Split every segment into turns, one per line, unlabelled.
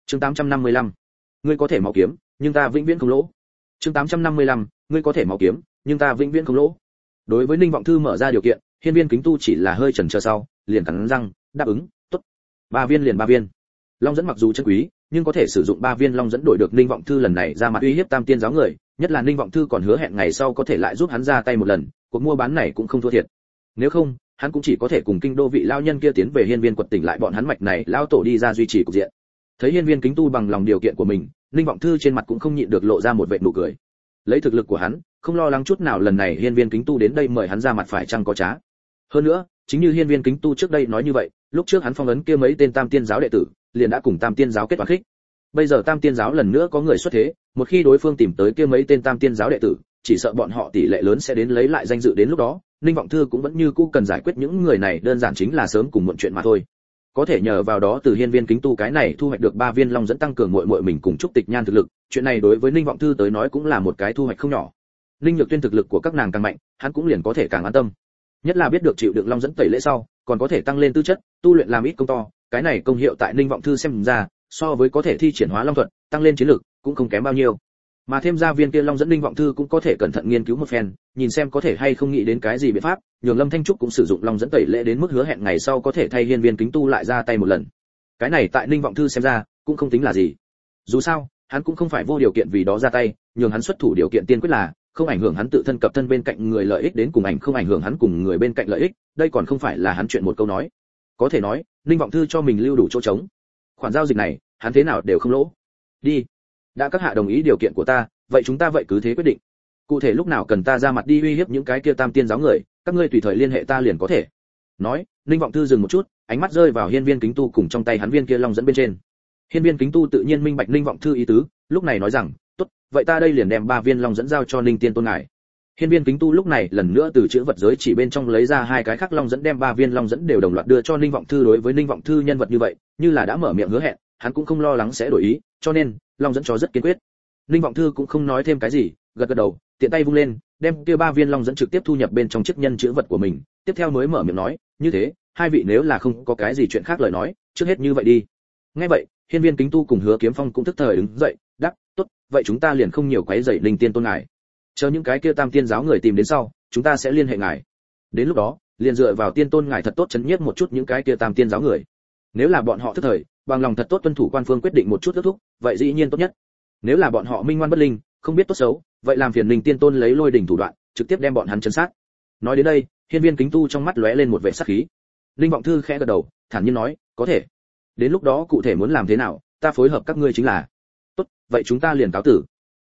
Chương 855. Ngươi có thể máu kiếm, nhưng ta vĩnh viễn không lỗ. Chương 855. Ngươi có thể máu kiếm, nhưng ta vĩnh viễn không lỗ. Đối với Ninh Vọng Thư mở ra điều kiện, Hiên Viên Kính Tu chỉ là hơi chần chờ sau, liền cắn răng, đáp ứng, tốt. 3 viên liền 3 viên. Long dẫn mặc dù chân quý, nhưng có thể sử dụng 3 viên long dẫn đổi được Ninh Vọng Thư lần này ra mặt uy hiếp Tam Tiên giáo người, nhất là Ninh Vọng Thư còn hứa hẹn ngày sau có thể lại giúp hắn ra tay một lần, cuộc mua bán này cũng không thua thiệt. Nếu không, hắn cũng chỉ có thể cùng kinh đô vị lao nhân kia tiến về Hiên Viên quật tỉnh lại bọn hắn mạch này lao tổ đi ra duy trì cục diện. Thấy Hiên Viên Kính Tu bằng lòng điều kiện của mình, Ninh Vọng Thư trên mặt cũng không nhịn được lộ ra một vệt nụ cười. Lấy thực lực của hắn, không lo lắng chút nào lần này Hiên Viên Kính Tu đến đây mời hắn ra mặt phải chăng có trá. Hơn nữa, chính như Hiên Viên Kính Tu trước đây nói như vậy, lúc trước hắn phong ấn kia mấy tên Tam Tiên giáo đệ tử, liền đã cùng Tam Tiên giáo kết toán khích. Bây giờ Tam Tiên giáo lần nữa có người xuất thế, một khi đối phương tìm tới kia mấy tên Tam Tiên giáo đệ tử, chỉ sợ bọn họ tỷ lệ lớn sẽ đến lấy lại danh dự, đến lúc đó, Ninh Vọng Thư cũng vẫn như cũ cần giải quyết những người này, đơn giản chính là sớm cùng muộn chuyện mà thôi. Có thể nhờ vào đó từ Hiên Viên Kính Tu cái này thu hoạch được 3 viên long dẫn tăng cường muội muội mình cùng Trúc Tịch Nhan thực lực, chuyện này đối với Ninh Vọng Thư tới nói cũng là một cái thu hoạch không nhỏ. Ninh Nhược Tuyên thực lực của các nàng càng mạnh, hắn cũng liền có thể càng an tâm. Nhất là biết được chịu đựng long dẫn tẩy lễ sau, còn có thể tăng lên tư chất, tu luyện làm ít công to, cái này công hiệu tại Ninh Vọng Thư xem ra, so với có thể thi triển hóa long thuật, tăng lên chiến lực, cũng không kém bao nhiêu. Mà thêm ra viên kia long dẫn Ninh Vọng Thư cũng có thể cẩn thận nghiên cứu một phen, nhìn xem có thể hay không nghĩ đến cái gì biện pháp, nhường Lâm Thanh Trúc cũng sử dụng long dẫn tẩy lễ đến mức hứa hẹn ngày sau có thể thay Hiên Viên Kính Tu lại ra tay một lần. Cái này tại Ninh Vọng Thư xem ra, cũng không tính là gì. Dù sao, hắn cũng không phải vô điều kiện vì đó ra tay, nhường hắn xuất thủ điều kiện tiên quyết là không ảnh hưởng hắn tự thân cập thân bên cạnh người lợi ích đến cùng không ảnh hưởng hắn cùng người bên cạnh lợi ích, đây còn không phải là hắn chuyện một câu nói. Có thể nói, Ninh Vọng Thư cho mình lưu đủ chỗ trống. Khoản giao dịch này, hắn thế nào đều không lỗ. Đi, đã các hạ đồng ý điều kiện của ta, vậy chúng ta vậy cứ thế quyết định. Cụ thể lúc nào cần ta ra mặt đi uy hiếp những cái kia Tam Tiên giáo người, các ngươi tùy thời liên hệ ta liền có thể. Nói, Ninh Vọng Thư dừng một chút, ánh mắt rơi vào Hiên Viên Kính Tu cùng trong tay hắn viên kia long dẫn bên trên. Hiên Viên Kính Tu tự nhiên minh bạch Ninh Vọng Thư ý tứ, lúc này nói rằng, tốt, vậy ta đây liền đem 3 viên long dẫn giao cho Ninh Tiên Tôn ngài. Hiên Viên Kính Tu lúc này lần nữa từ chữ vật giới chỉ bên trong lấy ra 2 cái khác long dẫn, đem 3 viên long dẫn đều đồng loạt đưa cho Ninh Vọng Thư. Đối với Ninh Vọng Thư nhân vật như vậy, như là đã mở miệng hứa hẹn, hắn cũng không lo lắng sẽ đổi ý, cho nên long dẫn cho rất kiên quyết. Ninh Vọng Thư cũng không nói thêm cái gì, gật gật đầu, tiện tay vung lên, đem kia 3 viên long dẫn trực tiếp thu nhập bên trong chiếc nhân chữ vật của mình, tiếp theo mới mở miệng nói, như thế, hai vị nếu là không có cái gì chuyện khác lời nói, trước hết như vậy đi. Nghe vậy, Hiên Viên Kính Tu cùng Hứa Kiếm Phong cũng tức thời đứng dậy, đáp, tốt, vậy chúng ta liền không nhiều quấy rầy Ninh Tiên Tôn ngài. Chờ những cái kia Tam Tiên giáo người tìm đến sau, chúng ta sẽ liên hệ ngài. Đến lúc đó, liền dựa vào Tiên Tôn ngài thật tốt chấn nhiếp một chút những cái kia Tam Tiên giáo người. Nếu là bọn họ tức thời, bằng lòng thật tốt tuân thủ quan phương quyết định một chút ước thúc, vậy dĩ nhiên tốt nhất. Nếu là bọn họ minh ngoan bất linh, không biết tốt xấu, vậy làm phiền Ninh Tiên Tôn lấy lôi đỉnh thủ đoạn, trực tiếp đem bọn hắn chấn sát. Nói đến đây, Hiên Viên Kính Tu trong mắt lóe lên một vẻ sát khí. Linh Vọng Thư khẽ gật đầu, thản nhiên nói, có thể. Đến lúc đó cụ thể muốn làm thế nào, ta phối hợp các ngươi chính là. Tốt, vậy chúng ta liền cáo tử.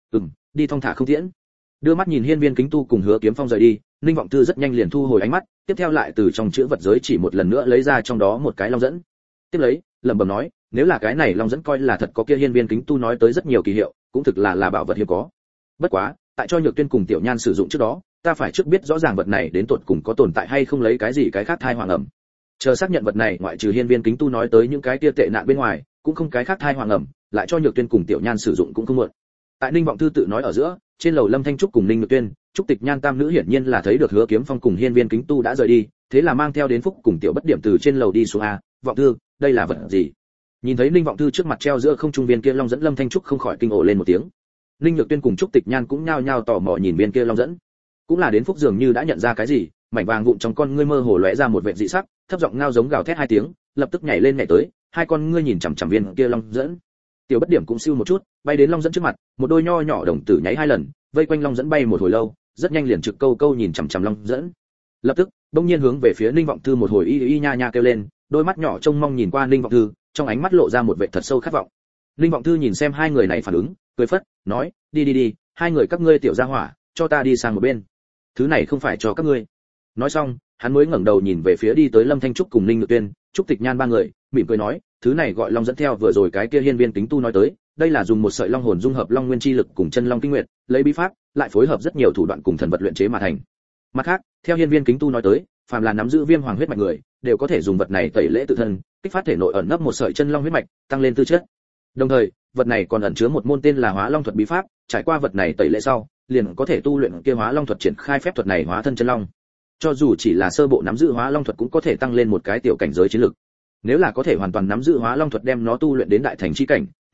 Đi thong thả không tiễn. Đưa mắt nhìn Hiên Viên Kính Tu cùng Hứa Kiếm Phong rời đi, Linh Vọng Thư rất nhanh liền thu hồi ánh mắt, tiếp theo lại từ trong chữ vật giới chỉ một lần nữa lấy ra trong đó một cái long dẫn. Tiếp lấy, lẩm bẩm nói, nếu là cái này long dẫn coi là thật có kia Hiên Viên Kính Tu nói tới rất nhiều kỳ hiệu, cũng thực là bảo vật hiếm có. Bất quá, tại cho Nhược Tuyên cùng Tiểu Nhan sử dụng trước đó, ta phải trước biết rõ ràng vật này đến tột cùng có tồn tại hay không, lấy cái gì cái khác thai hoàng ẩm. Chờ xác nhận vật này ngoại trừ Hiên Viên Kính Tu nói tới những cái kia tệ nạn bên ngoài, cũng không cái khác thai hoàng ẩm, lại cho Nhược Tuyên cùng Tiểu Nhan sử dụng cũng không muộn. Tại Ninh Vọng Thư tự nói ở giữa, trên lầu Lâm Thanh Trúc cùng Ninh Nhược Tuyên, Trúc Tịch Nhan tam nữ hiển nhiên là thấy được Hứa Kiếm Phong cùng Hiên Viên Kính Tu đã rời đi, thế là mang theo đến Phúc cùng Tiểu Bất Điểm từ trên lầu đi xuống. A, Vọng Thư, đây là vật gì? Nhìn thấy Ninh Vọng Thư trước mặt treo giữa không trung viên kia long dẫn, Lâm Thanh Trúc không khỏi kinh ồ lên một tiếng. Ninh Nhược Tuyên cùng Trúc Tịch Nhan cũng nhao nhao tò mò nhìn viên kia long dẫn. Cũng là đến Phúc dường như đã nhận ra cái gì, mảnh vàng vụn trong con ngươi mơ hồ lóe ra một vệt dị sắc, thấp giọng ngao giống gào thét 2 tiếng, lập tức nhảy lên nhảy tới, hai con ngươi nhìn chằm chằm viên kia long dẫn. Tiểu Bất Điểm cũng siêu một chút, bay đến long dẫn trước mặt, một đôi nho nhỏ đồng tử nháy 2 lần, vây quanh long dẫn bay một hồi lâu, rất nhanh liền trực câu câu nhìn chằm chằm long dẫn. Lập tức, bỗng nhiên hướng về phía Ninh Vọng Thư một hồi y nha nha kêu lên, đôi mắt nhỏ trông mong nhìn qua Ninh Vọng Thư, trong ánh mắt lộ ra một vẻ thật sâu khát vọng. Ninh Vọng Thư nhìn xem hai người này phản ứng, cười phất, nói, đi, hai người các ngươi tiểu gia hỏa, cho ta đi sang một bên. Thứ này không phải cho các ngươi. Nói xong, hắn mới ngẩng đầu nhìn về phía đi tới Lâm Thanh Trúc cùng Ninh Nhược Tuyên, Trúc Tịch Nhan 3 người, mỉm cười nói, thứ này gọi long dẫn, theo vừa rồi cái kia Hiên Viên Kính Tu nói tới, đây là dùng một sợi long hồn dung hợp long nguyên chi lực cùng chân long kinh nguyệt, lấy bí pháp, lại phối hợp rất nhiều thủ đoạn cùng thần vật luyện chế mà thành. Mặt khác, theo Hiên Viên Kính Tu nói tới, phàm là nắm giữ viêm hoàng huyết mạch người, đều có thể dùng vật này tẩy lễ tự thân, kích phát thể nội ẩn nấp một sợi chân long huyết mạch, tăng lên tư chất. Đồng thời, vật này còn ẩn chứa một môn tên là Hóa Long thuật bí pháp, trải qua vật này tẩy lễ sau, liền có thể tu luyện kia Hóa Long thuật, triển khai phép thuật này hóa thân chân long. Cho dù chỉ là sơ bộ nắm giữ Hóa Long thuật cũng có thể tăng lên một cái tiểu cảnh giới chiến lực. Nếu là có thể hoàn toàn nắm giữ Hóa Long thuật, đem nó tu luyện đến đại thành chi cảnh,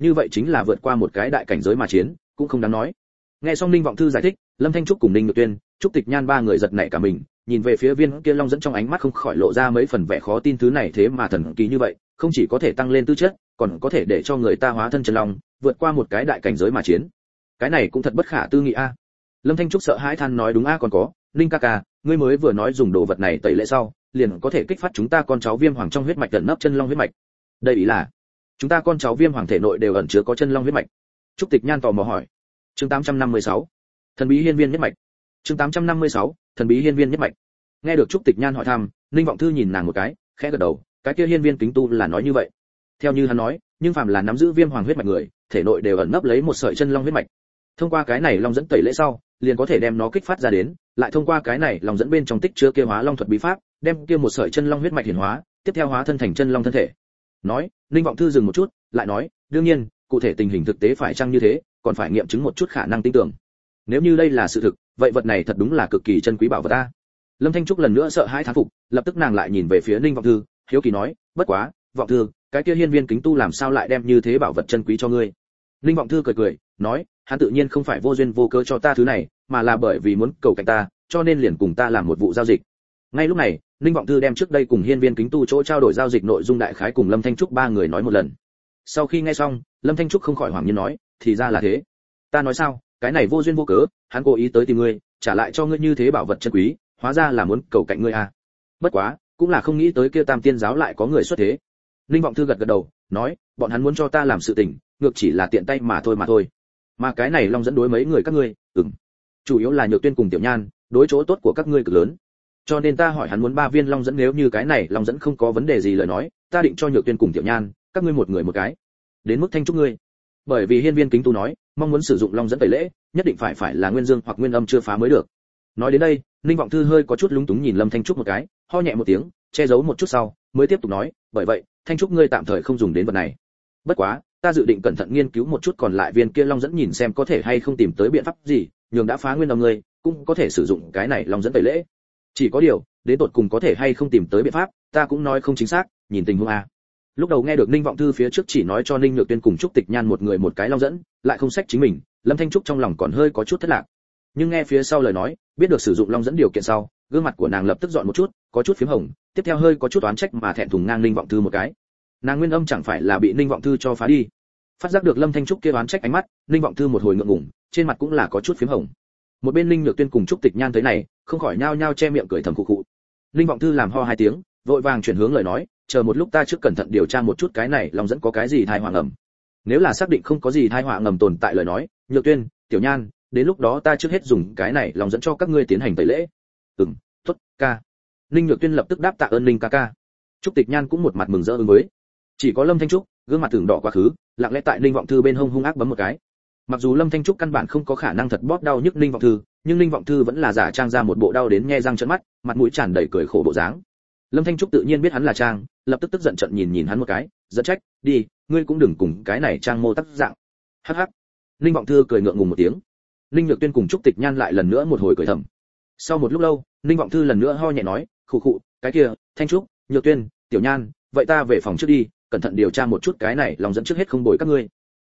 như vậy chính là vượt qua một cái đại cảnh giới mà chiến, cũng không đáng nói. Nghe xong Ninh Vọng Thư giải thích, Lâm Thanh Trúc cùng Ninh Nhược Tuyên, Trúc Tịch Nhan ba người giật nảy cả mình, nhìn về phía viên kia long dẫn trong ánh mắt không khỏi lộ ra mấy phần vẻ khó tin, thứ này thế mà thần kỳ như vậy, không chỉ có thể tăng lên tư chất, còn có thể để cho người ta hóa thân chân long, vượt qua một cái đại cảnh giới mà chiến. Cái này cũng thật bất khả tư nghị a. Lâm Thanh Trúc sợ hãi than nói, đúng a, còn có, Ninh ca ca, ngươi mới vừa nói dùng đồ vật này tẩy lễ sau, liền có thể kích phát chúng ta con cháu Viêm Hoàng trong huyết mạch ẩn nấp chân long huyết mạch. Đây ý là chúng ta con cháu Viêm Hoàng thể nội đều ẩn chứa có chân long huyết mạch. Trúc Tịch Nhan tò mò hỏi. Chương 856, thần bí hiên viên nhất mạch. Chương 856, thần bí hiên viên nhất mạch. Nghe được Trúc Tịch Nhan hỏi thăm, Ninh Vọng Thư nhìn nàng một cái, khẽ gật đầu, cái kia hiên viên kính tu là nói như vậy. Theo như hắn nói, nhưng phàm là nắm giữ Viêm Hoàng huyết mạch người, thể nội đều ẩn nấp lấy một sợi chân long huyết mạch. Thông qua cái này long dẫn tẩy lễ sau, liền có thể đem nó kích phát ra đến, lại thông qua cái này long dẫn bên trong tích chứa kia hóa long thuật bí pháp, đem kia một sợi chân long huyết mạch hiển hóa, tiếp theo hóa thân thành chân long thân thể. Nói, Ninh Vọng Thư dừng một chút, lại nói, đương nhiên, cụ thể tình hình thực tế phải chăng như thế, còn phải nghiệm chứng một chút khả năng tin tưởng. Nếu như đây là sự thực, vậy vật này thật đúng là cực kỳ chân quý bảo vật ta. Lâm Thanh Trúc lần nữa sợ hãi thán phục, lập tức nàng lại nhìn về phía Ninh Vọng Thư, hiếu kỳ nói, bất quá, Vọng Thư, cái kia hiên viên kính tu làm sao lại đem như thế bảo vật chân quý cho ngươi? Ninh Vọng Thư cười cười, nói, hắn tự nhiên không phải vô duyên vô cớ cho ta thứ này, mà là bởi vì muốn cầu cạnh ta, cho nên liền cùng ta làm một vụ giao dịch. Ngay lúc này, Ninh Vọng Thư đem trước đây cùng hiên viên kính tu chỗ trao đổi giao dịch nội dung đại khái cùng Lâm Thanh Trúc ba người nói một lần. Sau khi nghe xong, Lâm Thanh Trúc không khỏi hoảng nhiên nói, thì ra là thế. Ta nói sao, cái này vô duyên vô cớ, hắn cố ý tới tìm ngươi, trả lại cho ngươi như thế bảo vật chân quý, hóa ra là muốn cầu cạnh ngươi à. Bất quá, cũng là không nghĩ tới kia Tam Tiên giáo lại có người xuất thế. Ninh Vọng Thư gật gật đầu, nói, bọn hắn muốn cho ta làm sự tình, ngược chỉ là tiện tay mà thôi. Mà cái này long dẫn đối mấy người các ngươi, chủ yếu là Nhược Tuyên cùng Tiểu Nhan, đối chỗ tốt của các ngươi cực lớn. Cho nên ta hỏi hắn muốn 3 viên long dẫn, nếu như cái này long dẫn không có vấn đề gì lời nói, ta định cho Nhược Tuyên cùng Tiểu Nhan, các ngươi một người một cái. Đến mức Thanh Trúc ngươi, bởi vì hiên viên kính tu nói, mong muốn sử dụng long dẫn tẩy lễ, nhất định phải là nguyên dương hoặc nguyên âm chưa phá mới được. Nói đến đây, Ninh Vọng Thư hơi có chút lúng túng nhìn Lâm Thanh Trúc một cái, ho nhẹ một tiếng, che giấu một chút sau, mới tiếp tục nói, bởi vậy, Thanh Trúc ngươi tạm thời không dùng đến vật này. Bất quá, ta dự định cẩn thận nghiên cứu một chút còn lại viên kia long dẫn, nhìn xem có thể hay không tìm tới biện pháp gì, nhường đã phá nguyên âm ngươi, cũng có thể sử dụng cái này long dẫn tẩy lễ. Chỉ có điều, đến tột cùng có thể hay không tìm tới biện pháp, ta cũng nói không chính xác, nhìn tình huống a. Lúc đầu nghe được Ninh Vọng Thư phía trước chỉ nói cho Ninh Nhược Tuyên cùng Trúc Tịch Nhan một người một cái long dẫn, lại không sách chính mình, Lâm Thanh Trúc trong lòng còn hơi có chút thất lạc. Nhưng nghe phía sau lời nói, biết được sử dụng long dẫn điều kiện sau, gương mặt của nàng lập tức dọn một chút, có chút phím hồng, tiếp theo hơi có chút oán trách mà thẹn thùng ngang Ninh Vọng Thư một cái. Nàng nguyên âm chẳng phải là bị Ninh Vọng Thư cho phá đi. Phát giác được Lâm Thanh Trúc kia oán trách ánh mắt, Ninh Vọng Thư một hồi ngượng ngùng, trên mặt cũng là có chút phím hồng. Một bên Ninh Nhược Tuyên cùng Trúc Tịch Nhan thấy này, không khỏi nhao nhao che miệng cười thầm khụ khụ. Ninh Vọng Thư làm ho hai tiếng, vội vàng chuyển hướng lời nói, chờ một lúc ta trước cẩn thận điều tra một chút cái này long dẫn có cái gì tai họa ngầm. Nếu là xác định không có gì tai họa ngầm tồn tại lời nói, Nhược Tuyên, Tiểu Nhan, đến lúc đó ta trước hết dùng cái này long dẫn cho các ngươi tiến hành tẩy lễ. Tốt, ca. Ninh Nhược Tuyên lập tức đáp tạ ơn Ninh ca ca. Trúc Tịch Nhan cũng một mặt mừng rỡ ứng với. Chỉ có Lâm Thanh Trúc, gương mặt tưởng đỏ quá khứ, lặng lẽ tại Ninh Vọng Thư bên hông hung ác bấm một cái. Mặc dù Lâm Thanh Trúc căn bản không có khả năng thật bóp đau nhức Ninh Vọng Thư, nhưng Ninh Vọng Thư vẫn là giả trang ra một bộ đau đến nhe răng trợn mắt, mặt mũi tràn đầy cười khổ bộ dáng. Lâm Thanh Trúc tự nhiên biết hắn là trang, lập tức tức giận trận nhìn hắn một cái, giận trách, đi, ngươi cũng đừng cùng cái này trang mô tác dạng. Hắc hắc. Ninh Vọng Thư cười ngượng ngùng một tiếng. Ninh Nhược Tuyên cùng Trúc Tịch Nhan lại lần nữa một hồi cười thầm. Sau một lúc lâu, Ninh Vọng Thư lần nữa ho nhẹ nói, khụ khụ, cái kia, Thanh Trúc, Nhược Tuyên, Tiểu Nhan, vậy ta về phòng trước đi, cẩn thận điều tra một chút cái này lòng dẫn trước hết không bồi các ngươi.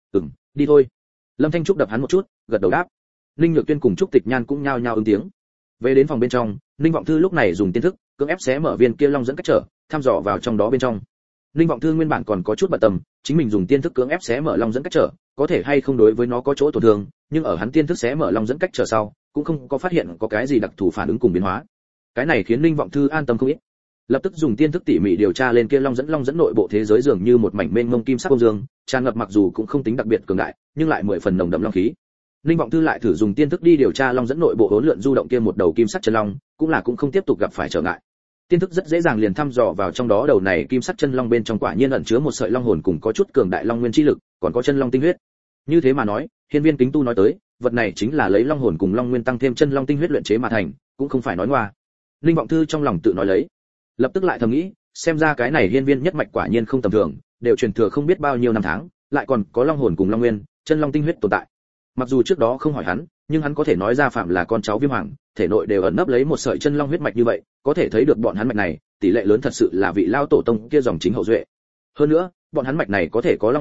Đi thôi. Lâm Thanh Trúc đập hắn một chút, gật đầu đáp. Ninh Nhược Tuyên cùng Trúc Tịch Nhan cũng nhao nhao ứng tiếng. Về đến phòng bên trong, Ninh Vọng Thư lúc này dùng tiên thức cưỡng ép xé mở viên kia long dẫn cách trở, thăm dò vào trong đó bên trong. Ninh Vọng Thư nguyên bản còn có chút bận tâm, chính mình dùng tiên thức cưỡng ép xé mở long dẫn cách trở, có thể hay không đối với nó có chỗ tổn thương, nhưng ở hắn tiên thức xé mở long dẫn cách trở sau, cũng không có phát hiện có cái gì đặc thù phản ứng cùng biến hóa. Cái này khiến Ninh Vọng Thư an tâm không ít. Lập tức dùng tiên thức tỉ mỉ điều tra lên kia long dẫn nội bộ thế giới, dường như một mảnh mênh mông kim sắc bông dương, tràn ngập mặc dù cũng không tính đặc biệt cường đại, nhưng lại 10 phần nồng đậm long khí. Ninh Vọng Thư lại thử dùng tiên thức đi điều tra long dẫn nội bộ hỗn lượn du động kia một đầu kim sắc chân long, cũng không tiếp tục gặp phải trở ngại. Tiên thức rất dễ dàng liền thăm dò vào trong đó đầu này kim sắc chân long bên trong, quả nhiên ẩn chứa một sợi long hồn cùng có chút cường đại long nguyên chi lực, còn có chân long tinh huyết. Như thế mà nói, Hiên Viên Kính Tu nói tới, vật này chính là lấy long hồn cùng long nguyên tăng thêm chân long tinh huyết luyện chế mà thành, cũng không phải nói ngoa. Ninh Vọng Thư trong lòng tự nói lấy, lập tức lại thầm nghĩ, xem ra cái này Hiên Viên nhất mạch quả nhiên không tầm thường, đều truyền thừa không biết bao nhiêu năm tháng, lại còn có long hồn cùng long nguyên, chân long tinh huyết tồn tại. Mặc dù trước đó không hỏi hắn, nhưng hắn có thể nói ra phạm là con cháu Viêm Hoàng, thể nội đều ẩn nấp lấy một sợi chân long huyết mạch như vậy, có thể thấy được bọn hắn mạch này, tỷ lệ lớn thật sự là vị lao tổ tông kia dòng chính hậu duệ. Hơn nữa, bọn hắn mạch này có thể có long hồn,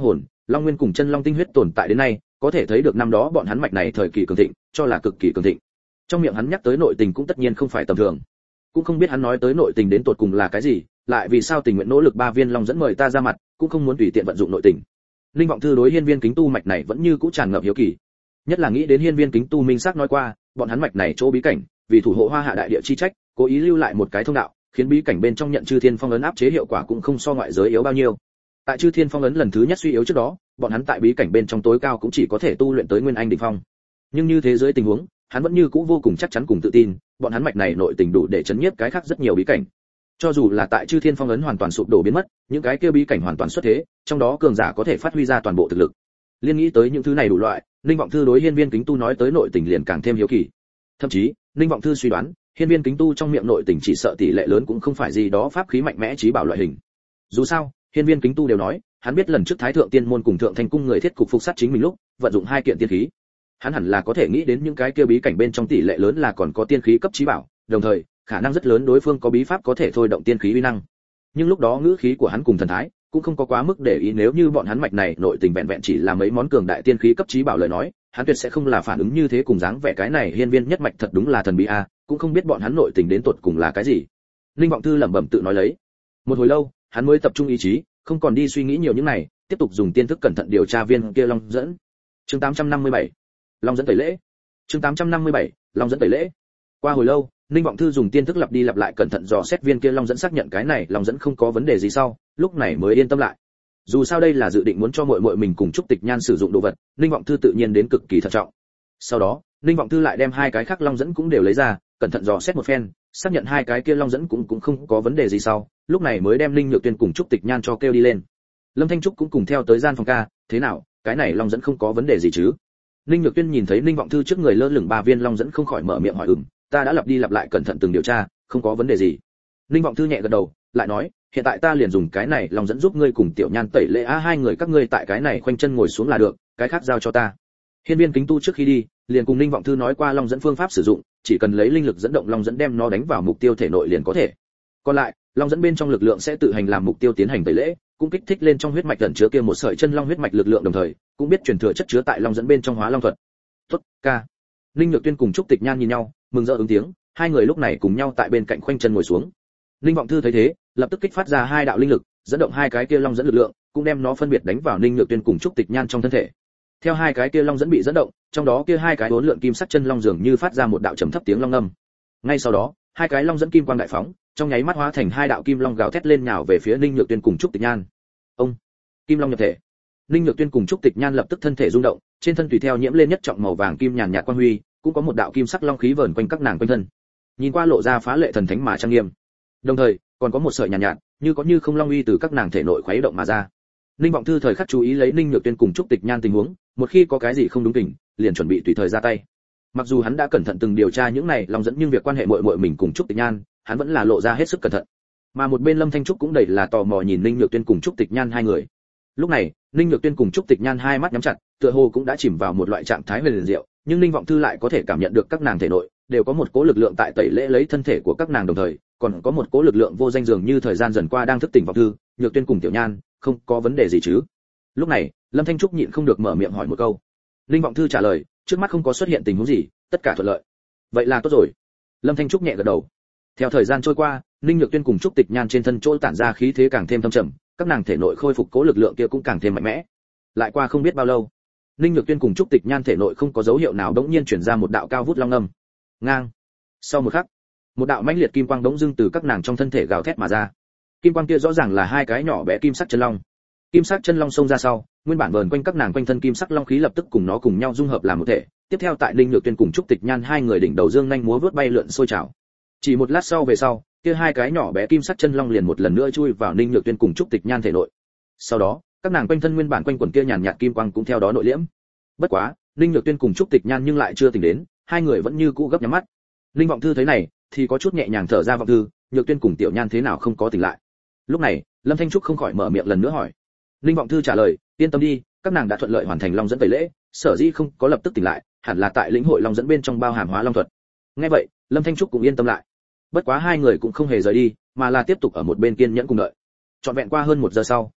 long nguyên cùng chân long tinh huyết tồn tại đến nay, có thể thấy được năm đó bọn hắn mạch này thời kỳ cường thịnh, cho là cực kỳ cường thịnh. Trong miệng hắn nhắc tới nội tình cũng tất nhiên không phải tầm thường. Cũng không biết hắn nói tới nội tình đến tột cùng là cái gì, lại vì sao tình nguyện nỗ lực 3 viên long dẫn mời ta ra mặt, cũng không muốn tùy tiện vận dụng nội tình. Linh vọng thư đối hiên viên kính tu mạch này vẫn như cũ tràn ngập hiếu kỳ. Nhất là nghĩ đến hiên viên kính tu minh xác nói qua, bọn hắn mạch này chỗ bí cảnh, vì thủ hộ Hoa Hạ đại địa chi trách, cố ý lưu lại một cái thông đạo, khiến bí cảnh bên trong nhận chư thiên phong ấn áp chế hiệu quả cũng không so ngoại giới yếu bao nhiêu. Tại chư thiên phong ấn lần thứ nhất suy yếu trước đó, bọn hắn tại bí cảnh bên trong tối cao cũng chỉ có thể tu luyện tới nguyên anh đỉnh phong. Nhưng như thế giới tình huống, hắn vẫn như cũ vô cùng chắc chắn cùng tự tin, bọn hắn mạch này nội tình đủ để chấn nhiếp cái khác rất nhiều bí cảnh. Cho dù là tại chư thiên phong ấn hoàn toàn sụp đổ biến mất, những cái kia bí cảnh hoàn toàn xuất thế, trong đó cường giả có thể phát huy ra toàn bộ thực lực. Liên nghĩ tới những thứ này đủ loại, Linh vọng thư đối hiên viên kính tu nói tới nội tình liền càng thêm hiếu kỳ. Thậm chí, Linh vọng thư suy đoán, hiên viên kính tu trong miệng nội tình chỉ sợ tỷ lệ lớn cũng không phải gì đó pháp khí mạnh mẽ trí bảo loại hình. Dù sao, hiên viên kính tu đều nói, hắn biết lần trước Thái thượng tiên môn cùng thượng thành cung người thiết cục phục sát chính mình lúc, vận dụng 2 kiện tiên khí. Hắn hẳn là có thể nghĩ đến những cái kia bí cảnh bên trong tỷ lệ lớn là còn có tiên khí cấp trí bảo, đồng thời, khả năng rất lớn đối phương có bí pháp có thể thôi động tiên khí uy năng. Nhưng lúc đó ngữ khí của hắn cùng thần thái cũng không có quá mức để ý, nếu như bọn hắn mạch này nội tình vẹn vẹn chỉ là mấy món cường đại tiên khí cấp trí bảo lời nói, hắn tuyệt sẽ không là phản ứng như thế cùng dáng vẻ cái này hiên viên nhất mạch thật đúng là thần bí a, cũng không biết bọn hắn nội tình đến tột cùng là cái gì. Linh vọng thư lẩm bẩm tự nói lấy. Một hồi lâu, hắn mới tập trung ý chí, không còn đi suy nghĩ nhiều những này, tiếp tục dùng tiên thức cẩn thận điều tra viên kia long dẫn. Chương 857. Long dẫn tẩy lễ. Chương 857. Long dẫn tẩy lễ. Qua hồi lâu, Ninh vọng thư dùng tiên thức lặp đi lặp lại cẩn thận dò xét viên kia long dẫn, xác nhận cái này long dẫn không có vấn đề gì sau, lúc này mới yên tâm lại. Dù sao đây là dự định muốn cho muội muội mình cùng Trúc Tịch Nhan sử dụng đồ vật, Ninh vọng thư tự nhiên đến cực kỳ thận trọng. Sau đó, Ninh vọng thư lại đem 2 cái khác long dẫn cũng đều lấy ra, cẩn thận dò xét một phen, xác nhận 2 cái kia long dẫn cũng không có vấn đề gì sau, lúc này mới đem Ninh Nhược Tuyên cùng Trúc Tịch Nhan cho kêu đi lên. Lâm Thanh Trúc cũng cùng theo tới gian phòng ca, thế nào, cái này long dẫn không có vấn đề gì chứ? Ninh Nhược Tuyên nhìn thấy Ninh vọng thư trước người lơ lửng 3 viên long dẫn không khỏi mở miệng hỏi ta đã lặp đi lặp lại cẩn thận từng điều tra, không có vấn đề gì. Ninh vọng thư nhẹ gật đầu, lại nói, hiện tại ta liền dùng cái này long dẫn giúp ngươi cùng Tiểu Nhan tẩy lễ 2 người các ngươi tại cái này khoanh chân ngồi xuống là được, cái khác giao cho ta. Hiên viên kính tu trước khi đi, liền cùng Ninh vọng thư nói qua long dẫn phương pháp sử dụng, chỉ cần lấy linh lực dẫn động long dẫn đem nó đánh vào mục tiêu thể nội liền có thể. Còn lại, long dẫn bên trong lực lượng sẽ tự hành làm mục tiêu tiến hành tẩy lễ, cũng kích thích lên trong huyết mạch ẩn chứa kia một sợi chân long huyết mạch lực lượng, đồng thời cũng biết truyền thừa chất chứa tại long dẫn bên trong hóa long thuật. Tốt, ca. Ninh Nhược Tuyên cùng Trúc Tịch Nhan nhìn nhau, mừng rỡ ứng tiếng, 2 người lúc này cùng nhau tại bên cạnh khoanh chân ngồi xuống. Ninh vọng thư thấy thế, lập tức kích phát ra 2 đạo linh lực, dẫn động 2 cái kia long dẫn lực lượng, cũng đem nó phân biệt đánh vào Ninh Nhược Tuyên cùng Trúc Tịch Nhan trong thân thể. Theo 2 cái kia long dẫn bị dẫn động, trong đó kia 2 cái uốn lượn kim sắc chân long dường như phát ra một đạo trầm thấp tiếng long ngâm. Ngay sau đó, 2 cái long dẫn kim quang đại phóng, trong nháy mắt hóa thành 2 đạo kim long gào thét lên nhào về phía Ninh Nhược Tuyên cùng Trúc Tịch Nhan. Ông, kim long nhập thể. Ninh Nhược Tuyên cùng Trúc Tịch Nhan lập tức thân thể rung động, trên thân tùy theo nhiễm lên nhất trọng màu vàng kim nhàn nhạt quang huy, cũng có một đạo kim sắc long khí vờn quanh các nàng quanh thân. Nhìn qua lộ ra phá lệ thần thánh mà trang nghiêm. Đồng thời, còn có một sợi nhàn nhạt, như có như không long uy từ các nàng thể nội khuấy động mà ra. Ninh vọng thư thời khắc chú ý lấy Ninh Nhược Tuyên cùng Trúc Tịch Nhan tình huống, một khi có cái gì không đúng tình, liền chuẩn bị tùy thời ra tay. Mặc dù hắn đã cẩn thận từng điều tra những này long dẫn, nhưng việc quan hệ muội muội mình cùng Trúc Tịch Nhan, hắn vẫn là lộ ra hết sức cẩn thận. Mà một bên Lâm Thanh Trúc cũng đầy là tò mò nhìn Ninh Nhược Tuyên cùng Trúc Tịch Nhan 2 người. Lúc này, Ninh Nhược Tuyên cùng Trúc Tịch Nhan 2 mắt nhắm chặt, tựa hồ cũng đã chìm vào một loại trạng thái huyền diệu, nhưng Ninh vọng thư lại có thể cảm nhận được các nàng thể nội đều có một cỗ lực lượng tại tẩy lễ lấy thân thể của các nàng, đồng thời còn có một cỗ lực lượng vô danh dường như thời gian dần qua đang thức tỉnh vọng thư, Nhược Tuyên cùng Tiểu Nhan, không có vấn đề gì chứ? Lúc này, Lâm Thanh Trúc nhịn không được mở miệng hỏi một câu. Ninh vọng thư trả lời, trước mắt không có xuất hiện tình huống gì, tất cả thuận lợi. Vậy là tốt rồi. Lâm Thanh Trúc nhẹ gật đầu. Theo thời gian trôi qua, Ninh Nhược Tuyên cùng Trúc Tịch Nhan trên thân chỗ tản ra khí thế càng thêm thâm trầm, các nàng thể nội khôi phục cố lực lượng kia cũng càng thêm mạnh mẽ. Lại qua không biết bao lâu, Ninh Nhược Tuyên cùng Trúc Tịch Nhan thể nội không có dấu hiệu nào đống nhiên truyền ra một đạo cao vút long âm. Ngang. Sau một khắc, một đạo mãnh liệt kim quang đống dưng từ các nàng trong thân thể gào thét mà ra. Kim quang kia rõ ràng là 2 cái nhỏ bé kim sắc chân long. Kim sắc chân long xông ra sau, nguyên bản vờn quanh các nàng quanh thân kim sắc long khí lập tức cùng nó cùng nhau dung hợp làm một thể. Tiếp theo tại Ninh Nhược Tuyên cùng Trúc Tịch Nhan 2 người đỉnh đầu dương nhanh múa vút bay lượn sôi trào. Chỉ một lát sau về sau, kia 2 cái nhỏ bé kim sắc chân long liền một lần nữa chui vào Ninh Nhược Tuyên cùng Trúc Tịch Nhan thể nội. Sau đó, các nàng quanh thân nguyên bản quanh quẩn kia nhàn nhạt kim quang cũng theo đó nội liễm. Bất quá, Ninh Nhược Tuyên cùng Trúc Tịch Nhan nhưng lại chưa tỉnh đến, 2 người vẫn như cũ gấp nhắm mắt. Ninh vọng thư thấy này, thì có chút nhẹ nhàng thở ra. Vọng thư, Nhược Tuyên cùng Tiểu Nhan thế nào không có tỉnh lại? Lúc này, Lâm Thanh Trúc không khỏi mở miệng lần nữa hỏi. Ninh vọng thư trả lời, yên tâm đi, các nàng đã thuận lợi hoàn thành long dẫn tẩy lễ, sở dĩ không có lập tức tỉnh lại, hẳn là tại lĩnh hội long dẫn bên trong bao hàm hóa long thuật. Nghe vậy, Lâm Thanh Trúc cũng yên tâm lại. Bất quá 2 người cũng không hề rời đi, mà là tiếp tục ở một bên kiên nhẫn cùng đợi. Trọn vẹn qua hơn 1 giờ sau,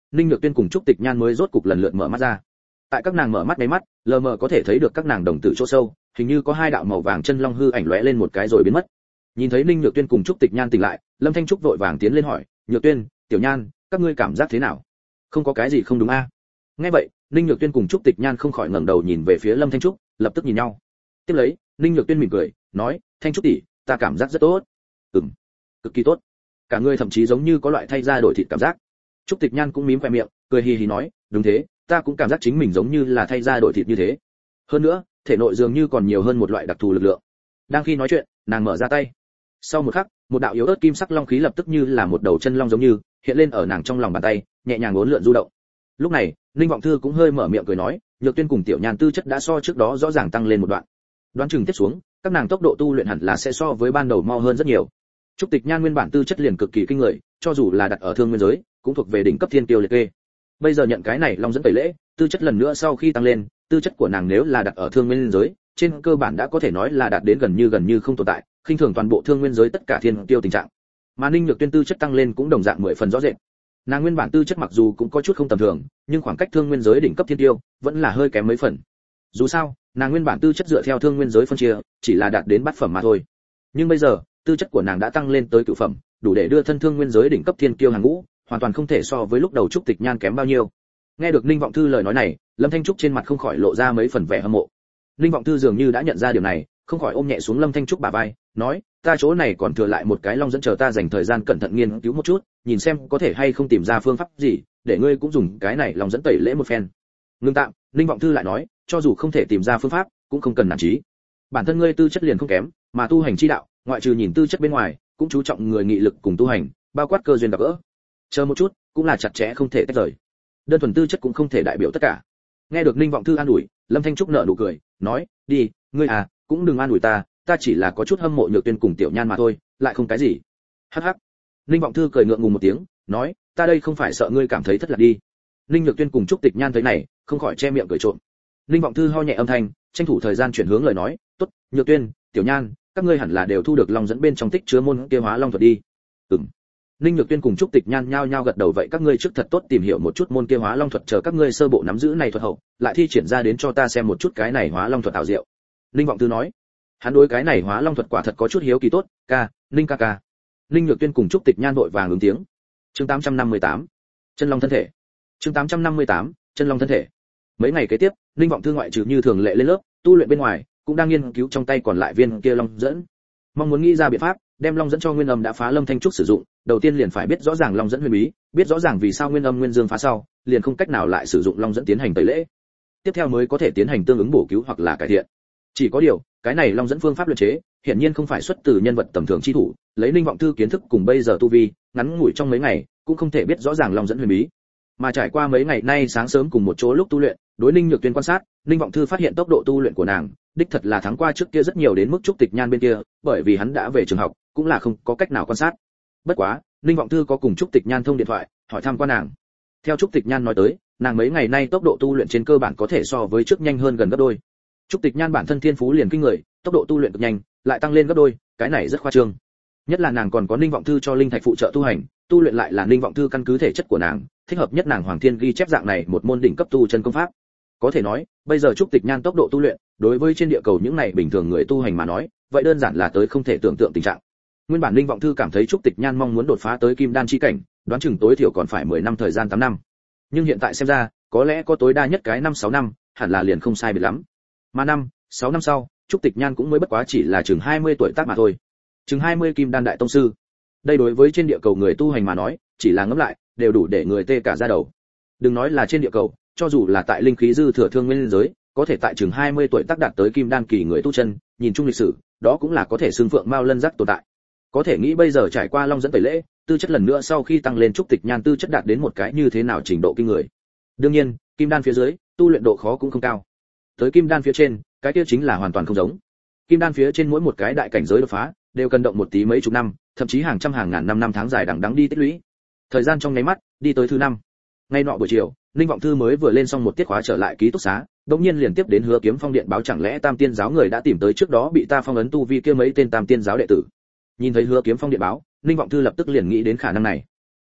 Ninh Nhược Tuyên cùng Trúc Tịch Nhan mới rốt cục lần lượt mở mắt ra. Tại các nàng mở mắt mấy mắt, lờ mờ có thể thấy được các nàng đồng tử chỗ sâu, hình như có hai đạo màu vàng chân long hư ảnh lóe lên một cái rồi biến mất. Nhìn thấy Ninh Nhược Tuyên cùng Trúc Tịch Nhan tỉnh lại, Lâm Thanh Trúc vội vàng tiến lên hỏi, "Nhược Tuyên, Tiểu Nhan, các ngươi cảm giác thế nào? Không có cái gì không đúng a?" Nghe vậy, Ninh Nhược Tuyên cùng Trúc Tịch Nhan không khỏi ngẩng đầu nhìn về phía Lâm Thanh Trúc, lập tức nhìn nhau. Tiếp lấy, Ninh Nhược Tuyên mỉm cười, nói, "Thanh Trúc tỷ, ta cảm giác rất tốt." "Ừm, cực kỳ tốt." Cả người thậm chí giống như có loại thay da đổi thịt cảm giác. Trúc Tịch Nhan cũng mím khóe miệng, cười hì hì nói, "Đúng thế, ta cũng cảm giác chính mình giống như là thay da đổi thịt như thế. Hơn nữa, thể nội dường như còn nhiều hơn một loại đặc thù lực lượng." Đang khi nói chuyện, nàng mở ra tay. Sau một khắc, một đạo yếu ớt kim sắc long khí lập tức như là một đầu chân long giống như hiện lên ở nàng trong lòng bàn tay, nhẹ nhàng uốn lượn du động. Lúc này, Ninh Vọng Thư cũng hơi mở miệng cười nói, Nhược Tuyên cùng Tiểu Nhan tư chất đã so trước đó rõ ràng tăng lên một đoạn. Đoán chừng tiếp xuống, các nàng tốc độ tu luyện hẳn là sẽ so với ban đầu mau hơn rất nhiều. Trúc Tịch Nhan nguyên bản tư chất liền cực kỳ kinh người, cho dù là đặt ở thương nguyên giới, cũng thuộc về đỉnh cấp thiên tiêu liệt kê. Bây giờ nhận cái này long dẫn tẩy lễ, tư chất lần nữa sau khi tăng lên, tư chất của nàng nếu là đặt ở thương nguyên giới, trên cơ bản đã có thể nói là đạt đến gần như không tồn tại, khinh thường toàn bộ thương nguyên giới tất cả thiên tiêu tình trạng. Mà Ninh Nhược Tuyên tư chất tăng lên cũng đồng dạng 10 phần rõ rệt. Nàng nguyên bản tư chất mặc dù cũng có chút không tầm thường, nhưng khoảng cách thương nguyên giới đỉnh cấp thiên tiêu vẫn là hơi kém mấy phần. Dù sao, nàng nguyên bản tư chất dựa theo thương nguyên giới phân chia, chỉ là đạt đến bát phẩm mà thôi. Nhưng bây giờ, tư chất của nàng đã tăng lên tới cửu phẩm, đủ để đưa thân thương nguyên giới đỉnh cấp thiên kiêu hàng ngũ, hoàn toàn không thể so với lúc đầu Trúc Tịch Nhan kém bao nhiêu. Nghe được Ninh Vọng Thư lời nói này, Lâm Thanh Trúc trên mặt không khỏi lộ ra mấy phần vẻ hâm mộ. Ninh Vọng Thư dường như đã nhận ra điều này, không khỏi ôm nhẹ xuống Lâm Thanh Trúc bả vai, nói, "Ta chỗ này còn thừa lại một cái long dẫn, chờ ta dành thời gian cẩn thận nghiên cứu một chút, nhìn xem có thể hay không tìm ra phương pháp gì, để ngươi cũng dùng cái này long dẫn tẩy lễ một phen." Ngưng tạm, Ninh Vọng Thư lại nói, "Cho dù không thể tìm ra phương pháp, cũng không cần nản chí. Bản thân ngươi tư chất liền không kém, mà tu hành chi đạo, ngoại trừ nhìn tư chất bên ngoài, cũng chú trọng người nghị lực cùng tu hành, bao quát cơ duyên gặp gỡ. Chờ một chút, cũng là chặt chẽ không thể tách rời. Đơn thuần tư chất cũng không thể đại biểu tất cả." Nghe được Ninh Vọng Thư an ủi, Lâm Thanh Trúc nở nụ cười, nói, "Đi, ngươi à, cũng đừng an ủi ta, ta chỉ là có chút hâm mộ Nhược Tuyên cùng Tiểu Nhan mà thôi, lại không cái gì." Hắc hắc. Ninh Vọng Thư cười ngượng ngùng một tiếng, nói, "Ta đây không phải sợ ngươi cảm thấy thất lạc đi." Ninh Nhược Tuyên cùng Trúc Tịch Nhan thấy này, không khỏi che miệng cười trộm. Ninh Vọng Thư ho nhẹ âm thanh, tranh thủ thời gian chuyển hướng lời nói, "Tốt, Nhược Tuyên, Tiểu Nhan, các ngươi hẳn là đều thu được long dẫn bên trong tích chứa môn kia hóa long thuật đi." "Ừm." Ninh Nhược Tuyên cùng Trúc Tịch Nhan nhao nhao gật đầu, "Vậy các ngươi trước thật tốt tìm hiểu một chút môn kia hóa long thuật, chờ các ngươi sơ bộ nắm giữ này thuật hậu, lại thi triển ra đến cho ta xem một chút cái này hóa long thuật ảo diệu." Ninh Vọng Thư nói. Hắn đối cái này hóa long thuật quả thật có chút hiếu kỳ. "Tốt, ca, Ninh ca ca." Ninh Nhược Tuyên cùng Trúc Tịch Nhan vội vàng ứng tiếng. Chương 858. Chân long thân thể. Chương 858. Chân long thân thể. Mấy ngày kế tiếp, Ninh Vọng Thư ngoại trừ như thường lệ lên lớp tu luyện bên ngoài, cũng đang nghiên cứu trong tay còn lại viên kia long dẫn, mong muốn nghĩ ra biện pháp đem long dẫn cho Nguyên Âm đã phá Lâm Thanh Trúc sử dụng. Đầu tiên liền phải biết rõ ràng long dẫn huyền bí, biết rõ ràng vì sao Nguyên Âm Nguyên Dương phá sau liền không cách nào lại sử dụng long dẫn tiến hành tẩy lễ. Tiếp theo mới có thể tiến hành tương ứng bổ cứu hoặc là cải thiện. Chỉ có điều, cái này long dẫn phương pháp luyện chế, hiển nhiên không phải xuất từ nhân vật tầm thường chi thủ, lấy Ninh Vọng Thư kiến thức cùng bây giờ tu vi, ngắn ngủi trong mấy ngày, cũng không thể biết rõ ràng long dẫn huyền bí. Mà trải qua mấy ngày nay sáng sớm cùng một chỗ lúc tu luyện, đối Ninh Nhược Tuyên quan sát, Ninh Vọng Thư phát hiện tốc độ tu luyện của nàng, đích thật là thắng qua trước kia rất nhiều, đến mức Trúc Tịch Nhan bên kia, bởi vì hắn đã về trường học, cũng là không có cách nào quan sát. Bất quá, Ninh Vọng Thư có cùng Trúc Tịch Nhan thông điện thoại, hỏi thăm qua nàng. Theo Trúc Tịch Nhan nói tới, nàng mấy ngày nay tốc độ tu luyện trên cơ bản có thể so với trước nhanh hơn gần gấp đôi. Trúc Tịch Nhan bản thân thiên phú liền kinh người, tốc độ tu luyện cực nhanh, lại tăng lên gấp đôi, cái này rất khoa trương. Nhất là nàng còn có Ninh Vọng Thư cho linh thạch phụ trợ tu hành, tu luyện lại là Ninh Vọng Thư căn cứ thể chất của nàng, thích hợp nhất nàng Hoàng Thiên ghi chép dạng này một môn đỉnh cấp tu chân công pháp. Có thể nói, bây giờ Trúc Tịch Nhan tốc độ tu luyện, đối với trên địa cầu những này bình thường người tu hành mà nói, vậy đơn giản là tới không thể tưởng tượng tình trạng. Nguyên bản Ninh Vọng Thư cảm thấy Trúc Tịch Nhan mong muốn đột phá tới Kim Đan chi cảnh, đoán chừng tối thiểu còn phải 10 năm thời gian 8 năm. Nhưng hiện tại xem ra, có lẽ có tối đa nhất cái 5-6 năm, hẳn là liền không sai biệt lắm. Mà 5-6 năm sau, Trúc Tịch Nhan cũng mới bất quá chỉ là chừng 20 tuổi tác mà thôi. Chừng 20 Kim Đan đại tông sư. Đây đối với trên địa cầu người tu hành mà nói, chỉ là ngẫm lại, đều đủ để người tê cả da đầu. Đừng nói là trên địa cầu, cho dù là tại linh khí dư thừa thương nguyên giới, có thể tại chừng 20 tuổi tác đạt tới Kim Đan kỳ người tu chân, nhìn chung lịch sử, đó cũng là có thể xưng phượng mao lân giác tồn tại. Có thể nghĩ bây giờ trải qua long dẫn tẩy lễ, tư chất lần nữa sau khi tăng lên, Trúc Tịch Nhan tư chất đạt đến một cái như thế nào trình độ kinh người. Đương nhiên, Kim Đan phía dưới, tu luyện độ khó cũng không cao. Tới Kim Đan phía trên, cái kia chính là hoàn toàn không giống. Kim Đan phía trên mỗi một cái đại cảnh giới đột phá, đều cần động một tí mấy chục năm, thậm chí hàng trăm hàng ngàn năm tháng dài đằng đẵng đi tích lũy. Thời gian trong nháy mắt, đi tới thứ 5. Ngay nọ buổi chiều, Ninh Vọng Thư mới vừa lên xong một tiết khóa trở lại ký túc xá, đột nhiên liền tiếp đến Hứa Kiếm Phong điện báo, chẳng lẽ Tam Tiên giáo người đã tìm tới trước đó bị ta phong ấn tu vi kia mấy tên Tam Tiên giáo đệ tử. Nhìn thấy Hứa Kiếm Phong điện báo, Ninh Vọng Thư lập tức liền nghĩ đến khả năng này.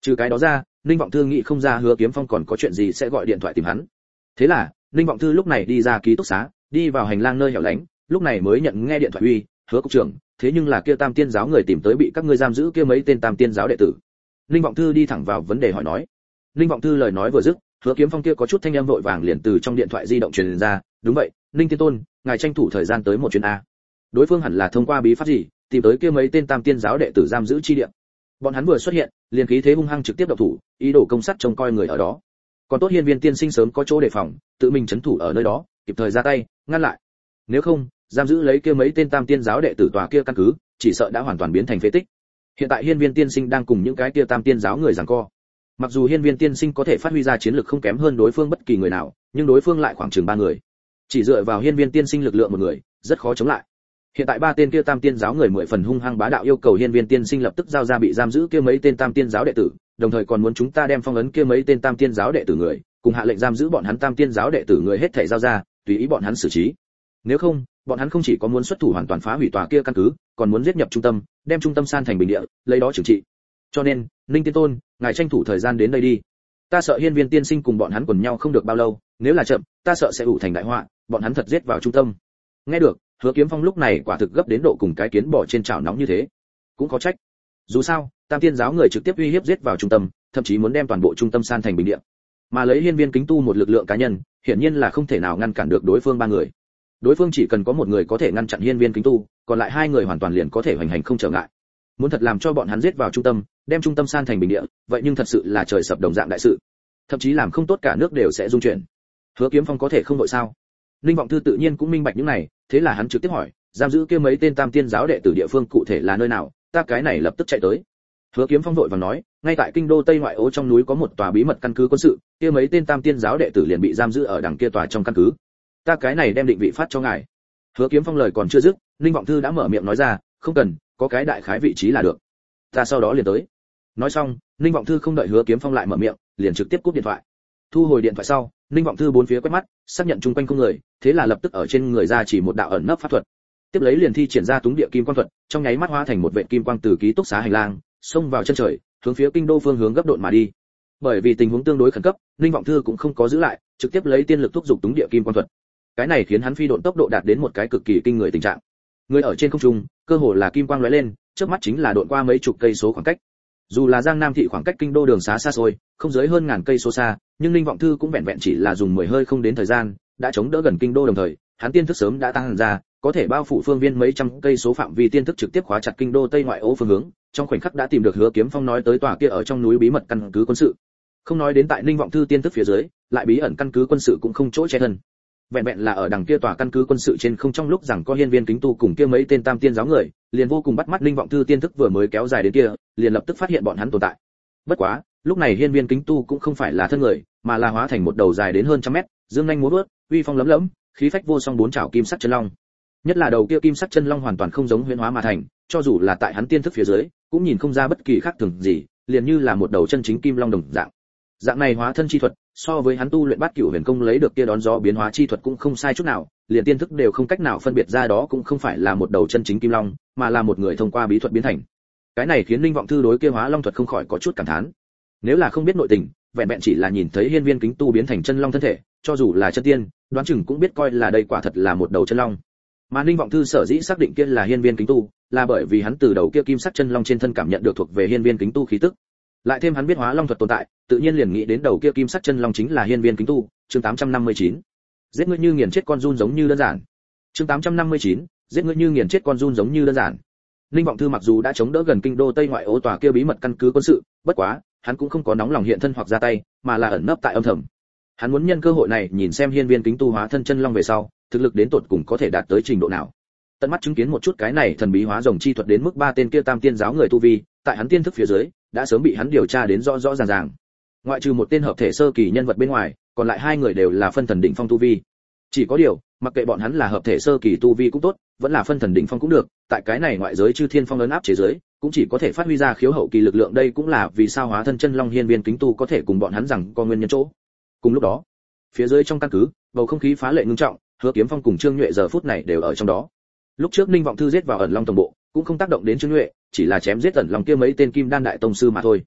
Trừ cái đó ra, Ninh Vọng Thư nghĩ không ra Hứa Kiếm Phong còn có chuyện gì sẽ gọi điện thoại tìm hắn. Thế là, Ninh Vọng Thư lúc này đi ra ký túc xá, đi vào hành lang nơi hẻo lánh, lúc này mới nhận nghe điện thoại uy, Hứa cục trưởng, thế nhưng là kia Tam Tiên giáo người tìm tới bị các ngươi giam giữ kia mấy tên Tam Tiên giáo đệ tử. Ninh Vọng Thư đi thẳng vào vấn đề hỏi nói. Ninh Vọng Thư lời nói vừa dứt, Hứa Kiếm Phong kia có chút thanh âm vội vàng liền từ trong điện thoại di động truyền ra, đúng vậy, Ninh Tiên Tôn, ngài tranh thủ thời gian tới một chuyến a. Đối phương hẳn là thông qua bí pháp gì, tìm tới kia mấy tên Tam Tiên giáo đệ tử giam giữ chi địa. Bọn hắn vừa xuất hiện, liền khí thế hung hăng trực tiếp động thủ, ý đồ công sát trông coi người ở đó. Còn tốt Hiên Viên tiên sinh sớm có chỗ đề phòng, tự mình trấn thủ ở nơi đó, kịp thời ra tay, ngăn lại. Nếu không, giam giữ lấy kia mấy tên Tam Tiên giáo đệ tử tòa kia căn cứ, chỉ sợ đã hoàn toàn biến thành phế tích. Hiện tại Hiên Viên tiên sinh đang cùng những cái kia Tam Tiên giáo người giằng co. Mặc dù Hiên Viên tiên sinh có thể phát huy ra chiến lực không kém hơn đối phương bất kỳ người nào, nhưng đối phương lại khoảng chừng 3 người. Chỉ dựa vào Hiên Viên tiên sinh lực lượng một người, rất khó chống lại. Hiện tại 3 tên kia Tam Tiên giáo người 10 phần hung hăng bá đạo yêu cầu Hiên Viên tiên sinh lập tức giao ra bị giam giữ kia mấy tên Tam Tiên giáo đệ tử, đồng thời còn muốn chúng ta đem phong ấn kia mấy tên Tam Tiên giáo đệ tử người, cùng hạ lệnh giam giữ bọn hắn Tam Tiên giáo đệ tử người hết thảy giao ra, tùy ý bọn hắn xử trí. Nếu không, bọn hắn không chỉ có muốn xuất thủ hoàn toàn phá hủy tòa kia căn cứ, còn muốn giết nhập trung tâm, đem trung tâm san thành bình địa, lấy đó trừng trị. Cho nên, Ninh Tiên Tôn, ngài tranh thủ thời gian đến đây đi. Ta sợ Hiên Viên tiên sinh cùng bọn hắn quần nhau không được bao lâu, nếu là chậm, ta sợ sẽ ủ thành đại họa, bọn hắn thật giết vào trung tâm. Nghe được, Hứa Kiếm Phong lúc này quả thực gấp đến độ cùng cái kiến bò trên chảo nóng như thế. Cũng có trách. Dù sao, Tam Tiên giáo người trực tiếp uy hiếp giết vào trung tâm, thậm chí muốn đem toàn bộ trung tâm san thành bình địa. Mà lấy Hiên Viên Kính Tu một lực lượng cá nhân, hiển nhiên là không thể nào ngăn cản được đối phương 3 người. Đối phương chỉ cần có một người có thể ngăn chặn Hiên Viên Kính Tu, còn lại 2 người hoàn toàn liền có thể hoành hành không trở ngại. Muốn thật làm cho bọn hắn giết vào trung tâm, đem trung tâm san thành bình địa, vậy nhưng thật sự là trời sập đồng dạng đại sự. Thậm chí làm không tốt cả nước đều sẽ rung chuyển. Hứa Kiếm Phong có thể không đội sao? Ninh Vọng Thư tự nhiên cũng minh bạch những này, thế là hắn trực tiếp hỏi, giam giữ kia mấy tên Tam Tiên giáo đệ tử địa phương cụ thể là nơi nào, ta cái này lập tức chạy tới. Hứa Kiếm Phong vội vàng nói, ngay tại kinh đô Tây ngoại ô trong núi có một tòa bí mật căn cứ quân sự, kia mấy tên Tam Tiên giáo đệ tử liền bị giam giữ ở đằng kia tòa trong căn cứ. Ta cái này đem định vị phát cho ngài. Hứa Kiếm Phong lời còn chưa dứt, Ninh Vọng Thư đã mở miệng nói ra, không cần, có cái đại khái vị trí là được. Ta sau đó liền tới. Nói xong, Ninh Vọng Thư không đợi Hứa Kiếm Phong lại mở miệng, liền trực tiếp cúp điện thoại. Thu hồi điện thoại sau, Ninh Vọng Thư bốn phía quét mắt, xác nhận chung quanh không người, thế là lập tức ở trên người ra chỉ một đạo ẩn nấp pháp thuật. Tiếp lấy liền thi triển ra túng địa kim quang thuật, trong nháy mắt hóa thành một vệt kim quang từ ký túc xá hành lang, xông vào chân trời, hướng phía kinh đô phương hướng gấp độn mà đi. Bởi vì tình huống tương đối khẩn cấp, Ninh Vọng Thư cũng không có giữ lại, trực tiếp lấy tiên lực thúc giục túng địa kim quang thuật. Cái này khiến hắn phi độn tốc độ đạt đến một cái cực kỳ kinh người tình trạng. Người ở trên không trung, cơ hồ là kim quang lóe lên, trước mắt chính là độn qua mấy chục cây số khoảng cách. Dù là Giang Nam thị khoảng cách kinh đô đường xá xa xôi, không dưới hơn ngàn cây số xa, nhưng Ninh Vọng Thư cũng vẹn vẹn chỉ là dùng 10 hơi không đến thời gian, đã chống đỡ gần kinh đô đồng thời, hắn tiên thức sớm đã tăng ra, có thể bao phủ phương viên mấy trăm cây số phạm vi tiên thức trực tiếp khóa chặt kinh đô Tây ngoại ô phương hướng, trong khoảnh khắc đã tìm được Hứa Kiếm Phong nói tới tòa kia ở trong núi bí mật căn cứ quân sự. Không nói đến tại Ninh Vọng Thư tiên thức phía dưới, lại bí ẩn căn cứ quân sự cũng không chỗ che thân. Vẹn vẹn là ở đằng kia tòa căn cứ quân sự trên không trong lúc rằng có Hiên Viên Kính Tu cùng kia mấy tên Tam Tiên giáo người, liền vô cùng bắt mắt. Ninh Vọng Thư tiên thức vừa mới kéo dài đến kia, liền lập tức phát hiện bọn hắn tồn tại. Bất quá, lúc này Hiên Viên Kính Tu cũng không phải là thân người, mà là hóa thành một đầu dài đến hơn trăm mét, dương nhanh múa vớt, uy phong lấm lẫm, khí phách vô song bốn trảo kim sắc chân long. Nhất là đầu kia kim sắc chân long hoàn toàn không giống huyễn hóa mà thành, cho dù là tại hắn tiên thức phía dưới, cũng nhìn không ra bất kỳ khác thường gì, liền như là một đầu chân chính kim long đồng dạng. Dạng này hóa thân chi thuật, so với hắn tu luyện Bát Cửu Huyền Công lấy được kia đón gió biến hóa chi thuật cũng không sai chút nào, liền tiên thức đều không cách nào phân biệt ra đó cũng không phải là một đầu chân chính kim long, mà là một người thông qua bí thuật biến thành. Cái này khiến Linh Vọng Thư đối kia hóa long thuật không khỏi có chút cảm thán. Nếu là không biết nội tình, vẹn vẹn chỉ là nhìn thấy Hiên Viên Kính Tu biến thành chân long thân thể, cho dù là chân tiên, đoán chừng cũng biết coi là đây quả thật là một đầu chân long. Mà Linh Vọng Thư sở dĩ xác định kia là Hiên Viên Kính Tu, là bởi vì hắn từ đầu kia kim sắc chân long trên thân cảm nhận được thuộc về Hiên Viên Kính Tu khí tức. Lại thêm hắn biết hóa long thuật tồn tại, tự nhiên liền nghĩ đến đầu kia kim sắc chân long chính là Hiên Viên Kính Tu. Chương 859. Giết ngươi như nghiền chết con giun giống như đơn giản. Chương 859. Giết ngươi như nghiền chết con giun giống như đơn giản. Linh Vọng Thư mặc dù đã chống đỡ gần kinh đô Tây ngoại ô tòa kia bí mật căn cứ quân sự, bất quá, hắn cũng không có nóng lòng hiện thân hoặc ra tay, mà là ẩn nấp tại âm thầm. Hắn muốn nhân cơ hội này nhìn xem Hiên Viên Kính Tu hóa thân chân long về sau, thực lực đến tột cùng có thể đạt tới trình độ nào. Tận mắt chứng kiến một chút cái này thần bí hóa rồng chi thuật đến mức 3 tên kia Tam Tiên giáo người tu vi, tại hắn tiên thức phía dưới, đã sớm bị hắn điều tra đến rõ rõ ràng ràng. Ngoại trừ một tên hợp thể sơ kỳ nhân vật bên ngoài, còn lại 2 người đều là phân thần đỉnh phong tu vi. Chỉ có điều, mặc kệ bọn hắn là hợp thể sơ kỳ tu vi cũng tốt, vẫn là phân thần đỉnh phong cũng được, tại cái này ngoại giới chư thiên phong ấn áp chế giới, cũng chỉ có thể phát huy ra khiếu hậu kỳ lực lượng, đây cũng là vì sao hóa thân chân long Hiên Viên Kính Tu có thể cùng bọn hắn rằng có nguyên nhân chỗ. Cùng lúc đó, phía dưới trong căn cứ, bầu không khí phá lệ ngưng trọng, Hứa Kiếm Phong cùng Trương Nhuệ giờ phút này đều ở trong đó. Lúc trước Ninh Vọng Thư giết vào ẩn long tổng bộ, cũng không tác động đến Trương Nhuệ, chỉ là chém giết ẩn long kia mấy tên kim đan đại tông sư mà thôi.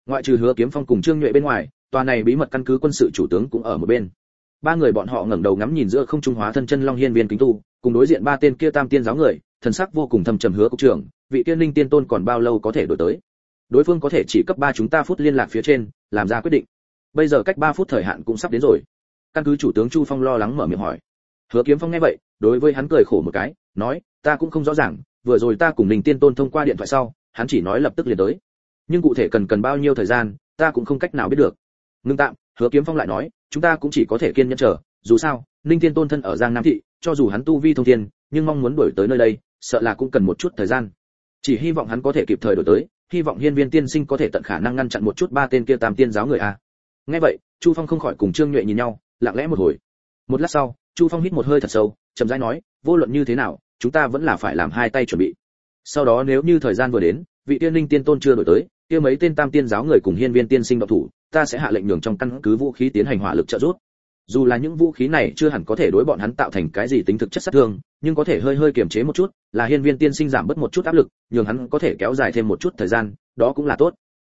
Ngoại trừ Hứa Kiếm Phong cùng Trương Nhụy bên ngoài, tòa này bí mật căn cứ quân sự chủ tướng cũng ở một bên. Ba người bọn họ ngẩng đầu ngắm nhìn giữa không trung hóa thân chân long hiên viên kính tu, cùng đối diện ba tên kia tam tiên giáo người, thần sắc vô cùng thâm trầm. Hứa cục trưởng, vị tiên linh tiên tôn còn bao lâu có thể đổi tới? Đối phương có thể chỉ cấp 3 chúng ta phút liên lạc phía trên, làm ra quyết định. Bây giờ cách 3 phút thời hạn cũng sắp đến rồi. Căn cứ chủ tướng Chu Phong lo lắng mở miệng hỏi. Hứa Kiếm Phong nghe vậy, đối với hắn cười khổ một cái, nói, ta cũng không rõ ràng, vừa rồi ta cùng Linh Tiên Tôn thông qua điện thoại sau, hắn chỉ nói lập tức liền tới. Nhưng cụ thể cần bao nhiêu thời gian, ta cũng không cách nào biết được. Ngưng tạm, Hứa Kiếm Phong lại nói, chúng ta cũng chỉ có thể kiên nhẫn chờ, dù sao, Linh Tiên Tôn thân ở Giang Nam thị, cho dù hắn tu vi thông thiên, nhưng mong muốn đuổi tới nơi đây, sợ là cũng cần một chút thời gian. Chỉ hy vọng hắn có thể kịp thời đuổi tới, hy vọng Hiên Viên tiên sinh có thể tận khả năng ngăn chặn một chút ba tên kia tam tiên giáo người a. Nghe vậy, Chu Phong không khỏi cùng Trương Nhụy nhìn nhau, lặng lẽ một hồi. Một lát sau, Chu Phong hít một hơi thật sâu, chậm rãi nói, vô luận như thế nào, chúng ta vẫn là phải làm hai tay chuẩn bị. Sau đó nếu như thời gian vừa đến, vị tiên linh tiên tôn chưa đổi tới, kia mấy tên tam tiên giáo người cùng Hiên Viên tiên sinh động thủ, ta sẽ hạ lệnh nhường trong căn cứ vũ khí tiến hành hỏa lực trợ giúp. Dù là những vũ khí này chưa hẳn có thể đối bọn hắn tạo thành cái gì tính thực chất sát thương, nhưng có thể hơi hơi kiềm chế một chút, là Hiên Viên tiên sinh giảm bớt một chút áp lực, nhường hắn có thể kéo dài thêm một chút thời gian, đó cũng là tốt.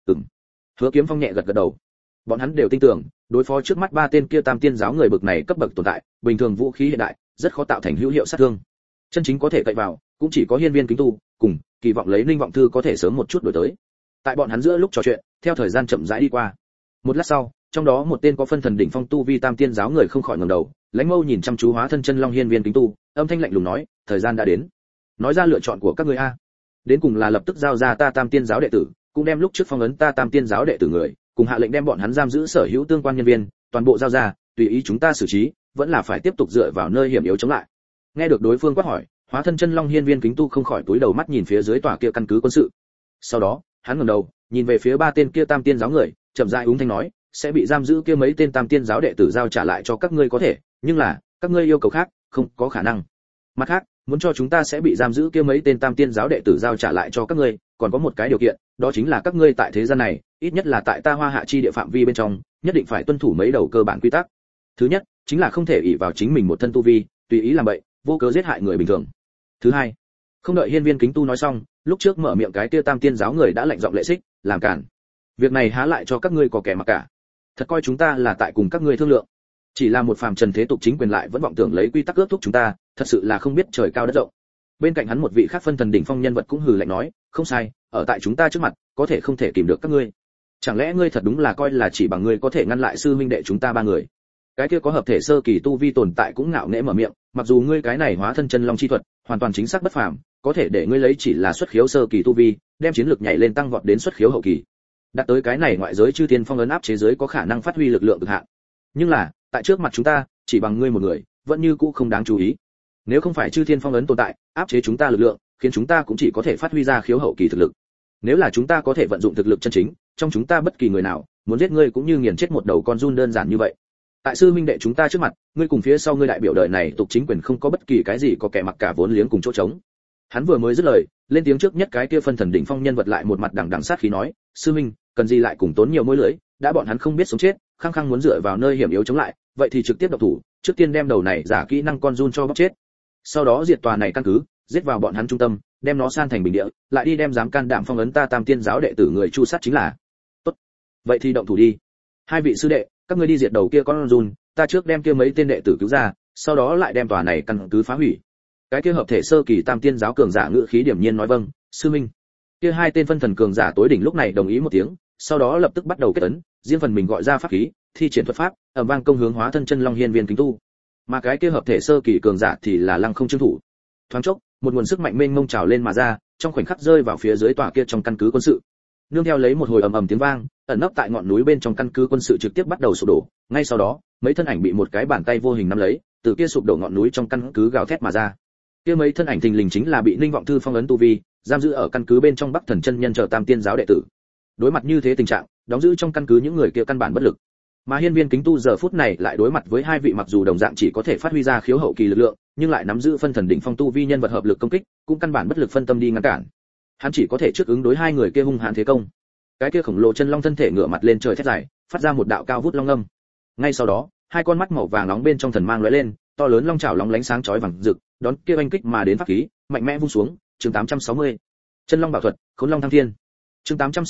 Hứa Kiếm Phong nhẹ gật gật đầu. Bọn hắn đều tin tưởng, đối phó trước mắt ba tên kia tam tiên giáo người bực này cấp bậc tồn tại, bình thường vũ khí hiện đại rất khó tạo thành hữu hiệu sát thương. Chân chính có thể cậy vào, cũng chỉ có Hiên Viên Kính Tu, cùng kỳ vọng lấy Linh Vọng Thư có thể sớm một chút đổi tới. Tại bọn hắn giữa lúc trò chuyện, theo thời gian chậm rãi đi qua. Một lát sau, trong đó một tên có phân thần đỉnh phong tu vi tam tiên giáo người không khỏi ngẩng đầu, lãnh mâu nhìn chăm chú hóa thân chân long Hiên Viên Kính Tu, âm thanh lạnh lùng nói, thời gian đã đến. Nói ra lựa chọn của các ngươi a. Đến cùng là lập tức giao ra ta tam tiên giáo đệ tử, cũng đem lúc trước phong ấn ta tam tiên giáo đệ tử người, cùng hạ lệnh đem bọn hắn giam giữ sở hữu tương quan nhân viên, toàn bộ giao ra, tùy ý chúng ta xử trí, vẫn là phải tiếp tục dựa vào nơi hiểm yếu chống lại. Nghe được đối phương quát hỏi, hóa thân chân long Hiên Viên Kính Tu không khỏi cúi đầu mắt nhìn phía dưới tòa kia căn cứ quân sự. Sau đó, hắn ngẩng đầu, nhìn về phía ba tên kia tam tiên giáo người, chậm rãi úng thanh nói, sẽ bị giam giữ kia mấy tên tam tiên giáo đệ tử giao trả lại cho các ngươi có thể, nhưng là, các ngươi yêu cầu khác, không có khả năng. Mặt khác, muốn cho chúng ta sẽ bị giam giữ kia mấy tên tam tiên giáo đệ tử giao trả lại cho các ngươi, còn có một cái điều kiện, đó chính là các ngươi tại thế gian này, ít nhất là tại ta Hoa Hạ chi địa phạm vi bên trong, nhất định phải tuân thủ mấy đầu cơ bản quy tắc. Thứ nhất, chính là không thể ỷ vào chính mình một thân tu vi, tùy ý làm bậy, vô cớ giết hại người bình thường. Thứ hai, không đợi Hiên Viên Kính Tu nói xong, lúc trước mở miệng cái kia tam tiên giáo người đã lạnh giọng lệ xích, làm cản. Việc này há lại cho các ngươi có kẻ mặc cả. Thật coi chúng ta là tại cùng các ngươi thương lượng. Chỉ là một phàm trần thế tục chính quyền lại vẫn vọng tưởng lấy quy tắc ước thúc chúng ta, thật sự là không biết trời cao đất rộng. Bên cạnh hắn một vị khác phân thần đỉnh phong nhân vật cũng hừ lạnh nói, không sai, ở tại chúng ta trước mặt, có thể không thể kìm được các ngươi. Chẳng lẽ ngươi thật đúng là coi là chỉ bằng ngươi có thể ngăn lại sư huynh đệ chúng ta ba người? Cái kia có hợp thể sơ kỳ tu vi tồn tại cũng ngạo nghễ mở miệng, mặc dù ngươi cái này hóa thân chân long chi thuật, hoàn toàn chính xác bất phàm, có thể để ngươi lấy chỉ là xuất khiếu sơ kỳ tu vi, đem chiến lực nhảy lên tăng vọt đến xuất khiếu hậu kỳ. Đạt tới cái này ngoại giới chư tiên phong ấn áp chế giới có khả năng phát huy lực lượng cực hạn. Nhưng là, tại trước mặt chúng ta, chỉ bằng ngươi một người, vẫn như cũ không đáng chú ý. Nếu không phải chư thiên phong ấn tồn tại, áp chế chúng ta lực lượng, khiến chúng ta cũng chỉ có thể phát huy ra khiếu hậu kỳ thực lực. Nếu là chúng ta có thể vận dụng thực lực chân chính, trong chúng ta bất kỳ người nào, muốn giết ngươi cũng như nghiền chết một đầu con giun đơn giản như vậy. Tại sư huynh đệ chúng ta trước mặt, ngươi cùng phía sau ngươi đại biểu đời này tục chính quyền không có bất kỳ cái gì có kẻ mặc cả vốn liếng cùng chỗ trống. Hắn vừa mới dứt lời, lên tiếng trước nhất cái kia phân thần đỉnh phong nhân vật lại một mặt đằng đằng sát khí nói, sư huynh, cần gì lại cùng tốn nhiều mối lưỡi, đã bọn hắn không biết sống chết, khăng khăng muốn dựa vào nơi hiểm yếu chống lại, vậy thì trực tiếp động thủ, trước tiên đem đầu này giả kỹ năng con giun cho bóc chết. Sau đó diệt tòa này căn cứ, giết vào bọn hắn trung tâm, đem nó san thành bình địa, lại đi đem dám can đảm phong ấn ta tam tiên giáo đệ tử người chu sát chính là. Tốt, vậy thì động thủ đi. Hai vị sư đệ, các ngươi đi diệt đầu kia con giun, ta trước đem kia mấy tên đệ tử cứu ra, sau đó lại đem tòa này căn cứ phá hủy. Cái kia hợp thể sơ kỳ tam tiên giáo cường giả ngữ khí điểm nhiên nói vâng, sư minh. Kia hai tên phân thần cường giả tối đỉnh lúc này đồng ý một tiếng, sau đó lập tức bắt đầu kết ấn, riêng phần mình gọi ra pháp khí, thi triển thuật pháp, ầm vang công hướng hóa thân chân long Hiên Viên Kính Tu. Mà cái kia hợp thể sơ kỳ cường giả thì là lăng không trương thủ. Thoáng chốc, một nguồn sức mạnh mênh mông trào lên mà ra, trong khoảnh khắc rơi vào phía dưới tòa kia trong căn cứ quân sự. Nương theo lấy một hồi ầm ầm tiếng vang, ẩn nấp tại ngọn núi bên trong căn cứ quân sự trực tiếp bắt đầu sụp đổ, ngay sau đó, mấy thân ảnh bị một cái bàn tay vô hình nắm lấy, từ kia sụp đổ ngọn núi trong căn cứ gào thét mà ra. Kia mấy thân ảnh thình lình chính là bị Linh Vọng Thư phong ấn tu vi, giam giữ ở căn cứ bên trong Bắc Thần chân nhân chờ tam tiên giáo đệ tử. Đối mặt như thế tình trạng, đóng giữ trong căn cứ những người kia căn bản bất lực. Mà Hiên Viên Kính Tu giờ phút này lại đối mặt với hai vị mặc dù đồng dạng chỉ có thể phát huy ra khiếu hậu kỳ lực lượng, nhưng lại nắm giữ phân thần đỉnh phong tu vi nhân vật hợp lực công kích, cũng căn bản bất lực phân tâm đi ngăn cản. Hắn chỉ có thể trước ứng đối hai người kia hung hãn thế công. Cái kia khổng lồ chân long thân thể ngửa mặt lên trời thét dài, phát ra một đạo cao vút long âm. Ngay sau đó, hai con mắt màu vàng nóng bên trong thần mang lóe lên, to lớn long chảo lóng lánh sáng chói vàng rực, đón kia oanh kích mà đến pháp khí, mạnh mẽ vung xuống. Chương 860. Chân long bảo thuật, Khốn Long Thăng Thiên. Chương 860.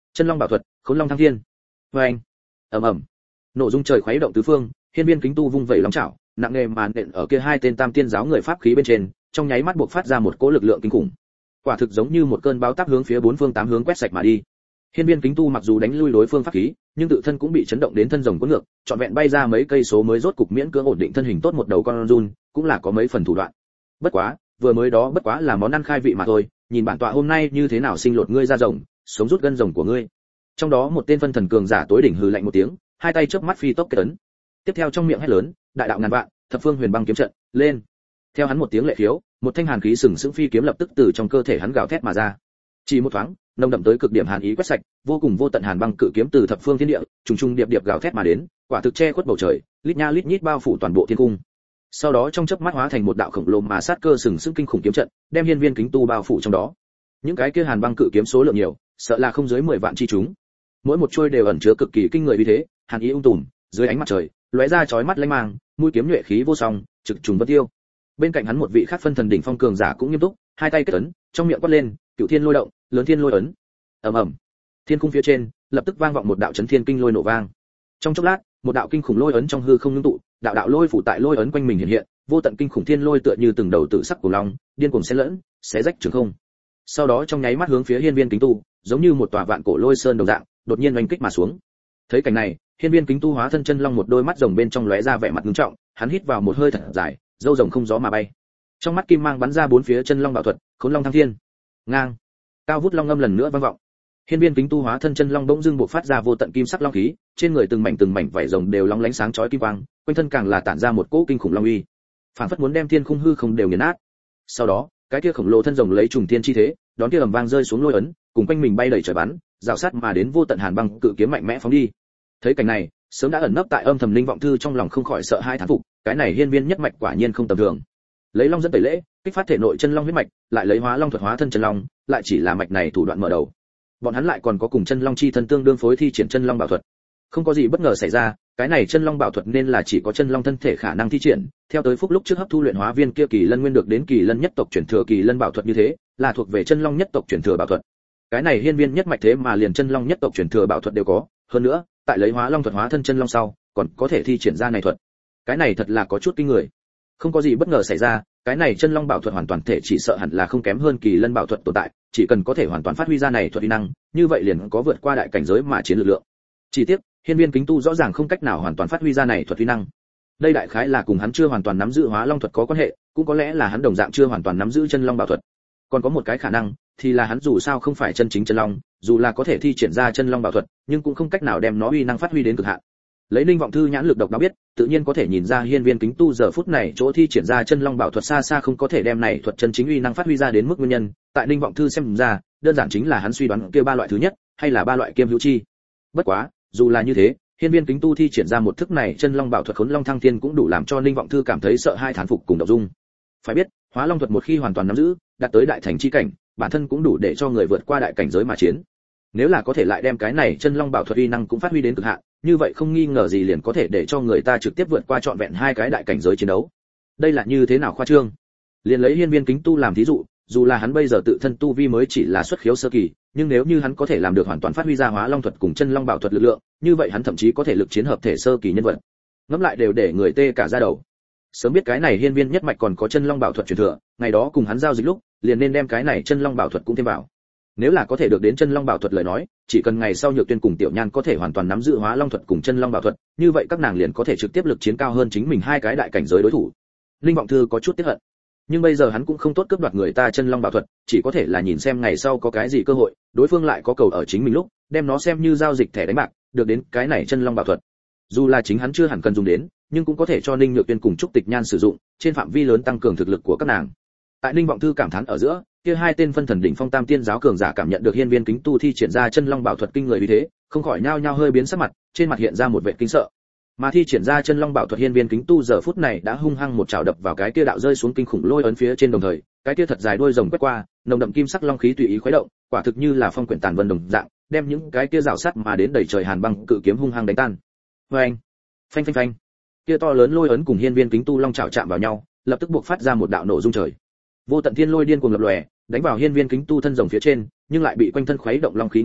chân long bảo thuật, khốn long thăng thiên. Oeng, ầm ầm, nổ rung trời khuấy động tứ phương, hiên viên kính tu vung vẩy long chảo, nặng nề màn nện ở kia hai tên tam tiên giáo người pháp khí bên trên, trong nháy mắt buộc phát ra một cỗ lực lượng kinh khủng. Quả thực giống như một cơn bão táp hướng phía bốn phương tám hướng quét sạch mà đi. Hiên viên kính tu mặc dù đánh lui đối phương pháp khí, nhưng tự thân cũng bị chấn động đến thân rồng cuốn ngược, trọn vẹn bay ra mấy cây số mới rốt cục miễn cưỡng ổn định thân hình tốt một đầu con run, cũng là có mấy phần thủ đoạn. Bất quá, vừa mới đó bất quá là món ăn khai vị mà thôi, nhìn bản tọa hôm nay như thế nào sinh lột ngươi ra rồng, sống rút gân rồng của ngươi. Trong đó một tên phân thần cường giả tối đỉnh hừ lạnh một tiếng, hai tay chớp mắt phi tốc kết ấn. Tiếp theo trong miệng hét lớn, đại đạo ngàn vạn, thập phương huyền băng kiếm trận, lên. Theo hắn một tiếng lệ khiếu, một thanh hàn khí sừng sững phi kiếm lập tức từ trong cơ thể hắn gào thét mà ra. Chỉ một thoáng, nồng đậm tới cực điểm hàn ý quét sạch, vô cùng vô tận hàn băng cự kiếm từ thập phương thiên địa, trùng trùng điệp điệp gào thét mà đến, quả thực che khuất bầu trời, lít nha lít nhít bao phủ toàn bộ thiên cung. Sau đó trong chớp mắt hóa thành một đạo khổng lồ mà sát cơ sừng sững kinh khủng kiếm trận, đem hiên viên kính tu bao phủ trong đó. Những cái kia hàn băng cự kiếm số lượng nhiều, sợ là không dưới 10 vạn chi chúng. Mỗi một chuôi đều ẩn chứa cực kỳ kinh người uy thế, hàn ý tùm, dưới ánh mặt trời, lóe ra chói mắt lanh mang, mũi kiếm nhuệ khí vô song, trực trùng vân tiêu. Bên cạnh hắn một vị khác phân thần đỉnh phong cường giả cũng nghiêm túc, hai tay kết ấn, trong miệng quát lên, cửu thiên lôi động, lớn thiên lôi ấn. Ầm ầm. Thiên cung phía trên, lập tức vang vọng một đạo chấn thiên kinh lôi nổ vang. Trong chốc lát, một đạo kinh khủng lôi ấn trong hư không ngưng tụ, đạo đạo lôi phủ tại lôi ấn quanh mình hiện hiện, vô tận kinh khủng thiên lôi tựa như từng đầu tự sắc của long, điên cuồng xen lẫn, xé rách trường không. Sau đó trong nháy mắt hướng phía hiên viên kính tu, giống như một tòa vạn cổ lôi sơn đồng dạng, đột nhiên oanh kích mà xuống. Thấy cảnh này, hiên viên kính tu hóa thân chân long một đôi mắt rồng bên trong lóe ra vẻ mặt nghiêm trọng, hắn hít vào một hơi thật dài, râu rồng không gió mà bay. Trong mắt kim mang bắn ra bốn phía chân long bảo thuật, khốn long thăng thiên. Ngang. Cao vút long ngâm lần nữa vang vọng. Hiên viên kính tu hóa thân chân long bỗng dưng bộc phát ra vô tận kim sắc long khí, trên người từng mảnh vảy rồng đều lóng lánh sáng chói kim quang, quanh thân càng là tản ra một cỗ kinh khủng long uy, phản phất muốn đem thiên khung hư không đều nghiền nát. Sau đó, cái kia khổng lồ thân rồng lấy trùng thiên chi thế, đón kia ầm vang rơi xuống lôi ấn, cùng quanh mình bay đầy trời bắn, rào sát mà đến vô tận hàn băng cự kiếm mạnh mẽ phóng đi. Thấy cảnh này, sớm đã ẩn nấp tại âm thầm linh vọng thư trong lòng không khỏi sợ hai thán phục, cái này hiên viên nhất mạch quả nhiên không tầm thường. Lấy long dẫn tẩy lễ, kích phát thể nội chân long huyết mạch, lại lấy hóa long thuật hóa thân chân long, lại chỉ là mạch này thủ đoạn mở đầu. Bọn hắn lại còn có cùng chân long chi thân tương đương phối thi triển chân long bảo thuật. Không có gì bất ngờ xảy ra, cái này chân long bảo thuật nên là chỉ có chân long thân thể khả năng thi triển, theo tới phúc lúc trước hấp thu luyện hóa viên kia kỳ lân nguyên được đến kỳ lân nhất tộc chuyển thừa kỳ lân bảo thuật như thế, là thuộc về chân long nhất tộc chuyển thừa bảo thuật. Cái này hiên viên nhất mạch thế mà liền chân long nhất tộc chuyển thừa bảo thuật đều có, hơn nữa, tại lấy hóa long thuật hóa thân chân long sau, còn có thể thi triển ra này thuật. Cái này thật là có chút kinh người. Không có gì bất ngờ xảy ra, cái này chân long bảo thuật hoàn toàn thể chỉ sợ hẳn là không kém hơn kỳ lân bảo thuật tồn tại, chỉ cần có thể hoàn toàn phát huy ra này thuật uy năng, như vậy liền có vượt qua đại cảnh giới mà chiến lực lượng. Chỉ tiếc, hiên viên kính tu rõ ràng không cách nào hoàn toàn phát huy ra này thuật uy năng. Đây đại khái là cùng hắn chưa hoàn toàn nắm giữ hóa long thuật có quan hệ, cũng có lẽ là hắn đồng dạng chưa hoàn toàn nắm giữ chân long bảo thuật. Còn có một cái khả năng, thì là hắn dù sao không phải chân chính chân long, dù là có thể thi triển ra chân long bảo thuật, nhưng cũng không cách nào đem nó uy năng phát huy đến cực hạn. Lấy linh vọng thư nhãn lực độc đáo biết, tự nhiên có thể nhìn ra hiên viên kính tu giờ phút này chỗ thi triển ra chân long bảo thuật xa xa không có thể đem này thuật chân chính uy năng phát huy ra đến mức nguyên nhân. Tại linh vọng thư xem ra, đơn giản chính là hắn suy đoán kia ba loại thứ nhất, hay là ba loại kiêm hữu chi. Bất quá, dù là như thế, hiên viên kính tu thi triển ra một thức này chân long bảo thuật khốn long thăng thiên cũng đủ làm cho linh vọng thư cảm thấy sợ hai thán phục cùng động dung. Phải biết, hóa long thuật một khi hoàn toàn nắm giữ, đạt tới đại thành chi cảnh, bản thân cũng đủ để cho người vượt qua đại cảnh giới mà chiến. Nếu là có thể lại đem cái này chân long bảo thuật uy năng cũng phát huy đến cực hạn, như vậy không nghi ngờ gì liền có thể để cho người ta trực tiếp vượt qua trọn vẹn hai cái đại cảnh giới chiến đấu. Đây là như thế nào khoa trương? Liền lấy hiên viên kính tu làm thí dụ, dù là hắn bây giờ tự thân tu vi mới chỉ là xuất khiếu sơ kỳ, nhưng nếu như hắn có thể làm được hoàn toàn phát huy ra hóa long thuật cùng chân long bảo thuật lực lượng, như vậy hắn thậm chí có thể lực chiến hợp thể sơ kỳ nhân vật. Ngẫm lại đều để người tê cả da đầu. Sớm biết cái này hiên viên nhất mạch còn có chân long bảo thuật truyền thừa, ngày đó cùng hắn giao dịch lúc, liền nên đem cái này chân long bảo thuật cũng thêm vào. Nếu là có thể được đến chân long bảo thuật lời nói, chỉ cần ngày sau Nhược Tuyên cùng Tiểu Nhan có thể hoàn toàn nắm giữ hóa long thuật cùng chân long bảo thuật, như vậy các nàng liền có thể trực tiếp lực chiến cao hơn chính mình hai cái đại cảnh giới đối thủ. Linh vọng thư có chút tiếc hận, nhưng bây giờ hắn cũng không tốt cướp đoạt người ta chân long bảo thuật, chỉ có thể là nhìn xem ngày sau có cái gì cơ hội, đối phương lại có cầu ở chính mình lúc, đem nó xem như giao dịch thẻ đánh bạc, được đến cái này chân long bảo thuật. Dù là chính hắn chưa hẳn cần dùng đến, nhưng cũng có thể cho Ninh Nhược Tuyên cùng Trúc Tịch Nhan sử dụng, trên phạm vi lớn tăng cường thực lực của các nàng. Tại Ninh vọng thư cảm thán ở giữa, kia hai tên phân thần đỉnh phong tam tiên giáo cường giả cảm nhận được hiên viên kính tu thi triển ra chân long bảo thuật kinh người vì thế, không khỏi nhao nhao hơi biến sắc mặt, trên mặt hiện ra một vẻ kinh sợ. Mà thi triển ra chân long bảo thuật hiên viên kính tu giờ phút này đã hung hăng một chảo đập vào cái kia đạo rơi xuống kinh khủng lôi ấn phía trên đồng thời, cái kia thật dài đuôi rồng quét qua, nồng đậm kim sắc long khí tùy ý khuấy động, quả thực như là phong quyển tàn vân đồng dạng, đem những cái kia rào sắt mà đến đầy trời hàn băng cự kiếm hung hăng đánh tan. Oeng, phanh phanh phanh, kia to lớn lôi ấn cùng hiên viên kính tu long chảo chạm vào nhau, lập tức buộc phát ra một đạo nổ rung trời. Vô tận thiên lôi điên cuồng lập lòe, đánh vào hiên viên kính tu thân rồng phía trên, nhưng lại bị quanh thân khuấy động long khí ngăn lại,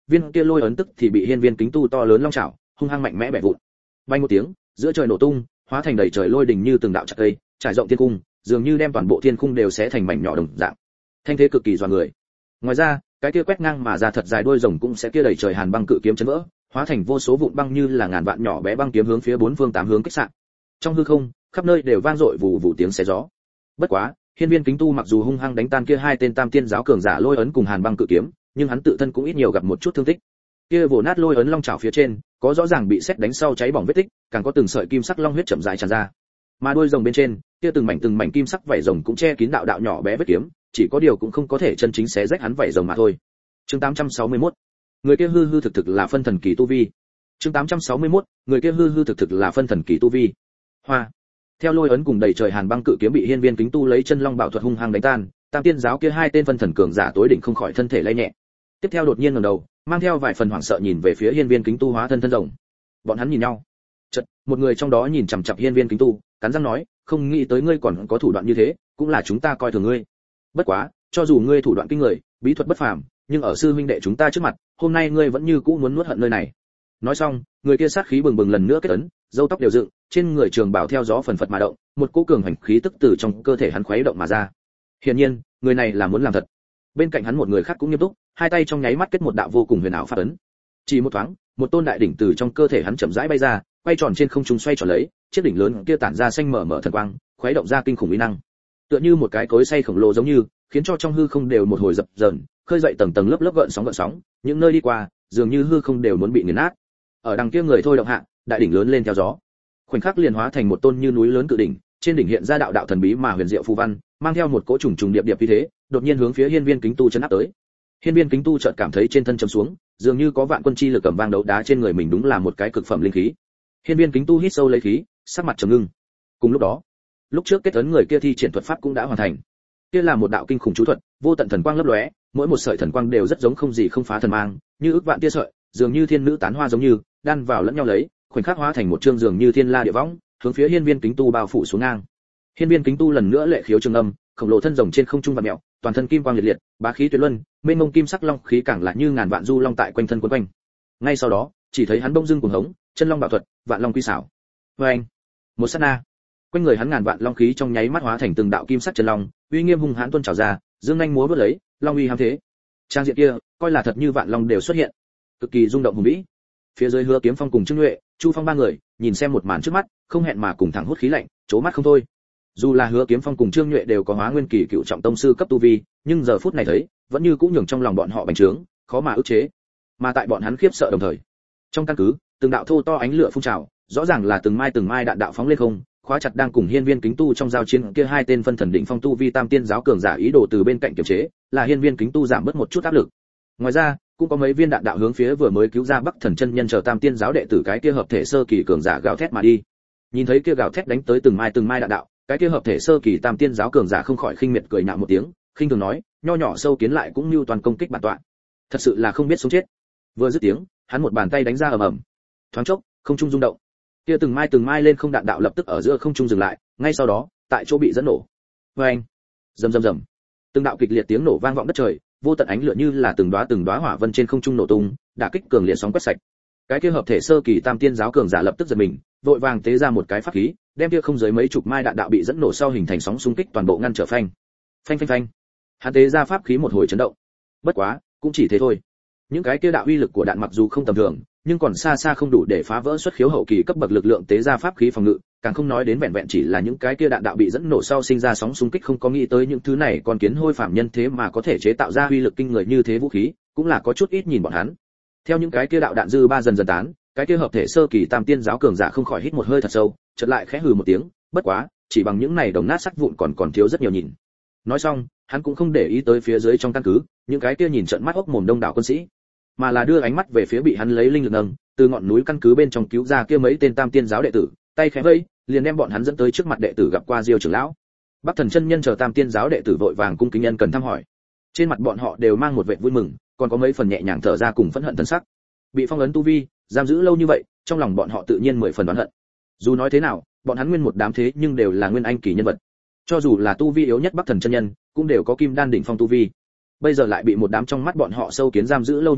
viên kia lôi ấn tức thì bị hiên viên kính tu to lớn long chảo hung hăng mạnh mẽ bẻ vụn. Bay một tiếng, giữa trời nổ tung, hóa thành đầy trời lôi đình như từng đạo chặt cây, trải rộng thiên cung, dường như đem toàn bộ thiên cung đều xé thành mảnh nhỏ đồng dạng. Thanh thế cực kỳ dọa người. Ngoài ra, cái kia quét ngang mà ra thật dài đuôi rồng cũng sẽ kia đầy trời hàn băng cự kiếm chấn vỡ, hóa thành vô số vụn băng như là ngàn vạn nhỏ bé băng kiếm hướng phía bốn phương tám hướng kích xạ. Trong hư không, khắp nơi đều vang dội vù vù tiếng xé gió. Bất quá, hiên viên kính tu mặc dù hung hăng đánh tan kia hai tên tam tiên giáo cường giả lôi ấn cùng hàn băng cự kiếm, nhưng hắn tự thân cũng ít nhiều gặp một chút thương tích. Kia vồ nát lôi ấn long chảo phía trên, có rõ ràng bị sét đánh sau cháy bỏng vết tích, càng có từng sợi kim sắc long huyết chậm rãi tràn ra. Mà đuôi rồng bên trên, kia từng mảnh kim sắc vảy rồng cũng che kín đạo đạo nhỏ bé vết kiếm, chỉ có điều cũng không có thể chân chính xé rách hắn vảy rồng mà thôi. Chương 861. Người kia hư hư thực thực là phân thần kỳ tu vi. Chương 861. Người kia hư hư thực thực là phân thần kỳ tu vi. Hoa. Theo lôi ấn cùng đầy trời hàn băng cự kiếm bị hiên viên kính tu lấy chân long bảo thuật hung hăng đánh tan, tam tiên giáo kia hai tên phân thần cường giả tối đỉnh không khỏi thân thể lay nhẹ. Tiếp theo đột nhiên ngẩng đầu, mang theo vài phần hoảng sợ nhìn về phía hiên viên kính tu hóa thân thân rồng. Bọn hắn nhìn nhau. Chợt, một người trong đó nhìn chằm chằm hiên viên kính tu, cắn răng nói, không nghĩ tới ngươi còn có thủ đoạn như thế, cũng là chúng ta coi thường ngươi. Bất quá, cho dù ngươi thủ đoạn kinh người, bí thuật bất phàm, nhưng ở sư huynh đệ chúng ta trước mặt, hôm nay ngươi vẫn như cũ muốn nuốt hận nơi này. Nói xong, người kia sát khí bừng bừng lần nữa kết ấn, râu tóc đều dựng, trên người trường bào theo gió phần phật mà động, một cỗ cường hành khí tức từ trong cơ thể hắn khuấy động mà ra. Hiển nhiên, người này là muốn làm thật. Bên cạnh hắn một người khác cũng nghiêm túc, hai tay trong nháy mắt kết một đạo vô cùng huyền ảo pháp ấn. Chỉ một thoáng, một tôn đại đỉnh từ trong cơ thể hắn chậm rãi bay ra, quay tròn trên không trung xoay tròn lấy, chiếc đỉnh lớn kia tản ra xanh mở mở thần quang, khuấy động ra kinh khủng uy năng. Tựa như một cái cối xay khổng lồ giống như, khiến cho trong hư không đều một hồi dập dờn, khơi dậy tầng tầng lớp lớp gợn sóng, những nơi đi qua, dường như hư không đều muốn bị nghiền nát. Ở đằng kia người thôi động hạ, đại đỉnh lớn lên theo gió. Khoảnh khắc liền hóa thành một tôn như núi lớn cự đỉnh, trên đỉnh hiện ra đạo đạo thần bí mà huyền diệu phù văn, mang theo một cỗ trùng trùng điệp điệp như thế, đột nhiên hướng phía hiên viên kính tu chấn áp tới. Hiên viên kính tu chợt cảm thấy trên thân chấm xuống, dường như có vạn quân chi lực cầm vang đấu đá trên người mình, đúng là một cái cực phẩm linh khí. Hiên viên kính tu hít sâu lấy khí, sắc mặt trầm ngưng. Cùng lúc đó, lúc trước kết ấn người kia thi triển thuật pháp cũng đã hoàn thành. Kia là một đạo kinh khủng chú thuật, vô tận thần quang lấp lóe, mỗi một sợi thần quang đều rất giống không gì không phá thần mang, như ức vạn tia sợi, dường như thiên nữ tán hoa giống như, đan vào lẫn nhau lấy, khoảnh khắc hóa thành một chương dường như thiên la địa võng, hướng phía hiên viên kính tu bao phủ xuống ngang. Hiên viên kính tu lần nữa lệ khiếu trường âm, khổng lồ thân rồng trên không trung vặn mèo, toàn thân kim quang liệt liệt, bá khí tuyệt luân, mênh mông kim sắc long khí càng là như ngàn vạn du long tại quanh thân quấn quanh. Ngay sau đó, chỉ thấy hắn bỗng dưng cuồng hống, chân long bảo thuật, vạn long quy xảo. Oeng! Một sát na, quanh người hắn ngàn vạn long khí trong nháy mắt hóa thành từng đạo kim sắc chân long, uy nghiêm hung hãn tuôn trào ra, dương nhanh múa vớt lấy, long uy hám thế. Trang diện kia, coi là thật như vạn long đều xuất hiện, cực kỳ rung động hùng vĩ. Phía dưới Hứa Kiếm Phong cùng Trương Nhuệ, Chu Phong ba người, nhìn xem một màn trước mắt, không hẹn mà cùng thẳng hút khí lạnh, chố mắt không thôi. Dù là Hứa Kiếm Phong cùng Trương Nhuệ đều có Hóa Nguyên kỳ cựu trọng tông sư cấp tu vi, nhưng giờ phút này thấy, vẫn như cũng nhường trong lòng bọn họ bành trướng, khó mà ức chế. Mà tại bọn hắn khiếp sợ đồng thời, trong căn cứ, từng đạo thô to ánh lửa phun trào, rõ ràng là từng mai đạn đạo phóng lên không, khóa chặt đang cùng hiên viên kính tu trong giao chiến kia hai tên phân thần đỉnh phong tu vi tam tiên giáo cường giả ý đồ từ bên cạnh kiềm chế, là hiên viên kính tu giảm bớt một chút áp lực. Ngoài ra, cũng có mấy viên đạn đạo hướng phía vừa mới cứu ra Bắc Thần chân nhân chờ tam tiên giáo đệ tử cái kia hợp thể sơ kỳ cường giả gào thét mà đi. Nhìn thấy kia gào thét đánh tới từng mai đạn đạo, cái kia hợp thể sơ kỳ tam tiên giáo cường giả không khỏi khinh miệt cười nhạo một tiếng, khinh thường nói, nho nhỏ sâu kiến lại cũng như toàn công kích bản tọa. Thật sự là không biết sống chết. Vừa dứt tiếng, hắn một bàn tay đánh ra ầm ầm. Thoáng chốc, không trung rung động. Kia từng mai lên không đạn đạo lập tức ở giữa không trung dừng lại, ngay sau đó, tại chỗ bị dẫn nổ. Oeng! Rầm rầm rầm. Từng đạo kịch liệt tiếng nổ vang vọng đất trời, vô tận ánh lửa như là từng đóa hỏa vân trên không trung nổ tung, đả kích cường liệt sóng quét sạch. Cái kia hợp thể sơ kỳ tam tiên giáo cường giả lập tức giật mình, vội vàng tế ra một cái pháp khí, đem kia không dưới mấy chục mai đạn đạo bị dẫn nổ sau hình thành sóng xung kích toàn bộ ngăn trở phanh. Phanh phanh phanh. Hắn tế ra pháp khí một hồi chấn động. Bất quá, cũng chỉ thế thôi. Những cái kia đạo uy lực của đạn mặc dù không tầm thường, nhưng còn xa xa không đủ để phá vỡ xuất khiếu hậu kỳ cấp bậc lực lượng tế ra pháp khí phòng ngự, càng không nói đến vẹn vẹn chỉ là những cái kia đạn đạo bị dẫn nổ sau sinh ra sóng xung kích, không có nghĩ tới những thứ này còn kiến hôi phạm nhân thế mà có thể chế tạo ra uy lực kinh người như thế vũ khí, cũng là có chút ít nhìn bọn hắn. Theo những cái kia đạo đạn dư ba dần dần tán, cái kia hợp thể sơ kỳ tam tiên giáo cường giả không khỏi hít một hơi thật sâu, chợt lại khẽ hừ một tiếng, bất quá, chỉ bằng những này đồng nát sắt vụn còn thiếu rất nhiều nhìn. Nói xong, hắn cũng không để ý tới phía dưới trong căn cứ, những cái kia nhìn trận mắt ốc mồm đông đảo quân sĩ, mà là đưa ánh mắt về phía bị hắn lấy linh lực nâng từ ngọn núi căn cứ bên trong cứu ra kia mấy tên tam tiên giáo đệ tử, tay khẽ vẫy, liền đem bọn hắn dẫn tới trước mặt đệ tử gặp qua Diêu trưởng lão. Bắc Thần chân nhân chờ tam tiên giáo đệ tử vội vàng cung kính nhân cần thăm hỏi. Trên mặt bọn họ đều mang một vẻ vui mừng, còn có mấy phần nhẹ nhàng thở ra cùng phẫn hận thần sắc. Bị phong ấn tu vi, giam giữ lâu như vậy, trong lòng bọn họ tự nhiên 10 phần oán hận. Dù nói thế nào, bọn hắn nguyên một đám thế nhưng đều là nguyên anh kỳ nhân vật. Cho dù là tu vi yếu nhất Bắc Thần chân nhân, cũng đều có kim đan đỉnh phong tu vi. Bây giờ lại bị một đám trong mắt bọn họ sâu kiến giam giữ lâu như vậy,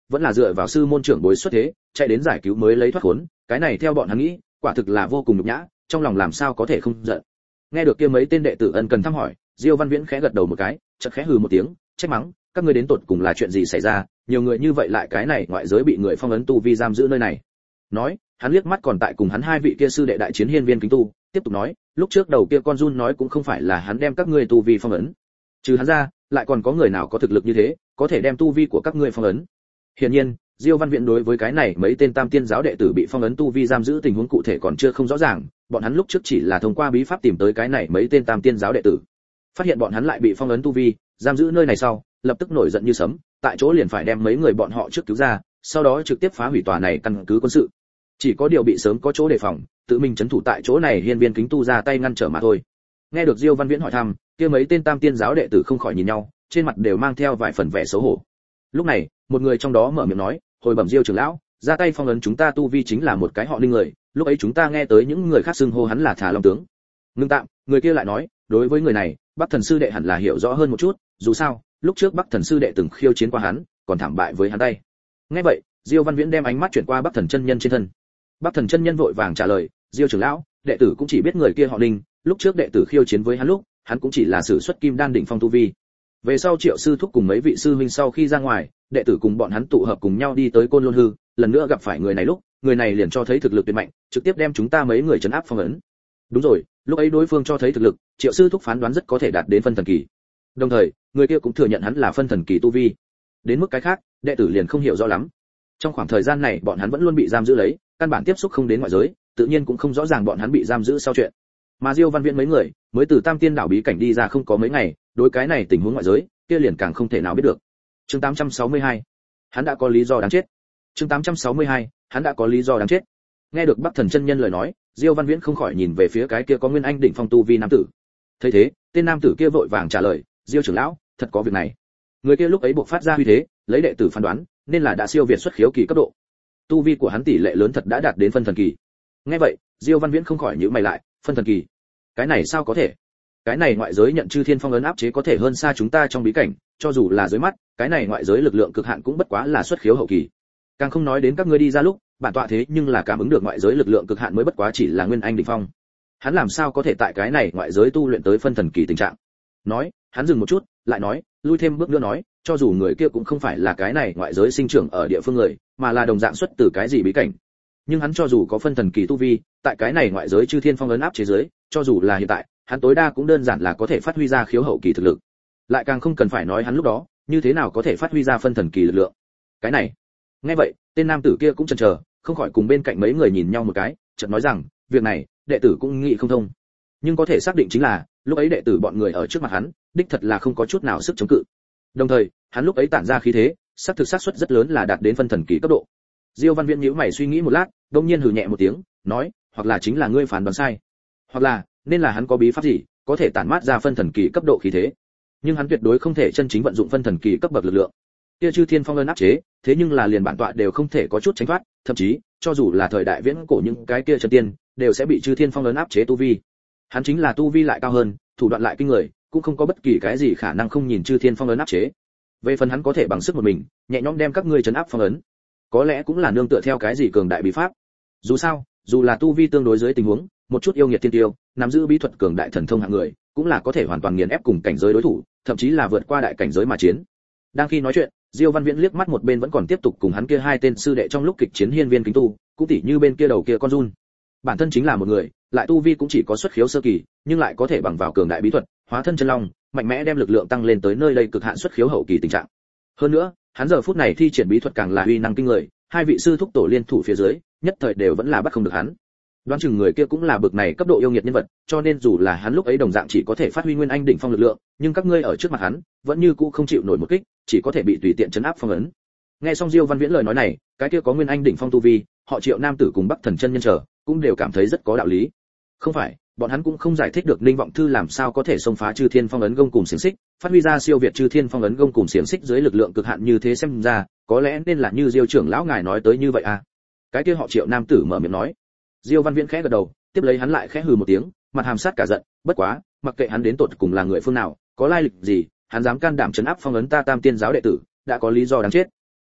vẫn là dựa vào sư môn trưởng bối xuất thế, chạy đến giải cứu mới lấy thoát khốn, cái này theo bọn hắn nghĩ, quả thực là vô cùng nhục nhã, trong lòng làm sao có thể không giận. Nghe được kia mấy tên đệ tử ân cần thăm hỏi, Diêu Văn Viễn khẽ gật đầu một cái, chợt khẽ hừ một tiếng, trách mắng, các ngươi đến tột cùng là chuyện gì xảy ra, nhiều người như vậy lại cái này ngoại giới bị người phong ấn tu vi giam giữ nơi này. Nói, hắn liếc mắt còn tại cùng hắn hai vị kia sư đệ đại chiến hiên viên kính tu, tiếp tục nói, lúc trước đầu kia con run nói cũng không phải là hắn đem các ngươi tu vi phong ấn, trừ hắn ra, lại còn có người nào có thực lực như thế, có thể đem tu vi của các ngươi phong ấn. Hiển nhiên, Diêu Văn Viễn đối với cái này mấy tên Tam Tiên giáo đệ tử bị phong ấn tu vi giam giữ tình huống cụ thể còn chưa không rõ ràng, bọn hắn lúc trước chỉ là thông qua bí pháp tìm tới cái này mấy tên Tam Tiên giáo đệ tử. Phát hiện bọn hắn lại bị phong ấn tu vi, giam giữ nơi này sau, lập tức nổi giận như sấm, tại chỗ liền phải đem mấy người bọn họ trước cứu ra, sau đó trực tiếp phá hủy tòa này căn cứ quân sự. Chỉ có điều bị sớm có chỗ đề phòng, tự mình trấn thủ tại chỗ này hiên viên kính tu ra tay ngăn trở mà thôi. Nghe được Diêu Văn Viễn hỏi thăm, kia mấy tên Tam Tiên giáo đệ tử không khỏi nhìn nhau, trên mặt đều mang theo vài phần vẻ xấu hổ. Lúc này, một người trong đó mở miệng nói, hồi bẩm Diêu trưởng lão, ra tay phong ấn chúng ta tu vi chính là một cái họ Ninh người, lúc ấy chúng ta nghe tới những người khác xưng hô hắn là Thả Long tướng. Ngưng tạm, người kia lại nói, đối với người này, Bắc Thần sư đệ hẳn là hiểu rõ hơn một chút, dù sao, lúc trước Bắc Thần sư đệ từng khiêu chiến qua hắn, còn thảm bại với hắn tay. Nghe vậy, Diêu Văn Viễn đem ánh mắt chuyển qua Bắc Thần chân nhân trên thân. Bắc Thần chân nhân vội vàng trả lời, Diêu trưởng lão, đệ tử cũng chỉ biết người kia họ Ninh, lúc trước đệ tử khiêu chiến với hắn lúc, hắn cũng chỉ là sử xuất kim đan đỉnh phong tu vi. Về sau Triệu sư thúc cùng mấy vị sư huynh sau khi ra ngoài, đệ tử cùng bọn hắn tụ hợp cùng nhau đi tới Côn Lôn Hư, lần nữa gặp phải người này lúc, người này liền cho thấy thực lực tuyệt mạnh, trực tiếp đem chúng ta mấy người trấn áp phong ấn. Đúng rồi, lúc ấy đối phương cho thấy thực lực, Triệu sư thúc phán đoán rất có thể đạt đến phân thần kỳ. Đồng thời, người kia cũng thừa nhận hắn là phân thần kỳ tu vi. Đến mức cái khác, đệ tử liền không hiểu rõ lắm. Trong khoảng thời gian này, bọn hắn vẫn luôn bị giam giữ lấy, căn bản tiếp xúc không đến ngoại giới, tự nhiên cũng không rõ ràng bọn hắn bị giam giữ sau chuyện. Mà Diêu Văn Viễn mấy người, mới từ Tam Tiên đảo bí cảnh đi ra không có mấy ngày, đối cái này tình huống ngoại giới, kia liền càng không thể nào biết được. Chương 862, hắn đã có lý do đáng chết. Chương 862, hắn đã có lý do đáng chết. Nghe được Bắc Thần chân nhân lời nói, Diêu Văn Viễn không khỏi nhìn về phía cái kia có nguyên anh đỉnh phong tu vi nam tử. Thấy thế, tên nam tử kia vội vàng trả lời, Diêu trưởng lão, thật có việc này. Người kia lúc ấy buộc phát ra uy thế, lấy đệ tử phán đoán, nên là đã siêu việt xuất khiếu kỳ cấp độ. Tu vi của hắn tỷ lệ lớn thật đã đạt đến phân thần kỳ. Nghe vậy, Diêu Văn Viễn không khỏi nhíu mày lại, phân thần kỳ? Cái này sao có thể? Cái này ngoại giới nhận chư thiên phong ấn áp chế có thể hơn xa chúng ta trong bí cảnh, cho dù là dưới mắt, cái này ngoại giới lực lượng cực hạn cũng bất quá là xuất khiếu hậu kỳ. Càng không nói đến các ngươi đi ra lúc, bản tọa thế nhưng là cảm ứng được ngoại giới lực lượng cực hạn mới bất quá chỉ là nguyên anh đỉnh phong. Hắn làm sao có thể tại cái này ngoại giới tu luyện tới phân thần kỳ tình trạng? Nói, hắn dừng một chút, lại nói, lui thêm bước nữa nói, cho dù người kia cũng không phải là cái này ngoại giới sinh trưởng ở địa phương người, mà là đồng dạng xuất từ cái gì bí cảnh. Nhưng hắn cho dù có phân thần kỳ tu vi, tại cái này ngoại giới chư thiên phong ấn áp chế giới, cho dù là hiện tại, hắn tối đa cũng đơn giản là có thể phát huy ra khiếu hậu kỳ thực lực. Lại càng không cần phải nói hắn lúc đó, như thế nào có thể phát huy ra phân thần kỳ lực lượng. Cái này. Nghe vậy, tên nam tử kia cũng chần chờ, không khỏi cùng bên cạnh mấy người nhìn nhau một cái, chợt nói rằng, việc này, đệ tử cũng nghĩ không thông. Nhưng có thể xác định chính là, lúc ấy đệ tử bọn người ở trước mặt hắn, đích thật là không có chút nào sức chống cự. Đồng thời, hắn lúc ấy tản ra khí thế, xác suất rất lớn là đạt đến phân thần kỳ cấp độ. Diêu Văn Viễn nhíu mày suy nghĩ một lát, đột nhiên hừ nhẹ một tiếng, nói, hoặc là chính là ngươi phán đoán sai, hoặc là nên là hắn có bí pháp gì, có thể tản mát ra phân thần kỳ cấp độ khí thế. Nhưng hắn tuyệt đối không thể chân chính vận dụng phân thần kỳ cấp bậc lực lượng. Kia chư thiên phong ấn áp chế, thế nhưng là liền bản tọa đều không thể có chút tránh thoát, thậm chí, cho dù là thời đại viễn cổ những cái kia chân tiên, đều sẽ bị chư thiên phong ấn áp chế tu vi. Hắn chính là tu vi lại cao hơn, thủ đoạn lại kinh người, cũng không có bất kỳ cái gì khả năng không nhìn chư thiên phong ấn áp chế. Về phần hắn có thể bằng sức một mình, nhẹ nhõm đem các ngươi trấn áp phong ấn, có lẽ cũng là nương tựa theo cái gì cường đại bí pháp. Dù sao, dù là tu vi tương đối dưới tình huống, một chút yêu nghiệt tiên tiêu, nắm giữ bí thuật cường đại thần thông hạng người, cũng là có thể hoàn toàn nghiền ép cùng cảnh giới đối thủ, thậm chí là vượt qua đại cảnh giới mà chiến. Đang khi nói chuyện, Diêu Văn Viễn liếc mắt một bên vẫn còn tiếp tục cùng hắn kia hai tên sư đệ trong lúc kịch chiến hiên viên kính tu, cũng tỉ như bên kia đầu kia con run. Bản thân chính là một người, lại tu vi cũng chỉ có xuất khiếu sơ kỳ, nhưng lại có thể bằng vào cường đại bí thuật, hóa thân chân long, mạnh mẽ đem lực lượng tăng lên tới nơi đây cực hạn xuất khiếu hậu kỳ tình trạng. Hơn nữa, hắn giờ phút này thi triển bí thuật càng là uy năng kinh người, hai vị sư thúc tổ liên thủ phía dưới, nhất thời đều vẫn là bắt không được hắn. Đoán chừng người kia cũng là bực này cấp độ yêu nghiệt nhân vật, cho nên dù là hắn lúc ấy đồng dạng chỉ có thể phát huy nguyên anh đỉnh phong lực lượng, nhưng các ngươi ở trước mặt hắn, vẫn như cũ không chịu nổi một kích, chỉ có thể bị tùy tiện trấn áp phong ấn. Nghe xong Diêu Văn Viễn lời nói này, cái kia có nguyên anh đỉnh phong tu vi, họ Triệu nam tử cùng Bắc Thần chân nhân trở, cũng đều cảm thấy rất có đạo lý. Không phải, bọn hắn cũng không giải thích được Ninh Vọng Thư làm sao có thể xông phá chư thiên phong ấn gông cùm xiềng xích, phát huy ra siêu việt chư thiên phong ấn gông cùm xiềng xích dưới lực lượng cực hạn như thế, xem ra, có lẽ nên là như Diêu trưởng lão ngài nói tới như vậy à. Cái kia họ Triệu nam tử mở miệng nói. Diêu Văn Viễn khẽ gật đầu, tiếp lấy hắn lại khẽ hừ một tiếng, mặt hàm sát cả giận, bất quá, mặc kệ hắn đến tột cùng là người phương nào, có lai lịch gì, hắn dám can đảm trấn áp phong ấn ta Tam Tiên giáo đệ tử, đã có lý do đáng chết.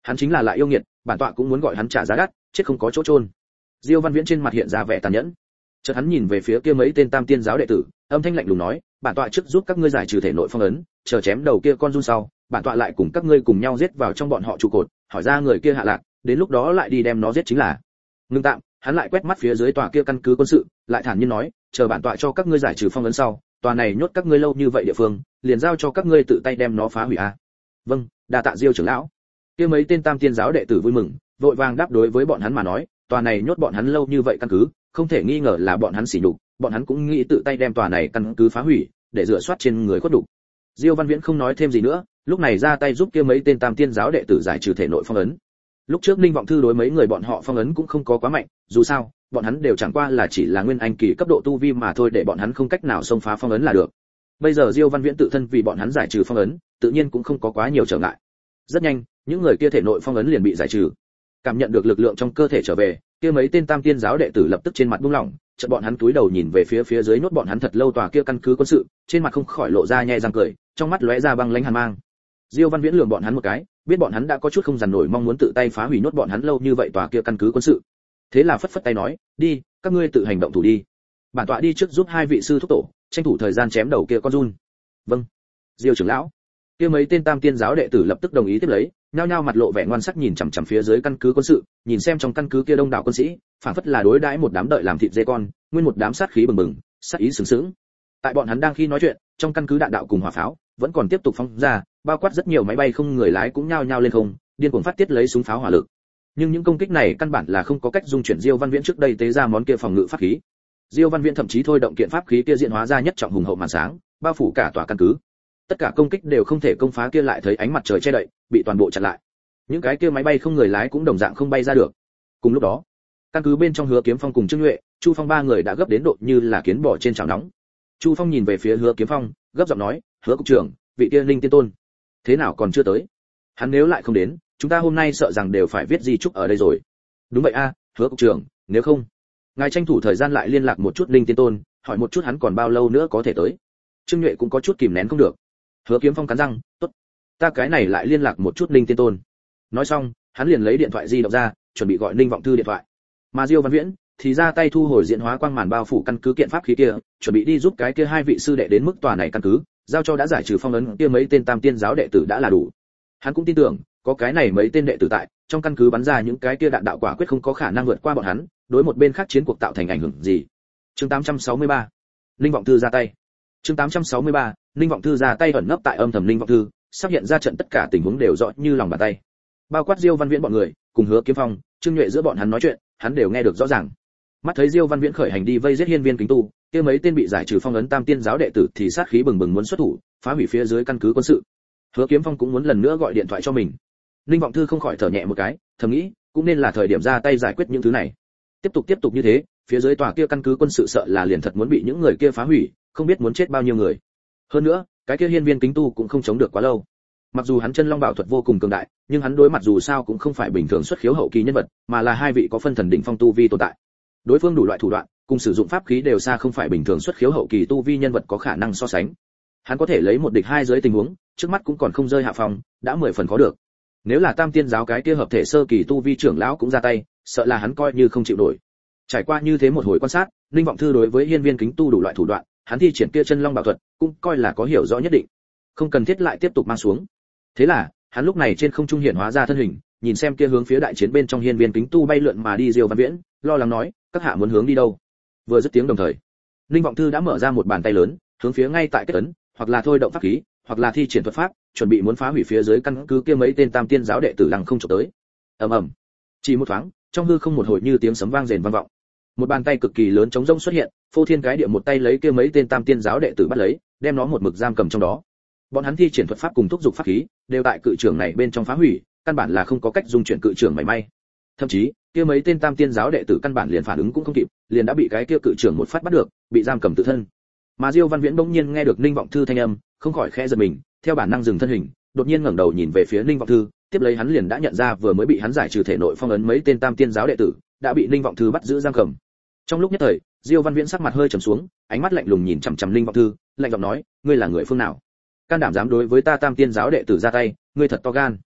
Hắn chính là lại yêu nghiệt, bản tọa cũng muốn gọi hắn trả giá đắt, chết không có chỗ chôn. Diêu Văn Viễn trên mặt hiện ra vẻ tàn nhẫn. Chợt hắn nhìn về phía kia mấy tên Tam Tiên giáo đệ tử, âm thanh lạnh lùng nói, bản tọa trước giúp các ngươi giải trừ thể nội phong ấn, chờ chém đầu kia con run sau, bản tọa lại cùng các ngươi cùng nhau giết vào trong bọn họ trụ cột, hỏi ra người kia hạ lạc, đến lúc đó lại đi đem nó giết chính là. Ngưng tạm, hắn lại quét mắt phía dưới tòa kia căn cứ quân sự, lại thản nhiên nói, chờ bản tọa cho các ngươi giải trừ phong ấn sau, tòa này nhốt các ngươi lâu như vậy địa phương, liền giao cho các ngươi tự tay đem nó phá hủy a. Vâng, đa tạ Diêu trưởng lão. Kia mấy tên Tam Tiên giáo đệ tử vui mừng, vội vàng đáp đối với bọn hắn mà nói, tòa này nhốt bọn hắn lâu như vậy căn cứ, không thể nghi ngờ là bọn hắn sỉ nhục, bọn hắn cũng nghĩ tự tay đem tòa này căn cứ phá hủy, để rửa soát trên người khuất đủ. Diêu Văn Viễn không nói thêm gì nữa, lúc này ra tay giúp kia mấy tên Tam Tiên giáo đệ tử giải trừ thể nội phong ấn. Lúc trước Ninh Vọng Thư đối mấy người bọn họ phong ấn cũng không có quá mạnh, dù sao, bọn hắn đều chẳng qua là chỉ là nguyên anh kỳ cấp độ tu vi mà thôi, để bọn hắn không cách nào xông phá phong ấn là được. Bây giờ Diêu Văn Viễn tự thân vì bọn hắn giải trừ phong ấn, tự nhiên cũng không có quá nhiều trở ngại. Rất nhanh, những người kia thể nội phong ấn liền bị giải trừ. Cảm nhận được lực lượng trong cơ thể trở về, kia mấy tên Tam Tiên giáo đệ tử lập tức trên mặt buông lỏng, chợt bọn hắn cúi đầu nhìn về phía dưới nhốt bọn hắn thật lâu tòa kia căn cứ quân sự, trên mặt không khỏi lộ ra nhe răng cười, trong mắt lóe ra băng lãnh hàn mang. Diêu Văn Viễn lườm bọn hắn một cái, biết bọn hắn đã có chút không dằn nổi mong muốn tự tay phá hủy nhốt bọn hắn lâu như vậy tòa kia căn cứ quân sự. Thế là phất phất tay nói, đi, các ngươi tự hành động thủ đi. Bản tọa đi trước giúp hai vị sư thúc tổ, tranh thủ thời gian chém đầu kia con run. Vâng, Diêu trưởng lão. Kia mấy tên Tam Tiên giáo đệ tử lập tức đồng ý tiếp lấy, nhao nhao mặt lộ vẻ ngoan sắc nhìn chằm chằm phía dưới căn cứ quân sự, nhìn xem trong căn cứ kia đông đảo quân sĩ, phảng phất là đối đãi một đám đợi làm thịt dê con, nguyên một đám sát khí bừng bừng, sát ý sướng sướng. Tại bọn hắn đang khi nói chuyện, trong căn cứ đạn đạo cùng hỏa pháo vẫn còn tiếp tục phóng ra, bao quát rất nhiều máy bay không người lái cũng nhao nhao lên không, điên cuồng phát tiết lấy súng pháo hỏa lực. Nhưng những công kích này căn bản là không có cách dung chuyển Diêu Văn Viễn trước đây tế ra món kia phòng ngự pháp khí. Diêu Văn Viễn thậm chí thôi động kiện pháp khí kia diễn hóa ra nhất trọng hùng hậu màn sáng, bao phủ cả tòa căn cứ. Tất cả công kích đều không thể công phá kia lại thấy ánh mặt trời che đậy, bị toàn bộ chặn lại. Những cái kia máy bay không người lái cũng đồng dạng không bay ra được. Cùng lúc đó, căn cứ bên trong Hứa Kiếm Phong cùng Trương Nhuệ, Chu Phong ba người đã gấp đến độ như là kiến bò trên chảo nóng. Chu Phong nhìn về phía Hứa Kiếm Phong, gấp giọng nói, "Hứa cục trưởng, vị kia Linh Tiên Tôn, thế nào còn chưa tới? Hắn nếu lại không đến, chúng ta hôm nay sợ rằng đều phải viết di chúc ở đây rồi." "Đúng vậy a, Hứa cục trưởng, nếu không, ngài tranh thủ thời gian lại liên lạc một chút Linh Tiên Tôn, hỏi một chút hắn còn bao lâu nữa có thể tới." Trương Nhuệ cũng có chút kìm nén không được. Hứa Kiếm Phong cắn răng, "Tốt, ta cái này lại liên lạc một chút Linh Tiên Tôn." Nói xong, hắn liền lấy điện thoại di động ra, chuẩn bị gọi Ninh Vọng Thư điện thoại. Mà Diêu Văn Viễn thì ra tay thu hồi diễn hóa quang màn bao phủ căn cứ kiện pháp khí kia, chuẩn bị đi giúp cái kia hai vị sư đệ đến mức tòa này căn cứ, giao cho đã giải trừ phong ấn kia mấy tên Tam Tiên giáo đệ tử đã là đủ. Hắn cũng tin tưởng, có cái này mấy tên đệ tử tại, trong căn cứ bắn ra những cái kia đạn đạo quả quyết không có khả năng vượt qua bọn hắn, đối một bên khác chiến cuộc tạo thành ảnh hưởng gì. Chương 863, Ninh Vọng Thư ra tay. Chương 863, Ninh Vọng Thư ra tay ẩn nấp tại âm thầm Ninh Vọng Thư, sắp hiện ra trận tất cả tình huống đều rõ như lòng bàn tay. Bao quát Diêu Văn Viễn bọn người, cùng Hứa Kiếm Phong, Trương Nhuệ giữa bọn hắn nói chuyện, hắn đều nghe được rõ ràng. Mắt thấy Diêu Văn Viễn khởi hành đi vây giết Hiên Viên Kính Tu, kia mấy tên bị giải trừ phong ấn Tam Tiên giáo đệ tử thì sát khí bừng bừng muốn xuất thủ, phá hủy phía dưới căn cứ quân sự. Hứa Kiếm Phong cũng muốn lần nữa gọi điện thoại cho mình. Ninh Vọng Thư không khỏi thở nhẹ một cái, thầm nghĩ, cũng nên là thời điểm ra tay giải quyết những thứ này. Tiếp tục như thế, phía dưới tòa kia căn cứ quân sự sợ là liền thật muốn bị những người kia phá hủy, không biết muốn chết bao nhiêu người. Hơn nữa, cái kia Hiên Viên Kính Tu cũng không chống được quá lâu. Mặc dù hắn chân long bảo thuật vô cùng cường đại, nhưng hắn đối mặt dù sao cũng không phải bình thường xuất khiếu hậu kỳ nhân vật, mà là hai vị có phân thần đỉnh phong tu vi tồn tại. Đối phương đủ loại thủ đoạn, cùng sử dụng pháp khí đều xa không phải bình thường xuất khiếu hậu kỳ tu vi nhân vật có khả năng so sánh. Hắn có thể lấy một địch hai dưới tình huống, trước mắt cũng còn không rơi hạ phòng, đã 10 phần khó được. Nếu là Tam Tiên giáo cái kia hợp thể sơ kỳ tu vi trưởng lão cũng ra tay, sợ là hắn coi như không chịu nổi. Trải qua như thế một hồi quan sát, Ninh Vọng Thư đối với Hiên Viên Kính Tu đủ loại thủ đoạn, hắn thi triển kia chân long bảo thuật, cũng coi là có hiểu rõ nhất định. Không cần thiết lại tiếp tục mang xuống. Thế là, hắn lúc này trên không trung hiện hóa ra thân hình, nhìn xem kia hướng phía đại chiến bên trong Hiên Viên Kính Tu bay lượn mà đi Diêu Văn Viễn, lo lắng nói, các hạ muốn hướng đi đâu? Vừa dứt tiếng đồng thời, Ninh Vọng Thư đã mở ra một bàn tay lớn, hướng phía ngay tại kết ấn, hoặc là thôi động pháp khí, hoặc là thi triển thuật pháp, chuẩn bị muốn phá hủy phía dưới căn cứ kia mấy tên Tam Tiên giáo đệ tử lăng không chụp tới. Ầm ầm. Chỉ một thoáng, trong hư không một hồi như tiếng sấm vang rền vang vọng. Một bàn tay cực kỳ lớn chống rỗng xuất hiện, phô thiên cái địa một tay lấy kia mấy tên Tam Tiên giáo đệ tử bắt lấy, đem nó một mực giam cầm trong đó. Bọn hắn thi triển thuật pháp cùng thúc dục pháp khí, đều tại cự trưởng này bên trong phá hủy, căn bản là không có cách dung chuyển cự trưởng mảy may. Thậm chí, kia mấy tên Tam Tiên giáo đệ tử căn bản liền phản ứng cũng không kịp, liền đã bị cái kia cự trưởng một phát bắt được, bị giam cầm tự thân. Mà Diêu Văn Viễn bỗng nhiên nghe được Ninh Vọng Thư thanh âm, không khỏi khẽ giật mình, theo bản năng dừng thân hình, đột nhiên ngẩng đầu nhìn về phía Ninh Vọng Thư, tiếp lấy hắn liền đã nhận ra vừa mới bị hắn giải trừ thể nội phong ấn mấy tên Tam Tiên giáo đệ tử, đã bị Ninh Vọng Thư bắt giữ giam cầm. Trong lúc nhất thời, Diêu Văn Viễn sắc mặt hơi trầm xuống, ánh mắt lạnh lùng nhìn chằm chằm Ninh Vọng Thư, lạnh giọng nói, ngươi là người phương nào? Can đảm dám đối với ta Tam Tiên giáo đệ tử ra tay, ngươi thật to gan.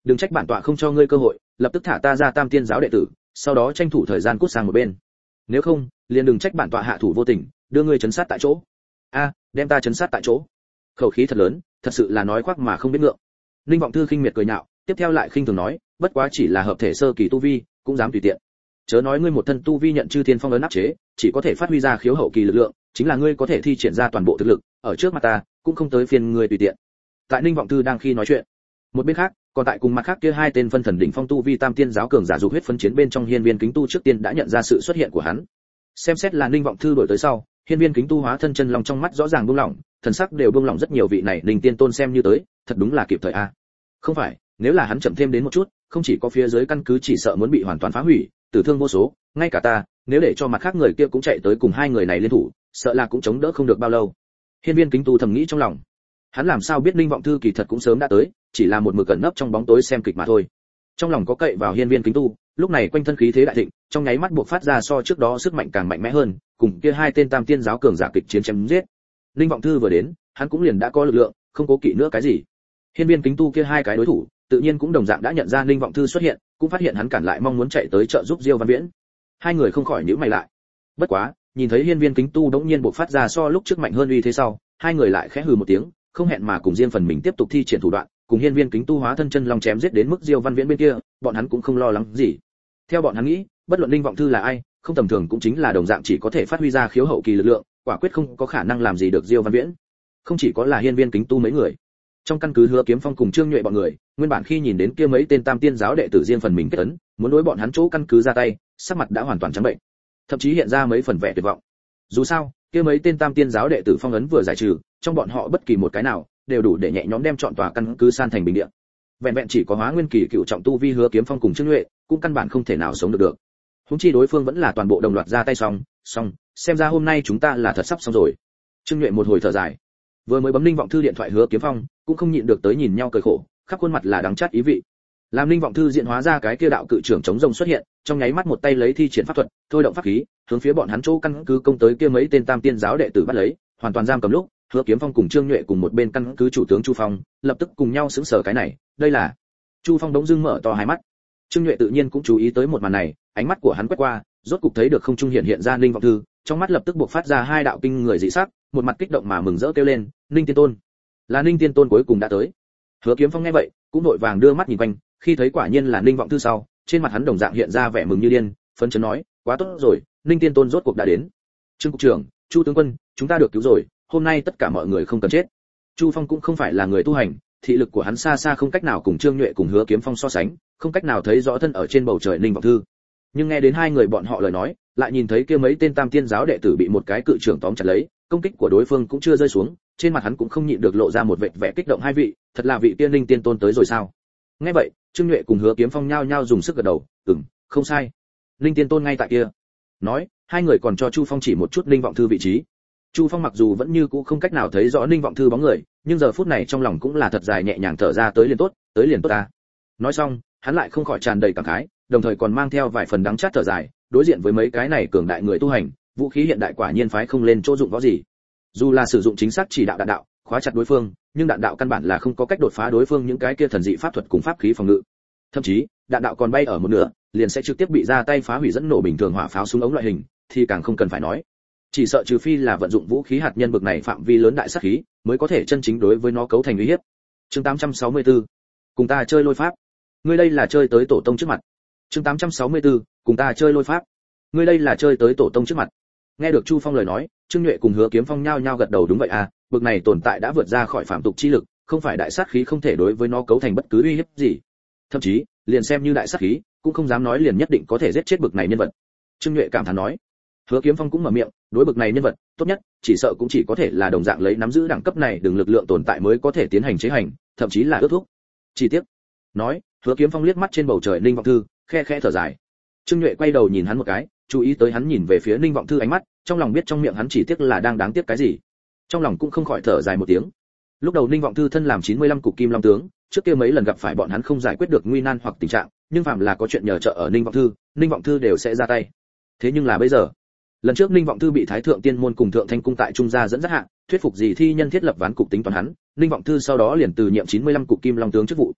đừng trách bản tọa không cho ngươi cơ hội, lập tức thả ta ra Tam Tiên giáo đệ tử, sau đó tranh thủ thời gian cút sang một bên. Nếu không, liền đừng trách bản tọa hạ thủ vô tình, đưa ngươi chấn sát tại chỗ. A, đem ta chấn sát tại chỗ. Khẩu khí thật lớn, thật sự là nói khoác mà không biết ngượng. Ninh Vọng Thư khinh miệt cười nhạo, tiếp theo lại khinh thường nói, bất quá chỉ là hợp thể sơ kỳ tu vi, cũng dám tùy tiện. Chớ nói ngươi một thân tu vi nhận chư thiên phong ấn áp chế, chỉ có thể phát huy ra khiếu hậu kỳ lực lượng, chính là ngươi có thể thi triển ra toàn bộ thực lực, ở trước mặt ta, cũng không tới phiền ngươi tùy tiện. Tại Ninh Vọng Thư đang khi nói chuyện, một bên khác, còn tại cùng mặt khác kia hai tên phân thần đỉnh phong tu vi Tam Tiên giáo cường giả dục huyết phân chiến bên trong Hiên Viên Kính Tu trước tiên đã nhận ra sự xuất hiện của hắn. Xem xét là Ninh Vọng Thư đổi tới sau, Hiên Viên Kính Tu hóa thân chân long trong mắt rõ ràng buông lỏng, thần sắc đều buông lỏng rất nhiều. Vị này Ninh Tiên Tôn xem như tới, thật đúng là kịp thời a. Không phải, nếu là hắn chậm thêm đến một chút, không chỉ có phía dưới căn cứ chỉ sợ muốn bị hoàn toàn phá hủy, tử thương vô số, ngay cả ta, nếu để cho mặt khác người kia cũng chạy tới cùng hai người này liên thủ, sợ là cũng chống đỡ không được bao lâu. Hiên Viên Kính Tu thầm nghĩ trong lòng. Hắn làm sao biết Ninh Vọng Thư kỳ thật cũng sớm đã tới, chỉ là một mực cẩn nấp trong bóng tối xem kịch mà thôi. Trong lòng có cậy vào Hiên Viên Kính Tu, lúc này quanh thân khí thế đại thịnh, trong nháy mắt buộc phát ra so trước đó sức mạnh càng mạnh mẽ hơn, cùng kia hai tên Tam Tiên giáo cường giả kịch chiến chém giết. Ninh Vọng Thư vừa đến, hắn cũng liền đã có lực lượng, không cố kỵ nữa cái gì. Hiên Viên Kính Tu kia hai cái đối thủ, tự nhiên cũng đồng dạng đã nhận ra Ninh Vọng Thư xuất hiện, cũng phát hiện hắn cản lại mong muốn chạy tới trợ giúp Diêu Văn Viễn. Hai người không khỏi nhíu mày lại. Bất quá, nhìn thấy Hiên Viên Kính Tu đống nhiên buộc phát ra so lúc trước mạnh hơn uy thế sau, hai người lại khẽ hừ một tiếng, không hẹn mà cùng riêng phần mình tiếp tục thi triển thủ đoạn, cùng Hiên Viên Kính Tu hóa thân chân long chém giết đến mức Diêu Văn Viễn bên kia, bọn hắn cũng không lo lắng gì. Theo bọn hắn nghĩ, bất luận Ninh Vọng Thư là ai, không tầm thường cũng chính là đồng dạng chỉ có thể phát huy ra khiếu hậu kỳ lực lượng, quả quyết không có khả năng làm gì được Diêu Văn Viễn. Không chỉ có là Hiên Viên Kính Tu mấy người, trong căn cứ Hứa Kiếm Phong cùng Trương Nhuệ bọn người, nguyên bản khi nhìn đến kia mấy tên Tam Tiên giáo đệ tử riêng phần mình kết ấn, muốn đối bọn hắn chỗ căn cứ ra tay, sắc mặt đã hoàn toàn trắng bệnh, thậm chí hiện ra mấy phần vẻ tuyệt vọng. Dù sao, kia mấy tên Tam Tiên giáo đệ tử phong ấn vừa giải trừ, trong bọn họ bất kỳ một cái nào đều đủ để nhẹ nhõm đem trọn tòa căn cứ san thành bình địa. Vẹn vẹn chỉ có Hóa Nguyên kỳ cựu trọng tu vi Hứa Kiếm Phong cùng Trương Nhuệ, cũng căn bản không thể nào sống được. Huống chi đối phương vẫn là toàn bộ đồng loạt ra tay xong, xem ra hôm nay chúng ta là thật sắp xong rồi. Trương Nhuệ một hồi thở dài, vừa mới bấm Ninh Vọng Thư điện thoại Hứa Kiếm Phong, cũng không nhịn được tới nhìn nhau cười khổ, khắp khuôn mặt là đắng chát ý vị. Làm Ninh Vọng Thư diễn hóa ra cái kia đạo cự trưởng chống rồng xuất hiện, trong nháy mắt một tay lấy thi triển pháp thuật, thôi động pháp khí, hướng phía bọn hắn chỗ căn cứ công tới kia mấy tên Tam Tiên giáo đệ tử bắt lấy, hoàn toàn giam cầm lúc, Hứa Kiếm Phong cùng Trương Nhuệ cùng một bên căn cứ chủ tướng Chu Phong, lập tức cùng nhau sững sờ cái này, đây là. Chu Phong đống dưng mở to hai mắt. Trương Nhuệ tự nhiên cũng chú ý tới một màn này, ánh mắt của hắn quét qua, rốt cục thấy được không trung hiện ra Ninh Vọng Thư, trong mắt lập tức bộc phát ra hai đạo kinh người dị sắc, một mặt kích động mà mừng rỡ kêu lên, Ninh Tiên Tôn, là Ninh Tiên Tôn cuối cùng đã tới. Hứa Kiếm Phong nghe vậy, cũng vội vàng đưa mắt nhìn quanh, khi thấy quả nhiên là Ninh Vọng Thư sau, trên mặt hắn đồng dạng hiện ra vẻ mừng như điên, phấn chấn nói, quá tốt rồi, Ninh Tiên Tôn rốt cuộc đã đến. Trương cục trưởng, Chu tướng quân, chúng ta được cứu rồi, hôm nay tất cả mọi người không cần chết. Chu Phong cũng không phải là người tu hành, thị lực của hắn xa xa không cách nào cùng Trương Nhuệ cùng Hứa Kiếm Phong so sánh, không cách nào thấy rõ thân ở trên bầu trời Ninh Vọng Thư. Nhưng nghe đến hai người bọn họ lời nói, lại nhìn thấy kia mấy tên Tam Tiên giáo đệ tử bị một cái cự trưởng tóm chặt lấy, công kích của đối phương cũng chưa rơi xuống, trên mặt hắn cũng không nhịn được lộ ra một vệt vẻ kích động. Hai vị, thật là vị tiên Ninh Tiên Tôn tới rồi sao? Nghe vậy, Trương Nhuệ cùng Hứa Kiếm Phong nhao nhao dùng sức gật đầu, không sai, Ninh Tiên Tôn ngay tại kia. Nói, hai người còn cho Chu Phong chỉ một chút Ninh Vọng Thư vị trí. Chu Phong mặc dù vẫn như cũ không cách nào thấy rõ Ninh Vọng Thư bóng người, nhưng giờ phút này trong lòng cũng là thật dài nhẹ nhàng thở ra, tới liền tốt ta. Nói xong, hắn lại không khỏi tràn đầy cảm khái, đồng thời còn mang theo vài phần đắng chát thở dài, đối diện với mấy cái này cường đại người tu hành, vũ khí hiện đại quả nhiên phái không lên chỗ dụng võ gì. Dù là sử dụng chính xác chỉ đạo đạn đạo, khóa chặt đối phương, nhưng đạn đạo căn bản là không có cách đột phá đối phương những cái kia thần dị pháp thuật cùng pháp khí phòng ngự. Thậm chí, đạn đạo còn bay ở một nửa, liền sẽ trực tiếp bị ra tay phá hủy dẫn nổ bình thường hỏa pháo súng ống loại hình, thì càng không cần phải nói. Chỉ sợ trừ phi là vận dụng vũ khí hạt nhân bực này phạm vi lớn đại sát khí, mới có thể chân chính đối với nó cấu thành uy hiếp. Chương 864, cùng ta chơi lôi pháp. Ngươi đây là chơi tới tổ tông trước mặt. Chương 864, cùng ta chơi lôi pháp. Ngươi đây là chơi tới tổ tông trước mặt. Nghe được Chu Phong lời nói, Trương Nhuệ cùng Hứa Kiếm Phong nhao nhao gật đầu, đúng vậy à, bực này tồn tại đã vượt ra khỏi phạm tục chi lực, không phải đại sát khí không thể đối với nó cấu thành bất cứ uy hiếp gì. Thậm chí, liền xem như đại sát khí, cũng không dám nói liền nhất định có thể giết chết bực này nhân vật. Trương Nhuệ cảm thán nói. Hứa Kiếm Phong cũng mở miệng, đối bực này nhân vật, tốt nhất chỉ sợ cũng chỉ có thể là đồng dạng lấy nắm giữ đẳng cấp này đường lực lượng tồn tại mới có thể tiến hành chế hành, thậm chí là ước thúc. Chi tiết. Nói, Hứa Kiếm Phong liếc mắt trên bầu trời Ninh Vọng Thư, khe khẽ thở dài. Trương Nhuệ quay đầu nhìn hắn một cái, chú ý tới hắn nhìn về phía Ninh Vọng Thư ánh mắt, trong lòng biết trong miệng hắn chỉ tiếc là đang đáng tiếc cái gì. Trong lòng cũng không khỏi thở dài một tiếng. Lúc đầu Ninh Vọng Thư thân làm 95 cục kim long tướng, trước kia mấy lần gặp phải bọn hắn không giải quyết được nguy nan hoặc tình trạng, nhưng phàm là có chuyện nhờ trợ ở Ninh Vọng Thư đều sẽ ra tay. Thế nhưng là bây giờ, lần trước Ninh Vọng Thư bị Thái Thượng Tiên môn cùng Thượng Thanh cung tại trung gia dẫn dắt hạ, thuyết phục gì thi nhân thiết lập ván cục tính toán hắn, Ninh Vọng Thư sau đó liền từ nhiệm 95 cục kim long tướng chức vụ.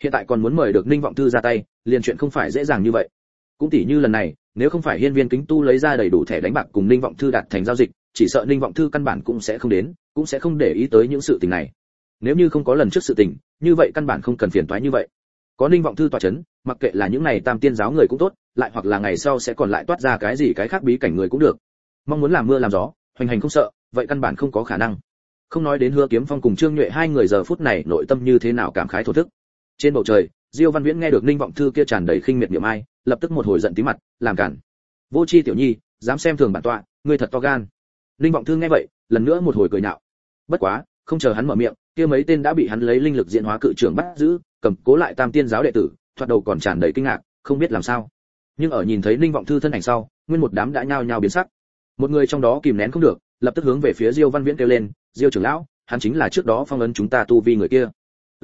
hiện tại còn muốn mời được Ninh Vọng Thư ra tay, liền chuyện không phải dễ dàng như vậy. Cũng tỉ như lần này, nếu không phải Hiên Viên Kính Tu lấy ra đầy đủ thẻ đánh bạc cùng Ninh Vọng Thư đạt thành giao dịch, chỉ sợ Ninh Vọng Thư căn bản cũng sẽ không đến, cũng sẽ không để ý tới những sự tình này. Nếu như không có lần trước sự tình, như vậy căn bản không cần phiền toái như vậy. Có Ninh Vọng Thư tọa chấn, mặc kệ là những này Tam Tiên giáo người cũng tốt, lại hoặc là ngày sau sẽ còn lại toát ra cái gì cái khác bí cảnh người cũng được. Mong muốn làm mưa làm gió, hoành hành không sợ, vậy căn bản không có khả năng. Không nói đến Hứa Kiếm Phong cùng Trương Nhuệ hai người giờ phút này nội tâm như thế nào cảm khái thổ thức. Trên bầu trời, Diêu Văn Viễn nghe được Ninh Vọng Thư kia tràn đầy khinh miệt niệm ai, lập tức một hồi giận tí mặt, làm cản. Vô Chi tiểu nhi, dám xem thường bản tọa, ngươi thật to gan. Ninh Vọng Thư nghe vậy, lần nữa một hồi cười nhạo. Bất quá, không chờ hắn mở miệng, kia mấy tên đã bị hắn lấy linh lực diễn hóa cự trưởng bắt giữ, cầm cố lại Tam Tiên giáo đệ tử, thoạt đầu còn tràn đầy kinh ngạc, không biết làm sao. Nhưng ở nhìn thấy Ninh Vọng Thư thân ảnh sau, nguyên một đám đã nhao nhao biến sắc. Một người trong đó kìm nén không được, lập tức hướng về phía Diêu Văn Viễn kêu lên, "Diêu trưởng lão, hắn chính là trước đó phong ấn chúng ta tu vi người kia."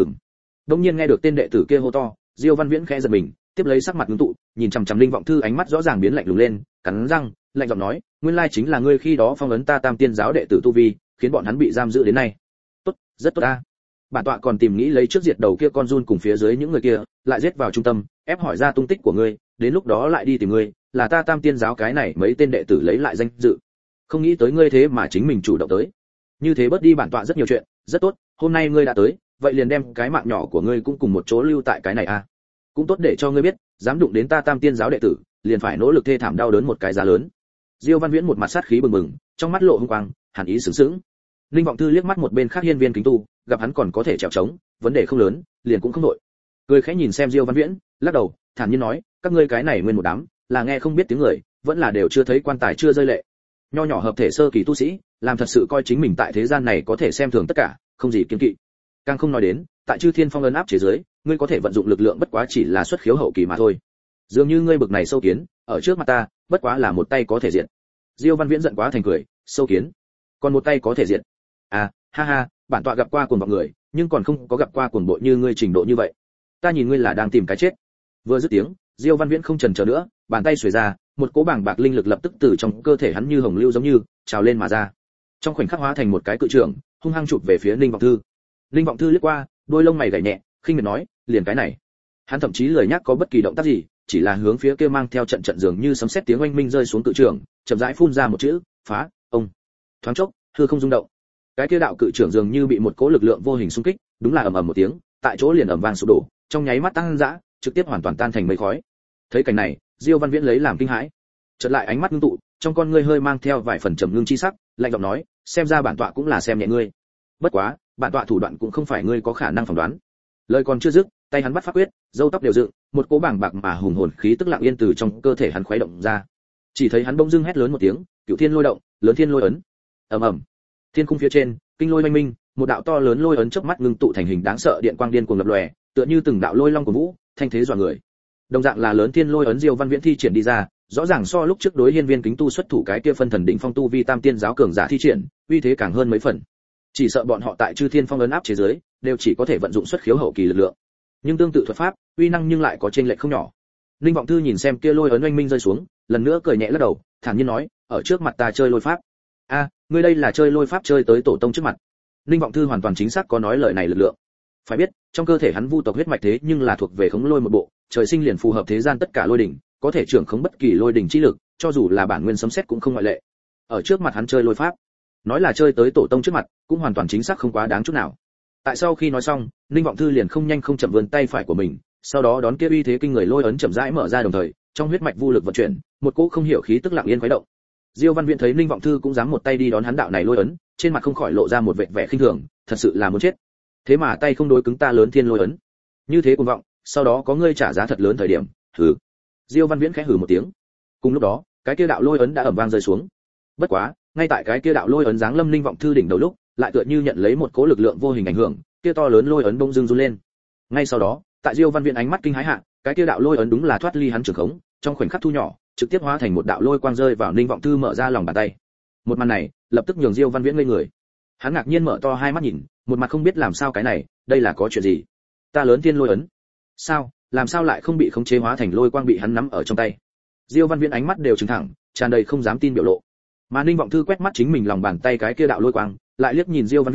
Đông nhiên nghe được tên đệ tử kia hô to, Diêu Văn Viễn khẽ giật mình, tiếp lấy sắc mặt ngưng tụ, nhìn chằm chằm Ninh Vọng Thư ánh mắt rõ ràng biến lạnh lùng lên, cắn răng, lạnh giọng nói, "Nguyên lai chính là ngươi khi đó phong ấn ta Tam Tiên giáo đệ tử tu vi, khiến bọn hắn bị giam giữ đến nay. Tốt, rất tốt a. Bản tọa còn tìm nghĩ lấy trước diệt đầu kia con run cùng phía dưới những người kia, lại giết vào trung tâm, ép hỏi ra tung tích của ngươi, đến lúc đó lại đi tìm ngươi, là ta Tam Tiên giáo cái này mấy tên đệ tử lấy lại danh dự. Không nghĩ tới ngươi thế mà chính mình chủ động tới. Như thế bớt đi bản tọa rất nhiều chuyện, rất tốt, hôm nay ngươi đã tới, vậy liền đem cái mạng nhỏ của ngươi cũng cùng một chỗ lưu tại cái này a. Cũng tốt để cho ngươi biết, dám đụng đến ta Tam Tiên giáo đệ tử, liền phải nỗ lực thê thảm đau đớn một cái giá lớn." Diêu Văn Viễn một mặt sát khí bừng bừng, trong mắt lộ hung quang, hàn ý sướng sướng. Ninh Vọng Thư liếc mắt một bên khác Hiên Viên Kính Tu, gặp hắn còn có thể trèo trống, vấn đề không lớn, liền cũng không đội. Cười khẽ nhìn xem Diêu Văn Viễn, lắc đầu, thản nhiên nói, "Các ngươi cái này nguyên một đám, là nghe không biết tiếng người, vẫn là đều chưa thấy quan tài chưa rơi lệ. Nho nhỏ hợp thể sơ kỳ tu sĩ, làm thật sự coi chính mình tại thế gian này có thể xem thường tất cả, không gì kiêng kỵ. Càng không nói đến, tại Chư Thiên Phong ấn áp chế giới, ngươi có thể vận dụng lực lượng bất quá chỉ là xuất khiếu hậu kỳ mà thôi. Dường như ngươi bực này sâu kiến, ở trước mặt ta, bất quá là một tay có thể diệt." Diêu Văn Viễn giận quá thành cười, "Sâu kiến, còn một tay có thể diệt? À, ha ha, bản tọa gặp qua cuồng vọng người, nhưng còn không có gặp qua cuồng bội như ngươi trình độ như vậy. Ta nhìn ngươi là đang tìm cái chết." Vừa dứt tiếng, Diêu Văn Viễn không chần chờ nữa, bàn tay xuề ra, một cỗ bảng bạc linh lực lập tức từ trong cơ thể hắn như hồng lưu giống như trào lên mà ra. Trong khoảnh khắc hóa thành một cái cự trưởng, hung hăng chụp về phía Ninh Vọng Thư. Ninh Vọng Thư liếc qua, đôi lông mày gảy nhẹ, khinh miệt nói, "Liền cái này." Hắn thậm chí lười nhắc có bất kỳ động tác gì, chỉ là hướng phía kia mang theo trận trận dường như sấm sét tiếng oanh minh rơi xuống cự trưởng, chậm rãi phun ra một chữ, "Phá." Ông. Thoáng chốc, hư không rung động. Cái kia đạo cự trưởng dường như bị một cỗ lực lượng vô hình xung kích, đúng là ầm ầm một tiếng, tại chỗ liền ầm vang sụp đổ, trong nháy mắt tăng dã, trực tiếp hoàn toàn tan thành mây khói. Thấy cảnh này, Diêu Văn Viễn lấy làm kinh hãi. Chợt lại ánh mắt ngưng tụ, trong con ngươi hơi mang theo vài phần trầm ngưng chi sắc, lạnh giọng nói, "Xem ra bản tọa cũng là xem nhẹ ngươi. Bất quá, bản tọa thủ đoạn cũng không phải ngươi có khả năng phỏng đoán." Lời còn chưa dứt, tay hắn bắt pháp quyết, râu tóc đều dựng, một cỗ bảng bạc mà hùng hồn khí tức lặng yên từ trong cơ thể hắn khuấy động ra. Chỉ thấy hắn bỗng dưng hét lớn một tiếng, "Cửu Thiên Lôi Động, Lớn Thiên Lôi Ấn." Ầm ầm. Thiên khung phía trên, kinh lôi oanh minh, một đạo to lớn lôi ấn chớp mắt ngưng tụ thành hình đáng sợ điện quang điên cuồng lập lòe, tựa như từng đạo lôi long của vũ, thanh thế dọa người. Đồng dạng là Lớn Thiên Lôi Ấn Diêu Văn Viễn thi triển đi ra, rõ ràng so lúc trước đối Hiên Viên Kính Tu xuất thủ cái kia phân thần đỉnh phong tu vi Tam Tiên giáo cường giả thi triển, uy thế càng hơn mấy phần. Chỉ sợ bọn họ tại Chư Thiên Phong ấn áp chế giới, đều chỉ có thể vận dụng xuất khiếu hậu kỳ lực lượng. Nhưng tương tự thuật pháp, uy năng nhưng lại có chênh lệch không nhỏ. Linh Vọng Thư nhìn xem kia lôi ấn oanh minh rơi xuống, lần nữa cười nhẹ lắc đầu, thản nhiên nói, "Ở trước mặt ta chơi lôi pháp." "A, ngươi đây là chơi lôi pháp chơi tới tổ tông trước mặt." Linh Vọng Thư hoàn toàn chính xác có nói lời này lực lượng. Phải biết, trong cơ thể hắn vu tộc huyết mạch thế nhưng là thuộc về khống lôi một bộ, trời sinh liền phù hợp thế gian tất cả lôi đỉnh, có thể trưởng khống bất kỳ lôi đỉnh chi lực, cho dù là bản nguyên sấm sét cũng không ngoại lệ. Ở trước mặt hắn chơi lôi pháp, nói là chơi tới tổ tông trước mặt, cũng hoàn toàn chính xác không quá đáng chút nào. Tại sau khi nói xong, Linh Vọng Thư liền không nhanh không chậm vươn tay phải của mình, sau đó đón kia uy thế kinh người lôi ấn chậm rãi mở ra, đồng thời, trong huyết mạch vu lực vận chuyển, một cỗ không hiểu khí tức lặng yên khuấy động. Diêu Văn Viễn thấy Linh Vọng Thư cũng dám một tay đi đón hắn đạo này lôi ấn, trên mặt không khỏi lộ ra một vẻ khinh thường, thật sự là muốn chết. Thế mà tay không đối cứng ta Lớn Thiên Lôi ấn. Như thế cuồng vọng, sau đó có ngươi trả giá thật lớn thời điểm, hừ. Diêu Văn Viễn khẽ hừ một tiếng. Cùng lúc đó, cái kia đạo lôi ấn đã ầm vang rơi xuống. Bất quá, ngay tại cái kia đạo lôi ấn giáng lâm Linh Vọng Thư đỉnh đầu lúc, lại tựa như nhận lấy một cỗ lực lượng vô hình ảnh hưởng, kia to lớn lôi ấn bỗng dưng run lên. Ngay sau đó, tại Diêu Văn Viễn ánh mắt kinh hãi hạ, cái kia đạo lôi ấn đúng là thoát ly hắn trường khống, trong khoảnh khắc thu nhỏ, trực tiếp hóa thành một đạo lôi quang rơi vào Linh Vọng Thư mở ra lòng bàn tay. Một màn này, lập tức nhường Diêu Văn Viễn ngây người. Hắn ngạc nhiên mở to hai mắt nhìn, một mặt không biết làm sao cái này, đây là có chuyện gì? Ta Lớn Thiên Lôi ấn? Sao, làm sao lại không bị khống chế hóa thành lôi quang bị hắn nắm ở trong tay? Diêu Văn Viễn ánh mắt đều trừng thẳng, tràn đầy không dám tin biểu lộ. Mà Ninh Vọng Thư quét mắt chính mình lòng bàn tay cái kia đạo lôi quang, lại liếc nhìn Diêu Văn Viễn,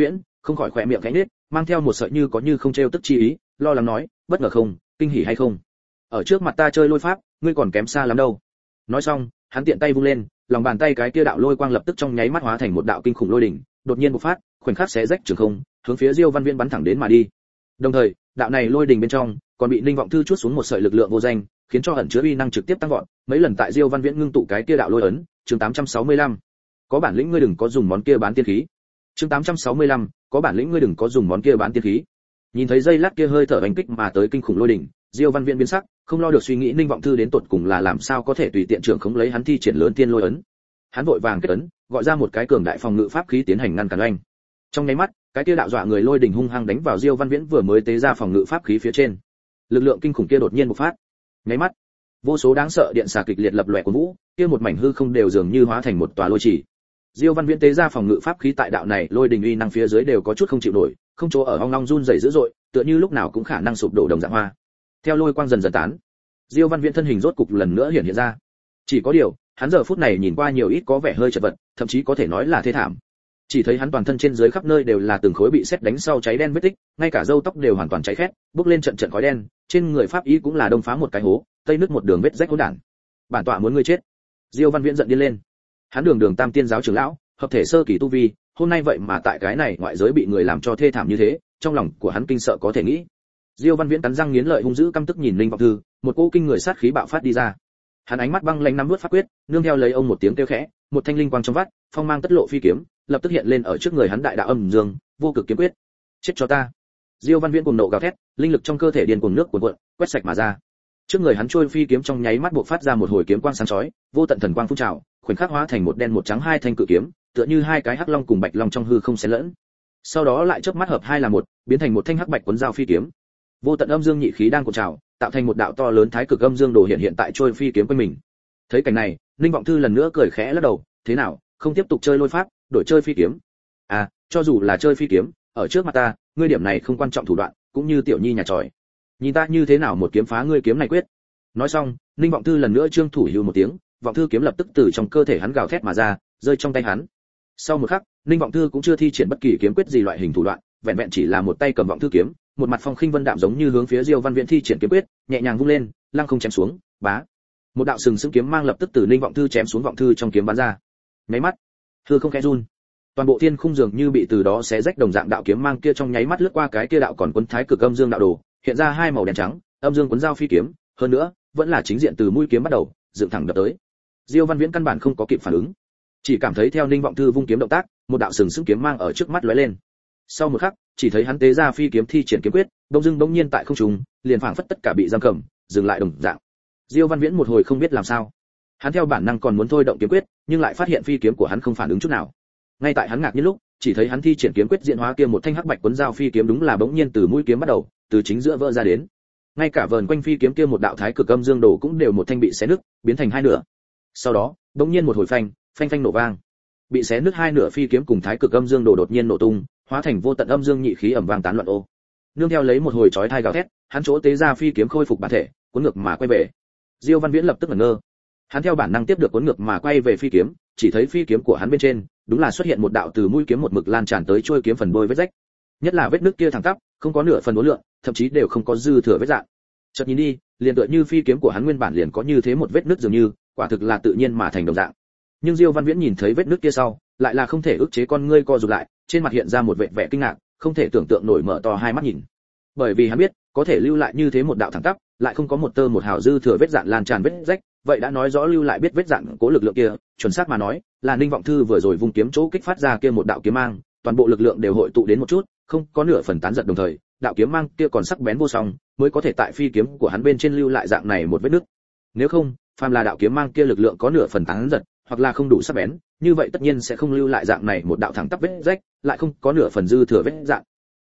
không khỏi khỏe miệng khẽ nhếch, mang theo một sợi như có như không trêu tức chi ý, lo lắng nói, bất ngờ không, kinh hỉ hay không? Ở trước mặt ta chơi lôi pháp, ngươi còn kém xa lắm đâu. Nói xong, hắn tiện tay vung lên, lòng bàn tay cái kia đạo lôi quang lập tức trong nháy mắt hóa thành một đạo kinh khủng lôi đỉnh, đột nhiên bộc phát, khoảnh khắc xé rách trường không, hướng phía Diêu Văn Viễn bắn thẳng đến mà đi. Đồng thời, đạo này lôi đỉnh bên trong còn bị Ninh Vọng Thư chuốt xuống một sợi lực lượng vô danh, khiến cho ẩn chứa uy năng trực tiếp tăng vọt, mấy lần tại Diêu Văn Viễn ngưng tụ cái kia đạo lôi ấn. Chương 865. Có bản lĩnh ngươi đừng có dùng món kia bán tiên khí. Chương 865. Có bản lĩnh ngươi đừng có dùng món kia bán tiên khí. Nhìn thấy dây lát kia hơi thở đánh kích mà tới kinh khủng lôi đỉnh, Diêu Văn Viễn biến sắc, không lo được suy nghĩ Ninh Vọng Thư đến tột cùng là làm sao có thể tùy tiện trưởng khống lấy hắn thi triển lớn tiên lôi ấn. Hắn vội vàng kết ấn, gọi ra một cái cường đại phòng ngự pháp khí tiến hành ngăn cản oanh. Trong nháy mắt, cái kia đạo dọa người lôi đỉnh hung hăng đánh vào Diêu Văn Viễn vừa mới tế ra phòng ngự pháp khí phía trên. Lực lượng kinh khủng kia đột nhiên bộc phát. Nháy mắt, vô số đáng sợ điện xà kịch liệt lập lòe cuốn vũ, kia một mảnh hư không đều dường như hóa thành một tòa lôi chỉ. Diêu Văn Viễn tế ra phòng ngự pháp khí tại đạo này lôi đỉnh uy năng phía dưới đều có chút không chịu nổi, không chỗ ở ong long run rẩy dữ dội, tựa như lúc nào cũng khả năng sụp đổ đồng dạng hoa. Theo lôi quang dần dần tán, Diêu Văn Viễn thân hình rốt cục lần nữa hiện ra. Chỉ có điều, hắn giờ phút này nhìn qua nhiều ít có vẻ hơi chật vật, thậm chí có thể nói là thê thảm. Chỉ thấy hắn toàn thân trên dưới khắp nơi đều là từng khối bị sét đánh sau cháy đen vết tích, ngay cả râu tóc đều hoàn toàn cháy khét, bốc lên trận trận khói đen, trên người pháp ý cũng là đông phá một cái hố, tây nứt một đường vết rách hỗn đản. Bản tọa muốn ngươi chết. Diêu Văn Viễn giận điên lên. Hắn đường Tam Tiên giáo trưởng lão, hợp thể sơ kỳ tu vi, hôm nay vậy mà tại cái này ngoại giới bị người làm cho thê thảm như thế, trong lòng của hắn kinh sợ có thể nghĩ. Diêu Văn Viễn cắn răng nghiến lợi hung dữ căm tức nhìn Linh Vọng Thư, một cỗ kinh người sát khí bạo phát đi ra. Hắn ánh mắt băng lãnh nắm nuốt pháp quyết, nương theo lấy ông một tiếng kêu khẽ, một thanh linh quang trong vắt, phong mang tất lộ phi kiếm, lập tức hiện lên ở trước người hắn đại đạo âm dương, vô cực kiếm quyết. Chết cho ta! Diêu Văn Viễn cuồng nộ gào thét, linh lực trong cơ thể điên cuồng nước cuồn cuộn, quét sạch mà ra. Trước người hắn trôi phi kiếm trong nháy mắt bộc phát ra một hồi kiếm quang sáng chói, vô tận thần quang phun trào, khoảnh khắc hóa thành một đen một trắng hai thanh cự kiếm, tựa như hai cái hắc long cùng bạch long trong hư không xen lẫn. Sau đó lại chớp mắt hợp hai là một, biến thành một thanh hắc bạch cuốn dao phi kiếm. Vô tận âm dương nhị khí đang cuộn trào, tạo thành một đạo to lớn thái cực âm dương đồ hiện tại trôi phi kiếm quanh mình. Thấy cảnh này, Ninh Vọng Thư lần nữa cười khẽ lắc đầu, thế nào, không tiếp tục chơi lôi pháp, đổi chơi phi kiếm. À, cho dù là chơi phi kiếm, ở trước mặt ta, ngươi điểm này không quan trọng thủ đoạn, cũng như tiểu nhi nhà tròi. Nhìn ta như thế nào một kiếm phá ngươi kiếm này quyết. Nói xong, Ninh Vọng Thư lần nữa trương thủ hưu một tiếng, vọng thư kiếm lập tức từ trong cơ thể hắn gào thét mà ra, rơi trong tay hắn. Sau một khắc, Ninh Vọng Thư cũng chưa thi triển bất kỳ kiếm quyết gì loại hình thủ đoạn, vẹn vẹn chỉ là một tay cầm vọng thư kiếm, một mặt phong khinh vân đạm giống như hướng phía Diêu Văn Viễn thi triển kiếm quyết, nhẹ nhàng vung lên, lăng không chém xuống, bá. Một đạo sừng sững kiếm mang lập tức từ Ninh Vọng Thư chém xuống vọng thư trong kiếm bắn ra. Nháy mắt, hư không khẽ run. Toàn bộ thiên khung dường như bị từ đó xé rách đồng dạng đạo kiếm mang kia trong nháy mắt lướt qua cái kia đạo còn cuốn thái cực âm dương đạo đồ, hiện ra hai màu đen trắng, âm dương cuốn dao phi kiếm, hơn nữa, vẫn là chính diện từ mũi kiếm bắt đầu, dựng thẳng đập tới. Diêu Văn Viễn căn bản không có kịp phản ứng, chỉ cảm thấy theo Ninh Vọng Thư vung kiếm động tác, một đạo sừng sững kiếm mang ở trước mắt lóe lên. Sau một khắc, chỉ thấy hắn tế ra phi kiếm thi triển kiếm quyết, bỗng nhiên tại không trung, liền phảng phất tất cả bị giam cầm, dừng lại đồng dạng. Diêu Văn Viễn một hồi không biết làm sao. Hắn theo bản năng còn muốn thôi động kiếm quyết, nhưng lại phát hiện phi kiếm của hắn không phản ứng chút nào. Ngay tại hắn ngạc nhiên lúc, chỉ thấy hắn thi triển kiếm quyết diễn hóa kia một thanh hắc bạch cuốn dao phi kiếm đúng là bỗng nhiên từ mũi kiếm bắt đầu, từ chính giữa vỡ ra đến. Ngay cả vờn quanh phi kiếm kia một đạo thái cực âm dương đồ cũng đều một thanh bị xé nứt, biến thành hai nửa. Sau đó, bỗng nhiên một hồi phanh nổ vang. Bị xé nứt hai nửa phi kiếm cùng thái cực âm dương đồ đột nhiên nổ tung, hóa thành vô tận âm dương nhị khí ầm vang tán loạn ô. Nương theo lấy một hồi chói tai gào thét, hắn chỗ tế ra phi kiếm khôi phục bản thể, cuốn ngược mà quay về. Diêu Văn Viễn lập tức ngẩn ngơ. Hắn theo bản năng tiếp được cuốn ngược mà quay về phi kiếm, chỉ thấy phi kiếm của hắn bên trên, đúng là xuất hiện một đạo từ mũi kiếm một mực lan tràn tới trôi kiếm phần đuôi vết rách. Nhất là vết nứt kia thẳng tắp, không có nửa phần uốn lượn, thậm chí đều không có dư thừa vết rạn. Chợt nhìn đi, liền tựa như phi kiếm của hắn nguyên bản liền có như thế một vết nứt dường như, quả thực là tự nhiên mà thành đồng dạng. Nhưng Diêu Văn Viễn nhìn thấy vết nứt kia sau, lại là không thể ức chế con ngươi co rụt lại, trên mặt hiện ra một vẻ kinh ngạc, không thể tưởng tượng nổi mở to hai mắt nhìn. Bởi vì hắn biết, có thể lưu lại như thế một đạo thẳng tắp, lại không có một tơ một hào dư thừa vết dạn lan tràn vết rách, vậy đã nói rõ lưu lại biết vết dạn cố lực lượng kia, chuẩn xác mà nói, là Ninh Vọng Thư vừa rồi vung kiếm chỗ kích phát ra kia một đạo kiếm mang, toàn bộ lực lượng đều hội tụ đến một chút, không có nửa phần tán giật đồng thời, đạo kiếm mang kia còn sắc bén vô song, mới có thể tại phi kiếm của hắn bên trên lưu lại dạng này một vết nứt. Nếu không, phàm là đạo kiếm mang kia lực lượng có nửa phần tán giật, hoặc là không đủ sắc bén, như vậy tất nhiên sẽ không lưu lại dạng này một đạo thẳng tắp vết rách, lại không có nửa phần dư thừa vết dạn.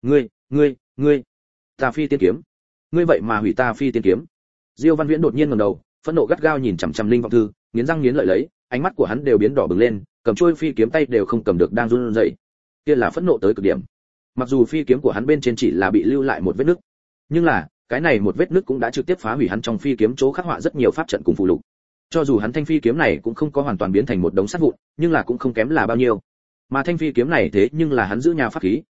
Ngươi, ta phi tiên kiếm, ngươi vậy mà hủy ta phi tiên kiếm. Diêu Văn Viễn đột nhiên ngẩng đầu, phẫn nộ gắt gao nhìn chằm chằm Linh Vọng Thư, nghiến răng nghiến lợi lấy, ánh mắt của hắn đều biến đỏ bừng lên, cầm chuôi phi kiếm tay đều không cầm được đang run rẩy. Kia là phẫn nộ tới cực điểm. Mặc dù phi kiếm của hắn bên trên chỉ là bị lưu lại một vết nứt, nhưng là, cái này một vết nứt cũng đã trực tiếp phá hủy hắn trong phi kiếm chỗ khắc họa rất nhiều pháp trận cùng phù lục. Cho dù hắn thanh phi kiếm này cũng không có hoàn toàn biến thành một đống sắt vụn, nhưng là cũng không kém là bao nhiêu. Mà thanh phi kiếm này thế nhưng là hắn giữ nhà pháp khí,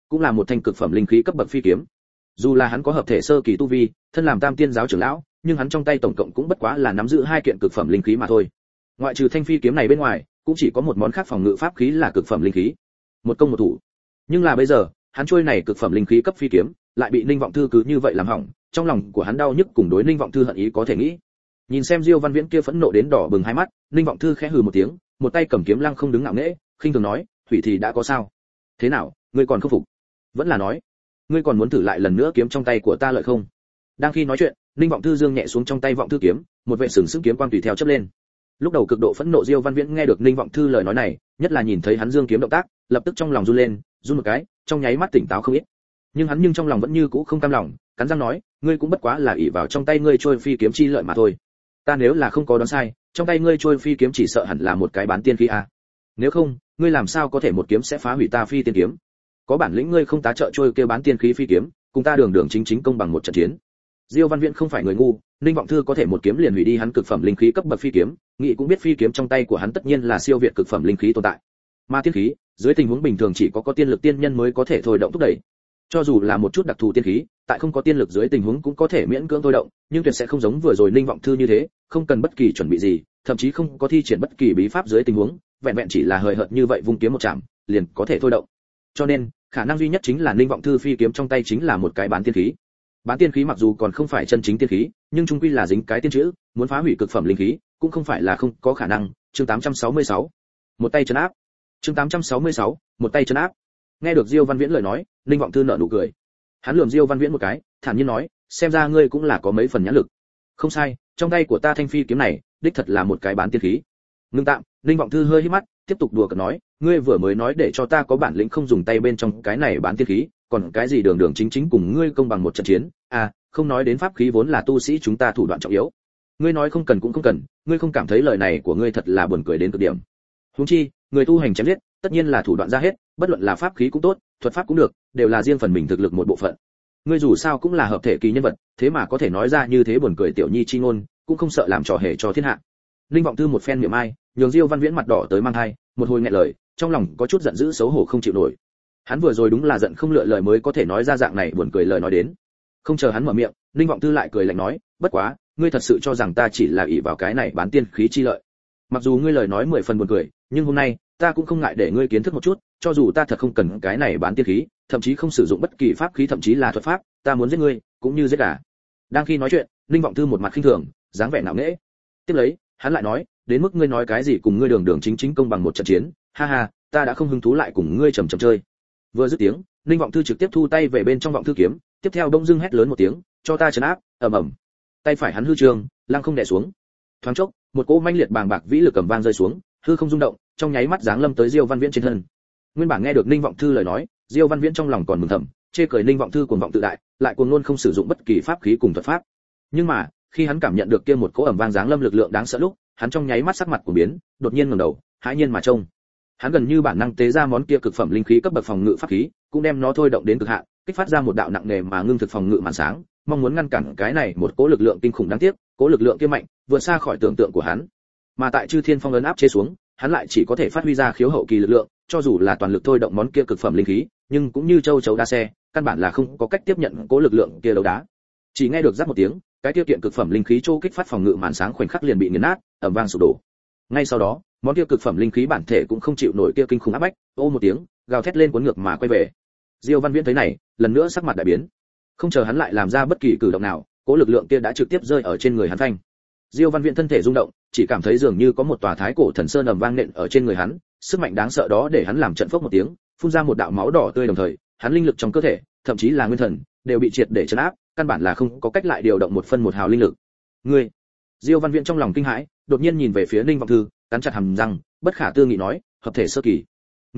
cũng là một thanh cực phẩm linh khí cấp bậc phi kiếm. Dù là hắn có hợp thể sơ kỳ tu vi, thân làm Tam Tiên giáo trưởng lão, nhưng hắn trong tay tổng cộng cũng bất quá là nắm giữ 2 kiện cực phẩm linh khí mà thôi. Ngoại trừ thanh phi kiếm này bên ngoài, cũng chỉ có một món khác phòng ngự pháp khí là cực phẩm linh khí. Một công một thủ. Nhưng là bây giờ, hắn trôi này cực phẩm linh khí cấp phi kiếm, lại bị Ninh Vọng Thư cứ như vậy làm hỏng, trong lòng của hắn đau nhức cùng đối Ninh Vọng Thư hận ý có thể nghĩ. Nhìn xem Diêu Văn Viễn kia phẫn nộ đến đỏ bừng hai mắt, Ninh Vọng Thư khẽ hừ một tiếng, một tay cầm kiếm lăng không đứng ngạo nghễ, khinh thường nói, "Thủy thì đã có sao? Thế nào, ngươi còn không phục? Vẫn là nói, ngươi còn muốn thử lại lần nữa kiếm trong tay của ta lợi không?" Đang khi nói chuyện, Ninh Vọng Thư giương nhẹ xuống trong tay vọng thư kiếm, một vệ sừng sững kiếm quang tùy theo chớp lên. Lúc đầu cực độ phẫn nộ Diêu Văn Viễn nghe được Ninh Vọng Thư lời nói này, nhất là nhìn thấy hắn dương kiếm động tác, lập tức trong lòng run lên, run một cái, trong nháy mắt tỉnh táo không ít. Nhưng hắn trong lòng vẫn như cũ không cam lòng, cắn răng nói, ngươi cũng bất quá là ỷ vào trong tay ngươi trôi phi kiếm chi lợi mà thôi. Ta nếu là không có đoán sai, trong tay ngươi trôi phi kiếm chỉ sợ hẳn là một cái bán tiên khí a. Nếu không, ngươi làm sao có thể một kiếm sẽ phá hủy ta phi tiên kiếm? Có bản lĩnh ngươi không tá trợ trôi kia bán tiên khí phi kiếm, cùng ta đường đường chính chính công bằng một trận chiến. Diêu Văn Viễn không phải người ngu, Ninh Vọng Thư có thể một kiếm liền hủy đi hắn cực phẩm linh khí cấp bậc phi kiếm, nghĩ cũng biết phi kiếm trong tay của hắn tất nhiên là siêu việt cực phẩm linh khí tồn tại. Mà tiên khí, dưới tình huống bình thường chỉ có tiên lực tiên nhân mới có thể thôi động thúc đẩy. Cho dù là một chút đặc thù tiên khí, tại không có tiên lực dưới tình huống cũng có thể miễn cưỡng thôi động, nhưng tuyệt sẽ không giống vừa rồi Ninh Vọng Thư như thế, không cần bất kỳ chuẩn bị gì, thậm chí không có thi triển bất kỳ bí pháp dưới tình huống, vẹn vẹn chỉ là hời hợt như vậy vung kiếm một chạm, liền có thể thôi động. Cho nên, khả năng duy nhất chính là Ninh Vọng Thư phi kiếm trong tay chính là một cái bán tiên khí. Bán tiên khí mặc dù còn không phải chân chính tiên khí, nhưng chung quy là dính cái tiên chữ, muốn phá hủy cực phẩm linh khí, cũng không phải là không có khả năng. Chương 866. Một tay trấn áp. Chương 866. Một tay trấn áp. Nghe được Diêu Văn Viễn lời nói, Ninh Vọng Thư nở nụ cười. Hắn lườm Diêu Văn Viễn một cái, thản nhiên nói, xem ra ngươi cũng là có mấy phần nhãn lực. Không sai, trong tay của ta thanh phi kiếm này, đích thật là một cái bán tiên khí. Ngưng tạm, Ninh Vọng Thư hơi híp mắt, tiếp tục đùa cợt nói, ngươi vừa mới nói để cho ta có bản lĩnh không dùng tay bên trong cái này bán tiên khí, còn cái gì đường đường chính chính cùng ngươi công bằng một trận chiến, à, không nói đến pháp khí vốn là tu sĩ chúng ta thủ đoạn trọng yếu. Ngươi nói không cần cũng không cần, ngươi không cảm thấy lời này của ngươi thật là buồn cười đến cực điểm. Huống chi, người tu hành chém giết, tất nhiên là thủ đoạn ra hết, bất luận là pháp khí cũng tốt, thuật pháp cũng được, đều là riêng phần mình thực lực một bộ phận. Ngươi dù sao cũng là hợp thể kỳ nhân vật, thế mà có thể nói ra như thế buồn cười tiểu nhi chi ngôn, cũng không sợ làm trò hề cho thiên hạ. Linh Vọng Thư một phen miệng ai, nhường Diêu Văn Viễn mặt đỏ tới mang hai, một hồi nghẹn lời, trong lòng có chút giận dữ xấu hổ không chịu nổi. Hắn vừa rồi đúng là giận không lựa lời mới có thể nói ra dạng này buồn cười lời nói đến. Không chờ hắn mở miệng, Linh Vọng Thư lại cười lạnh nói, bất quá, ngươi thật sự cho rằng ta chỉ là ỷ vào cái này bán tiên khí chi lợi. Mặc dù ngươi lời nói 10 phần buồn cười, nhưng hôm nay, ta cũng không ngại để ngươi kiến thức một chút, cho dù ta thật không cần cái này bán tiên khí, thậm chí không sử dụng bất kỳ pháp khí thậm chí là thuật pháp, ta muốn giết ngươi, cũng như giết gà. Đang khi nói chuyện, Linh Vọng Thư một mặt khinh thường, dáng vẻ nạo nghễ. Tiếp lấy, hắn lại nói, đến mức ngươi nói cái gì cùng ngươi đường đường chính chính công bằng một trận chiến, ha ha, ta đã không hứng thú lại cùng ngươi chầm chậm chơi. Vừa dứt tiếng, Linh Vọng Thư trực tiếp thu tay về bên trong vọng thư kiếm, tiếp theo bỗng dưng hét lớn một tiếng, cho ta trấn áp, ầm ầm. Tay phải hắn hư trường, lăng không đè xuống. Thoáng chốc, một cỗ manh liệt bàng bạc vĩ lực cầm vang rơi xuống, hư không rung động, trong nháy mắt giáng lâm tới Diêu Văn Viễn trên thân. Nguyên bản nghe được Ninh Vọng Thư lời nói, Diêu Văn Viễn trong lòng còn mừng thầm, chê cười Ninh Vọng Thư cuồng vọng tự đại, lại cuồng luôn không sử dụng bất kỳ pháp khí cùng thuật pháp. Nhưng mà, khi hắn cảm nhận được kia một cỗ ầm vang giáng lâm lực lượng đáng sợ lúc, hắn trong nháy mắt sắc mặt của biến, đột nhiên ngẩng đầu, hãi nhiên mà trông. Hắn gần như bản năng tế ra món kia cực phẩm linh khí cấp bậc phòng ngự pháp khí, cũng đem nó thôi động đến cực hạn, kích phát ra một đạo nặng nề mà ngưng thực phòng ngự màn sáng, mong muốn ngăn cản cái này một cỗ lực lượng kinh khủng đáng tiếc, cỗ lực lượng kia mạnh, vượt xa khỏi tưởng tượng của hắn. Mà tại Chư Thiên Phong ấn áp chế xuống, hắn lại chỉ có thể phát huy ra khiếu hậu kỳ lực lượng, cho dù là toàn lực thôi động món kia cực phẩm linh khí, nhưng cũng như châu chấu đá xe, căn bản là không có cách tiếp nhận cỗ lực lượng kia đấu đá. Chỉ nghe được rắc một tiếng, cái tiêu kiện cực phẩm linh khí chô kích phát phòng ngự màn sáng khoảnh khắc liền bị nghiền nát, ầm vang sụp đổ. Ngay sau đó, món kia cực phẩm linh khí bản thể cũng không chịu nổi kia kinh khủng áp bách, ô một tiếng, gào thét lên cuốn ngược mà quay về. Diêu Văn Viễn thấy này, lần nữa sắc mặt đại biến. Không chờ hắn lại làm ra bất kỳ cử động nào, cỗ lực lượng kia đã trực tiếp rơi ở trên người hắn phanh. Diêu Văn Viễn thân thể rung động, chỉ cảm thấy dường như có một tòa thái cổ thần sơn ầm vang nện ở trên người hắn, sức mạnh đáng sợ đó để hắn làm trận phốc một tiếng, phun ra một đạo máu đỏ tươi, đồng thời, hắn linh lực trong cơ thể, thậm chí là nguyên thần, đều bị triệt để trấn áp, căn bản là không có cách lại điều động một phân một hào linh lực. Ngươi! Diêu Văn Viễn trong lòng kinh hãi, đột nhiên nhìn về phía Ninh Vọng Thư, cắn chặt hàm răng, bất khả tư nghị nói, hợp thể sơ kỳ.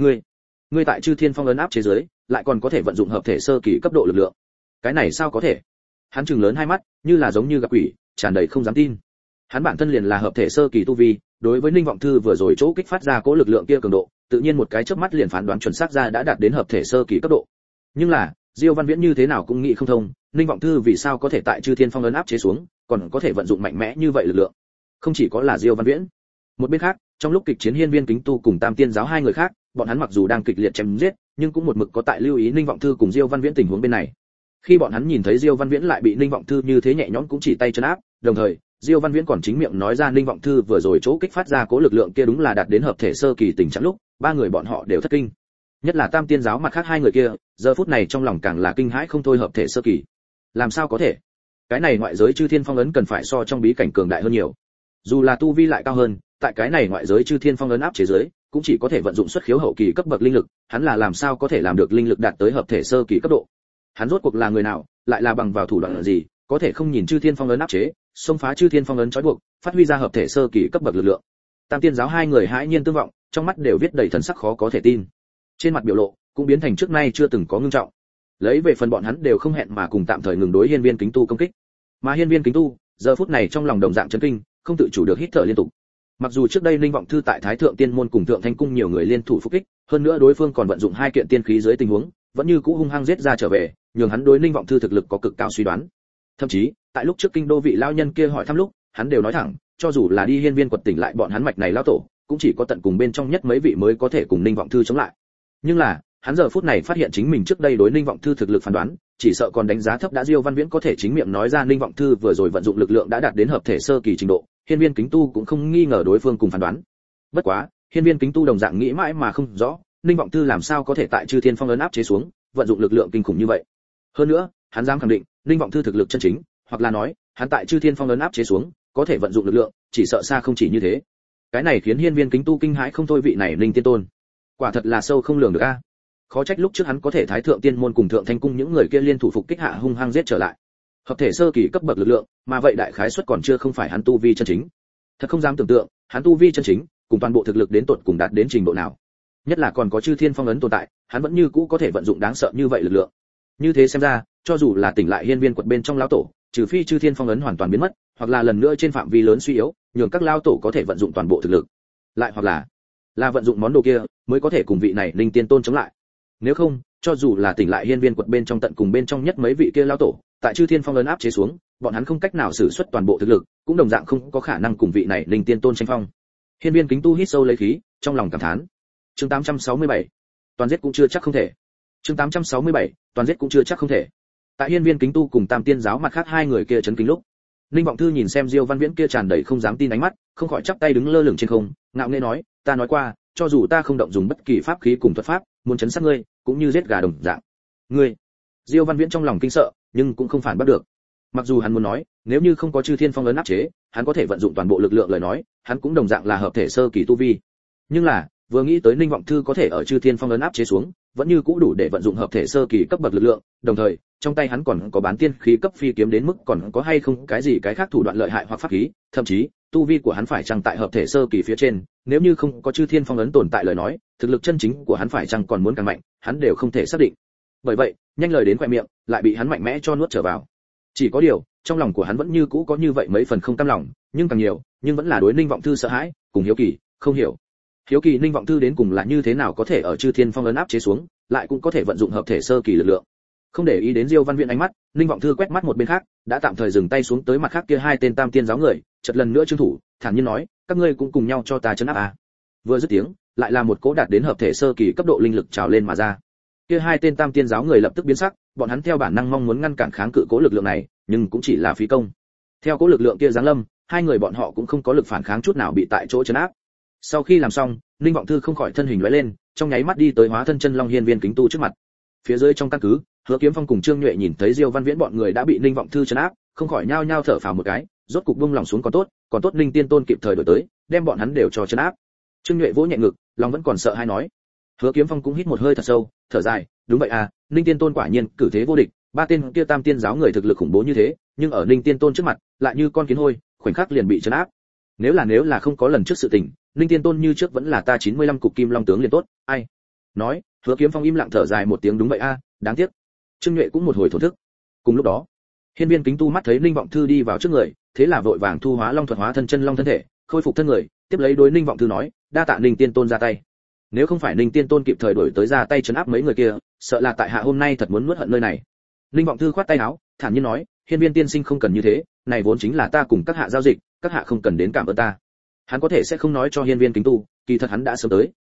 Ngươi tại Chư Thiên Phong ấn áp chế giới, lại còn có thể vận dụng hợp thể sơ kỳ cấp độ lực lượng. Cái này sao có thể? Hắn trừng lớn hai mắt, như là giống như gặp quỷ, tràn đầy không dám tin. Hắn bản thân liền là hợp thể sơ kỳ tu vi, đối với Ninh Vọng Thư vừa rồi chỗ kích phát ra cỗ lực lượng kia cường độ, tự nhiên một cái chớp mắt liền phán đoán chuẩn xác ra đã đạt đến hợp thể sơ kỳ cấp độ. Nhưng là, Diêu Văn Viễn như thế nào cũng nghĩ không thông, Ninh Vọng Thư vì sao có thể tại Chư Thiên Phong ấn áp chế xuống, còn có thể vận dụng mạnh mẽ như vậy lực lượng. Không chỉ có là Diêu Văn Viễn. Một bên khác, trong lúc kịch chiến Hiên Viên Kính Tu cùng Tam Tiên giáo hai người khác, bọn hắn mặc dù đang kịch liệt chém giết, nhưng cũng một mực có tại lưu ý Ninh Vọng Thư cùng Diêu Văn Viễn tình huống bên này. Khi bọn hắn nhìn thấy Diêu Văn Viễn lại bị Ninh Vọng Thư như thế nhẹ nhõm cũng chỉ tay trấn áp, đồng thời, Diêu Văn Viễn còn chính miệng nói ra Ninh Vọng Thư vừa rồi chỗ kích phát ra cố lực lượng kia đúng là đạt đến hợp thể sơ kỳ tình trạng lúc, ba người bọn họ đều thất kinh. Nhất là Tam Tiên giáo mặt khác hai người kia, giờ phút này trong lòng càng là kinh hãi không thôi. Hợp thể sơ kỳ, làm sao có thể? Cái này ngoại giới chư thiên phong ấn cần phải so trong bí cảnh cường đại hơn nhiều. Dù là tu vi lại cao hơn, tại cái này ngoại giới chư thiên phong ấn áp chế giới, cũng chỉ có thể vận dụng xuất khiếu hậu kỳ cấp bậc linh lực, hắn là làm sao có thể làm được linh lực đạt tới hợp thể sơ kỳ cấp độ? Hắn rốt cuộc là người nào, lại là bằng vào thủ đoạn gì, có thể không nhìn chư thiên phong ấn áp chế, xông phá chư thiên phong ấn trói buộc, phát huy ra hợp thể sơ kỳ cấp bậc lực lượng. Tam Tiên giáo hai người hãi nhiên tương vọng, trong mắt đều viết đầy thần sắc khó có thể tin. Trên mặt biểu lộ cũng biến thành trước nay chưa từng có ngưng trọng. Lấy về phần bọn hắn đều không hẹn mà cùng tạm thời ngừng đối Hiên Viên Kính Tu công kích. Mà Hiên Viên Kính Tu, giờ phút này trong lòng đồng dạng chấn kinh, không tự chủ được hít thở liên tục. Mặc dù trước đây Ninh Vọng Thư tại Thái Thượng Tiên môn cùng Thượng Thanh cung nhiều người liên thủ phục kích, hơn nữa đối phương còn vận dụng hai kiện tiên khí dưới tình huống, vẫn như cũ hung hăng giết ra trở về, nhường hắn đối Ninh Vọng Thư thực lực có cực cao suy đoán. Thậm chí, tại lúc trước kinh đô vị lão nhân kia hỏi thăm lúc, hắn đều nói thẳng, cho dù là đi Hiên Viên quật tỉnh lại bọn hắn mạch này lão tổ, cũng chỉ có tận cùng bên trong nhất mấy vị mới có thể cùng Ninh Vọng Thư chống lại. Nhưng là, hắn giờ phút này phát hiện chính mình trước đây đối Ninh Vọng Thư thực lực phán đoán, chỉ sợ còn đánh giá thấp đã. Diêu Văn Viễn có thể chính miệng nói ra Ninh Vọng Thư vừa rồi vận dụng lực lượng đã đạt đến hợp thể sơ kỳ trình độ, Hiên Viên Kính Tu cũng không nghi ngờ đối phương cùng phán đoán. Bất quá, Hiên Viên Kính Tu đồng dạng nghĩ mãi mà không rõ, Ninh Vọng Thư làm sao có thể tại chư thiên phong ấn áp chế xuống, vận dụng lực lượng kinh khủng như vậy. Hơn nữa, hắn dám khẳng định, Ninh Vọng Thư thực lực chân chính, hoặc là nói, hắn tại chư thiên phong ấn áp chế xuống, có thể vận dụng lực lượng, chỉ sợ xa không chỉ như thế. Cái này khiến Hiên Viên Kính Tu kinh hãi không thôi. Vị này Ninh Tiên Tôn, quả thật là sâu không lường được a. Khó trách lúc trước hắn có thể Thái Thượng Tiên môn cùng Thượng Thanh cung những người kia liên thủ phục kích hạ hung hăng giết trở lại. Hợp thể sơ kỳ cấp bậc lực lượng, mà vậy đại khái suất còn chưa không phải hắn tu vi chân chính. Thật không dám tưởng tượng, hắn tu vi chân chính, cùng toàn bộ thực lực đến tột cùng đạt đến trình độ nào. Nhất là còn có chư thiên phong ấn tồn tại, hắn vẫn như cũ có thể vận dụng đáng sợ như vậy lực lượng. Như thế xem ra, cho dù là tỉnh lại Hiên Viên quật bên trong lão tổ, trừ phi chư thiên phong ấn hoàn toàn biến mất, hoặc là lần nữa trên phạm vi lớn suy yếu, nhường các lão tổ có thể vận dụng toàn bộ thực lực. Lại hoặc là vận dụng món đồ kia mới có thể cùng vị này Linh Tiên Tôn chống lại. Nếu không, cho dù là tỉnh lại Hiên Viên quật bên trong tận cùng bên trong nhất mấy vị kia lão tổ, tại chư thiên phong ấn áp chế xuống, bọn hắn không cách nào sử xuất toàn bộ thực lực, cũng đồng dạng không có khả năng cùng vị này Linh Tiên Tôn tranh phong. Hiên Viên Kính Tu hít sâu lấy khí, trong lòng cảm thán. Chương 867, toàn giết cũng chưa chắc không thể. Chương 867, toàn giết cũng chưa chắc không thể. Tại Hiên Viên Kính Tu cùng Tam Tiên giáo mặt khác hai người kia chấn kinh lúc, Ninh Vọng Thư nhìn xem Diêu Văn Viễn kia tràn đầy không dám tin ánh mắt, không khỏi chắp tay đứng lơ lửng trên không, ngạo nghễ nói, ta nói qua, cho dù ta không động dùng bất kỳ pháp khí cùng thuật pháp, muốn chấn sát ngươi, cũng như giết gà đồng dạng. Ngươi? Diêu Văn Viễn trong lòng kinh sợ, nhưng cũng không phản bắt được. Mặc dù hắn muốn nói, nếu như không có chư thiên phong ấn áp chế, hắn có thể vận dụng toàn bộ lực lượng lời nói, hắn cũng đồng dạng là hợp thể sơ kỳ tu vi. Nhưng là, vừa nghĩ tới Ninh Vọng Thư có thể ở chư thiên phong ấn áp chế xuống, vẫn như cũ đủ để vận dụng hợp thể sơ kỳ cấp bậc lực lượng, đồng thời, trong tay hắn còn có bán tiên khí cấp phi kiếm đến mức còn có hay không cái gì cái khác thủ đoạn lợi hại hoặc pháp khí, thậm chí, tu vi của hắn phải chăng tại hợp thể sơ kỳ phía trên, nếu như không có chư thiên phong ấn tồn tại lời nói, thực lực chân chính của hắn phải chăng còn muốn càng mạnh, hắn đều không thể xác định. Bởi vậy, nhanh lời đến khóe miệng, lại bị hắn mạnh mẽ cho nuốt trở vào. Chỉ có điều, trong lòng của hắn vẫn như cũ có như vậy mấy phần không cam lòng, nhưng càng nhiều, nhưng vẫn là đối Ninh Vọng Thư sợ hãi, cùng hiếu kỳ, không hiểu. Hiếu kỳ Ninh Vọng Thư đến cùng là như thế nào có thể ở chư thiên phong ấn áp chế xuống, lại cũng có thể vận dụng hợp thể sơ kỳ lực lượng. Không để ý đến Diêu Văn Viễn ánh mắt, Ninh Vọng Thư quét mắt một bên khác, đã tạm thời dừng tay xuống tới mặt khác kia hai tên Tam Tiên giáo người, chợt lần nữa trương thủ, thản nhiên nói, các ngươi cũng cùng nhau cho ta trấn áp à. Vừa dứt tiếng, lại là một cỗ đạt đến hợp thể sơ kỳ cấp độ linh lực trào lên mà ra. Kia hai tên Tam Tiên giáo người lập tức biến sắc, bọn hắn theo bản năng mong muốn ngăn cản kháng cự cỗ lực lượng này, nhưng cũng chỉ là phí công. Theo cỗ lực lượng kia giáng lâm, hai người bọn họ cũng không có lực phản kháng chút nào bị tại chỗ trấn áp. Sau khi làm xong, Ninh Vọng Thư không khỏi thân hình lóe lên, trong nháy mắt đi tới hóa thân chân long Hiên Viên Kính Tu trước mặt. Phía dưới trong căn cứ, Hứa Kiếm Phong cùng Trương Nhuệ nhìn thấy Diêu Văn Viễn bọn người đã bị Ninh Vọng Thư trấn áp, không khỏi nhao nhao thở phào một cái, rốt cục buông lòng xuống còn tốt Ninh Tiên Tôn kịp thời đổi tới, đem bọn hắn đều cho trấn áp. Trương Nhuệ vỗ nhẹ ngực, lòng vẫn còn sợ hãi nói. Hứa Kiếm Phong cũng hít một hơi thật sâu, thở dài, đúng vậy à, Ninh Tiên Tôn quả nhiên cử thế vô địch, ba tên kia Tam Tiên giáo người thực lực khủng bố như thế, nhưng ở Ninh Tiên Tôn trước mặt, lại như con kiến hôi, khoảnh khắc liền bị trấn áp. Nếu là không có lần trước sự tình, Ninh Tiên Tôn như trước vẫn là ta 95 cục kim long tướng liền tốt, ai. Nói, Hứa Kiếm Phong im lặng thở dài một tiếng, đúng vậy a, đáng tiếc. Trương Nhuệ cũng một hồi thổ thức. Cùng lúc đó, Hiên Viên Kính Tu mắt thấy Ninh Vọng Thư đi vào trước người, thế là vội vàng thu hóa long thuật hóa thân chân long thân thể, khôi phục thân người, tiếp lấy đối Ninh Vọng Thư nói, đa tạ Ninh Tiên Tôn ra tay. Nếu không phải Ninh Tiên Tôn kịp thời đổi tới ra tay trấn áp mấy người kia, sợ là tại hạ hôm nay thật muốn nuốt hận nơi này. Ninh Vọng Thư khoát tay áo, thản nhiên nói, Hiên Viên tiên sinh không cần như thế, này vốn chính là ta cùng các hạ giao dịch, các hạ không cần đến cảm ơn ta. Hắn có thể sẽ không nói cho Hiên Viên Kính Tu, kỳ thật hắn đã sớm tới,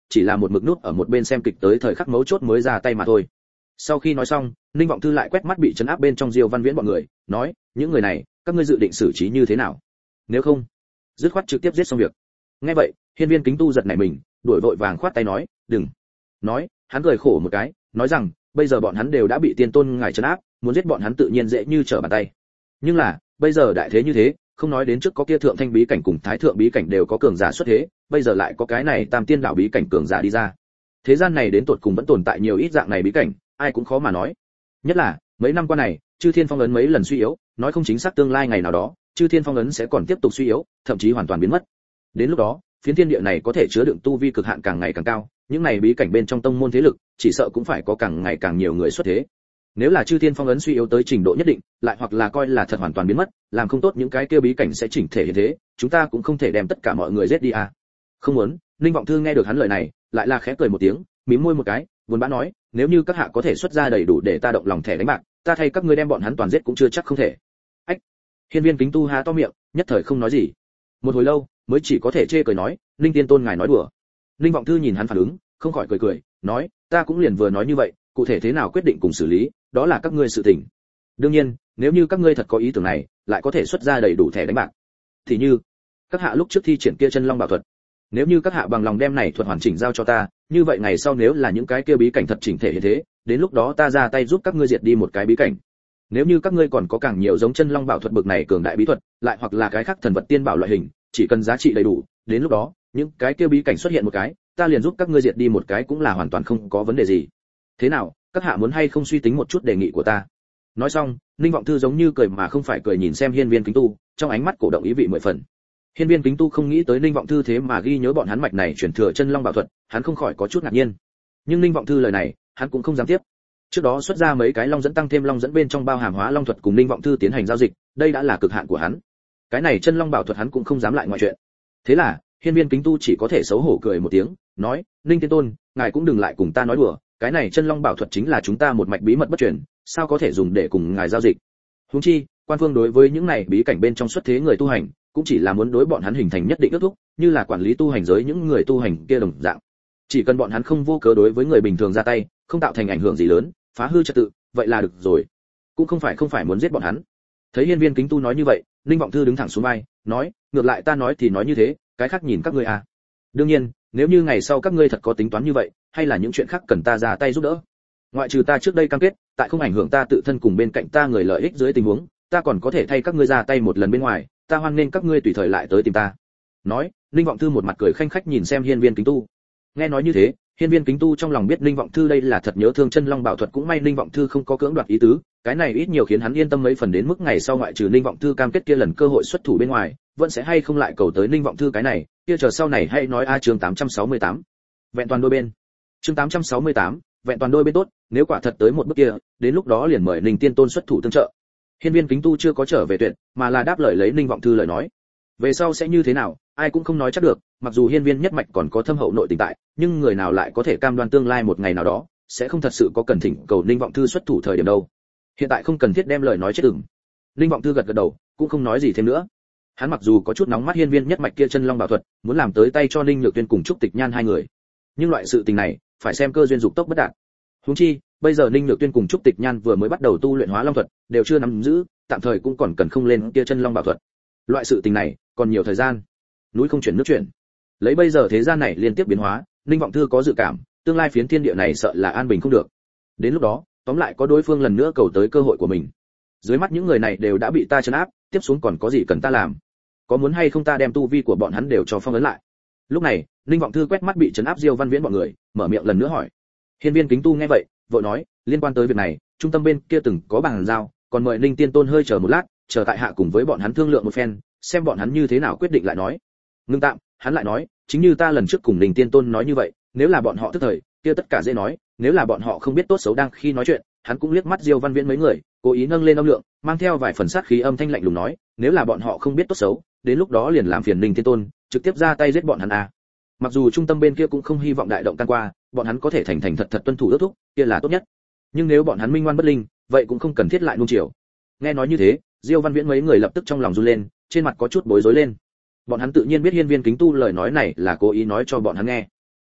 chỉ là một mực nút ở một bên xem kịch tới thời khắc mấu chốt mới ra tay mà thôi. Sau khi nói xong, Ninh Vọng Thư lại quét mắt bị trấn áp bên trong Diêu Văn Viễn bọn người, nói, những người này, các ngươi dự định xử trí như thế nào? Nếu không, dứt khoát trực tiếp giết xong việc. Nghe vậy, Hiên Viên Kính Tu giật nảy mình, đuổi vội vàng khoát tay nói, đừng. Nói, hắn cười khổ một cái, nói rằng, bây giờ bọn hắn đều đã bị Tiên Tôn ngài trấn áp, muốn giết bọn hắn tự nhiên dễ như trở bàn tay. Nhưng là, bây giờ đại thế như thế, không nói đến trước có kia thượng thanh bí cảnh cùng thái thượng bí cảnh đều có cường giả xuất thế, bây giờ lại có cái này tam tiên đạo bí cảnh cường giả đi ra. Thế gian này đến tột cùng vẫn tồn tại nhiều ít dạng này bí cảnh, ai cũng khó mà nói. Nhất là, mấy năm qua này, Chư Thiên Phong ấn mấy lần suy yếu, nói không chính xác tương lai ngày nào đó, Chư Thiên Phong ấn sẽ còn tiếp tục suy yếu, thậm chí hoàn toàn biến mất. Đến lúc đó, phiến thiên địa này có thể chứa đựng tu vi cực hạn càng ngày càng cao, những này bí cảnh bên trong tông môn thế lực, chỉ sợ cũng phải có càng ngày càng nhiều người xuất thế. Nếu là Chư Thiên Phong ấn suy yếu tới trình độ nhất định, lại hoặc là coi là thật hoàn toàn biến mất, làm không tốt những cái kia bí cảnh sẽ chỉnh thể hiện thế, chúng ta cũng không thể đem tất cả mọi người giết đi à. Không muốn, Ninh Vọng Thư nghe được hắn lời này, lại là khẽ cười một tiếng, mím môi một cái, buồn bã nói, nếu như các hạ có thể xuất ra đầy đủ để ta động lòng thẻ đánh bạc, ta thay các ngươi đem bọn hắn toàn giết cũng chưa chắc không thể. Ách. Hiên Viên Kính Tu há to miệng, nhất thời không nói gì. Một hồi lâu, mới chỉ có thể chê cười nói, Ninh Tiên Tôn ngài nói đùa. Ninh Vọng Thư nhìn hắn phản ứng, không khỏi cười cười, nói, ta cũng liền vừa nói như vậy, cụ thể thế nào quyết định cùng xử lý, đó là các ngươi sự tình. Đương nhiên, nếu như các ngươi thật có ý tưởng này, lại có thể xuất ra đầy đủ thẻ đánh bạc. Thì như, các hạ lúc trước thi triển kia chân long bảo thuật, nếu như các hạ bằng lòng đem này thuật hoàn chỉnh giao cho ta, như vậy ngày sau nếu là những cái kia bí cảnh thật chỉnh thể như thế, đến lúc đó ta ra tay giúp các ngươi diệt đi một cái bí cảnh. Nếu như các ngươi còn có càng nhiều giống chân long bảo thuật bực này cường đại bí thuật, lại hoặc là cái khác thần vật tiên bảo loại hình, chỉ cần giá trị đầy đủ, đến lúc đó, những cái kia bí cảnh xuất hiện một cái, ta liền giúp các ngươi diệt đi một cái cũng là hoàn toàn không có vấn đề gì. Thế nào, các hạ muốn hay không suy tính một chút đề nghị của ta? Nói xong, Ninh Vọng Thư giống như cười mà không phải cười nhìn xem Hiên Viên Kính Tu, trong ánh mắt cổ động ý vị mười phần. Hiên Viên Kính Tu không nghĩ tới Ninh Vọng Thư thế mà ghi nhớ bọn hắn mạch này truyền thừa chân long bảo thuật, hắn không khỏi có chút ngạc nhiên. Nhưng Ninh Vọng Thư lời này, hắn cũng không dám tiếp. Trước đó xuất ra mấy cái long dẫn tăng thêm long dẫn bên trong bao hàm hóa long thuật cùng Ninh Vọng Thư tiến hành giao dịch, đây đã là cực hạn của hắn. Cái này chân long bảo thuật hắn cũng không dám lại ngoại chuyện. Thế là, Hiên Viên Kính Tu chỉ có thể xấu hổ cười một tiếng, nói, Ninh Tiên Tôn, ngài cũng đừng lại cùng ta nói đùa, cái này chân long bảo thuật chính là chúng ta một mạch bí mật bất truyền, sao có thể dùng để cùng ngài giao dịch. Huống chi, quan phương đối với những này bí cảnh bên trong xuất thế người tu hành, cũng chỉ là muốn đối bọn hắn hình thành nhất định ước thúc, như là quản lý tu hành giới những người tu hành kia đồng dạng. Chỉ cần bọn hắn không vô cớ đối với người bình thường ra tay, không tạo thành ảnh hưởng gì lớn, phá hư trật tự, vậy là được rồi. Cũng không phải muốn giết bọn hắn. Thấy Hiên Viên Kính Tu nói như vậy, Ninh Vọng Thư đứng thẳng xuống vai, nói, ngược lại ta nói thì nói như thế, cái khác nhìn các ngươi à. Đương nhiên, nếu như ngày sau các ngươi thật có tính toán như vậy, hay là những chuyện khác cần ta ra tay giúp đỡ. Ngoại trừ ta trước đây cam kết, tại không ảnh hưởng ta tự thân cùng bên cạnh ta người lợi ích dưới tình huống, ta còn có thể thay các ngươi ra tay một lần bên ngoài, ta hoan nên các ngươi tùy thời lại tới tìm ta. Nói, Ninh Vọng Thư một mặt cười khanh khách nhìn xem Hiên Viên Kính Tu. Nghe nói như thế, Hiên Viên Kính Tu trong lòng biết Ninh Vọng Thư đây là thật nhớ thương chân long bảo thuật, cũng may Ninh Vọng Thư không có cưỡng đoạt ý tứ, cái này ít nhiều khiến hắn yên tâm mấy phần, đến mức ngày sau ngoại trừ Ninh Vọng Thư cam kết kia lần cơ hội xuất thủ bên ngoài, vẫn sẽ hay không lại cầu tới Ninh Vọng Thư cái này, kia chờ sau này hay nói a. Chương 868. Vẹn toàn đôi bên. Chương 868. Vẹn toàn đôi bên tốt, nếu quả thật tới một bước kia, đến lúc đó liền mời Ninh Tiên Tôn xuất thủ tương trợ. Hiên Viên Kính Tu chưa có trở về tuyệt, mà là đáp lời lấy Ninh Vọng Thư lời nói. Về sau sẽ như thế nào, ai cũng không nói chắc được, mặc dù Hiên Viên nhất mạch còn có thâm hậu nội tình tại, nhưng người nào lại có thể cam đoan tương lai một ngày nào đó sẽ không thật sự có cần thỉnh cầu Ninh Vọng Thư xuất thủ thời điểm đâu. Hiện tại không cần thiết đem lời nói chết ửng. Ninh Vọng Thư gật gật đầu, cũng không nói gì thêm nữa. Hắn mặc dù có chút nóng mắt Hiên Viên nhất mạch kia chân long bảo thuật, muốn làm tới tay cho Ninh Nhược Tuyên cùng Trúc Tịch Nhan hai người, nhưng loại sự tình này phải xem cơ duyên dục tốc bất đạt. Huống chi, bây giờ Ninh Nhược Tuyên cùng Trúc Tịch Nhan vừa mới bắt đầu tu luyện hóa long thuật, đều chưa nắm giữ, tạm thời cũng còn cần không lên kia chân long bảo thuật. Loại sự tình này còn nhiều thời gian, núi không chuyển nước chuyển. Lấy bây giờ thế gian này liên tiếp biến hóa, Ninh Vọng Thư có dự cảm, tương lai phiến thiên địa này sợ là an bình không được. Đến lúc đó, tóm lại có đối phương lần nữa cầu tới cơ hội của mình. Dưới mắt những người này đều đã bị ta trấn áp, tiếp xuống còn có gì cần ta làm? Có muốn hay không ta đem tu vi của bọn hắn đều cho phong ấn lại? Lúc này, Ninh Vọng Thư quét mắt bị trấn áp Diêu Văn Viễn bọn người, mở miệng lần nữa hỏi. Hiên Viên Kính Tu nghe vậy, vội nói, liên quan tới việc này, trung tâm bên kia từng có bàn giao, còn mời Ninh Tiên Tôn hơi chờ một lát, chờ tại hạ cùng với bọn hắn thương lượng một phen, xem bọn hắn như thế nào quyết định lại nói. Ngưng tạm, hắn lại nói, chính như ta lần trước cùng Ninh Tiên Tôn nói như vậy, nếu là bọn họ tức thời, kia tất cả dễ nói, nếu là bọn họ không biết tốt xấu đang khi nói chuyện, hắn cũng liếc mắt Diêu Văn Viễn mấy người, cố ý nâng lên âm lượng, mang theo vài phần sát khí âm thanh lạnh lùng nói, nếu là bọn họ không biết tốt xấu, đến lúc đó liền làm phiền Ninh Tiên Tôn, trực tiếp ra tay giết bọn hắn à. Mặc dù trung tâm bên kia cũng không hy vọng đại động tan qua, bọn hắn có thể thành thành thật thật tuân thủ ước thúc, kia là tốt nhất. Nhưng nếu bọn hắn minh ngoan bất linh, vậy cũng không cần thiết lại nuông chiều. Nghe nói như thế, Diêu Văn Viễn mấy người lập tức trong lòng run lên, trên mặt có chút bối rối lên. Bọn hắn tự nhiên biết Hiên Viên Kính Tu lời nói này là cố ý nói cho bọn hắn nghe.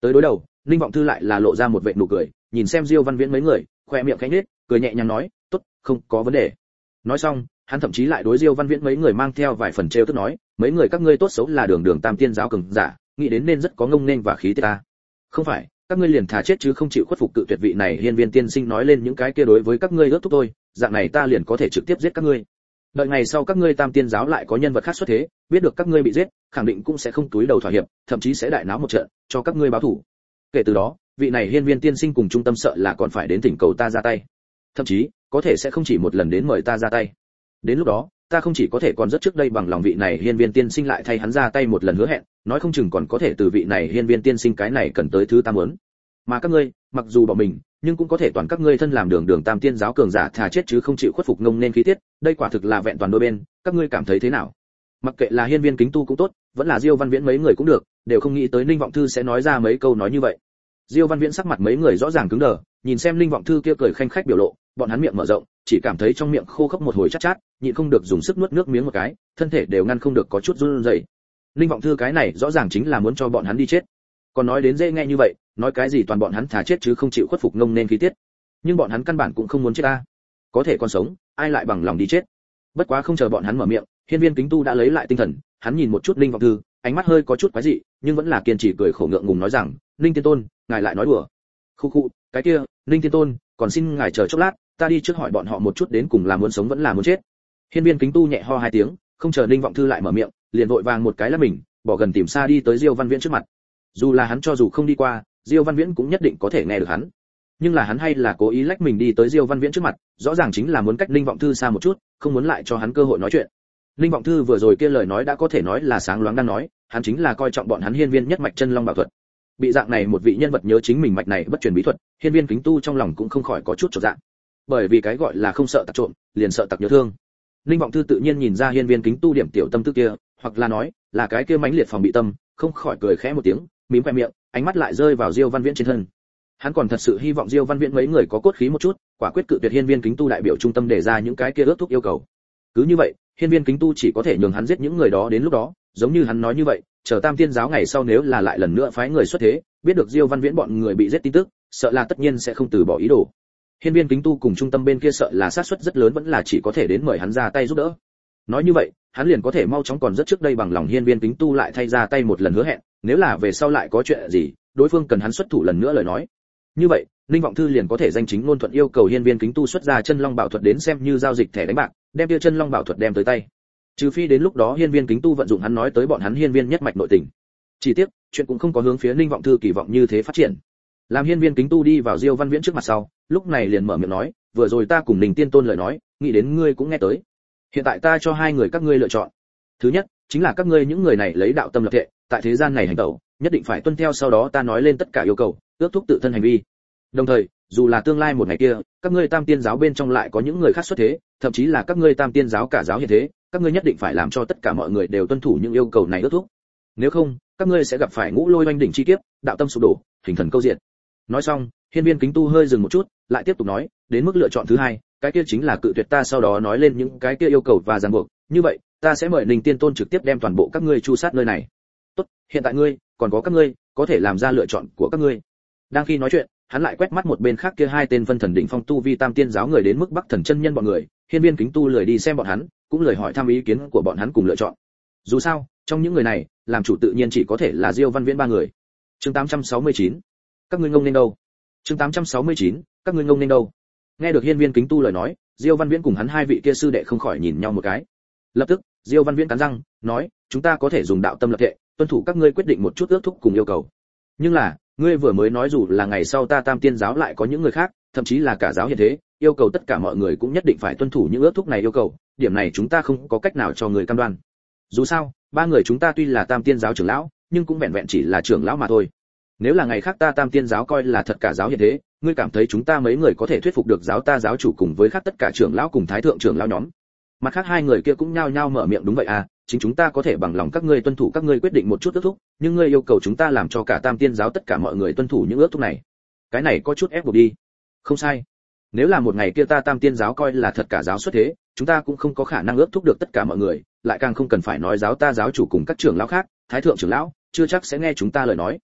Tới đối đầu, Ninh Vọng Thư lại là lộ ra một vệt nụ cười, nhìn xem Diêu Văn Viễn mấy người, khoe miệng khẽ nhếch, cười nhẹ nhàng nói, "Tốt, không có vấn đề." Nói xong, hắn thậm chí lại đối Diêu Văn Viễn mấy người mang theo vài phần trêu tức nói, "Mấy người các ngươi tốt xấu là đường tam tiên giáo cường giả, nghĩ đến nên rất có ngông nên và khí tiết ta. Không phải, các ngươi liền thà chết chứ không chịu khuất phục cự tuyệt vị này hiên viên tiên sinh nói lên những cái kia đối với các ngươi ước thúc tôi, dạng này ta liền có thể trực tiếp giết các ngươi. Đợi ngày sau các ngươi tam tiên giáo lại có nhân vật khác xuất thế, biết được các ngươi bị giết, khẳng định cũng sẽ không túi đầu thỏa hiệp, thậm chí sẽ đại náo một trận, cho các ngươi báo thù. Kể từ đó, vị này hiên viên tiên sinh cùng trung tâm sợ là còn phải đến thỉnh cầu ta ra tay. Thậm chí, có thể sẽ không chỉ một lần đến mời ta ra tay. Đến lúc đó, ta không chỉ có thể còn rất trước đây bằng lòng vị này hiên viên tiên sinh lại thay hắn ra tay một lần hứa hẹn, nói không chừng còn có thể từ vị này hiên viên tiên sinh cái này cần tới thứ ta muốn. Mà các ngươi, mặc dù bỏ mình, nhưng cũng có thể toàn các ngươi thân làm đường tam tiên giáo cường giả thà chết chứ không chịu khuất phục ngông nên khí tiết, đây quả thực là vẹn toàn đôi bên, các ngươi cảm thấy thế nào?" Mặc kệ là hiên viên kính tu cũng tốt, vẫn là Diêu Văn Viễn mấy người cũng được, đều không nghĩ tới Ninh Vọng Thư sẽ nói ra mấy câu nói như vậy. Diêu Văn Viễn sắc mặt mấy người rõ ràng cứng đờ, nhìn xem Ninh Vọng Thư kia cười khanh khách biểu lộ, bọn hắn miệng mở rộng, chỉ cảm thấy trong miệng khô khốc một hồi chát chát, nhịn không được dùng sức nuốt nước miếng một cái, thân thể đều ngăn không được có chút run rẩy. Ninh Vọng Thư cái này rõ ràng chính là muốn cho bọn hắn đi chết. Còn nói đến dễ nghe như vậy, nói cái gì toàn bọn hắn thà chết chứ không chịu khuất phục ngông nên khí tiết. Nhưng bọn hắn căn bản cũng không muốn chết ta. Có thể còn sống, ai lại bằng lòng đi chết. Bất quá không chờ bọn hắn mở miệng, hiên viên kính tu đã lấy lại tinh thần, hắn nhìn một chút Ninh Vọng Thư, ánh mắt hơi có chút quái dị, nhưng vẫn là kiên trì cười khổ ngượng ngùng nói rằng, "Ninh tiên tôn, ngài lại nói đùa." Khu, cái kia, Ninh tiên tôn, còn xin ngài chờ chốc lát, ta đi trước hỏi bọn họ một chút đến cùng là muốn sống vẫn là muốn chết. Hiên viên kính tu nhẹ ho hai tiếng, không chờ Ninh Vọng Thư lại mở miệng, liền vội vàng một cái là mình, bỏ gần tìm xa đi tới Diêu Văn Viễn trước mặt. Dù là hắn cho dù không đi qua, Diêu Văn Viễn cũng nhất định có thể nghe được hắn. Nhưng là hắn hay là cố ý lách mình đi tới Diêu Văn Viễn trước mặt, rõ ràng chính là muốn cách Ninh Vọng Thư xa một chút, không muốn lại cho hắn cơ hội nói chuyện. Ninh Vọng Thư vừa rồi kia lời nói đã có thể nói là sáng loáng đang nói, hắn chính là coi trọng bọn hắn hiên viên nhất mạch chân long bảo thuật. Bị dạng này một vị nhân vật nhớ chính mình mạch này bất truyền bí thuật, hiên viên kính tu trong lòng cũng không khỏi có chút chột dạ. Bởi vì cái gọi là không sợ tặc trộm, liền sợ tặc nhớ thương. Ninh Vọng Thư tự nhiên nhìn ra hiên viên kính tu điểm tiểu tâm tư kia, hoặc là nói, là cái kia mãnh liệt phòng bị tâm, không khỏi cười khẽ một tiếng, mím khóe miệng, ánh mắt lại rơi vào Diêu Văn Viễn trên thân. Hắn còn thật sự hy vọng Diêu Văn Viễn mấy người có cốt khí một chút, quả quyết cự tuyệt hiên viên kính tu đại biểu trung tâm đề ra những cái kia ước thúc yêu cầu. Cứ như vậy, hiên viên kính tu chỉ có thể nhường hắn giết những người đó đến lúc đó, giống như hắn nói như vậy, chờ Tam Tiên giáo ngày sau nếu là lại lần nữa phái người xuất thế, biết được Diêu Văn Viễn bọn người bị giết tin tức, sợ là tất nhiên sẽ không từ bỏ ý đồ. Hiên viên kính tu cùng trung tâm bên kia sợ là xác suất rất lớn vẫn là chỉ có thể đến mời hắn ra tay giúp đỡ. Nói như vậy, hắn liền có thể mau chóng còn rất trước đây bằng lòng hiên viên kính tu lại thay ra tay một lần hứa hẹn, nếu là về sau lại có chuyện gì, đối phương cần hắn xuất thủ lần nữa lời nói. Như vậy, Ninh Vọng Thư liền có thể danh chính ngôn thuận yêu cầu hiên viên kính tu xuất ra chân long bảo thuật đến xem như giao dịch thẻ đánh bạc, đem tiêu chân long bảo thuật đem tới tay. Trừ phi đến lúc đó hiên viên kính tu vận dụng hắn nói tới bọn hắn hiên viên nhất mạch nội tình. Chỉ tiếc, chuyện cũng không có hướng phía Ninh Vọng Thư kỳ vọng như thế phát triển. Làm hiên viên kính tu đi vào Diêu Văn Viễn trước mặt sau, lúc này liền mở miệng nói, vừa rồi ta cùng Ninh Tiên Tôn lời nói, nghĩ đến ngươi cũng nghe tới. Hiện tại ta cho hai người các ngươi lựa chọn. Thứ nhất, chính là các ngươi những người này lấy đạo tâm lập thể, tại thế gian này hành tẩu, nhất định phải tuân theo sau đó ta nói lên tất cả yêu cầu, ước thúc tự thân hành vi. Đồng thời, dù là tương lai một ngày kia, các ngươi Tam Tiên giáo bên trong lại có những người khác xuất thế, thậm chí là các ngươi Tam Tiên giáo cả giáo hiện thế, các ngươi nhất định phải làm cho tất cả mọi người đều tuân thủ những yêu cầu này ước thúc. Nếu không, các ngươi sẽ gặp phải ngũ lôi oanh đỉnh chi kiếp, đạo tâm sụp đổ, hình thần câu diệt. Nói xong, hiên viên kính tu hơi dừng một chút, lại tiếp tục nói, đến mức lựa chọn thứ hai, cái kia chính là cự tuyệt ta sau đó nói lên những cái kia yêu cầu và ràng buộc, như vậy, ta sẽ mời Ninh Tiên Tôn trực tiếp đem toàn bộ các ngươi chu sát nơi này. Tốt, hiện tại ngươi, còn có các ngươi, có thể làm ra lựa chọn của các ngươi. Đang khi nói chuyện, hắn lại quét mắt một bên khác kia hai tên phân thần đỉnh phong tu vi tam tiên giáo người đến mức Bắc Thần chân nhân bọn người, hiên viên kính tu lười đi xem bọn hắn, cũng lười hỏi thăm ý kiến của bọn hắn cùng lựa chọn. Dù sao, trong những người này, làm chủ tự nhiên chỉ có thể là Diêu Văn Viễn ba người. Chương 869. Các ngươi ngông nên đâu? Chương 869. Các ngươi ngông nên đâu? Nghe được hiên viên kính tu lời nói, Diêu Văn Viễn cùng hắn hai vị kia sư đệ không khỏi nhìn nhau một cái. Lập tức, Diêu Văn Viễn cắn răng, nói, chúng ta có thể dùng đạo tâm lập thể, tuân thủ các ngươi quyết định một chút ước thúc cùng yêu cầu. Nhưng là, ngươi vừa mới nói dù là ngày sau ta Tam Tiên giáo lại có những người khác, thậm chí là cả giáo hiện thế, yêu cầu tất cả mọi người cũng nhất định phải tuân thủ những ước thúc này yêu cầu, điểm này chúng ta không có cách nào cho người cam đoan. Dù sao, ba người chúng ta tuy là Tam Tiên giáo trưởng lão, nhưng cũng vẹn vẹn chỉ là trưởng lão mà thôi. Nếu là ngày khác ta Tam Tiên giáo coi là thật cả giáo hiện thế, ngươi cảm thấy chúng ta mấy người có thể thuyết phục được giáo ta giáo chủ cùng với khác tất cả trưởng lão cùng thái thượng trưởng lão nhóm? Mặt khác hai người kia cũng nhao nhao mở miệng đúng vậy à, chính chúng ta có thể bằng lòng các ngươi tuân thủ các ngươi quyết định một chút ước thúc, nhưng ngươi yêu cầu chúng ta làm cho cả Tam Tiên giáo tất cả mọi người tuân thủ những ước thúc này. Cái này có chút ép buộc đi. Không sai. Nếu là một ngày kia ta Tam Tiên giáo coi là thật cả giáo xuất thế, chúng ta cũng không có khả năng ước thúc được tất cả mọi người, lại càng không cần phải nói giáo ta giáo chủ cùng các trưởng lão khác, thái thượng trưởng lão, chưa chắc sẽ nghe chúng ta lời nói.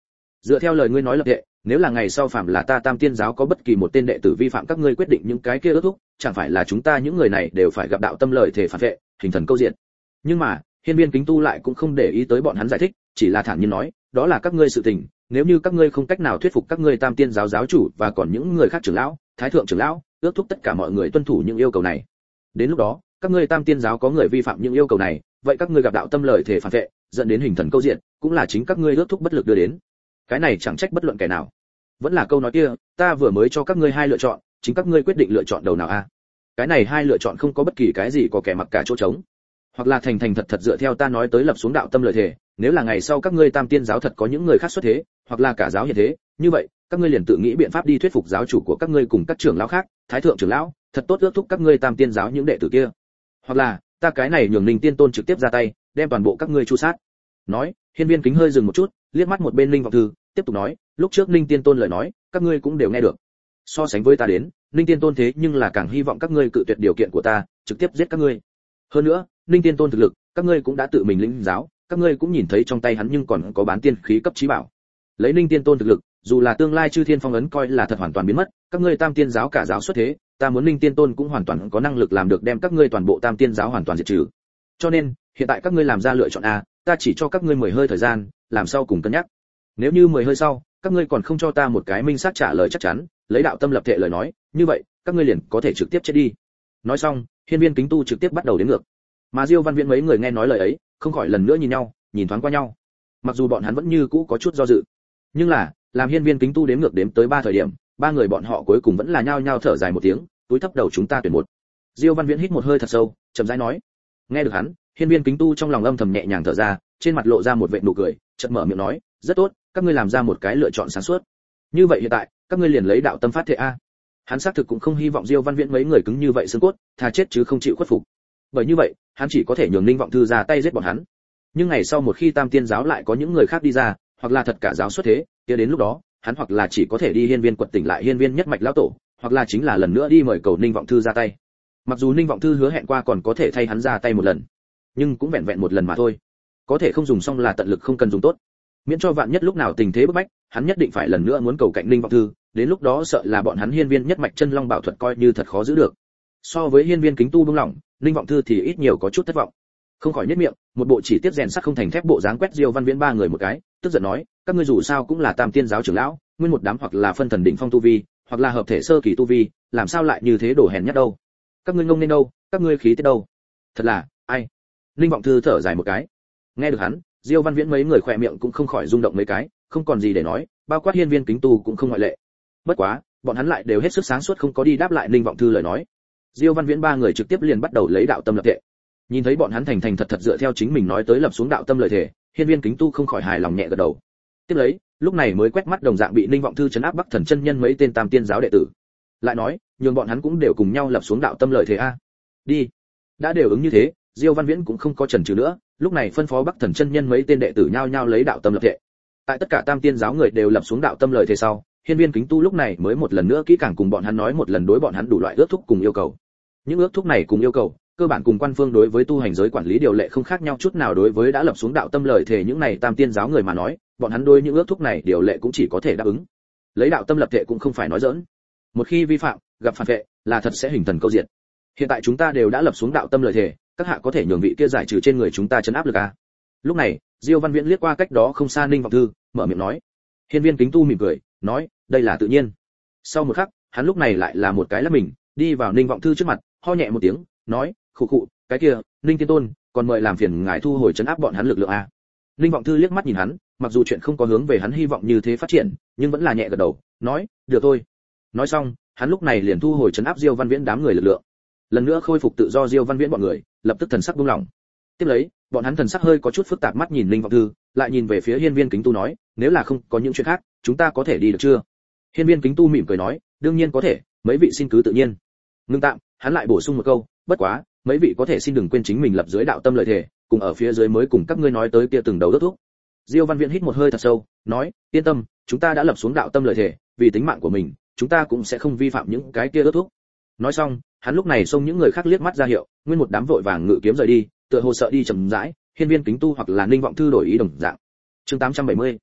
Dựa theo lời ngươi nói lập thệ, nếu là ngày sau phạm là ta Tam Tiên giáo có bất kỳ một tên đệ tử vi phạm các ngươi quyết định những cái kia ước thúc, chẳng phải là chúng ta những người này đều phải gặp đạo tâm lời thể phản vệ, hình thần câu diện. Nhưng mà, Hiên Viên Kính Tu lại cũng không để ý tới bọn hắn giải thích, chỉ là thản nhiên nói, đó là các ngươi sự tình, nếu như các ngươi không cách nào thuyết phục các ngươi Tam Tiên giáo giáo chủ và còn những người khác trưởng lão, thái thượng trưởng lão, ước thúc tất cả mọi người tuân thủ những yêu cầu này. Đến lúc đó, các ngươi Tam Tiên giáo có người vi phạm những yêu cầu này, vậy các ngươi gặp đạo tâm lời thể phản vệ, dẫn đến hình thần câu diện, cũng là chính các ngươi ước thúc bất lực đưa đến. Cái này chẳng trách bất luận kẻ nào. Vẫn là câu nói kia, ta vừa mới cho các ngươi hai lựa chọn, chính các ngươi quyết định lựa chọn đầu nào a. Cái này hai lựa chọn không có bất kỳ cái gì có kẻ mặc cả chỗ trống. Hoặc là thành thành thật thật dựa theo ta nói tới lập xuống đạo tâm lời thề, nếu là ngày sau các ngươi Tam Tiên giáo thật có những người khác xuất thế, hoặc là cả giáo hiện thế, như vậy, các ngươi liền tự nghĩ biện pháp đi thuyết phục giáo chủ của các ngươi cùng các trưởng lão khác, thái thượng trưởng lão, thật tốt ước thúc các ngươi Tam Tiên giáo những đệ tử kia. Hoặc là, ta cái này nhường Ninh Tiên Tôn trực tiếp ra tay, đem toàn bộ các ngươi chu sát. Nói, Hiên Viên Kính hơi dừng một chút, liếc mắt một bên Ninh Vọng Thư, tiếp tục nói, lúc trước Ninh Tiên Tôn lời nói, các ngươi cũng đều nghe được. So sánh với ta đến, Ninh Tiên Tôn thế nhưng là càng hy vọng các ngươi cự tuyệt điều kiện của ta, trực tiếp giết các ngươi. Hơn nữa, Ninh Tiên Tôn thực lực, các ngươi cũng đã tự mình lĩnh giáo, các ngươi cũng nhìn thấy trong tay hắn nhưng còn có bán tiên khí cấp chí bảo. Lấy Ninh Tiên Tôn thực lực, dù là tương lai Chư Thiên Phong ấn coi là thật hoàn toàn biến mất, các ngươi Tam Tiên giáo cả giáo xuất thế, ta muốn Ninh Tiên Tôn cũng hoàn toàn có năng lực làm được đem các ngươi toàn bộ Tam Tiên giáo hoàn toàn diệt trừ. Cho nên, hiện tại các ngươi làm ra lựa chọn a, ta chỉ cho các ngươi 10 hơi thời gian, làm sau cùng cân nhắc. Nếu như 10 hơi sau, các ngươi còn không cho ta một cái minh xác trả lời chắc chắn, lấy đạo tâm lập thệ lời nói, như vậy, các ngươi liền có thể trực tiếp chết đi. Nói xong, Hiên Viên Kính Tu trực tiếp bắt đầu đếm ngược. Mà Diêu Văn Viễn mấy người nghe nói lời ấy, không khỏi lần nữa nhìn nhau, nhìn thoáng qua nhau. Mặc dù bọn hắn vẫn như cũ có chút do dự, nhưng là, làm Hiên Viên Kính Tu đếm ngược đếm tới 3 thời điểm, ba người bọn họ cuối cùng vẫn là nhao nhao thở dài một tiếng, túi thấp đầu chúng ta tuyển một. Diêu Văn Viễn hít một hơi thật sâu, chậm rãi nói. Nghe được hắn, Hiên Viên Kính Tu trong lòng âm thầm nhẹ nhàng thở ra, trên mặt lộ ra một vệt nụ cười, chợt mở miệng nói, rất tốt, các ngươi làm ra một cái lựa chọn sáng suốt. Như vậy hiện tại, các ngươi liền lấy đạo tâm phát thệ a. Hắn xác thực cũng không hy vọng Diêu Văn Viễn mấy người cứng như vậy xương cốt, thà chết chứ không chịu khuất phục. Bởi như vậy, hắn chỉ có thể nhường Ninh Vọng Thư ra tay giết bọn hắn. Nhưng ngày sau một khi Tam Tiên giáo lại có những người khác đi ra, hoặc là thật cả giáo xuất thế, kia đến lúc đó, hắn hoặc là chỉ có thể đi Hiên Viên quật tỉnh lại Hiên Viên nhất mạch lão tổ, hoặc là chính là lần nữa đi mời cầu Ninh Vọng Thư ra tay. Mặc dù Ninh Vọng Thư hứa hẹn qua còn có thể thay hắn ra tay một lần, nhưng cũng vẹn vẹn một lần mà thôi. Có thể không dùng xong là tận lực không cần dùng tốt. Miễn cho vạn nhất lúc nào tình thế bức bách, hắn nhất định phải lần nữa muốn cầu cạnh Ninh Vọng Thư, đến lúc đó sợ là bọn hắn Hiên Viên nhất mạch chân long bảo thuật coi như thật khó giữ được. So với Hiên Viên Kính Tu buông lỏng, Ninh Vọng Thư thì ít nhiều có chút thất vọng. Không khỏi nhếch miệng, một bộ chỉ tiếp rèn sắt không thành thép bộ dáng quét Diêu Văn Viễn ba người một cái, tức giận nói, các ngươi dù sao cũng là Tam Tiên giáo trưởng lão, nguyên một đám hoặc là phân thần đỉnh phong tu vi, hoặc là hợp thể sơ kỳ tu vi, làm sao lại như thế đổ hèn nhất đâu? Các ngươi ngông nên đâu, các ngươi khí tiết đâu? Thật là, ai? Ninh Vọng Thư thở dài một cái. Nghe được hắn, Diêu Văn Viễn mấy người khỏe miệng cũng không khỏi rung động mấy cái, không còn gì để nói, bao quát Hiên Viên Kính Tu cũng không ngoại lệ. Bất quá, bọn hắn lại đều hết sức sáng suốt không có đi đáp lại Ninh Vọng Thư lời nói. Diêu Văn Viễn ba người trực tiếp liền bắt đầu lấy đạo tâm lập thể. Nhìn thấy bọn hắn thành thành thật thật dựa theo chính mình nói tới lập xuống đạo tâm lời thể, Hiên Viên Kính Tu không khỏi hài lòng nhẹ gật đầu. Tiếp lấy, lúc này mới quét mắt đồng dạng bị Ninh Vọng Thư trấn áp Bắc Thần chân nhân mấy tên Tam Tiên giáo đệ tử. Lại nói, nhường bọn hắn cũng đều cùng nhau lập xuống đạo tâm lời thể a. Đi. Đã đều ứng như thế, Diêu Văn Viễn cũng không có chần chừ nữa, lúc này phân phó Bắc Thần chân nhân mấy tên đệ tử nhao nhao lấy đạo tâm lập thể. Tại tất cả Tam Tiên giáo người đều lập xuống đạo tâm lời thể sau, Hiên Viên Kính Tu lúc này mới một lần nữa kỹ càng cùng bọn hắn nói một lần đối bọn hắn đủ loại ước thúc cùng yêu cầu. Những ước thúc này cùng yêu cầu, cơ bản cùng quan phương đối với tu hành giới quản lý điều lệ không khác nhau chút nào đối với đã lập xuống đạo tâm lời thể những này Tam Tiên giáo người mà nói, bọn hắn đối những ước thúc này điều lệ cũng chỉ có thể đáp ứng. Lấy đạo tâm lập thể cũng không phải nói giỡn. Một khi vi phạm, gặp phản vệ, là thật sẽ hình thần câu diệt. Hiện tại chúng ta đều đã lập xuống đạo tâm lời thể, các hạ có thể nhường vị kia giải trừ trên người chúng ta trấn áp lực a. Lúc này, Diêu Văn Viễn liếc qua cách đó không xa Ninh Vọng Thư, mở miệng nói. Hiên Viên Kính Tu mỉm cười, nói, đây là tự nhiên. Sau một khắc, hắn lúc này lại là một cái lắc mình, đi vào Ninh Vọng Thư trước mặt, ho nhẹ một tiếng, nói, khụ khụ, cái kia, Ninh Tiên Tôn, còn mời làm phiền ngài thu hồi trấn áp bọn hắn lực lượng a. Ninh Vọng Thư liếc mắt nhìn hắn, mặc dù chuyện không có hướng về hắn hy vọng như thế phát triển, nhưng vẫn là nhẹ gật đầu, nói, được thôi. Nói xong, hắn lúc này liền thu hồi trấn áp Diêu Văn Viễn đám người lực lượng. Lần nữa khôi phục tự do Diêu Văn Viễn bọn người, lập tức thần sắc buông lỏng. Tiếp lấy, bọn hắn thần sắc hơi có chút phức tạp mắt nhìn Ninh Vọng Thư, lại nhìn về phía Hiên Viên Kính Tu nói, nếu là không có những chuyện khác, chúng ta có thể đi được chưa? Hiên Viên Kính Tu mỉm cười nói, đương nhiên có thể, mấy vị xin cứ tự nhiên. Ngưng tạm, hắn lại bổ sung một câu, bất quá, mấy vị có thể xin đừng quên chính mình lập dưới đạo tâm lợi thể, cùng ở phía dưới mới cùng các ngươi nói tới kia từng đầu đốt thuốc. Diêu Văn Viễn hít một hơi thật sâu, nói, yên tâm, chúng ta đã lập xuống đạo tâm lợi thể, vì tính mạng của mình, chúng ta cũng sẽ không vi phạm những cái kia đốt thuốc. Nói xong, hắn lúc này xông những người khác liếc mắt ra hiệu, nguyên một đám vội vàng ngự kiếm rời đi, tựa hồ sợ đi chậm rãi, Hiên Viên Kính Tu hoặc là Ninh Vọng Thư đổi ý đồng dạng. Chương 870.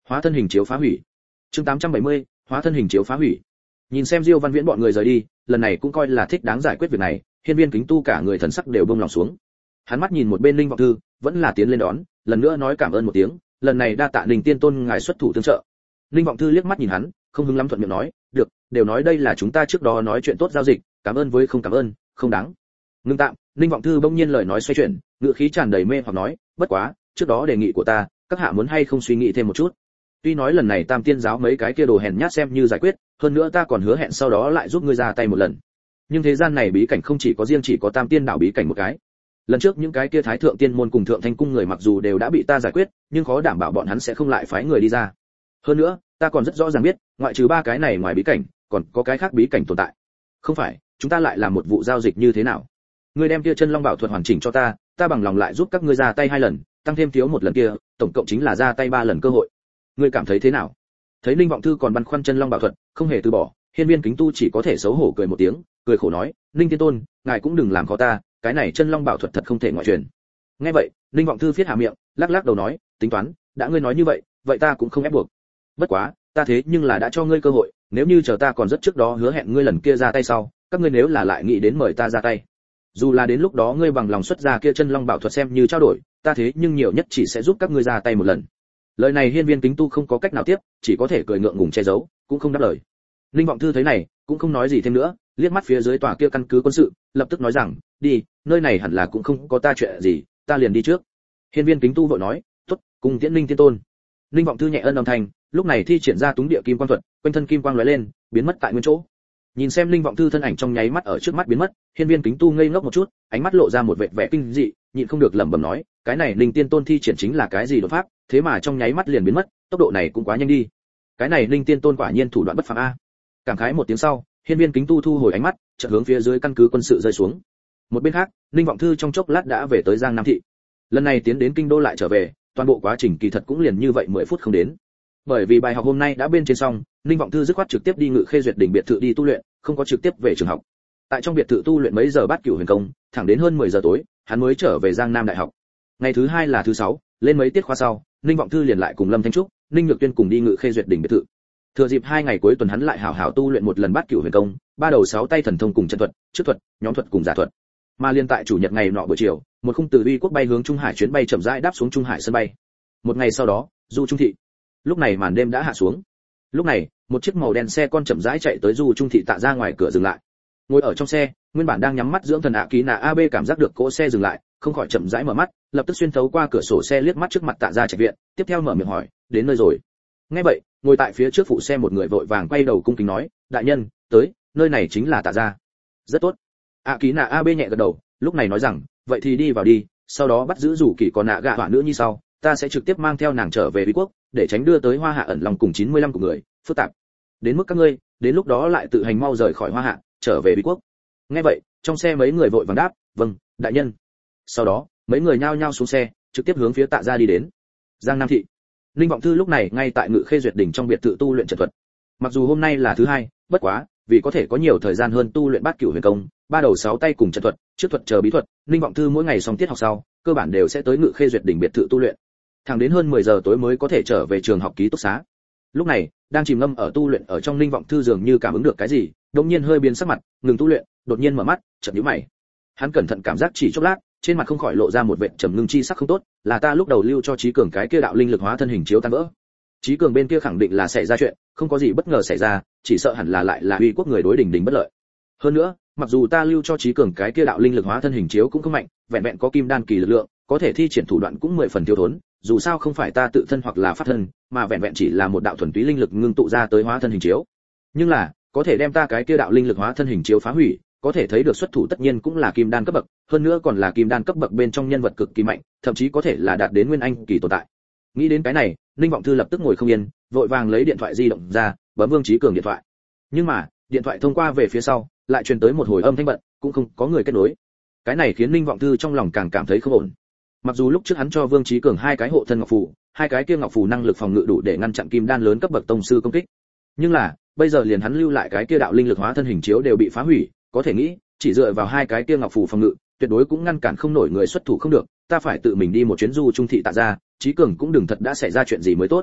Hóa thân hình chiếu phá hủy. Chương 870, hóa thân hình chiếu phá hủy. Nhìn xem Diêu Văn Viễn bọn người rời đi, lần này cũng coi là thích đáng giải quyết việc này, hiên viên kính tu cả người thần sắc đều bông lòng xuống. Hắn mắt nhìn một bên Linh Vọng Thư, vẫn là tiến lên đón, lần nữa nói cảm ơn một tiếng, lần này đa tạ Linh Tiên Tôn ngài xuất thủ tương trợ. Linh Vọng Thư liếc mắt nhìn hắn, không hứng lắm thuận miệng nói, được, đều nói đây là chúng ta trước đó nói chuyện tốt giao dịch, cảm ơn với không cảm ơn, không đáng. Ngưng tạm, Linh Vọng Thư bỗng nhiên lời nói xoay chuyển, ngữ khí tràn đầy mê hoặc nói, bất quá, trước đó đề nghị của ta, các hạ muốn hay không suy nghĩ thêm một chút. Tuy nói lần này Tam Tiên giáo mấy cái kia đồ hèn nhát xem như giải quyết, hơn nữa ta còn hứa hẹn sau đó lại giúp ngươi ra tay một lần. Nhưng thế gian này bí cảnh không chỉ có riêng chỉ có Tam Tiên đạo bí cảnh một cái. Lần trước những cái kia Thái Thượng Tiên môn cùng Thượng Thanh cung người mặc dù đều đã bị ta giải quyết, nhưng khó đảm bảo bọn hắn sẽ không lại phái người đi ra. Hơn nữa, ta còn rất rõ ràng biết, ngoại trừ ba cái này ngoài bí cảnh, còn có cái khác bí cảnh tồn tại. Không phải, chúng ta lại làm một vụ giao dịch như thế nào? Ngươi đem kia chân long bảo thuật hoàn chỉnh cho ta, ta bằng lòng lại giúp các ngươi ra tay 2 lần, tăng thêm thiếu một lần kia, tổng cộng chính là ra tay 3 lần cơ hội. Ngươi cảm thấy thế nào? Thấy Linh Vọng Thư còn băn khoăn chân long bảo thuật, không hề từ bỏ, hiên viên kính tu chỉ có thể xấu hổ cười một tiếng, cười khổ nói, Linh Tiên Tôn, ngài cũng đừng làm khó ta, cái này chân long bảo thuật thật không thể ngoại truyền. Nghe vậy, Linh Vọng Thư phiết hạ miệng, lắc lắc đầu nói, tính toán, đã ngươi nói như vậy, vậy ta cũng không ép buộc. Bất quá, ta thế nhưng là đã cho ngươi cơ hội, nếu như chờ ta còn rất trước đó hứa hẹn ngươi lần kia ra tay sau, các ngươi nếu là lại nghĩ đến mời ta ra tay, dù là đến lúc đó ngươi bằng lòng xuất ra kia chân long bảo thuật xem như trao đổi, ta thế nhưng nhiều nhất chỉ sẽ giúp các ngươi ra tay một lần. Lời này hiên viên kính tu không có cách nào tiếp, chỉ có thể cười ngượng ngùng che giấu, cũng không đáp lời. Linh Vọng Thư thấy này, cũng không nói gì thêm nữa, liếc mắt phía dưới tòa kia căn cứ quân sự, lập tức nói rằng, đi, nơi này hẳn là cũng không có ta chuyện gì, ta liền đi trước. Hiên viên kính tu vội nói, tốt, cùng tiễn Linh Tiên Tôn. Linh Vọng Thư nhẹ ân âm thanh, lúc này thi triển ra túng địa kim quang thuật, quanh thân kim quang lóe lên, biến mất tại nguyên chỗ. Nhìn xem Linh Vọng Thư thân ảnh trong nháy mắt ở trước mắt biến mất, hiên viên kính tu ngây ngốc một chút, ánh mắt lộ ra một vẻ vẻ kinh dị, nhịn không được lẩm bẩm nói, cái này Linh Tiên Tôn thi triển chính là cái gì đột pháp, thế mà trong nháy mắt liền biến mất, tốc độ này cũng quá nhanh đi. Cái này Linh Tiên Tôn quả nhiên thủ đoạn bất phàm a. Cảm khái một tiếng sau, hiên viên kính tu thu hồi ánh mắt, chợt hướng phía dưới căn cứ quân sự rơi xuống. Một bên khác, Linh Vọng Thư trong chốc lát đã về tới Giang Nam thị. Lần này tiến đến kinh đô lại trở về, toàn bộ quá trình kỳ thật cũng liền như vậy 10 phút không đến. Bởi vì bài học hôm nay đã bên trên xong, Linh Vọng Thư dứt khoát trực tiếp đi Ngự Khê Duyệt đỉnh biệt thự đi tu luyện, không có trực tiếp về trường học. Tại trong biệt thự tu luyện mấy giờ Bát Cửu Huyền Công, thẳng đến hơn 10 giờ tối, hắn mới trở về Giang Nam đại học. Ngày thứ 2 là thứ 6, lên mấy tiết khóa sau, Linh Vọng Thư liền lại cùng Lâm Thanh Trúc, Ninh Nhược Tuyên cùng đi Ngự Khê Duyệt đỉnh biệt thự. Thừa dịp 2 ngày cuối tuần hắn lại hảo hảo tu luyện một lần Bát Cửu Huyền Công, 3 đầu 6 tay thần thông cùng chân thuật, trước thuật, nhóm thuật cùng giả thuật. Mà liên tại chủ nhật ngày nọ buổi chiều, một khung từ Uy Quốc bay hướng Trung Hải chuyến bay chậm rãi đáp xuống Trung Hải sân bay. Một ngày sau đó, Du Trung thị. Lúc này màn đêm đã hạ xuống. Lúc này, một chiếc màu đen xe con chậm rãi chạy tới Du Trung thị Tạ ra ngoài cửa dừng lại. Ngồi ở trong xe, nguyên bản đang nhắm mắt dưỡng thần Ký Nà AB cảm giác được cỗ xe dừng lại, không khỏi chậm rãi mở mắt, lập tức xuyên thấu qua cửa sổ xe liếc mắt trước mặt Tạ ra trạch viện, tiếp theo mở miệng hỏi, đến nơi rồi. Nghe vậy, ngồi tại phía trước phụ xe một người vội vàng quay đầu cung kính nói, đại nhân, tới, nơi này chính là Tạ ra. Rất tốt. Ký Nà AB nhẹ gật đầu, lúc này nói rằng, vậy thì đi vào đi, sau đó bắt giữ rủ kỳ còn nạ gạ họa nữa như sau, ta sẽ trực tiếp mang theo nàng trở về Uy Quốc, để tránh đưa tới Hoa Hạ ẩn lòng cùng 95 của người, phức tạp. Đến mức các ngươi, đến lúc đó lại tự hành mau rời khỏi Hoa Hạ, trở về Uy Quốc. Nghe vậy, trong xe mấy người vội vàng đáp, vâng, đại nhân. Sau đó, mấy người nhao nhao xuống xe, trực tiếp hướng phía Tạ gia đi đến. Giang Nam thị. Linh Vọng Thư lúc này ngay tại Ngự Khê Duyệt đỉnh trong biệt thự tu luyện trận thuật. Mặc dù hôm nay là thứ 2, bất quá, vì có thể có nhiều thời gian hơn tu luyện Bát Cửu Huyền Công, 3 đầu 6 tay cùng trận thuật, trước thuật chờ bí thuật, Linh Vọng Thư mỗi ngày xong tiết học sau, cơ bản đều sẽ tới Ngự Khê Duyệt đỉnh biệt thự tu luyện. Thẳng đến hơn 10 giờ tối mới có thể trở về trường học ký túc xá. Lúc này, đang chìm ngâm ở tu luyện ở trong Linh Vọng Thư dường như cảm ứng được cái gì, đột nhiên hơi biến sắc mặt, ngừng tu luyện, đột nhiên mở mắt, chợt nhíu mày. Hắn cẩn thận cảm giác chỉ chốc lát, trên mặt không khỏi lộ ra một vệt trầm ngưng chi sắc không tốt, là ta lúc đầu lưu cho Chí Cường cái kia đạo linh lực hóa thân hình chiếu tan vỡ. Chí Cường bên kia khẳng định là xảy ra chuyện, không có gì bất ngờ xảy ra, chỉ sợ hẳn là lại là Uy Quốc người đối đỉnh bất lợi. Hơn nữa, mặc dù ta lưu cho Chí Cường cái kia đạo linh lực hóa thân hình chiếu cũng không mạnh, vẹn vẹn có kim đan kỳ lực lượng, có thể thi triển thủ đoạn cũng 10 phần thiếu thốn, dù sao không phải ta tự thân hoặc là pháp thân, mà vẹn vẹn chỉ là một đạo thuần túy linh lực ngưng tụ ra tới hóa thân hình chiếu. Nhưng là, có thể đem ta cái kia đạo linh lực hóa thân hình chiếu phá hủy, có thể thấy được xuất thủ tất nhiên cũng là kim đan cấp bậc, hơn nữa còn là kim đan cấp bậc bên trong nhân vật cực kỳ mạnh, thậm chí có thể là đạt đến nguyên anh kỳ tồn tại. Nghĩ đến cái này, Linh Vọng Thư lập tức ngồi không yên, vội vàng lấy điện thoại di động ra, bấm Vương Chí Cường điện thoại. Nhưng mà, điện thoại thông qua về phía sau, lại truyền tới một hồi âm thanh bận, cũng không có người kết nối. Cái này khiến Linh Vọng Thư trong lòng càng cảm thấy không ổn. Mặc dù lúc trước hắn cho Vương Chí Cường 2 cái hộ thân ngọc phù, 2 cái kia ngọc phù năng lực phòng ngự đủ để ngăn chặn kim đan lớn cấp bậc tông sư công kích. Nhưng là, bây giờ liền hắn lưu lại cái kia đạo linh lực hóa thân hình chiếu đều bị phá hủy, có thể nghĩ, chỉ dựa vào 2 cái kia ngọc phù phòng ngự, tuyệt đối cũng ngăn cản không nổi người xuất thủ không được, ta phải tự mình đi một chuyến Du Trung thị Tạ gia, Chí Cường cũng đừng thật đã xảy ra chuyện gì mới tốt.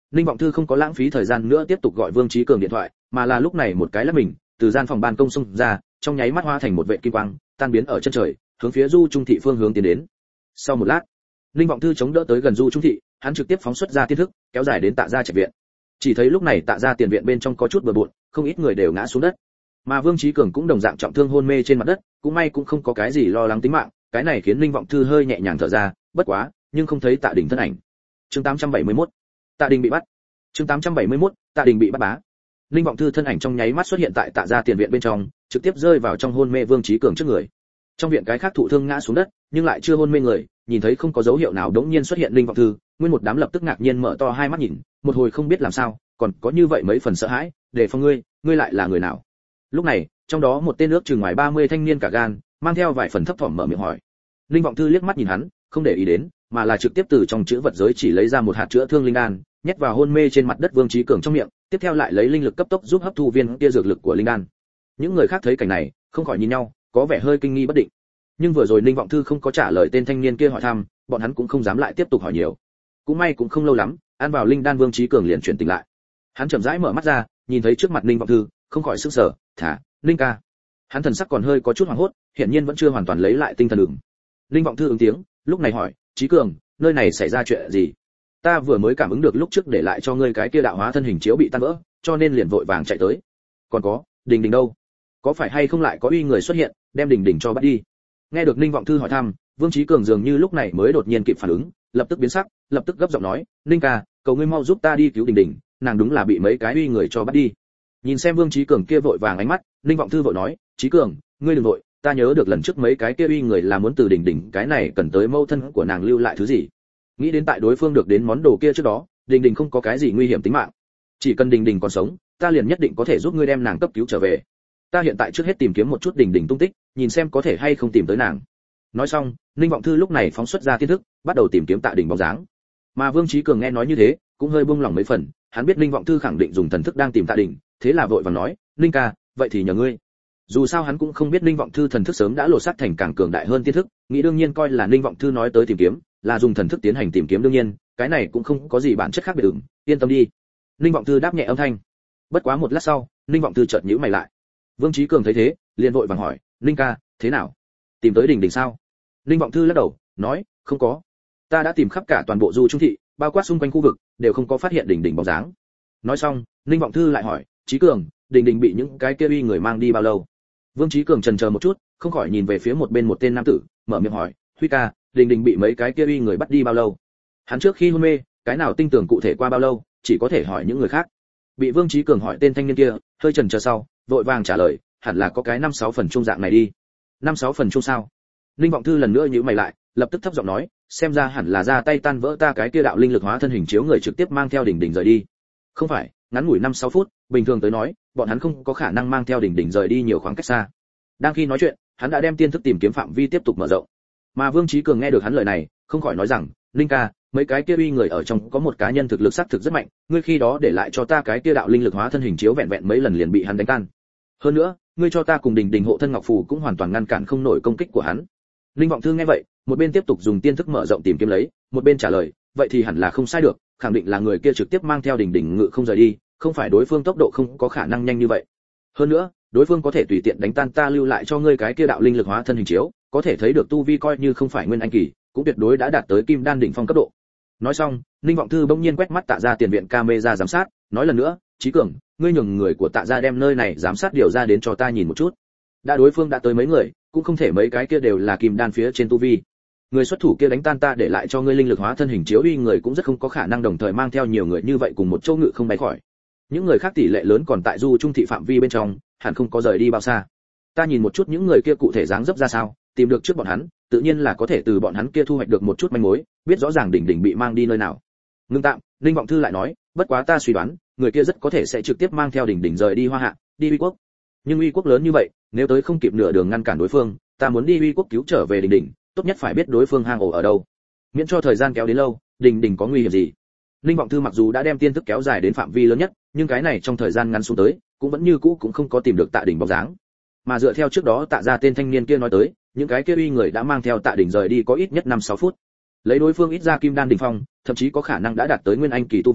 Ninh Vọng Thư không có lãng phí thời gian nữa tiếp tục gọi Vương Chí Cường điện thoại, mà là lúc này một cái lắc mình, từ gian phòng ban công xông ra, trong nháy mắt hóa thành một vệt kim quang, tan biến ở chân trời, hướng phía Du Trung thị phương hướng tiến đến. Sau một lát, Ninh Vọng Thư chống đỡ tới gần Du Trung thị, hắn trực tiếp phóng xuất ra tiên thức, kéo dài đến Tạ gia trạch viện. Chỉ thấy lúc này Tạ gia tiền viện bên trong có chút bừa bộn, không ít người đều ngã xuống đất. Mà Vương Chí Cường cũng đồng dạng trọng thương hôn mê trên mặt đất, cũng may cũng không có cái gì lo lắng tính mạng, cái này khiến Ninh Vọng Thư hơi nhẹ nhàng thở ra, bất quá, nhưng không thấy Tạ Đình thân ảnh. Chương 871, Tạ Đình bị bắt. Chương 871, Tạ Đình bị bắt bá. Ninh Vọng Thư thân ảnh trong nháy mắt xuất hiện tại Tạ gia tiền viện bên trong, trực tiếp rơi vào trong hôn mê Vương Chí Cường trước người. Trong viện cái khác thụ thương ngã xuống đất, nhưng lại chưa hôn mê người, nhìn thấy không có dấu hiệu nào đống nhiên xuất hiện Ninh Vọng Thư, nguyên một đám lập tức ngạc nhiên mở to hai mắt nhìn, một hồi không biết làm sao, còn có như vậy mấy phần sợ hãi, để phòng ngươi lại là người nào? Lúc này, trong đó một tên ước chừng ngoài 30 thanh niên cả gan, mang theo vài phần thấp thỏm mở miệng hỏi. Ninh Vọng Thư liếc mắt nhìn hắn, không để ý đến, mà là trực tiếp từ trong chữ vật giới chỉ lấy ra một hạt chữa thương linh đan, nhét vào hôn mê trên mặt đất Vương Chí Cường trong miệng, tiếp theo lại lấy linh lực cấp tốc giúp hấp thu viên kia dược lực của linh đan. Những người khác thấy cảnh này, không khỏi nhìn nhau, có vẻ hơi kinh nghi bất định. Nhưng vừa rồi Ninh Vọng Thư không có trả lời tên thanh niên kia hỏi thăm, bọn hắn cũng không dám lại tiếp tục hỏi nhiều. Cũng may cũng không lâu lắm, ăn vào linh đan Vương Chí Cường liền chuyển tỉnh lại. Hắn chậm rãi mở mắt ra, nhìn thấy trước mặt Ninh Vọng Thư, không khỏi sửng sở, "Thả, Ninh ca." Hắn thần sắc còn hơi có chút hoảng hốt, hiển nhiên vẫn chưa hoàn toàn lấy lại tinh thần được. Ninh Vọng Thư ứng tiếng, lúc này hỏi, "Chí Cường, nơi này xảy ra chuyện gì? Ta vừa mới cảm ứng được lúc trước để lại cho ngươi cái kia đạo hóa thân hình chiếu bị tan vỡ, cho nên liền vội vàng chạy tới. Còn có, Đình Đình đâu? Có phải hay không lại có uy người xuất hiện, đem Đình Đình cho bắt đi?" Nghe được Ninh Vọng Thư hỏi thăm, Vương Chí Cường dường như lúc này mới đột nhiên kịp phản ứng, lập tức biến sắc, lập tức gấp giọng nói, "Ninh ca, cầu ngươi mau giúp ta đi cứu Đình Đình, nàng đúng là bị mấy cái uy người cho bắt đi." Nhìn xem Vương Chí Cường kia vội vàng ánh mắt, Ninh Vọng Thư vội nói, "Chí Cường, ngươi đừng vội, ta nhớ được lần trước mấy cái kia uy người là muốn từ Đình Đình cái này cần tới mâu thân của nàng lưu lại thứ gì. Nghĩ đến tại đối phương được đến món đồ kia trước đó, Đình Đình không có cái gì nguy hiểm tính mạng. Chỉ cần Đình Đình còn sống, ta liền nhất định có thể giúp ngươi đem nàng cấp cứu trở về. Ta hiện tại trước hết tìm kiếm một chút Đình Đình tung tích, nhìn xem có thể hay không tìm tới nàng." Nói xong, Ninh Vọng Thư lúc này phóng xuất ra tiên thức, bắt đầu tìm kiếm Tạ Đình bóng dáng. Mà Vương Chí Cường nghe nói như thế, cũng hơi buông lòng mấy phần, hắn biết Ninh Vọng Thư khẳng định dùng thần thức đang tìm Tạ Đình, thế là vội vàng nói, "Ninh ca, vậy thì nhờ ngươi." Dù sao hắn cũng không biết Ninh Vọng Thư thần thức sớm đã lột xác thành càng cường đại hơn tiên thức, nghĩ đương nhiên coi là Ninh Vọng Thư nói tới tìm kiếm, là dùng thần thức tiến hành tìm kiếm đương nhiên, cái này cũng không có gì bản chất khác biệt yên tâm đi. Ninh Vọng Thư đáp nhẹ âm thanh. Bất quá một lát sau, Ninh Vọng Thư chợt nhíu mày lại. Vương Chí Cường thấy thế, liền vội vàng hỏi, "Ninh ca, thế nào? Tìm tới Đình Đình sao?" Ninh Vọng Thư lắc đầu, nói, "Không có. Ta đã tìm khắp cả toàn bộ Du Trung thị, bao quát xung quanh khu vực, đều không có phát hiện Đình Đình bóng dáng." Nói xong, Ninh Vọng Thư lại hỏi, "Chí Cường, Đình Đình bị những cái kia uy người mang đi bao lâu?" Vương Chí Cường chần chờ một chút, không khỏi nhìn về phía một bên một tên nam tử, mở miệng hỏi, "Huy ca, Đình Đình bị mấy cái kia uy người bắt đi bao lâu?" Hắn trước khi hôn mê, cái nào tinh tường cụ thể qua bao lâu, chỉ có thể hỏi những người khác. Bị Vương Chí Cường hỏi tên thanh niên kia, hơi chần chờ sau, vội vàng trả lời, "Hẳn là có cái 5-6 phần chung dạng này đi." 5-6 phần chung sao? Ninh Vọng Thư lần nữa nhíu mày lại, lập tức thấp giọng nói, "Xem ra hẳn là ra tay tan vỡ ta cái kia đạo linh lực hóa thân hình chiếu người trực tiếp mang theo Đình Đình rời đi." Không phải, ngắn ngủi 5-6 phút, bình thường tới nói, bọn hắn không có khả năng mang theo Đình Đình rời đi nhiều khoảng cách xa. Đang khi nói chuyện, hắn đã đem tiên thức tìm kiếm phạm vi tiếp tục mở rộng. Mà Vương Chí Cường nghe được hắn lời này, không khỏi nói rằng, "Linh ca, mấy cái kia uy người ở trong có một cá nhân thực lực xác thực rất mạnh, ngươi khi đó để lại cho ta cái kia đạo linh lực hóa thân hình chiếu vẹn vẹn mấy lần liền bị hắn đánh tan. Hơn nữa, ngươi cho ta cùng Đình Đình hộ thân ngọc phù cũng hoàn toàn ngăn cản không nổi công kích của hắn." Linh Vọng Thư nghe vậy, một bên tiếp tục dùng tiên thức mở rộng tìm kiếm lấy, một bên trả lời, "Vậy thì hẳn là không sai được, khẳng định là người kia trực tiếp mang theo Đình Đình ngự không rời đi, không phải đối phương tốc độ không có khả năng nhanh như vậy. Hơn nữa, đối phương có thể tùy tiện đánh tan ta lưu lại cho ngươi cái kia đạo linh lực hóa thân hình chiếu, có thể thấy được tu vi coi như không phải nguyên anh kỳ, cũng tuyệt đối đã đạt tới kim đan đỉnh phong cấp độ." Nói xong, Ninh Vọng Thư bỗng nhiên quét mắt Tạ gia tiền viện camera giám sát, nói lần nữa, "Chí Cường, ngươi nhường người của Tạ gia đem nơi này giám sát điều ra đến cho ta nhìn một chút." Đã đối phương đã tới mấy người, cũng không thể mấy cái kia đều là kim đan phía trên tu vi. Người xuất thủ kia đánh tan ta để lại cho ngươi linh lực hóa thân hình chiếu uy người cũng rất không có khả năng đồng thời mang theo nhiều người như vậy cùng một chỗ ngự không bay khỏi. Những người khác tỷ lệ lớn còn tại Du Trung thị phạm vi bên trong, hẳn không có rời đi bao xa. Ta nhìn một chút những người kia cụ thể dáng dấp ra sao, tìm được trước bọn hắn, tự nhiên là có thể từ bọn hắn kia thu hoạch được một chút manh mối, biết rõ ràng Đình Đình bị mang đi nơi nào. Ngưng tạm, Linh Vọng Thư lại nói, "Bất quá ta suy đoán, người kia rất có thể sẽ trực tiếp mang theo Đình Đình rời đi Hoa Hạ, đi Uy quốc. Nhưng Uy quốc lớn như vậy, nếu tới không kịp nửa đường ngăn cản đối phương, ta muốn đi Uy quốc cứu trở về Đình Đình, tốt nhất phải biết đối phương hang ổ ở đâu, miễn cho thời gian kéo đến lâu, Đình Đình có nguy hiểm gì." Linh Vọng Thư mặc dù đã đem tiên thức kéo dài đến phạm vi lớn nhất, nhưng cái này trong thời gian ngắn xuống tới, cũng vẫn như cũ cũng không có tìm được Tạ Đình bóng dáng. Mà dựa theo trước đó Tạ gia tên thanh niên kia nói tới, những cái kia uy người đã mang theo Tạ Đình rời đi có ít nhất 5-6 phút. Lấy đối phương ít ra kim đan đỉnh phong, thậm chí có khả năng đã đạt tới nguyên anh kỳ tu vi,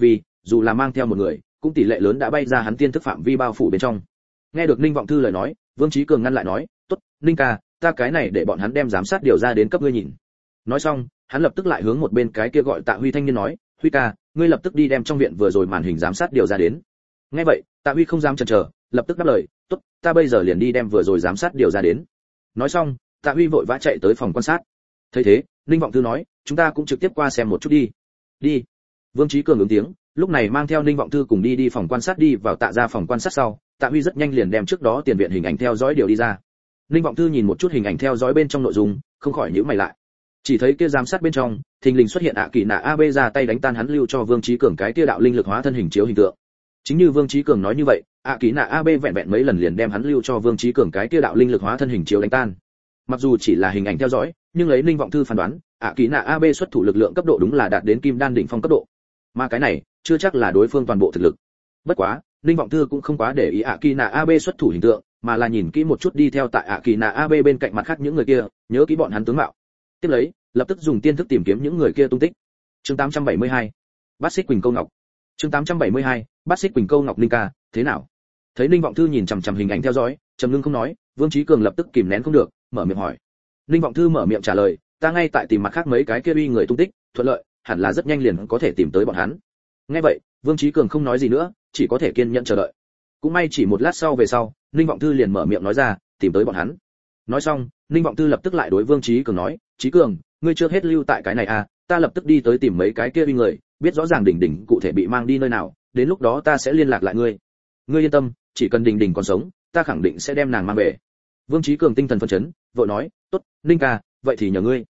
dù là mang theo một người cũng tỷ lệ lớn đã bay ra hắn tiên thức phạm vi bao phủ bên trong. Nghe được Ninh Vọng Thư lời nói, Vương Chí Cường ngăn lại nói, "Tốt, Ninh ca, ta cái này để bọn hắn đem giám sát điều ra đến cấp ngươi nhìn." Nói xong, hắn lập tức lại hướng một bên cái kia gọi Tạ Huy thanh niên nói, "Huy ca, ngươi lập tức đi đem trong viện vừa rồi màn hình giám sát điều ra đến." Nghe vậy, Tạ Huy không dám chần chờ, lập tức đáp lời, "Tốt, ta bây giờ liền đi đem vừa rồi giám sát điều ra đến." Nói xong, Tạ Huy vội vã chạy tới phòng quan sát. Thấy thế, Ninh Vọng Thư nói, "Chúng ta cũng trực tiếp qua xem một chút đi." "Đi." Vương Chí Cường ứng tiếng, lúc này mang theo Ninh Vọng Thư cùng đi phòng quan sát. Đi vào Tạ gia phòng quan sát sau, Tạ Huy rất nhanh liền đem trước đó tiền viện hình ảnh theo dõi điều đi ra. Ninh Vọng Thư nhìn một chút hình ảnh theo dõi bên trong nội dung, không khỏi nhíu mày lại. Chỉ thấy kia giám sát bên trong, thình lình xuất hiện Kỳ Nạ AB ra tay đánh tan hắn lưu cho Vương Chí Cường cái kia đạo linh lực hóa thân hình chiếu hình tượng. Chính như Vương Chí Cường nói như vậy, Kỳ Nạ AB vẹn vẹn mấy lần liền đem hắn lưu cho Vương Chí Cường cái kia đạo linh lực hóa thân hình chiếu đánh tan. Mặc dù chỉ là hình ảnh theo dõi, nhưng lấy Ninh Vọng Thư phán đoán, Kỳ Nạ AB xuất thủ lực lượng cấp độ đúng là đạt đến kim đan đỉnh phong cấp độ. Mà cái này, chưa chắc là đối phương toàn bộ thực lực. Bất quá, Ninh Vọng Thư cũng không quá để ý Kỳ Nạ AB xuất thủ hình tượng, mà là nhìn kỹ một chút đi theo tại Kỳ Nạ AB bên cạnh mặt khác những người kia, nhớ kỹ bọn hắn tướng mạo. Tiếp lấy, lập tức dùng tiên thức tìm kiếm những người kia tung tích. Chương 872. Bát Xích Quỳnh Câu Ngọc. Chương 872. Bát Xích Quỳnh Câu Ngọc. Ninh ca, thế nào? Thấy Ninh Vọng Thư nhìn chằm chằm hình ảnh theo dõi, trầm ngưng không nói, Vương Chí Cường lập tức kìm nén không được, mở miệng hỏi. Ninh Vọng Thư mở miệng trả lời, ta ngay tại tìm mặt khác mấy cái kia uy người tung tích, thuận lợi, hẳn là rất nhanh liền có thể tìm tới bọn hắn. Nghe vậy, Vương Chí Cường không nói gì nữa, chỉ có thể kiên nhẫn chờ đợi. Cũng may chỉ một lát sau về sau, Ninh Vọng Thư liền mở miệng nói ra, tìm tới bọn hắn. Nói xong, Ninh Vọng Thư lập tức lại đối Vương Chí Cường nói, Chí Cường, ngươi chưa hết lưu tại cái này à, ta lập tức đi tới tìm mấy cái kia uy người, biết rõ ràng Đình Đình cụ thể bị mang đi nơi nào, đến lúc đó ta sẽ liên lạc lại ngươi. Ngươi yên tâm, chỉ cần Đình Đình còn sống, ta khẳng định sẽ đem nàng mang về. Vương Chí Cường tinh thần phấn chấn, vội nói, tốt, Ninh ca, vậy thì nhờ ngươi.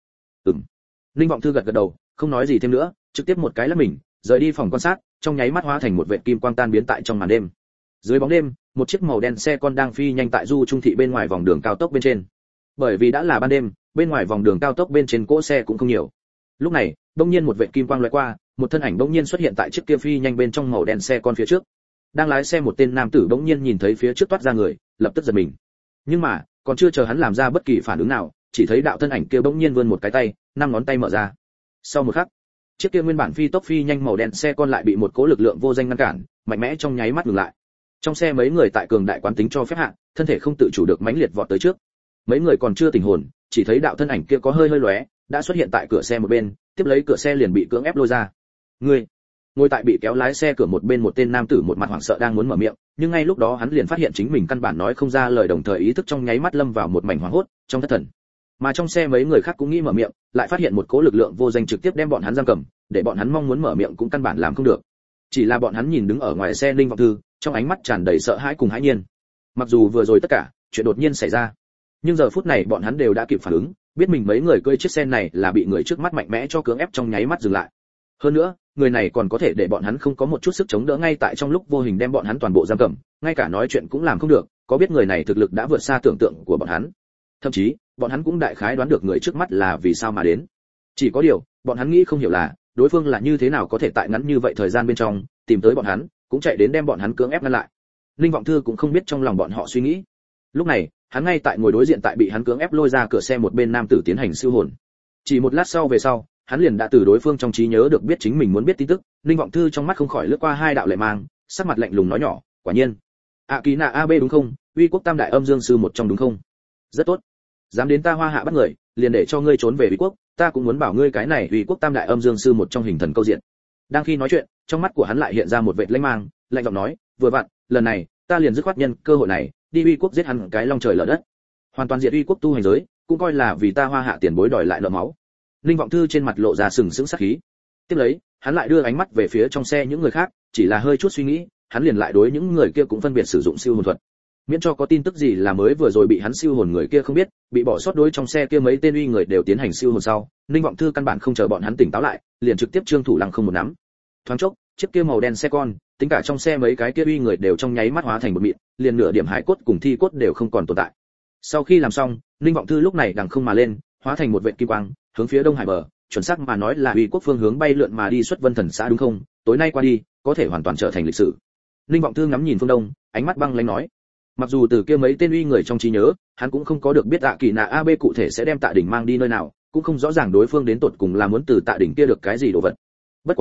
Ninh Vọng Thư gật gật đầu, không nói gì thêm nữa, trực tiếp một cái lắc mình, rời đi phòng quan sát, trong nháy mắt hóa thành một vệt kim quang tan biến tại trong màn đêm. Dưới bóng đêm, một chiếc màu đen xe con đang phi nhanh tại du trung thị bên ngoài vòng đường cao tốc bên trên. Bởi vì đã là ban đêm, bên ngoài vòng đường cao tốc bên trên cỗ xe cũng không nhiều. Lúc này, đột nhiên một vệt kim quang lóe qua, một thân ảnh đột nhiên xuất hiện tại chiếc kia phi nhanh bên trong màu đen xe con phía trước. Đang lái xe một tên nam tử đột nhiên nhìn thấy phía trước toát ra người, lập tức giật mình. Nhưng mà, còn chưa chờ hắn làm ra bất kỳ phản ứng nào, chỉ thấy đạo thân ảnh kia đột nhiên vươn một cái tay, năm ngón tay mở ra. Sau một khắc, chiếc kia nguyên bản phi tốc phi nhanh màu đen xe con lại bị một cỗ lực lượng vô danh ngăn cản, mạnh mẽ trong nháy mắt ngừng lại. Trong xe mấy người tại cường đại quán tính cho phép hạ, thân thể không tự chủ được mãnh liệt vọt tới trước. Mấy người còn chưa tỉnh hồn, chỉ thấy đạo thân ảnh kia có hơi lóe, đã xuất hiện tại cửa xe một bên, tiếp lấy cửa xe liền bị cưỡng ép lôi ra. Ngươi, ngồi tại bị kéo lái xe cửa một bên một tên nam tử một mặt hoảng sợ đang muốn mở miệng, nhưng ngay lúc đó hắn liền phát hiện chính mình căn bản nói không ra lời, đồng thời ý thức trong nháy mắt lâm vào một mảnh hoảng hốt, trong thất thần. Mà trong xe mấy người khác cũng nghĩ mở miệng, lại phát hiện một cỗ lực lượng vô danh trực tiếp đem bọn hắn giam cầm, để bọn hắn mong muốn mở miệng cũng căn bản làm không được. Chỉ là bọn hắn nhìn đứng ở ngoài xe Ninh Vọng Thư, trong ánh mắt tràn đầy sợ hãi cùng hãi nhiên. Mặc dù vừa rồi tất cả chuyện đột nhiên xảy ra, nhưng giờ phút này bọn hắn đều đã kịp phản ứng, biết mình mấy người cưỡi chiếc xe này là bị người trước mắt mạnh mẽ cho cưỡng ép trong nháy mắt dừng lại. Hơn nữa, người này còn có thể để bọn hắn không có một chút sức chống đỡ, ngay tại trong lúc vô hình đem bọn hắn toàn bộ giam cầm, ngay cả nói chuyện cũng làm không được, có biết người này thực lực đã vượt xa tưởng tượng của bọn hắn. Thậm chí, bọn hắn cũng đại khái đoán được người trước mắt là vì sao mà đến. Chỉ có điều, bọn hắn nghĩ không hiểu là, đối phương là như thế nào có thể tại ngắn như vậy thời gian bên trong tìm tới bọn hắn, cũng chạy đến đem bọn hắn cưỡng ép ngăn lại. Ninh Vọng Thư cũng không biết trong lòng bọn họ suy nghĩ. Lúc này, hắn ngay tại ngồi đối diện tại bị hắn cưỡng ép lôi ra cửa xe một bên nam tử tiến hành siêu hồn. Chỉ một lát sau về sau, hắn liền đã từ đối phương trong trí nhớ được biết chính mình muốn biết tin tức. Ninh Vọng Thư trong mắt không khỏi lướt qua hai đạo lệ mang, sắc mặt lạnh lùng nói nhỏ, quả nhiên, Kỳ Nạ AB đúng không? Uy Quốc Tam Đại Âm Dương Sư một trong đúng không? Rất tốt, dám đến ta Hoa Hạ bắt người, liền để cho ngươi trốn về Uy Quốc, ta cũng muốn bảo ngươi cái này Uy Quốc Tam Đại Âm Dương Sư một trong hình thần câu diện. Đang khi nói chuyện, trong mắt của hắn lại hiện ra một vệt lãnh mang, lạnh giọng nói, vừa vặn, lần này, ta liền dứt khoát nhân cơ hội này, đi Uy Quốc giết hắn cái long trời lở đất, hoàn toàn diệt Uy Quốc tu hành giới, cũng coi là vì ta Hoa Hạ tiền bối đòi lại nợ máu. Ninh Vọng Thư trên mặt lộ ra sừng sững sát khí. Tiếp lấy, hắn lại đưa ánh mắt về phía trong xe những người khác, chỉ là hơi chút suy nghĩ, hắn liền lại đối những người kia cũng phân biệt sử dụng siêu hồn thuật. Miễn cho có tin tức gì là mới vừa rồi bị hắn siêu hồn người kia không biết, bị bỏ sót đối trong xe kia mấy tên uy người đều tiến hành siêu hồn sau, Ninh Vọng Thư căn bản không chờ bọn hắn tỉnh táo lại, liền trực tiếp trương thủ lăng không một nắm. Thoáng chốc, chiếc kia màu đen xe con, tính cả trong xe mấy cái kia uy người đều trong nháy mắt hóa thành một mịn, liền nửa điểm hải cốt cùng thi cốt đều không còn tồn tại. Sau khi làm xong, Ninh Vọng Thư lúc này đằng không mà lên, hóa thành một vệt kim quang, hướng phía Đông Hải bờ, chuẩn xác mà nói là Uy Quốc phương hướng bay lượn mà đi xuất Vân Thần xã đúng không? Tối nay qua đi, có thể hoàn toàn trở thành lịch sử. Ninh Vọng Thư ngắm nhìn phương đông, ánh mắt băng lãnh nói. Mặc dù từ kia mấy tên uy người trong trí nhớ, hắn cũng không có được biết Kỳ Nạ AB cụ thể sẽ đem Tạ Đỉnh mang đi nơi nào, cũng không rõ ràng đối phương đến tột cùng là muốn từ Tạ Đỉnh kia được cái gì đồ vật. Bất quá,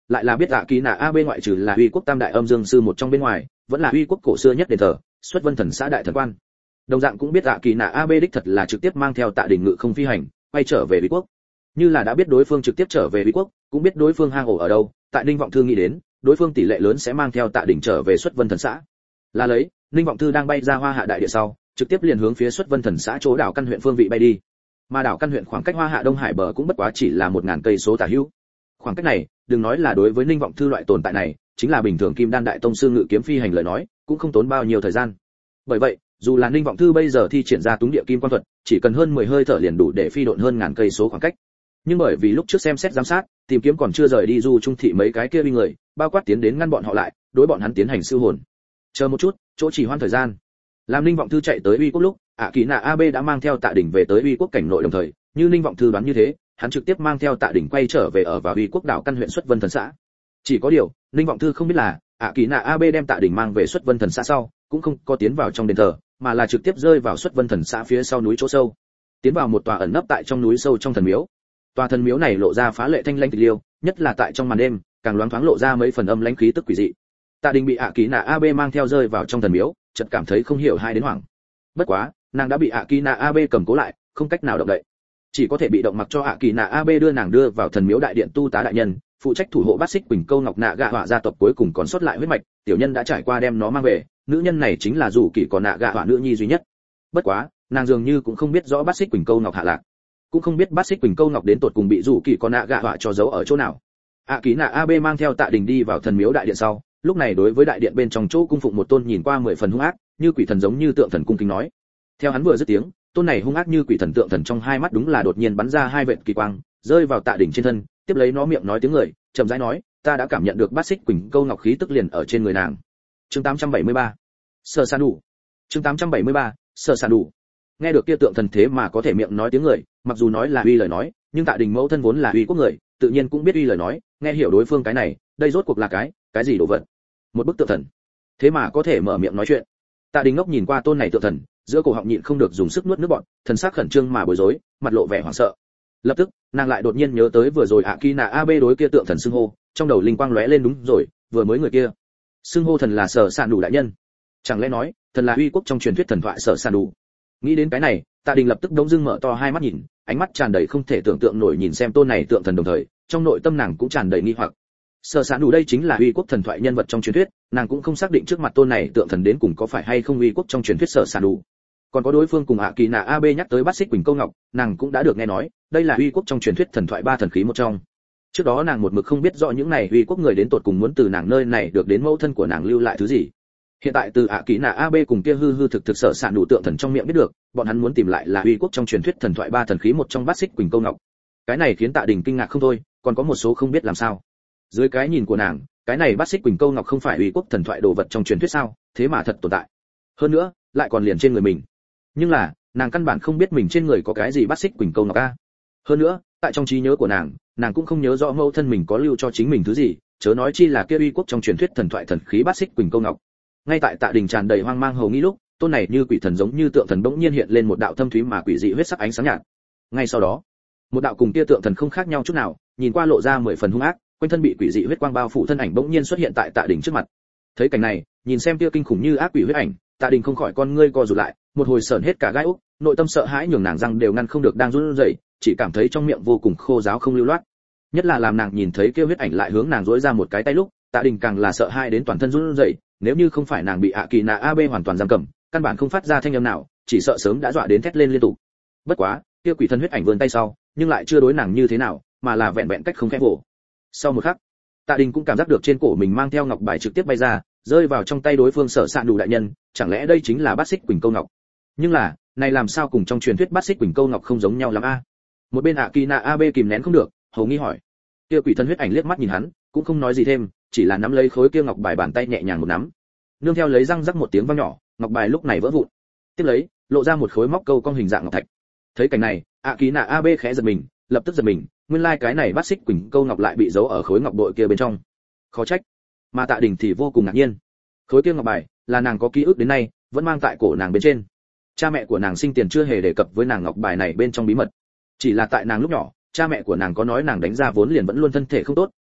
lại là biết kỳ nạ ab ngoại trừ là uy quốc tam đại âm dương sư một trong bên ngoài, vẫn là uy quốc cổ xưa nhất đền thờ xuất vân thần xã đại thần quan. Đồng dạng cũng biết kỳ nạ ab đích thật là trực tiếp mang theo Tạ Đình ngự không phi hành quay trở về uy quốc. Như là đã biết đối phương trực tiếp trở về uy quốc, cũng biết đối phương hang ổ ở đâu, tại Ninh Vọng Thư nghĩ đến đối phương tỷ lệ lớn sẽ mang theo Tạ Đình trở về xuất vân thần xã. Là lấy Ninh Vọng Thư đang bay ra Hoa Hạ đại địa sau, trực tiếp liền hướng phía xuất vân thần xã chỗ đảo Căn huyện phương vị bay đi. Mà đảo Căn huyện khoảng cách Hoa Hạ Đông Hải bờ cũng bất quá chỉ là 1000 cây số tả hữu. Khoảng cách này, đừng nói là đối với Ninh Vọng Thư loại tồn tại này, chính là bình thường Kim Đan đại tông sư ngự kiếm phi hành lời nói, cũng không tốn bao nhiêu thời gian. Bởi vậy, dù là Ninh Vọng Thư bây giờ thi triển ra túng địa kim quan thuật, chỉ cần hơn 10 hơi thở liền đủ để phi độn hơn ngàn cây số khoảng cách. Nhưng bởi vì lúc trước xem xét giám sát, tìm kiếm còn chưa rời đi du trung thị mấy cái kia uy người, bao quát tiến đến ngăn bọn họ lại, đối bọn hắn tiến hành siêu hồn. Chờ một chút, chỗ chỉ hoãn thời gian. Làm Ninh Vọng Thư chạy tới uy quốc lúc, kỳ nạ ab đã mang theo Tạ Đình về tới uy quốc cảnh nội đồng thời, như Ninh Vọng Thư đoán như thế, hắn trực tiếp mang theo Tạ Đình quay trở về ở vào uy quốc đảo Căn huyện xuất vân thần xã. Chỉ có điều, Ninh Vọng Thư không biết là, kỳ nạ ab đem Tạ Đình mang về xuất vân thần xã sau, cũng không có tiến vào trong đền thờ, mà là trực tiếp rơi vào xuất vân thần xã phía sau núi chỗ sâu, tiến vào một tòa ẩn nấp tại trong núi sâu trong thần miếu. Tòa thần miếu này lộ ra phá lệ thanh lãnh tịch liêu, nhất là tại trong màn đêm, càng loáng thoáng lộ ra mấy phần âm lãnh khí tức quỷ dị. Tạ Đình bị kỳ nạ ab mang theo rơi vào trong thần miếu, chợt cảm thấy không hiểu hai đến hoảng. Bất quá, nàng đã bị kỳ nạ ab cầm cố lại, không cách nào động đậy, chỉ có thể bị động mặc cho kỳ nạ ab đưa vào thần miếu đại điện tu tá đại nhân, phụ trách thủ hộ Bát Xích Quỳnh Câu Ngọc Nạ Gạ Họa gia tộc cuối cùng còn sót lại huyết mạch, tiểu nhân đã trải qua đem nó mang về, nữ nhân này chính là dù kỳ còn Nạ Gạ Họa nữ nhi duy nhất. Bất quá, nàng dường như cũng không biết rõ Bát Xích Quỳnh Câu Ngọc hạ lạc, cũng không biết Bát Xích Quỳnh Câu Ngọc đến tột cùng bị dù kỳ còn Nạ Gạ Họa cho giấu ở chỗ nào. Kỳ nạ ab mang theo Tạ Đình đi vào thần miếu đại điện sau, lúc này đối với đại điện bên trong chỗ cung phụng một tôn nhìn qua 10 phần hung ác, như quỷ thần giống như tượng thần cung kính nói. Theo hắn vừa dứt tiếng, tôn này hung ác như quỷ thần tượng thần trong hai mắt đúng là đột nhiên bắn ra hai vệt kỳ quang, rơi vào Tạ Đình trên thân, tiếp lấy nó miệng nói tiếng người, chậm rãi nói, ta đã cảm nhận được Bát Xích Quỳnh Câu Ngọc khí tức liền ở trên người nàng. Chương 873. Sở San đủ. Chương 873. Sở San đủ. Nghe được kia tượng thần thế mà có thể miệng nói tiếng người, mặc dù nói là uy lời nói, nhưng Tạ Đình mẫu thân vốn là uy quốc người, tự nhiên cũng biết uy lời nói, nghe hiểu đối phương cái này, đây rốt cuộc là cái gì đồ vật? Một bức tượng thần, thế mà có thể mở miệng nói chuyện. Tạ Đình ngốc nhìn qua tôn này tượng thần, giữa cổ họng nhịn không được dùng sức nuốt nước bọt, thần sắc khẩn trương mà bối rối, mặt lộ vẻ hoảng sợ. Lập tức, nàng lại đột nhiên nhớ tới vừa rồi kỳ nạ ab đối kia tượng thần xưng hô, trong đầu linh quang lóe lên, đúng rồi, vừa mới người kia xưng hô thần là Sở San đủ đại nhân, chẳng lẽ nói thần là uy quốc trong truyền thuyết thần thoại Sở San đủ? Nghĩ đến cái này, Tạ Đình lập tức đống dưng mở to hai mắt nhìn, ánh mắt tràn đầy không thể tưởng tượng nổi nhìn xem tôn này tượng thần, đồng thời trong nội tâm nàng cũng tràn đầy nghi hoặc. Sở San đủ đây chính là uy quốc thần thoại nhân vật trong truyền thuyết, nàng cũng không xác định trước mặt tôn này tượng thần đến cùng có phải hay không uy quốc trong truyền thuyết Sở San đủ. Còn có đối phương cùng kỳ nạ ab nhắc tới Bát Xích Quỳnh Câu Ngọc, nàng cũng đã được nghe nói, đây là uy quốc trong truyền thuyết thần thoại ba thần khí một trong. Trước đó nàng một mực không biết rõ những này uy quốc người đến tột cùng muốn từ nàng nơi này được đến mẫu thân của nàng lưu lại thứ gì. Hiện tại từ kỳ nạ ab cùng kia hư thực Sở San đủ tượng thần trong miệng biết được, bọn hắn muốn tìm lại là uy quốc trong truyền thuyết thần thoại ba thần khí một trong Bát Xích Quỳnh Câu Ngọc. Cái này khiến Tạ Đình kinh ngạc không thôi, còn có một số không biết làm sao. Dưới cái nhìn của nàng, cái này Bát Xích Quỳnh Câu Ngọc không phải uy quốc thần thoại đồ vật trong truyền thuyết sao, thế mà thật tồn tại. Hơn nữa, lại còn liền trên người mình. Nhưng là, nàng căn bản không biết mình trên người có cái gì Bát Xích Quỳnh Câu Ngọc a. Hơn nữa, tại trong trí nhớ của nàng cũng không nhớ rõ mẫu thân mình có lưu cho chính mình thứ gì, chớ nói chi là kia uy quốc trong truyền thuyết thần thoại thần khí Bát Xích Quỳnh Câu Ngọc. Ngay tại Tạ Đình tràn đầy hoang mang hầu nghi lúc, tôn này như quỷ thần giống như tượng thần bỗng nhiên hiện lên một đạo thâm thúy mà quỷ dị huyết sắc ánh sáng nhạt. Ngay sau đó, một đạo cùng kia tượng thần không khác nhau chút nào, nhìn qua lộ ra 10 phần hung ác, quanh thân bị quỷ dị huyết quang bao phủ thân ảnh bỗng nhiên xuất hiện tại Tạ Đình trước mặt. Thấy cảnh này, nhìn xem kia kinh khủng như ác quỷ huyết ảnh, Tạ Đình không khỏi con ngươi co rụt lại, một hồi sởn hết cả gai ốc, nội tâm sợ hãi nhường nàng răng đều ngăn không được đang run rẩy, chỉ cảm thấy trong miệng vô cùng khô ráo không lưu loát. Nhất là làm nàng nhìn thấy kia huyết ảnh lại hướng nàng duỗi ra một cái tay lúc, Tạ Đình càng là sợ hãi đến toàn thân run rẩy, nếu như không phải nàng bị kỳ nạ ab hoàn toàn giam cầm, căn bản không phát ra thanh âm nào, chỉ sợ sớm đã dọa đến thét lên liên tục. Bất quá, kia quỷ thân huyết ảnh vươn tay sau, nhưng lại chưa đối nàng như thế nào, mà là vẹn vẹn cách không khẽ vỗ. Sau một khắc, Tạ Đình cũng cảm giác được trên cổ mình mang theo ngọc bài trực tiếp bay ra, rơi vào trong tay đối phương Sở San đủ đại nhân, chẳng lẽ đây chính là Bát Xích Quỳnh Câu Ngọc? Nhưng là, này làm sao cùng trong truyền thuyết Bát Xích Quỳnh Câu Ngọc không giống nhau lắm a? Một bên kỳ nạ ab kìm nén không được, hầu nghi hỏi. Kia quỷ thân huyết ảnh liếc mắt nhìn hắn, cũng không nói gì thêm, chỉ là nắm lấy khối kia ngọc bài bàn tay nhẹ nhàng một nắm. Nương theo lấy răng rắc một tiếng vang nhỏ, ngọc bài lúc này vỡ vụn. Tiếp lấy, lộ ra một khối móc câu cong hình dạng ngọc thạch. Thấy cảnh này, kỳ nạ ab khẽ giật mình, lập tức giật mình, nguyên lai cái này Bát Xích Quỳnh Câu Ngọc lại bị giấu ở khối ngọc bội kia bên trong. Khó trách. Mà Tạ Đình thì vô cùng ngạc nhiên. Khối kia ngọc bài là nàng có ký ức đến nay, vẫn mang tại cổ nàng bên trên. Cha mẹ của nàng sinh tiền chưa hề đề cập với nàng ngọc bài này bên trong bí mật. Chỉ là tại nàng lúc nhỏ, cha mẹ của nàng có nói nàng đánh ra vốn liền vẫn luôn thân thể không tốt,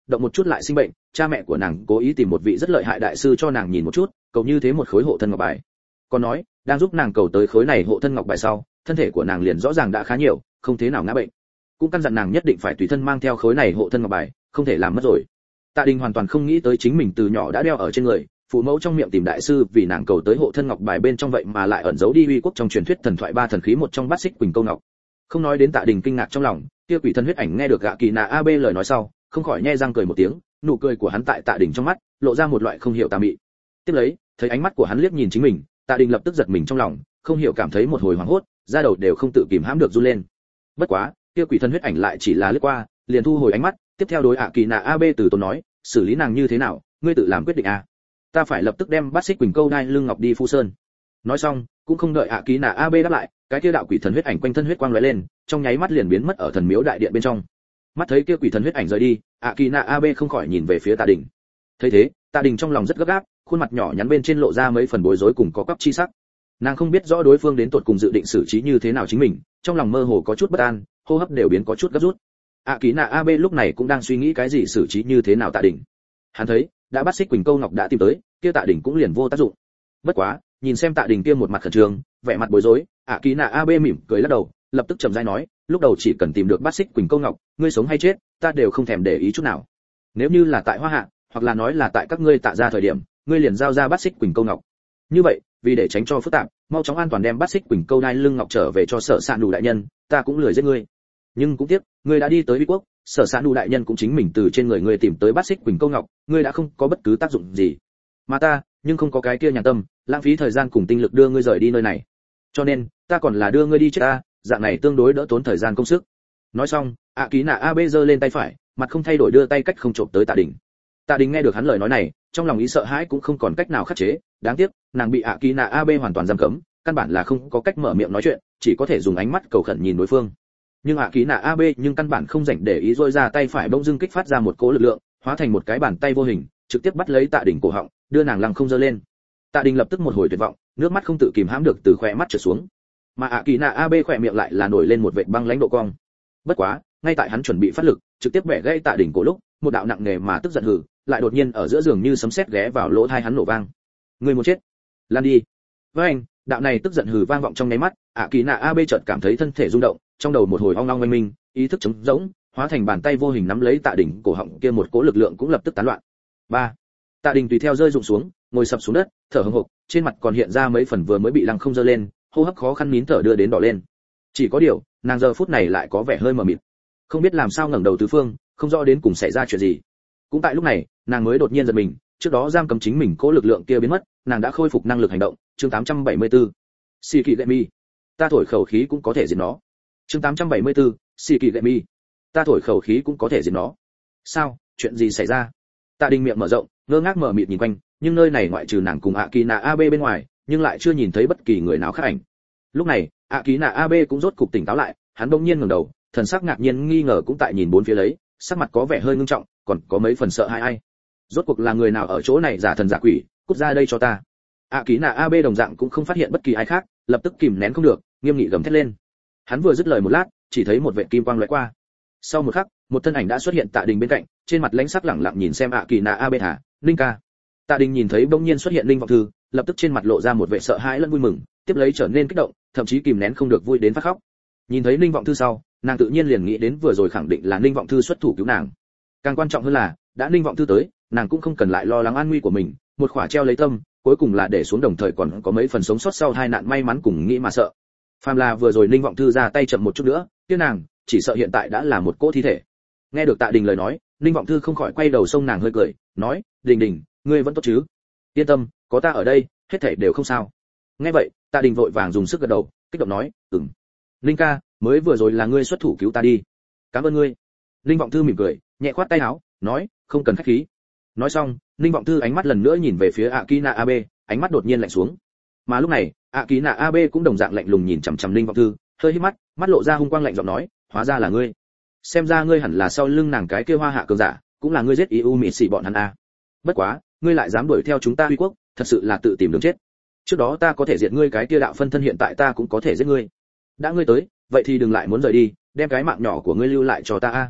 động một chút lại sinh bệnh, cha mẹ của nàng cố ý tìm một vị rất lợi hại đại sư cho nàng nhìn một chút, cầu như thế một khối hộ thân ngọc bài. Còn nói, đang giúp nàng cầu tới khối này hộ thân ngọc bài sau, thân thể của nàng liền rõ ràng đã khá nhiều, không thế nào ngã bệnh. Cũng căn dặn nàng nhất định phải tùy thân mang theo khối này hộ thân ngọc bài, không thể làm mất rồi. Tạ Đình hoàn toàn không nghĩ tới chính mình từ nhỏ đã đeo ở trên người, phụ mẫu trong miệng tìm đại sư vì nàng cầu tới hộ thân ngọc bài bên trong vậy mà lại ẩn giấu đi uy quốc trong truyền thuyết thần thoại ba thần khí một trong Bát Xích Quỳnh Câu Ngọc. Không nói đến Tạ Đình kinh ngạc trong lòng, kia quỷ thân huyết ảnh nghe được gạ kỳ nạ AB lời nói sau, không khỏi nhe răng cười một tiếng, nụ cười của hắn tại Tạ Đình trong mắt lộ ra một loại không hiểu tà mị. Tiếp lấy, thấy ánh mắt của hắn liếc nhìn chính mình, Tạ Đình lập tức giật mình trong lòng, không hiểu cảm thấy một hồi hoảng hốt, da đầu đều không tự kìm hãm được run lên. Bất quá, kia quỷ thân huyết ảnh lại chỉ là lướt qua, liền thu hồi ánh mắt, tiếp theo đối ạ kỳ nạ AB từ tốn nói, xử lý nàng như thế nào, ngươi tự làm quyết định à? Ta phải lập tức đem Bát Xích Quỳnh Câu đai lưng ngọc đi Phu Sơn. Nói xong, cũng không đợi ạ kỳ nạ AB đáp lại, cái kia đạo quỷ thần huyết ảnh quanh thân huyết quang lóe lên, trong nháy mắt liền biến mất ở thần miếu đại điện bên trong. Mắt thấy kia quỷ thần huyết ảnh rời đi, ạ kỳ nạ AB không khỏi nhìn về phía Tạ Đình. Thấy thế, Tạ Đình trong lòng rất gấp gáp, khuôn mặt nhỏ nhắn bên trên lộ ra mấy phần bối rối cùng có quắp chi sắc. Nàng không biết rõ đối phương đến tột cùng dự định xử trí như thế nào chính mình, trong lòng mơ hồ có chút bất an, hô hấp đều biến có chút gấp rút. ạ kỳ nạ AB lúc này cũng đang suy nghĩ cái gì xử trí như thế nào Tạ Đình. Hắn thấy, đã Bát Xích Quỳnh Câu Ngọc đã tìm tới, kia Tạ Đình cũng liền vô tác dụng. Bất quá, nhìn xem Tạ Đình kia một mặt khẩn trương, vẻ mặt bối rối, ạ kỳ nạ AB mỉm cười lắc đầu, lập tức chậm rãi nói, lúc đầu chỉ cần tìm được Bát Xích Quỳnh Câu Ngọc, ngươi sống hay chết, ta đều không thèm để ý chút nào. Nếu như là tại Hoa Hạ, hoặc là nói là tại các ngươi Tạ gia thời điểm, ngươi liền giao ra Bát Xích Quỳnh Câu Ngọc. Như vậy, vì để tránh cho phức tạp, mau chóng an toàn đem Bát Xích Quỳnh Câu đai lưng ngọc trở về cho Sở Sạn Đủ đại nhân, ta cũng lười giết ngươi. Nhưng cũng tiếc, ngươi đã đi tới Uy quốc, Sở Sạn Đủ đại nhân cũng chính mình từ trên người ngươi tìm tới Bát Xích Quỳnh Câu Ngọc, ngươi đã không có bất cứ tác dụng gì. Mà ta, nhưng không có cái kia nhàn tâm, lãng phí thời gian cùng tinh lực đưa ngươi rời đi nơi này. Cho nên, ta còn là đưa ngươi đi chết ta, dạng này tương đối đỡ tốn thời gian công sức. Nói xong, ạ ký nạ AB giơ lên tay phải, mặt không thay đổi đưa tay cách không chộp tới Tạ Đình. Tạ Đình nghe được hắn lời nói này, trong lòng ý sợ hãi cũng không còn cách nào khắc chế, đáng tiếc, nàng bị ạ ký nạ AB hoàn toàn giam cấm, căn bản là không có cách mở miệng nói chuyện, chỉ có thể dùng ánh mắt cầu khẩn nhìn đối phương. Nhưng ạ ký nạ AB nhưng căn bản không rảnh để ý, rôi ra tay phải bỗng dưng kích phát ra một cỗ lực lượng, hóa thành một cái bàn tay vô hình, trực tiếp bắt lấy Tạ Đình cổ họng, đưa nàng lăng không giơ lên. Tạ Đình lập tức một hồi tuyệt vọng, nước mắt không tự kìm hãm được từ khóe mắt trượt xuống. Mà ạ kỳ nạ AB khỏe miệng lại là nổi lên một vệt băng lãnh độ cong. Bất quá, ngay tại hắn chuẩn bị phát lực, trực tiếp bẻ gãy Tạ Đình cổ lúc, một đạo nặng nề mà tức giận hừ, lại đột nhiên ở giữa giường như sấm sét ghé vào lỗ tai hắn nổ vang. Người muốn chết, lan đi. Với anh, đạo này tức giận hừ vang vọng trong nháy mắt, ạ kỳ nạ AB chợt cảm thấy thân thể rung động, trong đầu một hồi ong ong oanh minh, ý thức trống rỗng, hóa thành bàn tay vô hình nắm lấy Tạ Đình cổ họng kia một cỗ lực lượng cũng lập tức tán loạn. 3. Tạ Đình tùy theo rơi rụng xuống, ngồi sập xuống đất, thở hổn hộc, trên mặt còn hiện ra mấy phần vừa mới bị lăng không giơ lên, hô hấp khó khăn nín thở đưa đến đỏ lên. Chỉ có điều, nàng giờ phút này lại có vẻ hơi mờ mịt, không biết làm sao ngẩng đầu tứ phương, không rõ đến cùng xảy ra chuyện gì. Cũng tại lúc này, nàng mới đột nhiên giật mình, trước đó giam cầm chính mình cố lực lượng kia biến mất, nàng đã khôi phục năng lực hành động. Chương 874. Xì kỳ lệ mi, ta thổi khẩu khí cũng có thể diệt nó. Chương 874. Xì kỳ lệ mi, ta thổi khẩu khí cũng có thể diệt nó. Sao, chuyện gì xảy ra? Tạ Đình miệng mở rộng, ngơ ngác mở mịt nhìn quanh, nhưng nơi này ngoại trừ nàng cùng ạ kỳ nạ AB bên ngoài, nhưng lại chưa nhìn thấy bất kỳ người nào khác ảnh. Lúc này, ạ kỳ nạ AB cũng rốt cục tỉnh táo lại, hắn bỗng nhiên ngẩng đầu, thần sắc ngạc nhiên nghi ngờ cũng tại nhìn bốn phía lấy, sắc mặt có vẻ hơi ngưng trọng, còn có mấy phần sợ hãi ai. Rốt cuộc là người nào ở chỗ này giả thần giả quỷ, cút ra đây cho ta. ạ kỳ nạ AB đồng dạng cũng không phát hiện bất kỳ ai khác, lập tức kìm nén không được, nghiêm nghị gầm thét lên. Hắn vừa dứt lời một lát, chỉ thấy một vệt kim quang lóe qua. Sau một khắc, một thân ảnh đã xuất hiện Tạ Đình bên cạnh, trên mặt lãnh sắc lẳng lặng nhìn xem ạ kỳ nạ AB thả, Ninh ca. Tạ Đình nhìn thấy bỗng nhiên xuất hiện Ninh Vọng Thư, lập tức trên mặt lộ ra một vẻ sợ hãi lẫn vui mừng, tiếp lấy trở nên kích động, thậm chí kìm nén không được vui đến phát khóc. Nhìn thấy Ninh Vọng Thư sau, nàng tự nhiên liền nghĩ đến vừa rồi khẳng định là Ninh Vọng Thư xuất thủ cứu nàng. Càng quan trọng hơn là, đã Ninh Vọng Thư tới, nàng cũng không cần lại lo lắng an nguy của mình, một khỏa treo lấy tâm, cuối cùng là để xuống đồng thời còn có mấy phần sống sót sau tai nạn may mắn cùng nghĩ mà sợ. Phàm là vừa rồi Ninh Vọng Thư ra tay chậm một chút nữa, kia nàng chỉ sợ hiện tại đã là một cỗ thi thể. Nghe được Tạ Đình lời nói, Ninh Vọng Thư không khỏi quay đầu xông nàng hơi cười, nói, Đình Đình, ngươi vẫn tốt chứ? Yên tâm, có ta ở đây, hết thảy đều không sao. Nghe vậy, Tạ Đình vội vàng dùng sức gật đầu, kích động nói, ừm. Ninh ca, mới vừa rồi là ngươi xuất thủ cứu ta đi. Cảm ơn ngươi. Ninh Vọng Thư mỉm cười, nhẹ khoát tay áo, nói, không cần khách khí. Nói xong, Ninh Vọng Thư ánh mắt lần nữa nhìn về phía Akina Abe, ánh mắt đột nhiên lạnh xuống. Mà lúc này, Akina Abe cũng đồng dạng lạnh lùng nhìn chằm chằm Ninh Vọng Thư, hơi híp mắt, mắt lộ ra hung quang lạnh giọng nói, hóa ra là ngươi. Xem ra ngươi hẳn là sau lưng nàng cái kia Hoa Hạ cường giả, cũng là ngươi giết IU Mị Sĩ bọn hắn a. Bất quá, ngươi lại dám đuổi theo chúng ta Huy quốc, thật sự là tự tìm đường chết. Trước đó ta có thể diệt ngươi cái kia đạo phân thân, hiện tại ta cũng có thể giết ngươi. Đã ngươi tới, vậy thì đừng lại muốn rời đi, đem cái mạng nhỏ của ngươi lưu lại cho ta a.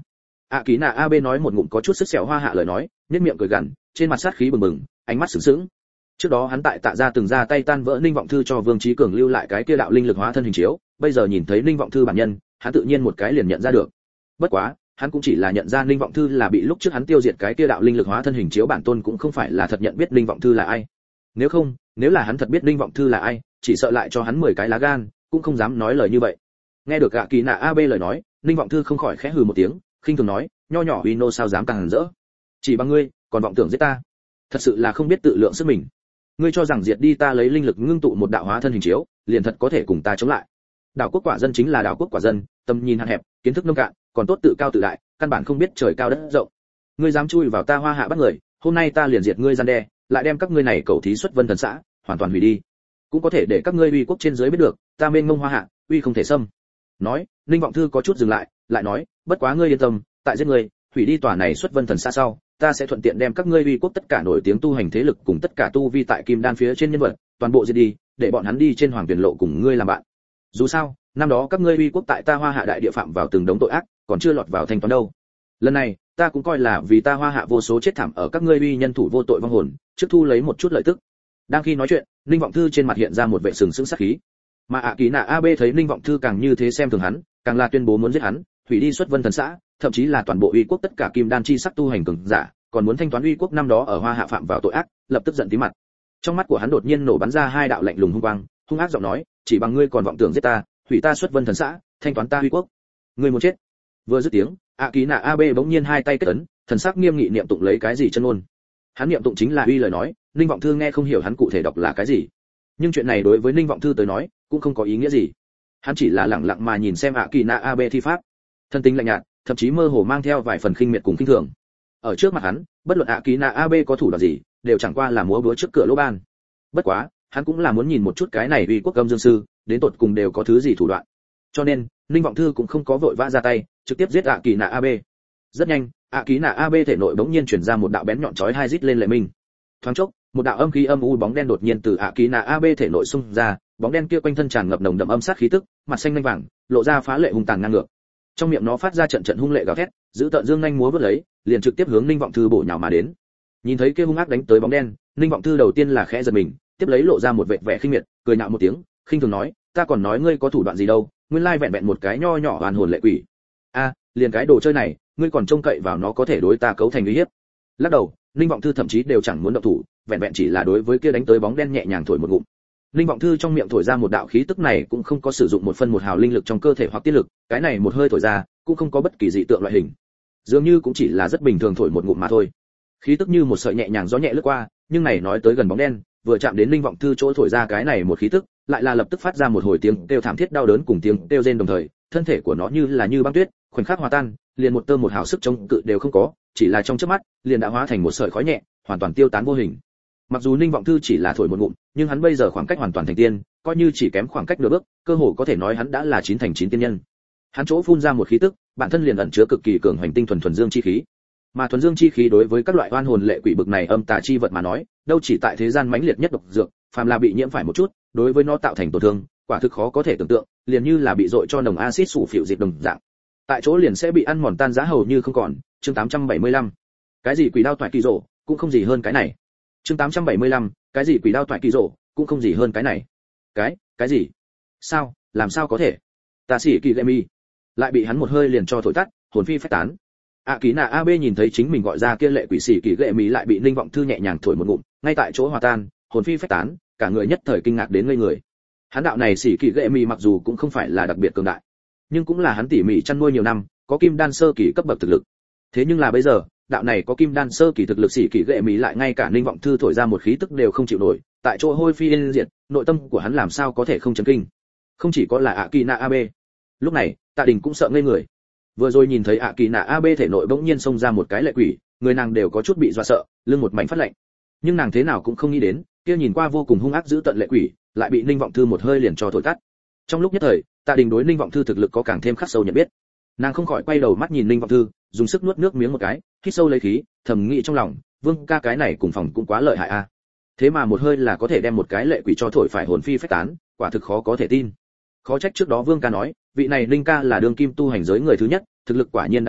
Kỳ nạ AB nói một ngụm có chút sức sẹo hoa hạ lời nói, nhếch miệng cười gằn, trên mặt sát khí bừng bừng, ánh mắt sững sững. Trước đó hắn tại Tạ gia từng ra tay tan vỡ Ninh Vọng Thư cho Vương Chí Cường lưu lại cái kia đạo linh lực hóa thân hình chiếu, bây giờ nhìn thấy Ninh Vọng Thư bản nhân, hắn tự nhiên một cái liền nhận ra được. Bất quá, hắn cũng chỉ là nhận ra Ninh Vọng Thư là bị lúc trước hắn tiêu diệt cái kia đạo linh lực hóa thân hình chiếu bản tôn, cũng không phải là thật nhận biết Ninh Vọng Thư là ai. Nếu là hắn thật biết Ninh Vọng Thư là ai, chỉ sợ lại cho hắn 10 cái lá gan, cũng không dám nói lời như vậy. Nghe được Kỳ nạ AB lời nói, Ninh Vọng Thư không khỏi khẽ hừ một tiếng, khinh thường nói, nho nhỏ uy nô sao dám càng rỡ, chỉ bằng ngươi còn vọng tưởng giết ta, thật sự là không biết tự lượng sức mình. Ngươi cho rằng diệt đi ta lấy linh lực ngưng tụ một đạo hóa thân hình chiếu, liền thật có thể cùng ta chống lại? Đảo quốc quả dân chính là đảo quốc quả dân, tầm nhìn hạn hẹp, kiến thức nông cạn, còn tốt tự cao tự đại, căn bản không biết trời cao đất rộng. Ngươi dám chui vào ta Hoa Hạ bắt người, hôm nay ta liền diệt ngươi gian đe, lại đem các ngươi này cầu thí xuất Vân Thần xã hoàn toàn hủy đi, cũng có thể để các ngươi uy quốc trên dưới biết được, ta mênh mông Hoa Hạ, uy không thể xâm. Nói, Ninh Vọng Thư có chút dừng lại, lại nói, bất quá ngươi yên tâm, tại giết ngươi, hủy đi tòa này xuất Vân Thần xã sau, ta sẽ thuận tiện đem các ngươi uy quốc tất cả nổi tiếng tu hành thế lực cùng tất cả tu vi tại kim đan phía trên nhân vật, toàn bộ diệt đi, để bọn hắn đi trên hoàng tuyển lộ cùng ngươi làm bạn. Dù sao, năm đó các ngươi uy quốc tại ta Hoa Hạ đại địa phạm vào từng đống tội ác, còn chưa lọt vào thanh toán đâu. Lần này, ta cũng coi là vì ta Hoa Hạ vô số chết thảm ở các ngươi uy nhân thủ vô tội vong hồn, trước thu lấy một chút lợi tức. Đang khi nói chuyện, Ninh Vọng Thư trên mặt hiện ra một vẻ sừng sững sát khí. Mà Kỳ nạ AB thấy Ninh Vọng Thư càng như thế xem thường hắn, càng là tuyên bố muốn giết hắn, hủy đi xuất Vân Thần xã, thậm chí là toàn bộ uy quốc tất cả kim đan chi sắc tu hành cường giả, còn muốn thanh toán uy quốc năm đó ở Hoa Hạ phạm vào tội ác, lập tức giận tím mặt. Trong mắt của hắn đột nhiên nổ bắn ra hai đạo lạnh lùng hung quang, hung ác giọng nói, chỉ bằng ngươi còn vọng tưởng giết ta, hủy ta xuất Vân Thần xã, thanh toán ta uy quốc, ngươi muốn chết. Vừa dứt tiếng, Kỳ nạ AB bỗng nhiên hai tay kết ấn, thần sắc nghiêm nghị niệm tụng lấy cái gì chân ngôn. Hắn niệm tụng chính là uy lời nói, Ninh Vọng Thư nghe không hiểu hắn cụ thể đọc là cái gì. Nhưng chuyện này đối với Ninh Vọng Thư tới nói, cũng không có ý nghĩa gì. Hắn chỉ là lặng lặng mà nhìn xem Kỳ nạ AB thi pháp, thân tính lạnh nhạt, thậm chí mơ hồ mang theo vài phần khinh miệt cùng khinh thường. Ở trước mặt hắn, bất luận Kỳ nạ AB có thủ đoạn gì, đều chẳng qua là múa búa trước cửa lỗ ban. Bất quá, hắn cũng là muốn nhìn một chút cái này uy quốc âm dương sư, đến tột cùng đều có thứ gì thủ đoạn. Cho nên, Ninh Vọng Thư cũng không có vội vã ra tay, trực tiếp giết Kỳ nạ AB. Rất nhanh, Kỳ nạ AB thể nội bỗng nhiên truyền ra một đạo bén nhọn chói hai rít lên lệ minh. Thoáng chốc, một đạo âm khí âm u bóng đen đột nhiên từ Kỳ nạ AB thể nội xung ra, bóng đen kia quanh thân tràn ngập nồng đậm âm sát khí tức, mặt xanh lanh vàng, lộ ra phá lệ hung tàn ngang ngược. Trong miệng nó phát ra trận trận hung lệ gào thét, giữ tợn dương nhanh múa vút lấy, liền trực tiếp hướng Ninh Vọng Thư bổ nhào mà đến. Nhìn thấy kia hung ác đánh tới bóng đen, Ninh Vọng Thư đầu tiên là khẽ giật mình, tiếp lấy lộ ra một vệt vẻ khinh miệt, cười nhạo một tiếng, khinh thường nói, ta còn nói ngươi có thủ đoạn gì đâu, nguyên lai vẹn vẹn một cái nho nhỏ oan hồn lệ quỷ. Liền cái đồ chơi này, ngươi còn trông cậy vào nó có thể đối ta cấu thành uy hiếp? Lắc đầu, Ninh Vọng Thư thậm chí đều chẳng muốn động thủ, vẹn vẹn chỉ là đối với kia đánh tới bóng đen nhẹ nhàng thổi một ngụm. Ninh Vọng Thư trong miệng thổi ra một đạo khí tức này cũng không có sử dụng một phân một hào linh lực trong cơ thể hoặc tiết lực, cái này một hơi thổi ra, cũng không có bất kỳ dị tượng loại hình. Dường như cũng chỉ là rất bình thường thổi một ngụm mà thôi. Khí tức như một sợi nhẹ nhàng gió nhẹ lướt qua, nhưng này nói tới gần bóng đen, vừa chạm đến Ninh Vọng Thư chỗ thổi ra cái này một khí tức, lại là lập tức phát ra một hồi tiếng kêu thảm thiết đau đớn cùng tiếng kêu rên đồng thời, thân thể của nó như là như băng tuyết, khoảnh khắc hòa tan, liền một tơ một hào sức chống cự đều không có, chỉ là trong chớp mắt, liền đã hóa thành một sợi khói nhẹ, hoàn toàn tiêu tán vô hình. Mặc dù Ninh Vọng Thư chỉ là thổi một ngụm, nhưng hắn bây giờ khoảng cách hoàn toàn thành tiên, coi như chỉ kém khoảng cách nửa bước, cơ hồ có thể nói hắn đã là chín thành chín tiên nhân. Hắn chỗ phun ra một khí tức, bản thân liền ẩn chứa cực kỳ cường hành tinh thuần dương chi khí. Mà thuần dương chi khí đối với các loại oan hồn lệ quỷ bực này âm tà chi vật mà nói, đâu chỉ tại thế gian mãnh liệt nhất độc dược, phàm là bị nhiễm phải một chút, đối với nó tạo thành tổn thương, quả thực khó có thể tưởng tượng, liền như là bị dội cho nồng axit sủ phịu diệt đồng dạng. Tại chỗ liền sẽ bị ăn mòn tan rã hầu như không còn. Chương 875. Cái gì quỷ đao toại kỳ rổ, cũng không gì hơn cái này. Chương 875. Cái gì quỷ đao toại kỳ rổ, cũng không gì hơn cái này. Cái gì? Sao, làm sao có thể? Ta sĩ kỳ lệ mi lại bị hắn một hơi liền cho thổi tắt, hồn phi phách tán. Kỳ nạ AB nhìn thấy chính mình gọi ra kia lệ quỷ sĩ kỳ lệ mi lại bị Ninh Vọng Thư nhẹ nhàng thổi một ngụm, ngay tại chỗ hòa tan, hồn phi phách tán, cả người nhất thời kinh ngạc đến ngây người. Hắn đạo này sĩ kỳ lệ mi mặc dù cũng không phải là đặc biệt cường đại, nhưng cũng là hắn tỉ mỉ chăn nuôi nhiều năm, có kim đan sơ kỳ cấp bậc thực lực. Thế nhưng là bây giờ, đạo này có kim đan sơ kỳ thực lực sĩ kỳ lệ mi lại ngay cả Ninh Vọng Thư thổi ra một khí tức đều không chịu nổi, tại chỗ hôi phi yên diệt, nội tâm của hắn làm sao có thể không chấn kinh. Không chỉ có là Kỳ nạ AB, lúc này Tạ Đình cũng sợ ngây người. Vừa rồi nhìn thấy Kỳ nạ AB thể nội bỗng nhiên xông ra một cái lệ quỷ, người nàng đều có chút bị dọa sợ, lưng một mảnh phát lạnh. Nhưng nàng thế nào cũng không nghĩ đến, kia nhìn qua vô cùng hung ác dữ tận lệ quỷ, lại bị Ninh Vọng Thư một hơi liền cho thổi tắt. Trong lúc nhất thời, Tạ Đình đối Ninh Vọng Thư thực lực có càng thêm khắc sâu nhận biết. Nàng không khỏi quay đầu mắt nhìn Ninh Vọng Thư, dùng sức nuốt nước miếng một cái, hít sâu lấy khí, thầm nghĩ trong lòng, Vương ca cái này cùng phòng cũng quá lợi hại a. Thế mà một hơi là có thể đem một cái lệ quỷ cho thổi phải hồn phi phách tán, quả thực khó có thể tin. Khó trách trước đó Vương ca nói, vị này Ninh ca là đương kim tu hành giới người thứ nhất, thực lực quả nhiên đáng sợ,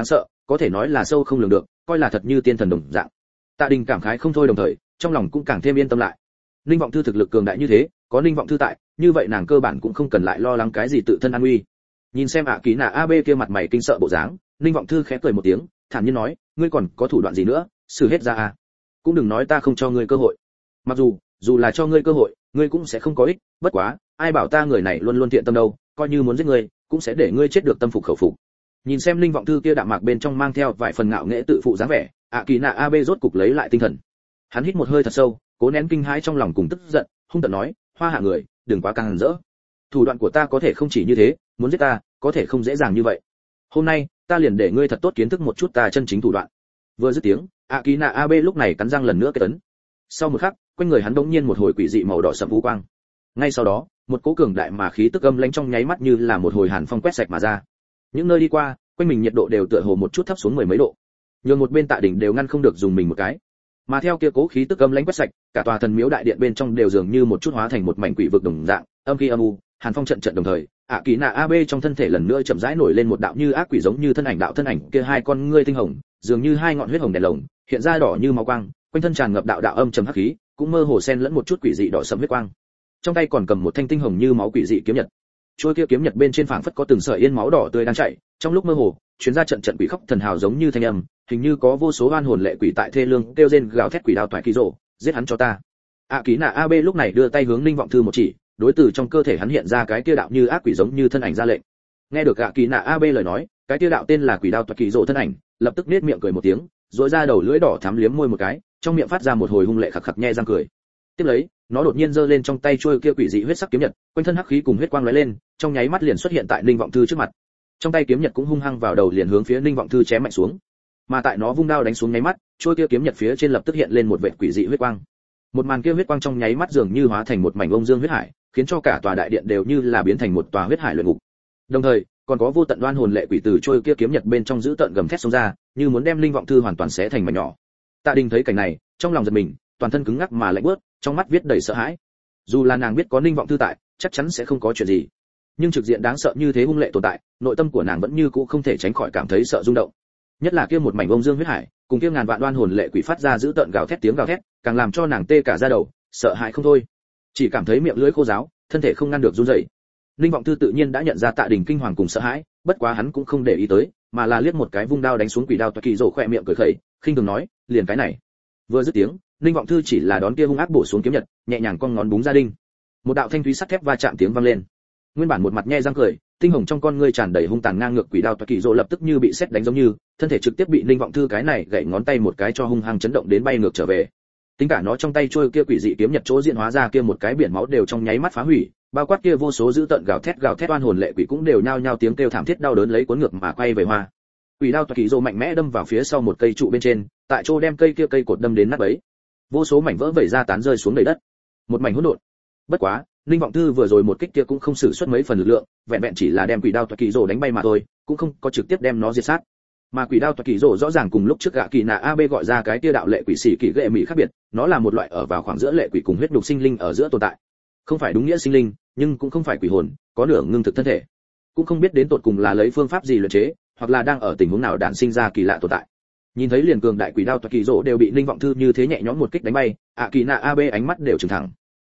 có thể nói là sâu không lường được, coi là thật như tiên thần đồng dạng. Tạ Đình cảm khái không thôi, đồng thời trong lòng cũng càng thêm yên tâm lại. Ninh Vọng Thư thực lực cường đại như thế, có Ninh Vọng Thư tại, như vậy nàng cơ bản cũng không cần lại lo lắng cái gì tự thân an nguy. Nhìn xem Ký Na AB kia mặt mày kinh sợ bộ dáng, Ninh Vọng Thư khẽ cười một tiếng, thản nhiên nói, ngươi còn có thủ đoạn gì nữa, xử hết ra à? Cũng đừng nói ta không cho ngươi cơ hội. Mặc dù là cho ngươi cơ hội, ngươi cũng sẽ không có ích, bất quá, ai bảo ta người này luôn luôn thiện tâm đâu, coi như muốn giết ngươi, cũng sẽ để ngươi chết được tâm phục khẩu phục. Nhìn xem Ninh Vọng Thư kia đạm mạc bên trong mang theo vài phần ngạo nghễ tự phụ dáng vẻ, Ký Na AB rốt cục lấy lại tinh thần. Hắn hít một hơi thật sâu, cố nén kinh hãi trong lòng cùng tức giận, hung tợn nói, Hoa Hạ người, đừng quá căng rỡ. Thủ đoạn của ta có thể không chỉ như thế, muốn giết ta, có thể không dễ dàng như vậy. Hôm nay, ta liền để ngươi thật tốt kiến thức một chút ta chân chính thủ đoạn. Vừa dứt tiếng, Ký Na AB lúc này cắn răng lần nữa kết ấn. Sau một khắc, quanh người hắn bỗng nhiên một hồi quỷ dị màu đỏ sẫm vũ quang. Ngay sau đó, một cỗ cường đại mà khí tức âm lãnh trong nháy mắt như là một hồi hàn phong quét sạch mà ra. Những nơi đi qua, quanh mình nhiệt độ đều tựa hồ một chút thấp xuống mười mấy độ. Nhường một bên Tạ Đình đều ngăn không được dùng mình một cái. Mà theo kia cố khí tức âm lãnh quét sạch, cả tòa thần miếu đại điện bên trong đều dường như một chút hóa thành một mảnh quỷ vực đồng dạng, âm khí âm u, hàn phong trận trận đồng thời, Ký Na AB trong thân thể lần nữa chậm rãi nổi lên một đạo như ác quỷ giống như thân ảnh kia hai con ngươi tinh hồng, dường như hai ngọn huyết hồng đèn lồng, hiện ra đỏ như máu quang, quanh thân tràn ngập đạo âm trầm hắc khí, cũng mơ hồ xen lẫn một chút quỷ dị đỏ sẫm huyết quang. Trong tay còn cầm một thanh tinh hồng như máu quỷ dị kiếm nhật. Trôi kia kiếm nhật bên trên phảng phất có từng sợi yên máu đỏ tươi đang chảy, trong lúc mơ hồ, truyền ra trận trận quỷ khóc thần hào giống như thanh âm, hình như có vô số oan hồn lệ quỷ tại thê lương kêu rên gào thét quỷ đao toại kỳ rồ, giết hắn cho ta. Ký Na AB lúc này đưa tay hướng Ninh Vọng Thư một chỉ, đối từ trong cơ thể hắn hiện ra cái kia đạo như ác quỷ giống như thân ảnh ra lệnh. Nghe được Ký Na AB lời nói, cái kia đạo tên là quỷ đao toại kỳ rồ thân ảnh, lập tức nết miệng cười một tiếng, rũa ra đầu lưỡi đỏ thắm liếm môi một cái, trong miệng phát ra một hồi hung lệ khặc khặc nhe răng cười. Tiếp lấy, nó đột nhiên giơ lên trong tay chuôi kia quỷ dị huyết sắc kiếm nhật, quanh thân hắc khí cùng huyết quang lóe lên, trong nháy mắt liền xuất hiện tại Ninh Vọng Thư trước mặt. Trong tay kiếm nhật cũng hung hăng vào đầu liền hướng phía Ninh Vọng Thư chém mạnh xuống. Mà tại nó vung đao đánh xuống nháy mắt, chuôi kia kiếm nhật phía trên lập tức hiện lên một vệt quỷ dị huyết quang. Một màn kia huyết quang trong nháy mắt dường như hóa thành một mảnh ông dương huyết hải, khiến cho cả tòa đại điện đều như là biến thành một tòa huyết hải luyện ngục. Đồng thời, còn có vô tận oan hồn lệ quỷ từ chuôi kia kiếm nhật bên trong giữ tận gầm thét xông ra, như muốn đem Ninh Vọng Thư hoàn toàn xé thành mảnh nhỏ. Tạ Đình thấy cảnh này, trong lòng giật mình, toàn thân cứng ngắc mà lạnh buốt, trong mắt viết đầy sợ hãi. Dù là nàng biết có Ninh Vọng Thư tại, chắc chắn sẽ không có chuyện gì, nhưng trực diện đáng sợ như thế hung lệ tồn tại, nội tâm của nàng vẫn như cũ không thể tránh khỏi cảm thấy sợ rung động. Nhất là kia một mảnh ông dương huyết hải, cùng kia ngàn vạn oan hồn lệ quỷ phát ra giữ tợn gào thét tiếng gào thét, càng làm cho nàng tê cả da đầu, sợ hãi không thôi, chỉ cảm thấy miệng lưỡi khô ráo, thân thể không ngăn được run rẩy. Ninh Vọng Thư tự nhiên đã nhận ra Tạ Đình kinh hoàng cùng sợ hãi, bất quá hắn cũng không để ý tới, mà là liếc một cái vung đao đánh xuống quỷ đao toại kỳ rồ, khỏe miệng cười khẩy, khinh thường nói, liền cái này. Vừa dứt tiếng, Ninh Vọng Thư chỉ là đón kia hung ác bổ xuống kiếm nhật, nhẹ nhàng cong ngón búng ra đinh. Một đạo thanh thúy sắt thép va chạm tiếng vang lên. Nguyên bản một mặt nhe răng cười, tinh hồng trong con ngươi tràn đầy hung tàn ngang ngược quỷ đao toại kỳ rồ lập tức như bị sét đánh giống như, thân thể trực tiếp bị Ninh Vọng Thư cái này gậy ngón tay một cái cho hung hăng chấn động đến bay ngược trở về. Tính cả nó trong tay trôi kia quỷ dị kiếm nhật chỗ diễn hóa ra kia một cái biển máu đều trong nháy mắt phá hủy, bao quát kia vô số dữ tợn gào thét oan hồn lệ quỷ cũng đều nhao nhao tiếng kêu thảm thiết đau đớn lấy cuốn ngược mà quay về hoa. Quỷ đao toại kỳ rồ mạnh mẽ đâm vào phía sau một cây trụ bên trên, tại chỗ đem cây cột đâm đến nát bấy. Vô số mảnh vỡ vẩy ra tán rơi xuống đầy đất, một mảnh hỗn độn. Bất quá, Ninh Vọng Thư vừa rồi một kích kia cũng không sử xuất mấy phần lực lượng, vẹn vẹn chỉ là đem quỷ đao toại kỳ rồ đánh bay mà thôi, cũng không có trực tiếp đem nó diệt sát. Mà quỷ đao toại kỳ rồ rõ ràng cùng lúc trước Ký Na AB gọi ra cái kia đạo lệ quỷ xỉ kỳ ghệ mỹ khác biệt, nó là một loại ở vào khoảng giữa lệ quỷ cùng huyết nhục sinh linh ở giữa tồn tại. Không phải đúng nghĩa sinh linh, nhưng cũng không phải quỷ hồn, có nửa ngưng thực thân thể. Cũng không biết đến tột cùng là lấy phương pháp gì luyện chế, hoặc là đang ở tình huống nào đản sinh ra kỳ lạ tồn tại. Nhìn thấy liền cường đại quỷ đao toại kỳ rồ đều bị Ninh Vọng Thư như thế nhẹ nhõm một kích đánh bay, Ký Na AB ánh mắt đều trừng thẳng.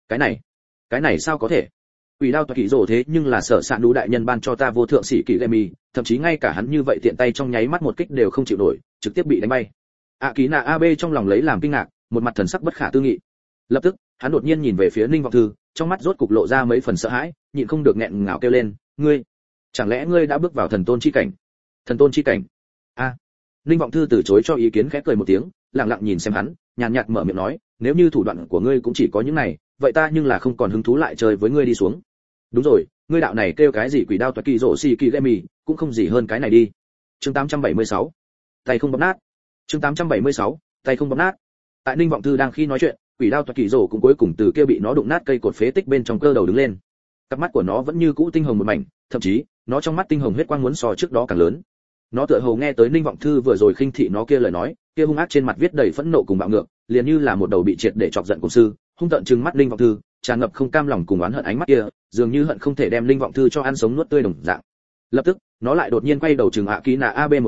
Cái này sao có thể? Quỷ đao toại kỳ rồ thế nhưng là sở sạn đủ đại nhân ban cho ta vô thượng sĩ kỳ lệ mì, thậm chí ngay cả hắn như vậy tiện tay trong nháy mắt một kích đều không chịu nổi, trực tiếp bị đánh bay. Ký Na AB trong lòng lấy làm kinh ngạc, một mặt thần sắc bất khả tư nghị. Lập tức, hắn đột nhiên nhìn về phía Ninh Vọng Thư, trong mắt rốt cục lộ ra mấy phần sợ hãi, nhịn không được nghẹn ngào kêu lên, ngươi, chẳng lẽ ngươi đã bước vào thần tôn chi cảnh? Thần tôn chi cảnh? Ninh Vọng Thư từ chối cho ý kiến, khẽ cười một tiếng, lặng lặng nhìn xem hắn, nhàn nhạt mở miệng nói, nếu như thủ đoạn của ngươi cũng chỉ có những này, vậy ta nhưng là không còn hứng thú lại chơi với ngươi đi xuống. Đúng rồi, ngươi đạo này kêu cái gì quỷ đao toại kỳ rồ xì kỳ lệ mì, cũng không gì hơn cái này đi. Chương 876, tay không bóp nát. Chương 876, tay không bóp nát. Tại Ninh Vọng Thư đang khi nói chuyện, quỷ đao toại kỳ rồ cũng cuối cùng từ kia bị nó đụng nát cây cột phế tích bên trong cơ đầu đứng lên. Cặp mắt của nó vẫn như cũ tinh hồng một mảnh, thậm chí, nó trong mắt tinh hồng huyết quang muốn so trước đó càng lớn. Nó tựa hồ nghe tới Ninh Vọng Thư vừa rồi khinh thị nó kia lời nói, kia hung ác trên mặt viết đầy phẫn nộ cùng bạo ngược, liền như là một đầu bị triệt để chọc giận cùng sư, hung tợn trừng mắt Ninh Vọng Thư, tràn ngập không cam lòng cùng oán hận ánh mắt kia, dường như hận không thể đem Ninh Vọng Thư cho ăn sống nuốt tươi đồng dạng. Lập tức, nó lại đột nhiên quay đầu trừng Ký Na AB một cái,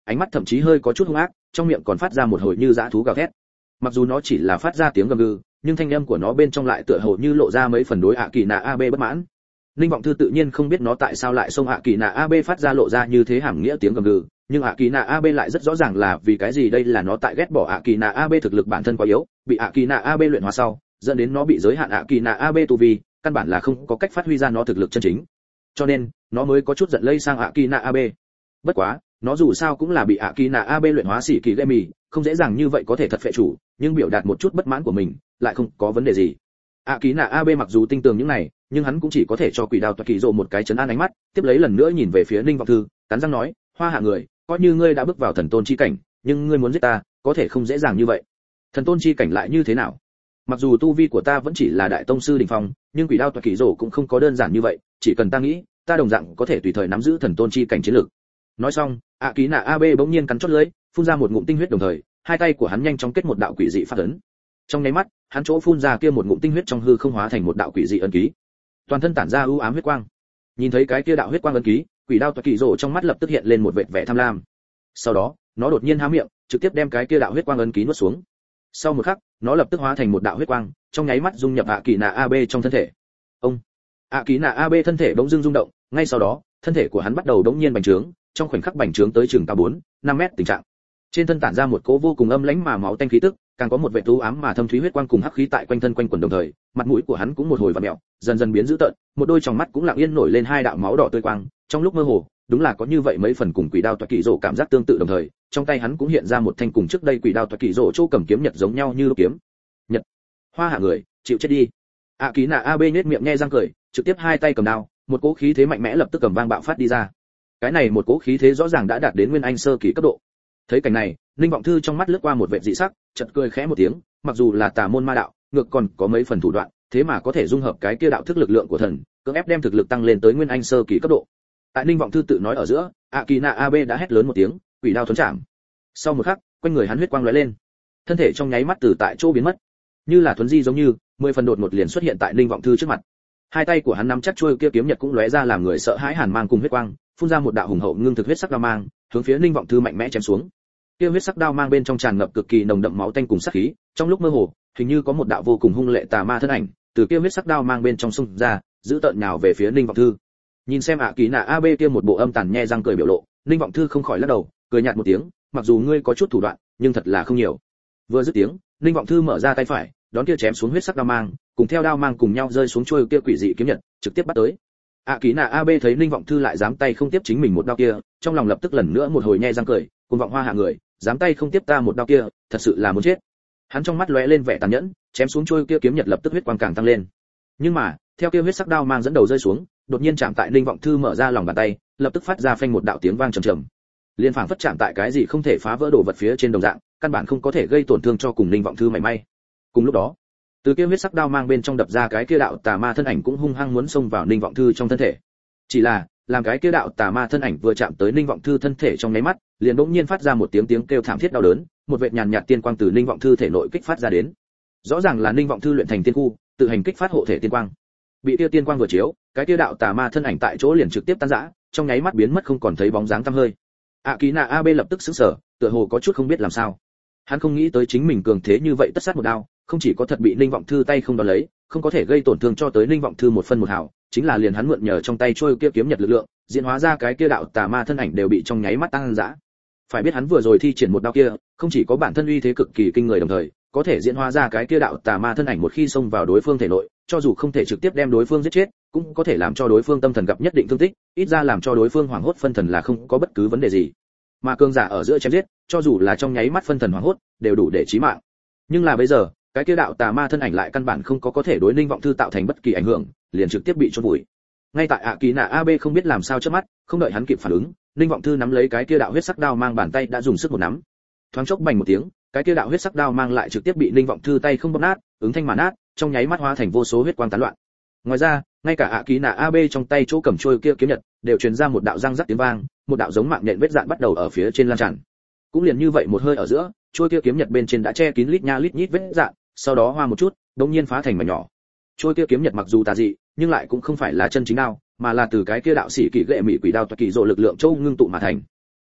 ánh mắt thậm chí hơi có chút hung ác, trong miệng còn phát ra một hồi như dã thú gào thét. Mặc dù nó chỉ là phát ra tiếng gầm gừ, nhưng thanh âm của nó bên trong lại tựa hồ như lộ ra mấy phần đối ạ kỳ nạ AB bất mãn. Ninh vọng thư tự nhiên không biết nó tại sao lại xông ạ kỳ nạ AB phát ra lộ ra như thế hàm nghĩa tiếng gầm gừ, nhưng ạ kỳ nạ AB lại rất rõ ràng là vì cái gì. Đây là nó tại ghét bỏ ạ kỳ nạ AB thực lực bản thân quá yếu, bị ạ kỳ nạ AB luyện hóa sau, dẫn đến nó bị giới hạn ạ kỳ nạ AB tu vi, căn bản là không có cách phát huy ra nó thực lực chân chính. Cho nên, nó mới có chút giận lây sang ạ kỳ nạ AB. Bất quá, nó dù sao cũng là bị ạ kỳ nạ AB luyện hóa xỉ kỳ lệ mì, không dễ dàng như vậy có thể thật phệ chủ, nhưng biểu đạt một chút bất mãn của mình, lại không có vấn đề gì. ạ kỳ nạ AB mặc dù tinh tường những này, nhưng hắn cũng chỉ có thể cho quỷ đao toa kỳ rồ một cái chấn an ánh mắt, tiếp lấy lần nữa nhìn về phía Ninh vọng thư, cắn răng nói, hoa hạ người, coi như ngươi đã bước vào thần tôn chi cảnh, nhưng ngươi muốn giết ta, có thể không dễ dàng như vậy. Thần tôn chi cảnh lại như thế nào? Mặc dù tu vi của ta vẫn chỉ là đại tông sư đỉnh phong, nhưng quỷ đao toa kỳ rồ cũng không có đơn giản như vậy, chỉ cần ta nghĩ, ta đồng dạng có thể tùy thời nắm giữ thần tôn chi cảnh chiến lược. Nói xong, ạ kỳ nạ AB bỗng nhiên cắn chót lưỡi, phun ra một ngụm tinh huyết, đồng thời hai tay của hắn nhanh chóng kết một đạo quỷ dị pháp ấn. Trong nháy mắt, hắn chỗ phun ra kia một ngụm tinh huyết trong hư không hóa thành một đạo quỷ dị ấn ký, toàn thân tản ra u ám huyết quang. Nhìn thấy cái kia đạo huyết quang ấn ký, quỷ đao toa kỳ rồ trong mắt lập tức hiện lên một vệt vẻ tham lam. Sau đó, nó đột nhiên há miệng, trực tiếp đem cái kia đạo huyết quang ấn ký nuốt xuống. Sau một khắc, nó lập tức hóa thành một đạo huyết quang, trong nháy mắt dung nhập ạ kỳ nạ AB trong thân thể. Ông, ạ kỳ nạ AB thân thể bỗng dưng rung động, ngay sau đó, thân thể của hắn bắt đầu đống nhiên bành trướng, trong khoảnh khắc bành trướng tới chừng cao 4-5 mét tình trạng. Trên thân tản ra một cỗ vô cùng âm lãnh mà máu tanh khí tức, càng có một vệt u ám mà thâm thúy huyết quang cùng hắc khí tại quanh thân quanh quẩn, đồng thời, mặt mũi của hắn cũng một hồi vặn mèo, dần dần biến dữ tợn, một đôi tròng mắt cũng lặng yên nổi lên hai đạo máu đỏ tươi quang, trong lúc mơ hồ, đúng là có như vậy mấy phần cùng quỷ đao toa kỳ rồ cảm giác tương tự, đồng thời, trong tay hắn cũng hiện ra một thanh cùng trước đây quỷ đao toa kỳ rồ chỗ cầm kiếm nhật giống nhau như lúc kiếm. Nhật, hoa hạ người, chịu chết đi. ạ kỳ nạ AB nhếch miệng nhe răng cười, trực tiếp hai tay cầm đao, một cỗ khí thế mạnh mẽ lập tức cầm vang bạo phát đi ra. Cái này một cỗ khí thế rõ ràng đã đạt đến nguyên anh sơ kỳ cấp độ. Thấy cảnh này, Ninh vọng thư trong mắt lướt qua một vệt dị sắc, chợt cười khẽ một tiếng, mặc dù là tà môn ma đạo, ngược còn có mấy phần thủ đoạn, thế mà có thể dung hợp cái kia đạo thức lực lượng của thần, cưỡng ép đem thực lực tăng lên tới nguyên anh sơ kỳ cấp độ. Tại Ninh vọng thư tự nói ở giữa, Akina AB đã hét lớn một tiếng, quỷ đao thuần chạm. Sau một khắc, quanh người hắn huyết quang lóe lên, thân thể trong nháy mắt từ tại chỗ biến mất, như là thuấn di giống như, 10 phần đột một liền xuất hiện tại Ninh vọng thư trước mặt. Hai tay của hắn nắm chắc chuôi kia kiếm nhật cũng lóe ra làm người sợ hãi hàn mang cùng huyết quang, phun ra một đạo hùng hậu ngưng thực huyết sắc đao mang, hướng phía Ninh vọng thư mạnh mẽ chém xuống. Kia huyết sắc đao mang bên trong tràn ngập cực kỳ nồng đậm máu tanh cùng sát khí, trong lúc mơ hồ, hình như có một đạo vô cùng hung lệ tà ma thân ảnh, từ kia huyết sắc đao mang bên trong xung ra, giữ tợn nhào về phía Ninh vọng thư. Nhìn xem Akina AB kia một bộ âm tàn nhe răng cười biểu lộ, Ninh vọng thư không khỏi lắc đầu, cười nhạt một tiếng, mặc dù ngươi có chút thủ đoạn, nhưng thật là không nhiều. Vừa dứt tiếng, Ninh vọng thư mở ra tay phải, đón kia chém xuống huyết sắc đao mang, cùng theo đao mang cùng nhau rơi xuống chuôi kia quỷ dị kiếm nhật, trực tiếp bắt tới. Akina AB thấy Ninh vọng thư lại dám tay không tiếp chính mình một đao kia, trong lòng lập tức lần nữa một hồi nhe răng cười, cuồng vọng hoa hạ người, dám tay không tiếp ta một đao kia, thật sự là muốn chết. Hắn trong mắt lóe lên vẻ tàn nhẫn, chém xuống chuôi kia kiếm nhật lập tức huyết quang càng tăng lên. Nhưng mà, theo kia huyết sắc đao mang dẫn đầu rơi xuống, đột nhiên chạm tại Ninh vọng thư mở ra lòng bàn tay, lập tức phát ra phanh một đạo tiếng vang trầm trầm. Liên phảng phất chạm tại cái gì không thể phá vỡ đồ vật phía trên đồng dạng, căn bản không có thể gây tổn thương cho cùng Ninh vọng thư mảy may. Cùng lúc đó, từ kia huyết sắc đao mang bên trong đập ra cái kia đạo tà ma thân ảnh cũng hung hăng muốn xông vào Ninh vọng thư trong thân thể. Chỉ là, làm cái kia đạo tà ma thân ảnh vừa chạm tới Ninh vọng thư thân thể trong nháy mắt, liền bỗng nhiên phát ra một tiếng kêu thảm thiết đau đớn, một vệt nhàn nhạt tiên quang từ Ninh vọng thư thể nội kích phát ra đến. Rõ ràng là Ninh vọng thư luyện thành tiên khu, tự hành kích phát hộ thể tiên quang. Bị kia tiên quang vừa chiếu, cái kia đạo tà ma thân ảnh tại chỗ liền trực tiếp tan rã, trong nháy mắt biến mất không còn thấy bóng dáng tăm hơi. Akina AB lập tức sững sờ, tựa hồ có chút không biết làm sao. Hắn không nghĩ tới chính mình cường thế như vậy tất sát một đao, không chỉ có thật bị Ninh vọng thư tay không đón lấy, không có thể gây tổn thương cho tới Ninh vọng thư một phân một hào, chính là liền hắn mượn nhờ trong tay trôi kia kiếm nhật lực lượng, diễn hóa ra cái kia đạo tà ma thân ảnh đều bị trong nháy mắt tăng dã. Phải biết hắn vừa rồi thi triển một đao kia, không chỉ có bản thân uy thế cực kỳ kinh người, đồng thời có thể diễn hóa ra cái kia đạo tà ma thân ảnh một khi xông vào đối phương thể nội, cho dù không thể trực tiếp đem đối phương giết chết, cũng có thể làm cho đối phương tâm thần gặp nhất định thương tích, ít ra làm cho đối phương hoảng hốt phân thần là không có bất cứ vấn đề gì. Mà cường giả ở giữa chém giết, cho dù là trong nháy mắt phân thần hoảng hốt, đều đủ để chí mạng. Nhưng là bây giờ, cái kia đạo tà ma thân ảnh lại căn bản không có thể đối Ninh vọng thư tạo thành bất kỳ ảnh hưởng, liền trực tiếp bị chôn vùi. Ngay tại Akina AB không biết làm sao chớp mắt, không đợi hắn kịp phản ứng, Ninh vọng thư nắm lấy cái kia đạo huyết sắc đao mang bàn tay đã dùng sức một nắm. Thoáng chốc bành một tiếng, cái kia đạo huyết sắc đao mang lại trực tiếp bị Ninh vọng thư tay không bóp nát, ứng thanh mà nát, trong nháy mắt hóa thành vô số huyết quang tán loạn. Ngoài ra, ngay cả Akina AB trong tay chỗ cầm trôi kia kiếm nhật, đều truyền ra một đạo răng rắc tiếng vang, một đạo giống mạng nhện vết dạn bắt đầu ở phía trên lan tràn. Cũng liền như vậy một hơi ở giữa, trôi kia kiếm nhật bên trên đã che kín lít nha lít nhít vết dạn, sau đó hoa một chút, đột nhiên phá thành mảnh nhỏ. Trôi kia kiếm nhật mặc dù tà dị, nhưng lại cũng không phải là chân chính đao, mà là từ cái kia đạo sĩ kỳ gệ mỹ quỷ đao toa kỳ rồ lực lượng châu ngưng tụ mà thành.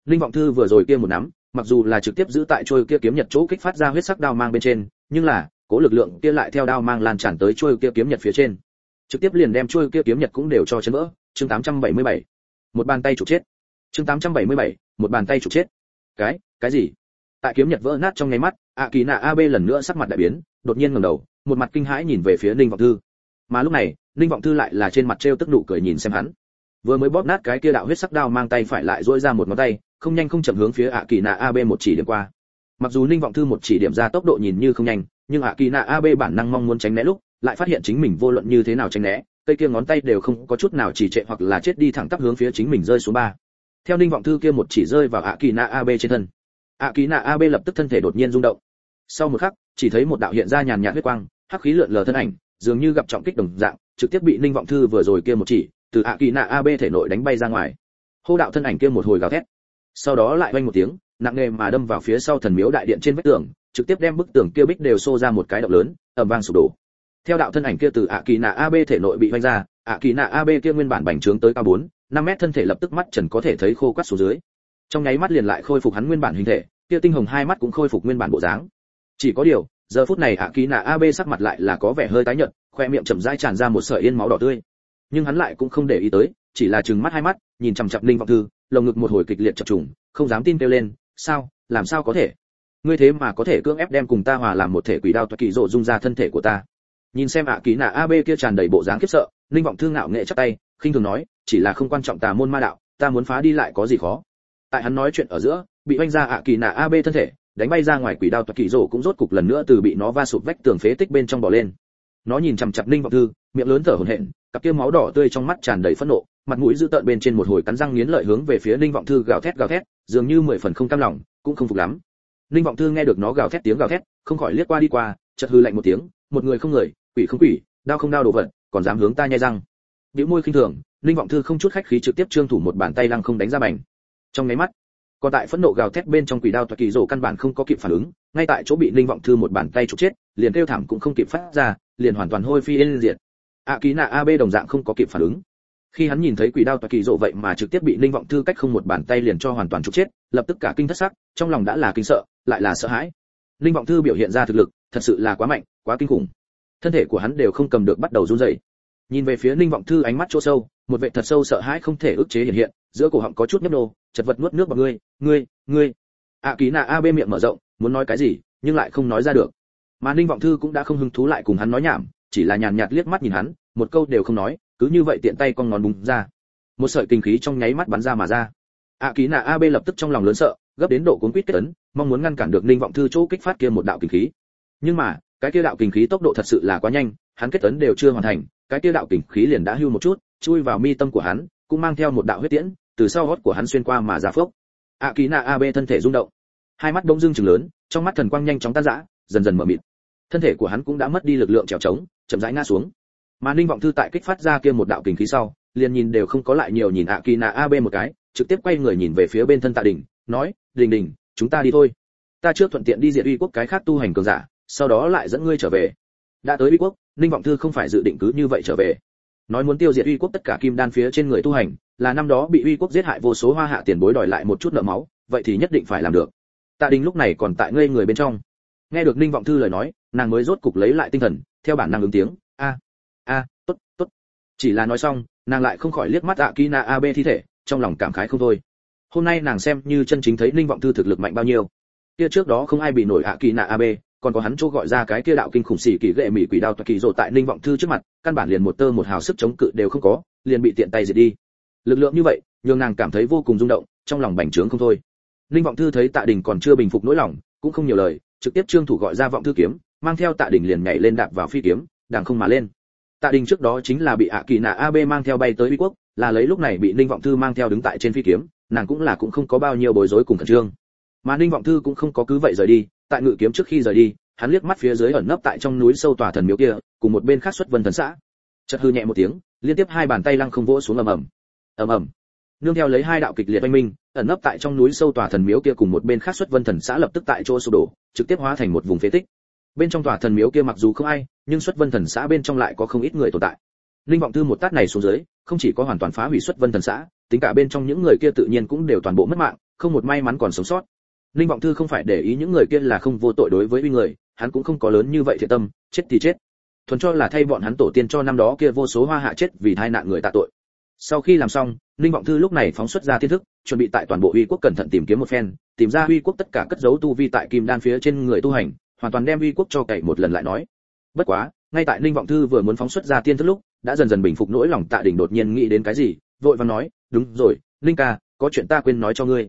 Linh vọng thư vừa rồi kia một nắm, mặc dù là trực tiếp giữ tại trôi kia kiếm nhật chỗ kích phát ra huyết sắc đao mang bên trên, nhưng là cố lực lượng kia lại theo đao mang lan tràn tới trôi kia kiếm nhật phía trên, trực tiếp liền đem trôi kia kiếm nhật cũng đều cho chấn vỡ. Chương 877, một bàn tay chụp chết. Chương 877, một bàn tay chụp chết. Cái gì? Tại kiếm nhật vỡ nát trong nháy mắt, Kỳ Nạ AB lần nữa sắc mặt đại biến, đột nhiên ngẩng đầu, một mặt kinh hãi nhìn về phía Ninh Vọng Thư. Mà lúc này, Ninh Vọng Thư lại là trên mặt trêu tức nụ cười nhìn xem hắn. Vừa mới bóp nát cái kia đạo huyết sắc đao mang tay phải lại duỗi ra một ngón tay, không nhanh không chậm hướng phía Kỳ Nạ AB một chỉ điểm qua. Mặc dù Ninh Vọng Thư một chỉ điểm ra tốc độ nhìn như không nhanh, nhưng Kỳ Nạ AB bản năng mong muốn tránh né lúc, lại phát hiện chính mình vô luận như thế nào tránh né, cây kia ngón tay đều không có chút nào trì trệ hoặc là chết đi thẳng tắp hướng phía chính mình rơi xuống ba. Theo Ninh Vọng Thư kia một chỉ rơi vào Kỳ Nạ AB trên thân, Kỳ Nạ AB lập tức thân thể đột nhiên rung động. Sau một khắc, chỉ thấy một đạo hiện ra nhàn nhạt huyết quang, hắc khí lượn lờ thân ảnh, dường như gặp trọng kích đồng dạng, trực tiếp bị Ninh Vọng Thư vừa rồi kia một chỉ từ Kỳ Nạ AB thể nội đánh bay ra ngoài. Hô đạo thân ảnh kia một hồi gào thét, sau đó lại vang một tiếng, nặng nề mà đâm vào phía sau thần miếu đại điện trên vách tường, trực tiếp đem bức tường kia bích đều xô ra một cái động lớn, ầm vang sụp đổ. Theo đạo thân ảnh kia từ Kỳ Nạ AB thể nội bị vanh ra, Kỳ Nạ AB kia nguyên bản bành trướng tới cao 4-5 mét thân thể lập tức mắt trần có thể thấy khô quắt xuống dưới. Trong nháy mắt liền lại khôi phục hắn nguyên bản hình thể, kia tinh hồng hai mắt cũng khôi phục nguyên bản bộ dáng. Chỉ có điều, giờ phút này Kỳ Nạ AB sắc mặt lại là có vẻ hơi tái nhợt, khoe miệng chậm rãi tràn ra một sợi yên máu đỏ tươi. Nhưng hắn lại cũng không để ý tới, chỉ là trừng mắt hai mắt, nhìn chằm chằm Ninh Vọng Thư, lồng ngực một hồi kịch liệt chập trùng, không dám tin kêu lên, "Sao, làm sao có thể? Ngươi thế mà có thể cưỡng ép đem cùng ta hòa làm một thể quỷ đao toa kỳ rộ dung ra thân thể của ta?" Nhìn xem Kỳ Nạ AB kia tràn đầy bộ dáng khiếp sợ, Ninh Vọng Thư ngạo nghễ chắp tay, khinh thường nói, "Chỉ là không quan trọng tà môn ma đạo, ta muốn phá đi lại có gì khó." Tại hắn nói chuyện ở giữa, bị vanh ra Kỳ Nạ AB thân thể, đánh bay ra ngoài quỷ đao toa kỳ rộ cũng rốt cục lần nữa từ bị nó va sụp vách tường phế tích bên trong bò lên. Nó nhìn chằm chằm Ninh Vọng Thư, miệng lớn thở hổn hển, cặp kia máu đỏ tươi trong mắt tràn đầy phẫn nộ, mặt mũi dữ tợn bên trên một hồi cắn răng nghiến lợi hướng về phía Ninh Vọng Thư gào thét, dường như 10 phần không cam lòng, cũng không phục lắm. Ninh Vọng Thư nghe được nó gào thét tiếng gào thét, không khỏi liếc qua đi qua, chợt hừ lạnh một tiếng, một người không người, quỷ không quỷ, đao không đao đồ vật, còn dám hướng ta nhai răng. Bĩu môi khinh thường, Ninh Vọng Thư không chút khách khí trực tiếp trương thủ một bàn tay lăng không đánh ra bành. Trong nháy mắt, còn tại phẫn nộ gào thét bên trong quỷ đao toa kỳ rồ căn bản không có kịp phản ứng, ngay tại chỗ bị Ninh Vọng Thư một bàn tay chụp chết, liền kêu thảm cũng không kịp phát ra, liền hoàn toàn hôi phi yên diệt. Kỳ Nạ AB đồng dạng không có kịp phản ứng. Khi hắn nhìn thấy quỷ đao toa kỳ rồ vậy mà trực tiếp bị Ninh Vọng Thư cách không một bàn tay liền cho hoàn toàn chụp chết, lập tức cả kinh thất sắc, trong lòng đã là kinh sợ, lại là sợ hãi. Ninh Vọng Thư biểu hiện ra thực lực, thật sự là quá mạnh, quá kinh khủng. Thân thể của hắn đều không cầm được bắt đầu run rẩy. Nhìn về phía Ninh Vọng Thư ánh mắt chỗ sâu, một vẻ thật sâu sợ hãi không thể ức chế hiện hiện, giữa cổ họng có chút nhấp nô, chật vật nuốt nước bọt ngươi. Kỳ Nạ AB miệng mở rộng, muốn nói cái gì, nhưng lại không nói ra được. Mà Ninh Vọng Thư cũng đã không hứng thú lại cùng hắn nói nhảm, chỉ là nhàn nhạt liếc mắt nhìn hắn, một câu đều không nói, cứ như vậy tiện tay cong ngón búng ra. Một sợi kinh khí trong nháy mắt bắn ra mà ra. Kỳ Nạ AB lập tức trong lòng lớn sợ, gấp đến độ cuốn quýt kết ấn, mong muốn ngăn cản được Ninh Vọng Thư chỗ kích phát kia một đạo kinh khí. Nhưng mà, cái kia đạo kinh khí tốc độ thật sự là quá nhanh, hắn kết ấn đều chưa hoàn thành, cái kia đạo kinh khí liền đã hưu một chút, chui vào mi tâm của hắn, cũng mang theo một đạo huyết tiễn, từ sau gót của hắn xuyên qua mà ra phốc. Kỳ Nạ AB thân thể rung động, hai mắt bỗng dưng trừng lớn, trong mắt thần quang nhanh chóng tan rã, dần dần mở mịt. Thân thể của hắn cũng đã mất đi lực lượng trèo trống, chậm rãi ngã xuống. Mà Ninh Vọng Thư tại kích phát ra kia một đạo kình khí sau, liền nhìn đều không có lại nhiều nhìn Kỳ Nạ AB một cái, trực tiếp quay người nhìn về phía bên thân Tạ Đình, nói, "Đình, chúng ta đi thôi. Ta trước thuận tiện đi diệt uy quốc cái khác tu hành cường giả, sau đó lại dẫn ngươi trở về." Đã tới uy quốc, Ninh Vọng Thư không phải dự định cứ như vậy trở về. Nói muốn tiêu diệt uy quốc tất cả kim đan phía trên người tu hành, là năm đó bị uy quốc giết hại vô số hoa hạ tiền bối đòi lại một chút nợ máu, vậy thì nhất định phải làm được. Tạ Đình lúc này còn tại ngây người bên trong. Nghe được Ninh Vọng Thư lời nói, nàng mới rốt cục lấy lại tinh thần, theo bản năng ứng tiếng, tốt. Chỉ là nói xong, nàng lại không khỏi liếc mắt Kỳ Nạ AB thi thể, trong lòng cảm khái không thôi. Hôm nay nàng xem như chân chính thấy Ninh Vọng Thư thực lực mạnh bao nhiêu. Kia trước đó không ai bị nổi Kỳ Nạ AB, còn có hắn chỗ gọi ra cái kia đạo kinh khủng xỉ kỳ gệ mỹ quỷ đao toa kỳ rồ tại Ninh Vọng Thư trước mặt, căn bản liền một tơ một hào sức chống cự đều không có, liền bị tiện tay diệt đi. Lực lượng như vậy, nhường nàng cảm thấy vô cùng rung động, trong lòng bành trướng không thôi. Ninh Vọng Thư thấy Tạ Đình còn chưa bình phục nỗi lòng, cũng không nhiều lời, trực tiếp trương thủ gọi ra Vọng Thư kiếm, mang theo Tạ Đình liền nhảy lên đạp vào phi kiếm, đàng không mà lên. Tạ Đình trước đó chính là bị Kỳ Nạ AB mang theo bay tới uy quốc, là lấy lúc này bị Ninh Vọng Thư mang theo đứng tại trên phi kiếm, nàng cũng không có bao nhiêu bối rối cùng khẩn trương. Mà Ninh Vọng Thư cũng không có cứ vậy rời đi, tại ngự kiếm trước khi rời đi, hắn liếc mắt phía dưới ẩn nấp tại trong núi sâu tòa thần miếu kia, cùng một bên khác xuất vân thần xã. Chợt hư nhẹ một tiếng, liên tiếp hai bàn tay lăng không vỗ xuống ầm ầm. Nương theo lấy hai đạo kịch liệt oanh minh, ẩn nấp tại trong núi sâu tòa thần miếu kia cùng một bên khác xuất vân thần xã lập tức tại chỗ sụp đổ, trực tiếp hóa thành một vùng phế tích. Bên trong tòa thần miếu kia mặc dù không ai, nhưng xuất vân thần xã bên trong lại có không ít người tồn tại. Linh Vọng Thư một tát này xuống dưới, không chỉ có hoàn toàn phá hủy xuất vân thần xã, tính cả bên trong những người kia tự nhiên cũng đều toàn bộ mất mạng, không một may mắn còn sống sót. Linh vọng thư không phải để ý những người kia là không vô tội đối với uy người, hắn cũng không có lớn như vậy thiện tâm, chết thì chết, thuần cho là thay bọn hắn tổ tiên cho năm đó kia vô số hoa hạ chết vì tai nạn người tạ tội. Sau khi làm xong, Linh vọng thư lúc này phóng xuất ra tiên thức, chuẩn bị tại toàn bộ uy quốc cẩn thận tìm kiếm một phen, tìm ra uy quốc tất cả cất giấu tu vi tại kim đan phía trên người tu hành, hoàn toàn đem uy quốc cho cậy một lần lại nói. Bất quá, ngay tại Linh vọng thư vừa muốn phóng xuất ra tiên thức lúc, đã dần dần bình phục nỗi lòng Tạ Đình đột nhiên nghĩ đến cái gì, vội vàng nói, đúng rồi, Linh ca, có chuyện ta quên nói cho ngươi.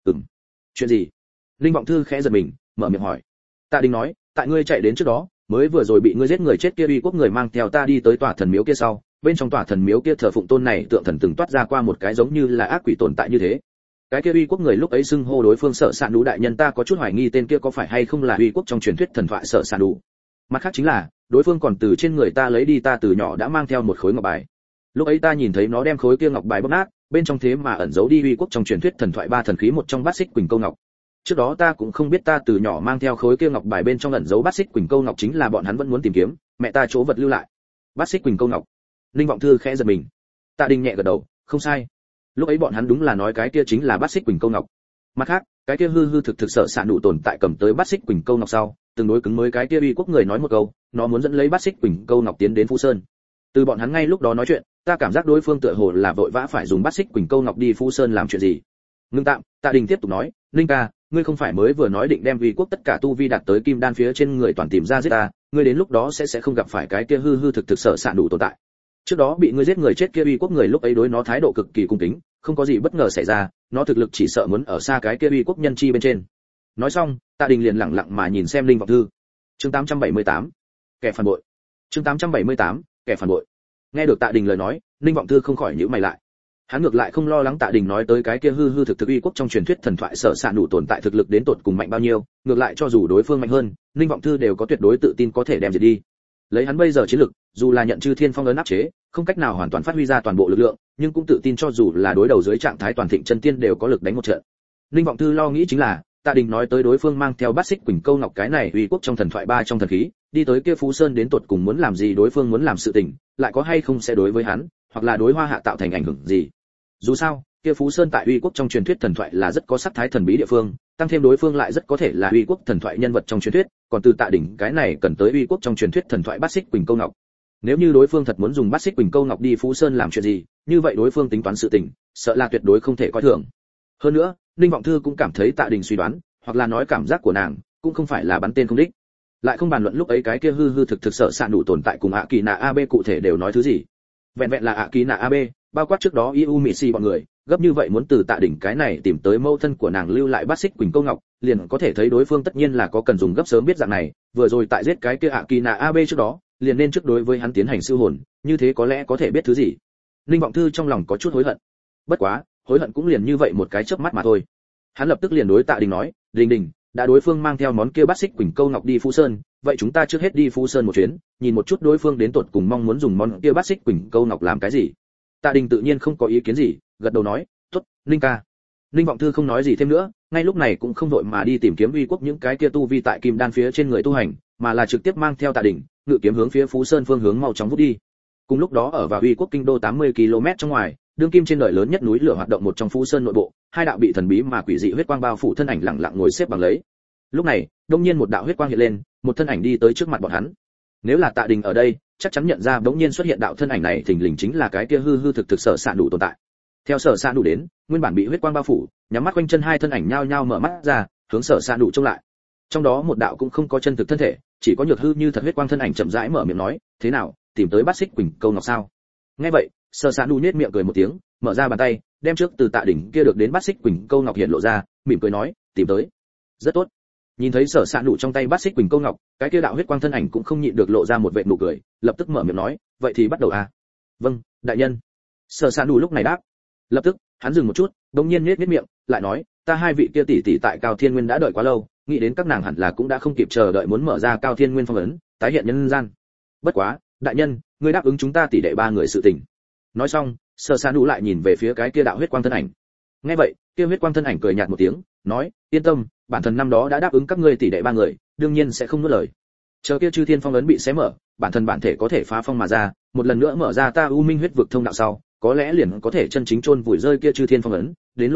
Chuyện gì? Linh vọng thư khẽ giật mình, mở miệng hỏi. Tạ Đình nói, tại ngươi chạy đến trước đó, mới vừa rồi bị ngươi giết người chết kia uy quốc người mang theo ta đi tới tòa thần miếu kia sau, bên trong tòa thần miếu kia thờ phụng tôn này tượng thần từng toát ra qua một cái giống như là ác quỷ tồn tại như thế. Cái kia uy quốc người lúc ấy xưng hô đối phương Sở Sạn Đủ đại nhân, ta có chút hoài nghi tên kia có phải hay không là uy quốc trong truyền thuyết thần thoại Sở Sạn Đủ. Mặt khác chính là, đối phương còn từ trên người ta lấy đi ta từ nhỏ đã mang theo một khối ngọc bài. Lúc ấy ta nhìn thấy nó đem khối kia ngọc bài bóp nát, bên trong thế mà ẩn giấu đi uy quốc trong truyền thuyết thần thoại ba thần khí một trong Bát Xích Quỳnh Câu Ngọc. Trước đó ta cũng không biết ta từ nhỏ mang theo khối kia ngọc bài bên trong ẩn giấu Bát Xích Quỳnh Câu Ngọc chính là bọn hắn vẫn muốn tìm kiếm, mẹ ta chỗ vật lưu lại. Bát Xích Quỳnh Câu Ngọc. Linh vọng thư khẽ giật mình. Tạ Đình nhẹ gật đầu, không sai. Lúc ấy bọn hắn đúng là nói cái kia chính là Bát Xích Quỳnh Câu Ngọc. Mặt khác, cái kia hư hư thực thực Sở Sạn Đủ tồn tại cầm tới Bát Xích Quỳnh Câu Ngọc sau, từng đối cứng mới cái kia uy quốc người nói một câu, nó muốn dẫn lấy Bát Xích Quỳnh Câu Ngọc tiến đến Phú Sơn. Từ bọn hắn ngay lúc đó nói chuyện, ta cảm giác đối phương tựa hồ là vội vã phải dùng Bát Xích Quỳnh Câu Ngọc đi Phú Sơn làm chuyện gì. Ngưng tạm, Tạ Đình tiếp tục nói, Linh ca, ngươi không phải mới vừa nói định đem uy quốc tất cả tu vi đạt tới kim đan phía trên người toàn tìm ra giết ta, ngươi đến lúc đó sẽ không gặp phải cái kia hư hư thực thực Sở Sạn Đủ tồn tại. Trước đó bị ngươi giết người chết kia uy quốc người lúc ấy đối nó thái độ cực kỳ cung kính, không có gì bất ngờ xảy ra, nó thực lực chỉ sợ muốn ở xa cái kia uy quốc nhân chi bên trên. Nói xong, Tạ Đình liền lặng lặng mà nhìn xem Linh vọng thư. Chương 878, kẻ phản bội. Chương 878, kẻ phản bội. Nghe được Tạ Đình lời nói, Linh vọng thư không khỏi nhíu mày lại. Hắn ngược lại không lo lắng Tạ Đình nói tới cái kia hư hư thực thực uy quốc trong truyền thuyết thần thoại Sở Sạn Đủ tồn tại thực lực đến tột cùng mạnh bao nhiêu, ngược lại cho dù đối phương mạnh hơn, Linh vọng thư đều có tuyệt đối tự tin có thể đem diệt đi. Lấy hắn bây giờ chiến lực, dù là nhận Chư Thiên Phong ấn áp chế, không cách nào hoàn toàn phát huy ra toàn bộ lực lượng, nhưng cũng tự tin cho dù là đối đầu dưới trạng thái toàn thịnh chân tiên đều có lực đánh một trận. Linh vọng thư lo nghĩ chính là, Tạ Đình nói tới đối phương mang theo Bát Xích Quỳnh Câu Ngọc cái này uy quốc trong thần thoại ba trong thần khí, đi tới kia Phú Sơn đến tột cùng muốn làm gì, đối phương muốn làm sự tình, lại có hay không sẽ đối với hắn, hoặc là đối Hoa Hạ tạo thành ảnh hưởng gì. Dù sao, kia Phú Sơn tại uy quốc trong truyền thuyết thần thoại là rất có sắc thái thần bí địa phương, tăng thêm đối phương lại rất có thể là uy quốc thần thoại nhân vật trong truyền thuyết, còn từ Tạ Đình cái này cần tới uy quốc trong truyền thuyết thần thoại Bát Xích Quỳnh Câu Ngọc. Nếu như đối phương thật muốn dùng Bát Xích Quỳnh Câu Ngọc đi Phú Sơn làm chuyện gì, như vậy đối phương tính toán sự tình, sợ là tuyệt đối không thể coi thường. Hơn nữa, Linh vọng thư cũng cảm thấy Tạ Đình suy đoán, hoặc là nói cảm giác của nàng, cũng không phải là bắn tên không đích. Lại không bàn luận lúc ấy cái kia hư hư thực thực Sở Sạn Đủ tồn tại cùng ạ kỳ nạ AB cụ thể đều nói thứ gì. Vẹn vẹn là ạ kỳ nạ AB, bao quát trước đó IU Mị Si bọn người, gấp như vậy muốn từ Tạ Đình cái này tìm tới mâu thân của nàng lưu lại Bát Xích Quỳnh Câu Ngọc, liền có thể thấy đối phương tất nhiên là có cần dùng gấp sớm biết dạng này, vừa rồi tại giết cái kia ạ kỳ nạ AB trước đó, liền nên trước đối với hắn tiến hành siêu hồn, như thế có lẽ có thể biết thứ gì. Linh vọng thư trong lòng có chút hối hận. Bất quá, hối hận cũng liền như vậy một cái chớp mắt mà thôi. Hắn lập tức liền đối Tạ Đình nói, "Đình Đình, đã đối phương mang theo món kia Bát Xích Quỳnh Câu Ngọc đi Phú Sơn, vậy chúng ta trước hết đi Phú Sơn một chuyến, nhìn một chút đối phương đến tột cùng mong muốn dùng món kia Bát Xích Quỳnh Câu Ngọc làm cái gì." Tạ Đình tự nhiên không có ý kiến gì, gật đầu nói, "Tốt, Linh ca." Linh vọng thư không nói gì thêm nữa, ngay lúc này cũng không vội mà đi tìm kiếm uy quốc những cái kia tu vi tại kim đan phía trên người tu hành, mà là trực tiếp mang theo Tạ Đình, ngự kiếm hướng phía Phú Sơn phương hướng mau chóng vút đi. Cùng lúc đó ở vào uy quốc kinh đô 80 km trong ngoài, đương kim trên đời lớn nhất núi lửa hoạt động một trong Phú Sơn nội bộ, hai đạo bị thần bí mà quỷ dị huyết quang bao phủ thân ảnh lặng lặng ngồi xếp bằng lấy. Lúc này, đột nhiên một đạo huyết quang hiện lên, một thân ảnh đi tới trước mặt bọn hắn. Nếu là Tạ Đình ở đây, chắc chắn nhận ra bỗng nhiên xuất hiện đạo thân ảnh này thình lình chính là cái kia hư hư thực thực Sở Sạn Đủ tồn tại. Theo Sở Sạn Đủ đến, nguyên bản bị huyết quang bao phủ, nhắm mắt quanh chân hai thân ảnh nhao nhao mở mắt ra, hướng Sở Sạn Đủ trông lại. Trong đó một đạo cũng không có chân thực thân thể, chỉ có nhược hư như thật huyết quang thân ảnh chậm rãi mở miệng nói, "Thế nào, tìm tới Bát Xích Quỳnh Câu Ngọc sao?" Nghe vậy, Sở Sạn Đủ nhếch miệng cười một tiếng, mở ra bàn tay, đem trước từ Tạ Đình kia được đến Bát Xích Quỳnh Câu Ngọc hiện lộ ra, mỉm cười nói, "Tìm tới. Rất tốt." Nhìn thấy Sở Sạn Đủ trong tay Bát Xích Quỳnh Câu Ngọc, cái kia đạo huyết quang thân ảnh cũng không nhịn được lộ ra một vệt nụ cười, lập tức mở miệng nói, "Vậy thì bắt đầu à?" "Vâng, đại nhân." Sở Sạn Đủ lúc này đáp. Lập tức, hắn dừng một chút, đột nhiên nhếch miệng, lại nói, "Ta hai vị kia tỷ tỷ tại Cao Thiên Nguyên đã đợi quá lâu, nghĩ đến các nàng hẳn là cũng đã không kịp chờ đợi muốn mở ra Cao Thiên Nguyên phong ấn, tái hiện nhân gian. Bất quá, đại nhân, ngươi đáp ứng chúng ta tỷ đệ ba người sự tình." Nói xong, Sở Sạn Đủ lại nhìn về phía cái kia đạo huyết quang thân ảnh. Nghe vậy, kia huyết quang thân ảnh cười nhạt một tiếng, nói, "Yên tâm, bản thân năm đó đã đáp ứng các ngươi tỷ đệ ba người, đương nhiên sẽ không nuốt lời. Chờ kia Chư Thiên phong ấn bị xé mở, bản thân bản thể có thể phá phong mà ra, một lần nữa mở ra ta U Minh huyết vực thông đạo sau, có lẽ liền có thể chân chính chôn vùi rơi kia Chư Thiên phong ấn, đến lúc đó,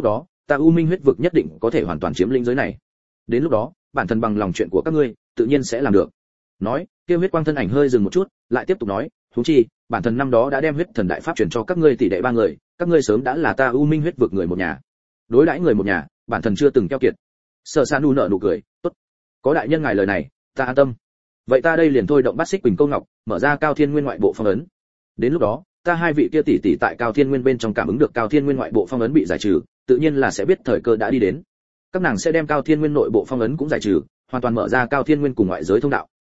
ta U Minh huyết vực nhất định có thể hoàn toàn chiếm lĩnh giới này. Đến lúc đó, bản thân bằng lòng chuyện của các ngươi, tự nhiên sẽ làm được. Nói, kia huyết quang thân ảnh hơi dừng một chút, lại tiếp tục nói, huống chi, bản thân năm đó đã đem huyết thần đại pháp truyền cho các ngươi tỷ đệ ba người, các ngươi sớm đã là ta U Minh huyết vực người một nhà. Đối đãi người một nhà, bản thân chưa từng keo kiệt. Sở Sa Nu nở nụ cười, tốt, có đại nhân ngài lời này, ta an tâm. Vậy ta đây liền thôi động Bát Xích Quỳnh Câu Ngọc, mở ra Cao Thiên Nguyên ngoại bộ phong ấn. Đến lúc đó, ta hai vị kia tỷ tỷ tại Cao Thiên Nguyên bên trong cảm ứng được Cao Thiên Nguyên ngoại bộ phong ấn bị giải trừ, tự nhiên là sẽ biết thời cơ đã đi đến. Các nàng sẽ đem Cao Thiên Nguyên nội bộ phong ấn cũng giải trừ, hoàn toàn mở ra Cao Thiên Nguyên cùng ngoại giới thông đạo.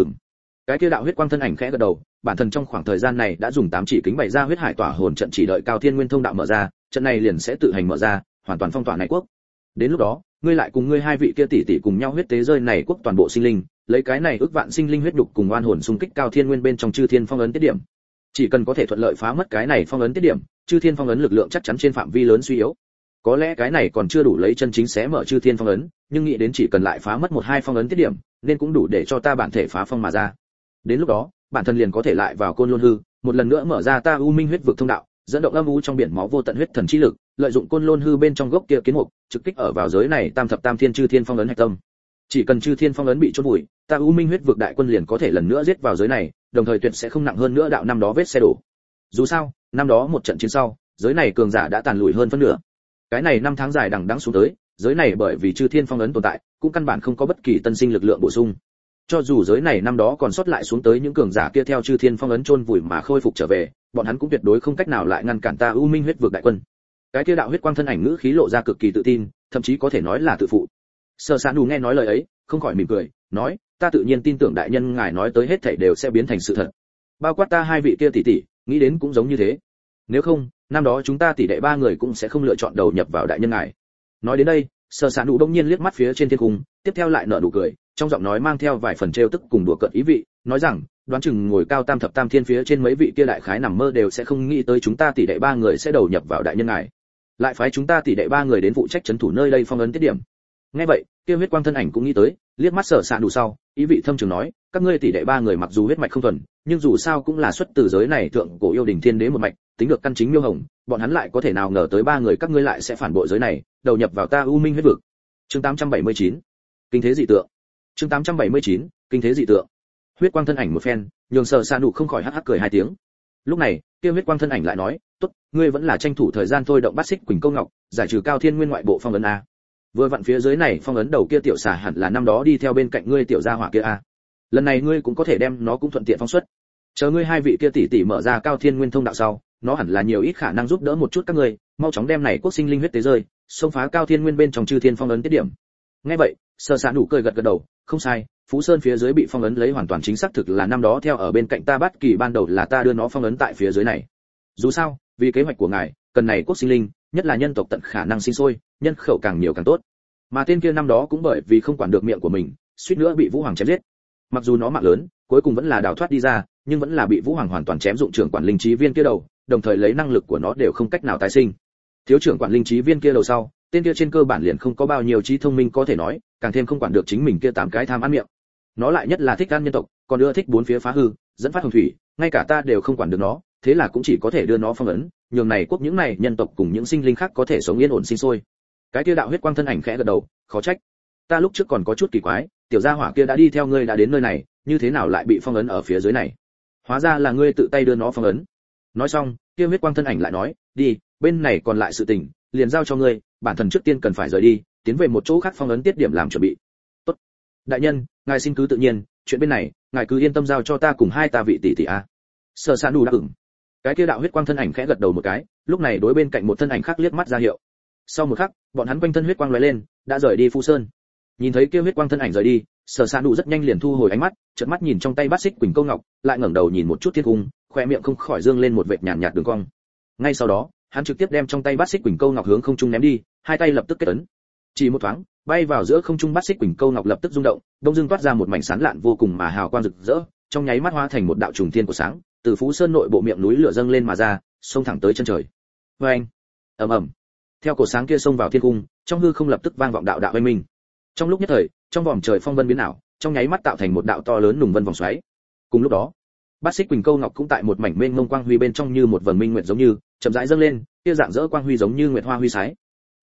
Cái kia đạo huyết quang thân ảnh khẽ gật đầu, bản thân trong khoảng thời gian này đã dùng 8 chỉ kính bày ra huyết hải tỏa hồn trận, chỉ đợi Cao Thiên Nguyên thông đạo mở ra, trận này liền sẽ tự hành mở ra, hoàn toàn phong tỏa này quốc. Đến lúc đó, ngươi lại cùng ngươi hai vị kia tỷ tỷ cùng nhau huyết tế rơi này quốc toàn bộ sinh linh, lấy cái này ước vạn sinh linh huyết đục cùng oan hồn xung kích Cao Thiên Nguyên bên trong chư thiên phong ấn tiết điểm. Chỉ cần có thể thuận lợi phá mất cái này phong ấn tiết điểm, chư thiên phong ấn lực lượng chắc chắn trên phạm vi lớn suy yếu. Có lẽ cái này còn chưa đủ lấy chân chính xé mở chư thiên phong ấn, nhưng nghĩ đến chỉ cần lại phá mất 1-2 phong ấn tiết điểm, nên cũng đủ để cho ta bản thể phá phong mà ra. Đến lúc đó, bản thân liền có thể lại vào Côn Lôn hư, một lần nữa mở ra ta U Minh huyết vực thông đạo, dẫn động âm u trong biển máu vô tận huyết thần chi lực, lợi dụng Côn Lôn hư bên trong gốc kia kiến mục, trực kích ở vào giới này tam thập tam thiên chư thiên phong ấn hạch tâm. Chỉ cần chư thiên phong ấn bị chôn vùi, ta U Minh huyết vực đại quân liền có thể lần nữa giết vào giới này, đồng thời tuyệt sẽ không nặng hơn nữa đạo năm đó vết xe đổ. Dù sao, năm đó một trận chiến sau, giới này cường giả đã tàn lùi hơn phân nửa. Cái này 5 tháng dài đằng đẵng xuống tới, giới này bởi vì chư thiên phong ấn tồn tại, cũng căn bản không có bất kỳ tân sinh lực lượng bổ sung. Cho dù giới này năm đó còn sót lại xuống tới những cường giả kia theo chư thiên phong ấn chôn vùi mà khôi phục trở về, bọn hắn cũng tuyệt đối không cách nào lại ngăn cản ta U Minh huyết vực đại quân. Cái kia đạo huyết quang thân ảnh ngữ khí lộ ra cực kỳ tự tin, thậm chí có thể nói là tự phụ. Sở Sa Nu nghe nói lời ấy, không khỏi mỉm cười, nói, ta tự nhiên tin tưởng đại nhân ngài nói tới hết thảy đều sẽ biến thành sự thật. Bao quát ta hai vị kia tỷ tỷ, nghĩ đến cũng giống như thế. Nếu không, năm đó chúng ta tỷ đệ ba người cũng sẽ không lựa chọn đầu nhập vào đại nhân ngài. Nói đến đây, Sở Sa Nu đông nhiên liếc mắt phía trên thiên cung, tiếp theo lại nở nụ cười, trong giọng nói mang theo vài phần trêu tức cùng đùa cợt ý vị, nói rằng, đoán chừng ngồi cao tam thập tam thiên phía trên mấy vị kia đại khái nằm mơ đều sẽ không nghĩ tới chúng ta tỷ đệ ba người sẽ đầu nhập vào đại nhân ngài, lại phái chúng ta tỷ đệ ba người đến phụ trách trấn thủ nơi đây phong ấn tiết điểm. Nghe vậy, kia huyết quang thân ảnh cũng nghĩ tới, liếc mắt Sở Sa Nu sau, ý vị thâm trường nói, các ngươi tỷ đệ ba người mặc dù huyết mạch không thuần, nhưng dù sao cũng là xuất từ giới này thượng cổ yêu đình thiên đế một mạch, tính được căn chính miêu hồng, bọn hắn lại có thể nào ngờ tới ba người các ngươi lại sẽ phản bội giới này, đầu nhập vào ta U Minh huyết vực. Chương 879, kinh thế dị tượng. Chương 879, kinh thế dị tượng. Huyết quang thân ảnh một phen, nhường Sở Sa Nu không khỏi hắc hắc cười hai tiếng. Lúc này, kia huyết quang thân ảnh lại nói, "Tốt, ngươi vẫn là tranh thủ thời gian thôi động Bát Xích Quỳnh Câu Ngọc, giải trừ Cao Thiên Nguyên ngoại bộ phong ấn a. Vừa vặn phía dưới này phong ấn đầu kia tiểu xà hẳn là năm đó đi theo bên cạnh ngươi tiểu gia hỏa kia a. Lần này ngươi cũng có thể đem nó cũng thuận tiện phóng xuất. Chờ ngươi hai vị kia tỷ tỷ mở ra Cao Thiên Nguyên thông đạo sau, nó hẳn là nhiều ít khả năng giúp đỡ một chút các ngươi, mau chóng đem này quốc sinh linh huyết tế rơi, xông phá Cao Thiên Nguyên bên trong chư thiên phong ấn tiết điểm." Nghe vậy, Sở Sa Nu cười gật gật đầu, không sai, Phú Sơn phía dưới bị phong ấn lấy hoàn toàn chính xác thực là năm đó theo ở bên cạnh ta Bát Kỳ ban đầu là ta đưa nó phong ấn tại phía dưới này. Dù sao, vì kế hoạch của ngài, cần này quốc sinh linh, nhất là nhân tộc tận khả năng sinh sôi, nhân khẩu càng nhiều càng tốt. Mà tên kia năm đó cũng bởi vì không quản được miệng của mình, suýt nữa bị Vũ Hoàng chém giết. Mặc dù nó mạng lớn, cuối cùng vẫn là đào thoát đi ra, nhưng vẫn là bị Vũ Hoàng hoàn toàn chém dụng trưởng quản linh trí viên kia đầu, đồng thời lấy năng lực của nó đều không cách nào tái sinh. Thiếu trưởng quản linh trí viên kia đầu sau, tên kia trên cơ bản liền không có bao nhiêu trí thông minh có thể nói, càng thêm không quản được chính mình kia 8 cái tham ăn miệng. Nó lại nhất là thích ăn nhân tộc, còn ưa thích bốn phía phá hư, dẫn phát hồng thủy, ngay cả ta đều không quản được nó, thế là cũng chỉ có thể đưa nó phong ấn, nhường này quốc những này nhân tộc cùng những sinh linh khác có thể sống yên ổn sinh sôi. Cái kia đạo huyết quang thân ảnh khẽ gật đầu, khó trách. Ta lúc trước còn có chút kỳ quái, tiểu gia hỏa kia đã đi theo ngươi đã đến nơi này, như thế nào lại bị phong ấn ở phía dưới này? Hóa ra là ngươi tự tay đưa nó phong ấn. Nói xong, kia huyết quang thân ảnh lại nói, đi, bên này còn lại sự tình, liền giao cho ngươi, bản thân trước tiên cần phải rời đi, tiến về một chỗ khác phong ấn tiết điểm làm chuẩn bị. Tốt. Đại nhân, ngài xin cứ tự nhiên, chuyện bên này, ngài cứ yên tâm giao cho ta cùng hai ta vị tỷ tỷ a. Sở Sa Nu đáp ứng. Cái kia đạo huyết quang thân ảnh khẽ gật đầu một cái, lúc này đối bên cạnh một thân ảnh khác liếc mắt ra hiệu. Sau một khắc, bọn hắn quanh thân huyết quang lóe lên, đã rời đi Phú Sơn. Nhìn thấy kia huyết quang thân ảnh rời đi, Sở Sa Nu rất nhanh liền thu hồi ánh mắt, chợt mắt nhìn trong tay Bát Xích Quỳnh Câu Ngọc, lại ngẩng đầu nhìn một chút thiên cung, khoe miệng không khỏi dương lên một vệt nhàn nhạt đường cong. Ngay sau đó, hắn trực tiếp đem trong tay Bát Xích Quỳnh Câu Ngọc hướng không trung ném đi, hai tay lập tức kết ấn. Chỉ một thoáng, bay vào giữa không trung Bát Xích Quỳnh Câu Ngọc lập tức rung động, đông dương toát ra một mảnh sáng lạn vô cùng mà hào quang rực rỡ, trong nháy mắt hóa thành một đạo trùng thiên của sáng, từ Phú Sơn nội bộ miệng núi lửa dâng lên mà ra, xông thẳng tới chân trời. Oeng! Ầm ầm! Theo cổ sáng kia xông vào thiên cung, trong hư không lập tức vang vọng đạo đạo oanh minh. Trong lúc nhất thời, trong vòm trời phong vân biến ảo, trong nháy mắt tạo thành một đạo to lớn nùng vân vòng xoáy. Cùng lúc đó, Bát Xích Quỳnh Câu Ngọc cũng tại một mảnh mênh mông quang huy bên trong như một vầng minh nguyệt giống như, chậm rãi dâng lên, kia dạng dỡ quang huy giống như nguyệt hoa huy sái.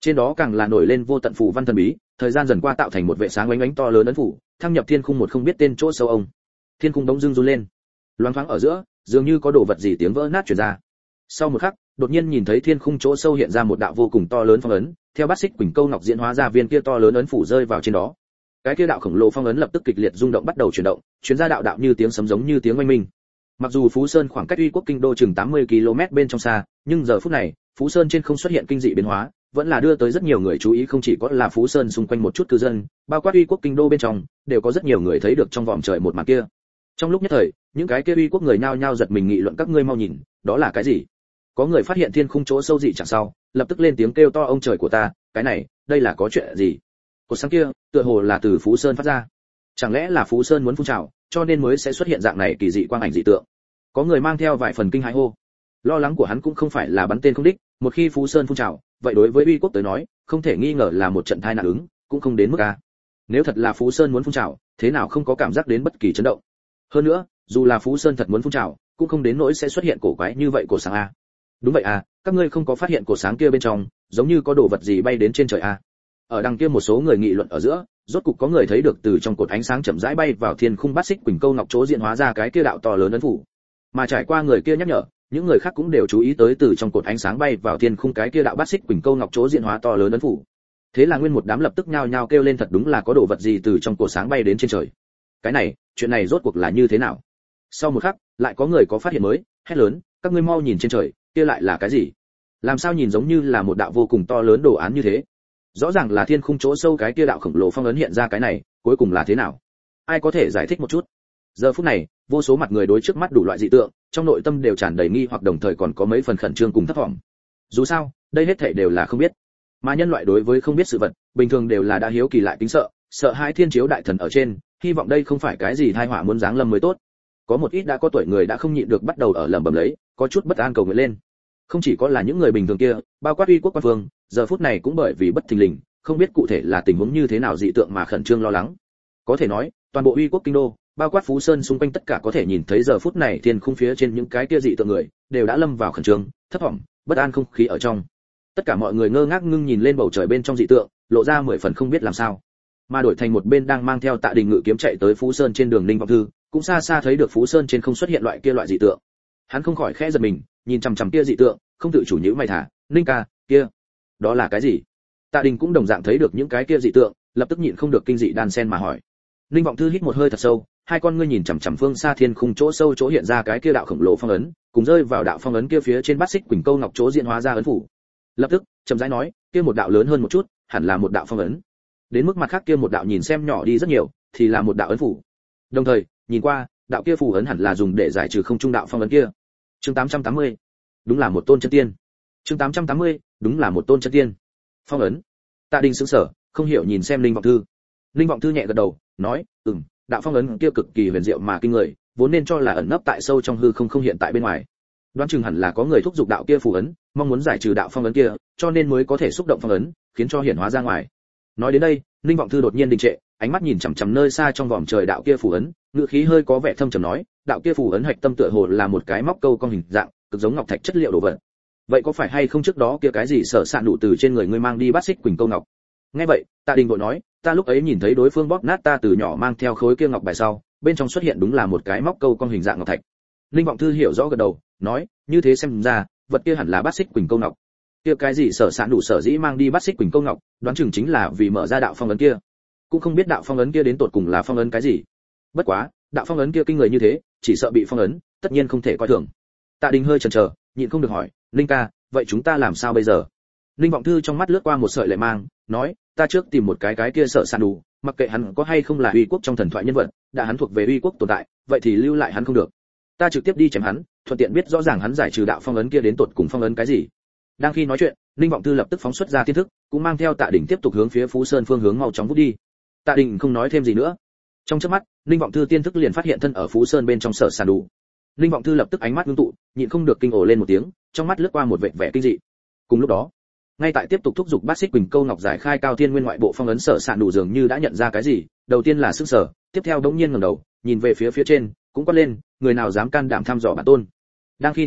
Trên đó càng là nổi lên vô tận phù văn thần bí, thời gian dần qua tạo thành một vệ sáng ánh ánh to lớn ấn phủ, thăng nhập thiên khung một không biết tên chỗ sâu ông. Thiên khung bỗng dưng run lên, loáng thoáng ở giữa, dường như có đồ vật gì tiếng vỡ nát truyền ra. Sau một khắc, đột nhiên nhìn thấy thiên khung chỗ sâu hiện ra một đạo vô cùng to lớn phong ấn, theo Bát Xích Quỳnh Câu Ngọc diễn hóa ra viên kia to lớn ấn phủ rơi vào trên đó. Cái kia đạo khổng lồ phong ấn lập tức kịch liệt rung động bắt đầu chuyển động, truyền ra đạo đạo như tiếng sấm giống như tiếng oanh minh. Mặc dù Phú Sơn khoảng cách Uy Quốc kinh đô chừng 80 km bên trong xa, nhưng giờ phút này, Phú Sơn trên không xuất hiện kinh dị biến hóa, vẫn là đưa tới rất nhiều người chú ý, không chỉ có là Phú Sơn xung quanh một chút cư dân, bao quát Uy Quốc kinh đô bên trong, đều có rất nhiều người thấy được trong vòm trời một màn kia. Trong lúc nhất thời, những cái kia Uy Quốc người nhao nhao giật mình nghị luận, các ngươi mau nhìn, đó là cái gì? Có người phát hiện thiên khung chỗ sâu dị chẳng sau, lập tức lên tiếng kêu to, ông trời của ta, cái này, đây là có chuyện gì? Cột sáng kia, tựa hồ là từ Phú Sơn phát ra. Chẳng lẽ là Phú Sơn muốn phun trào, cho nên mới sẽ xuất hiện dạng này kỳ dị quang ảnh dị tượng? Có người mang theo vài phần kinh hãi hô. Lo lắng của hắn cũng không phải là bắn tên không đích, một khi Phú Sơn phun trào, vậy đối với Uy Quốc tới nói, không thể nghi ngờ là một trận tai nạn ứng, cũng không đến mức a. Nếu thật là Phú Sơn muốn phun trào, thế nào không có cảm giác đến bất kỳ chấn động? Hơn nữa, dù là Phú Sơn thật muốn phun trào, cũng không đến nỗi sẽ xuất hiện cổ quái như vậy cổ sáng a. Đúng vậy à, các ngươi không có phát hiện cổ sáng kia bên trong, giống như có đồ vật gì bay đến trên trời a. Ở đằng kia một số người nghị luận ở giữa, rốt cục có người thấy được từ trong cột ánh sáng chậm rãi bay vào thiên khung Bát Xích Quỳnh Câu Ngọc chỗ diễn hóa ra cái kia đạo to lớn ấn phủ. Mà trải qua người kia nhắc nhở, những người khác cũng đều chú ý tới từ trong cột ánh sáng bay vào thiên khung cái kia đạo Bát Xích Quỳnh Câu Ngọc chỗ diễn hóa to lớn ấn phủ. Thế là nguyên một đám lập tức nhao nhao kêu lên, thật đúng là có đồ vật gì từ trong cột sáng bay đến trên trời. Cái này, chuyện này rốt cuộc là như thế nào? Sau một khắc, lại có người có phát hiện mới, hét lớn, các ngươi mau nhìn trên trời, kia lại là cái gì? Làm sao nhìn giống như là một đạo vô cùng to lớn đồ án như thế? Rõ ràng là thiên khung chỗ sâu cái kia đạo khổng lồ phong ấn hiện ra, cái này, cuối cùng là thế nào? Ai có thể giải thích một chút? Giờ phút này, vô số mặt người đối trước mắt đủ loại dị tượng, trong nội tâm đều tràn đầy nghi hoặc, đồng thời còn có mấy phần khẩn trương cùng thất vọng. Dù sao, đây hết thảy đều là không biết. Mà nhân loại đối với không biết sự vật, bình thường đều là đã hiếu kỳ lại kính sợ, sợ hãi thiên chiếu đại thần ở trên, hy vọng đây không phải cái gì tai họa muốn giáng lâm mới tốt. Có một ít đã có tuổi người đã không nhịn được bắt đầu ở lẩm bẩm lấy, có chút bất an cầu nguyện lên. Không chỉ có là những người bình thường kia, bao quát Uy Quốc quan vương, giờ phút này cũng bởi vì bất thình lình, không biết cụ thể là tình huống như thế nào dị tượng mà khẩn trương lo lắng. Có thể nói, toàn bộ Uy Quốc kinh đô, bao quát Phú Sơn xung quanh tất cả có thể nhìn thấy giờ phút này thiên khung phía trên những cái kia dị tượng người, đều đã lâm vào khẩn trương, thấp vọng, bất an không khí ở trong. Tất cả mọi người ngơ ngác ngưng nhìn lên bầu trời bên trong dị tượng, lộ ra 10 phần không biết làm sao. Mà đổi thành một bên đang mang theo Tạ Đình ngự kiếm chạy tới Phú Sơn trên đường Ninh Vọng Thư, cũng xa xa thấy được Phú Sơn trên không xuất hiện loại dị tượng. Hắn không khỏi khẽ giật mình, nhìn chằm chằm kia dị tượng, không tự chủ nhíu mày thả, Ninh ca, kia, đó là cái gì? Tạ Đình cũng đồng dạng thấy được những cái kia dị tượng, lập tức nhịn không được kinh dị đan sen mà hỏi. Ninh Vọng Thư hít một hơi thật sâu, hai con ngươi nhìn chằm chằm phương xa thiên khung chỗ sâu chỗ hiện ra cái kia đạo khổng lồ phong ấn, cùng rơi vào đạo phong ấn kia phía trên Bát Xích Quỳnh Câu Ngọc chỗ diễn hóa ra ấn phủ. Lập tức, chậm rãi nói, kia một đạo lớn hơn một chút, hẳn là một đạo phong ấn. Đến mức mặt khác kia một đạo nhìn xem nhỏ đi rất nhiều, thì là một đạo ấn phủ. Đồng thời, nhìn qua, đạo kia phù ấn hẳn là dùng để giải trừ không trung đạo phong ấn kia. Chương 880. Đúng là một tôn chân tiên. Chương 880. Đúng là một tôn chân tiên. Phong ấn. Tạ Đình sững sờ, không hiểu nhìn xem Linh Vọng Thư. Linh Vọng Thư nhẹ gật đầu, nói, đạo phong ấn kia cực kỳ huyền diệu mà kinh người, vốn nên cho là ẩn nấp tại sâu trong hư không hiện tại bên ngoài. Đoán chừng hẳn là có người thúc giục đạo kia phù ấn, mong muốn giải trừ đạo phong ấn kia, cho nên mới có thể xúc động phong ấn, khiến cho hiển hóa ra ngoài. Nói đến đây, Linh Vọng Thư đột nhiên đình trệ, ánh mắt nhìn chằm chằm nơi xa trong vòm trời đạo kia phù ấn, ngữ khí hơi có vẻ thâm trầm nói, đạo kia phù ấn hạch tâm tựa hồ là một cái móc câu con hình dạng, cực giống ngọc thạch chất liệu đồ vật. Vậy có phải hay không trước đó kia cái gì sở sạn đủ từ trên người ngươi mang đi Bát Xích Quỳnh Câu Ngọc? Nghe vậy, Tạ Đình vội nói, ta lúc ấy nhìn thấy đối phương bóp nát ta từ nhỏ mang theo khối kia ngọc bài sau, bên trong xuất hiện đúng là một cái móc câu con hình dạng ngọc thạch. Linh Vọng Thư hiểu rõ gật đầu, nói, như thế xem ra, vật kia hẳn là Bát Xích Quỳnh Câu Ngọc. Kia cái gì sở sạn đủ sở dĩ mang đi Bát Xích Quỳnh Câu Ngọc, đoán chừng chính là vì mở ra đạo phong ấn kia. Cũng không biết đạo phong ấn kia đến tột cùng là phong ấn cái gì. Bất quá, đạo phong ấn kia kinh người như thế, chỉ sợ bị phong ấn, tất nhiên không thể coi thường. Tạ Đình hơi chần chờ, nhịn không được hỏi, Linh ca, vậy chúng ta làm sao bây giờ? Linh Vọng Thư trong mắt lướt qua một sợi lệ mang, nói, ta trước tìm một cái kia sở sạn đủ, mặc kệ hắn có hay không là Uy Quốc trong thần thoại nhân vật, đã hắn thuộc về Uy Quốc tồn tại, vậy thì lưu lại hắn không được. Ta trực tiếp đi chém hắn, thuận tiện biết rõ ràng hắn giải trừ đạo phong ấn kia đến tột cùng phong ấn cái gì. Đang khi nói chuyện, Linh Vọng Thư lập tức phóng xuất ra tiên thức, cũng mang theo Tạ Đình tiếp tục hướng phía Phú Sơn phương hướng mau chóng vút đi. Tạ Đình không nói thêm gì nữa. Trong chớp mắt, Linh Vọng Thư tiên thức liền phát hiện thân ở Phú Sơn bên trong sở sàn đủ. Linh Vọng Thư lập tức ánh mắt ngưng tụ, nhịn không được kinh ồ lên một tiếng, trong mắt lướt qua một vẻ kinh dị. Cùng lúc đó, ngay tại tiếp tục thúc giục Bát Xích Quỳnh Câu Ngọc giải khai cao thiên nguyên ngoại bộ phong ấn sở sạn đủ dường như đã nhận ra cái gì, đầu tiên là sững sờ, tiếp theo đống nhiên ngẩng đầu, nhìn về phía trên, cũng quát lên, người nào dám can đảm thăm dò bản tôn. Đang khi nói chuyện,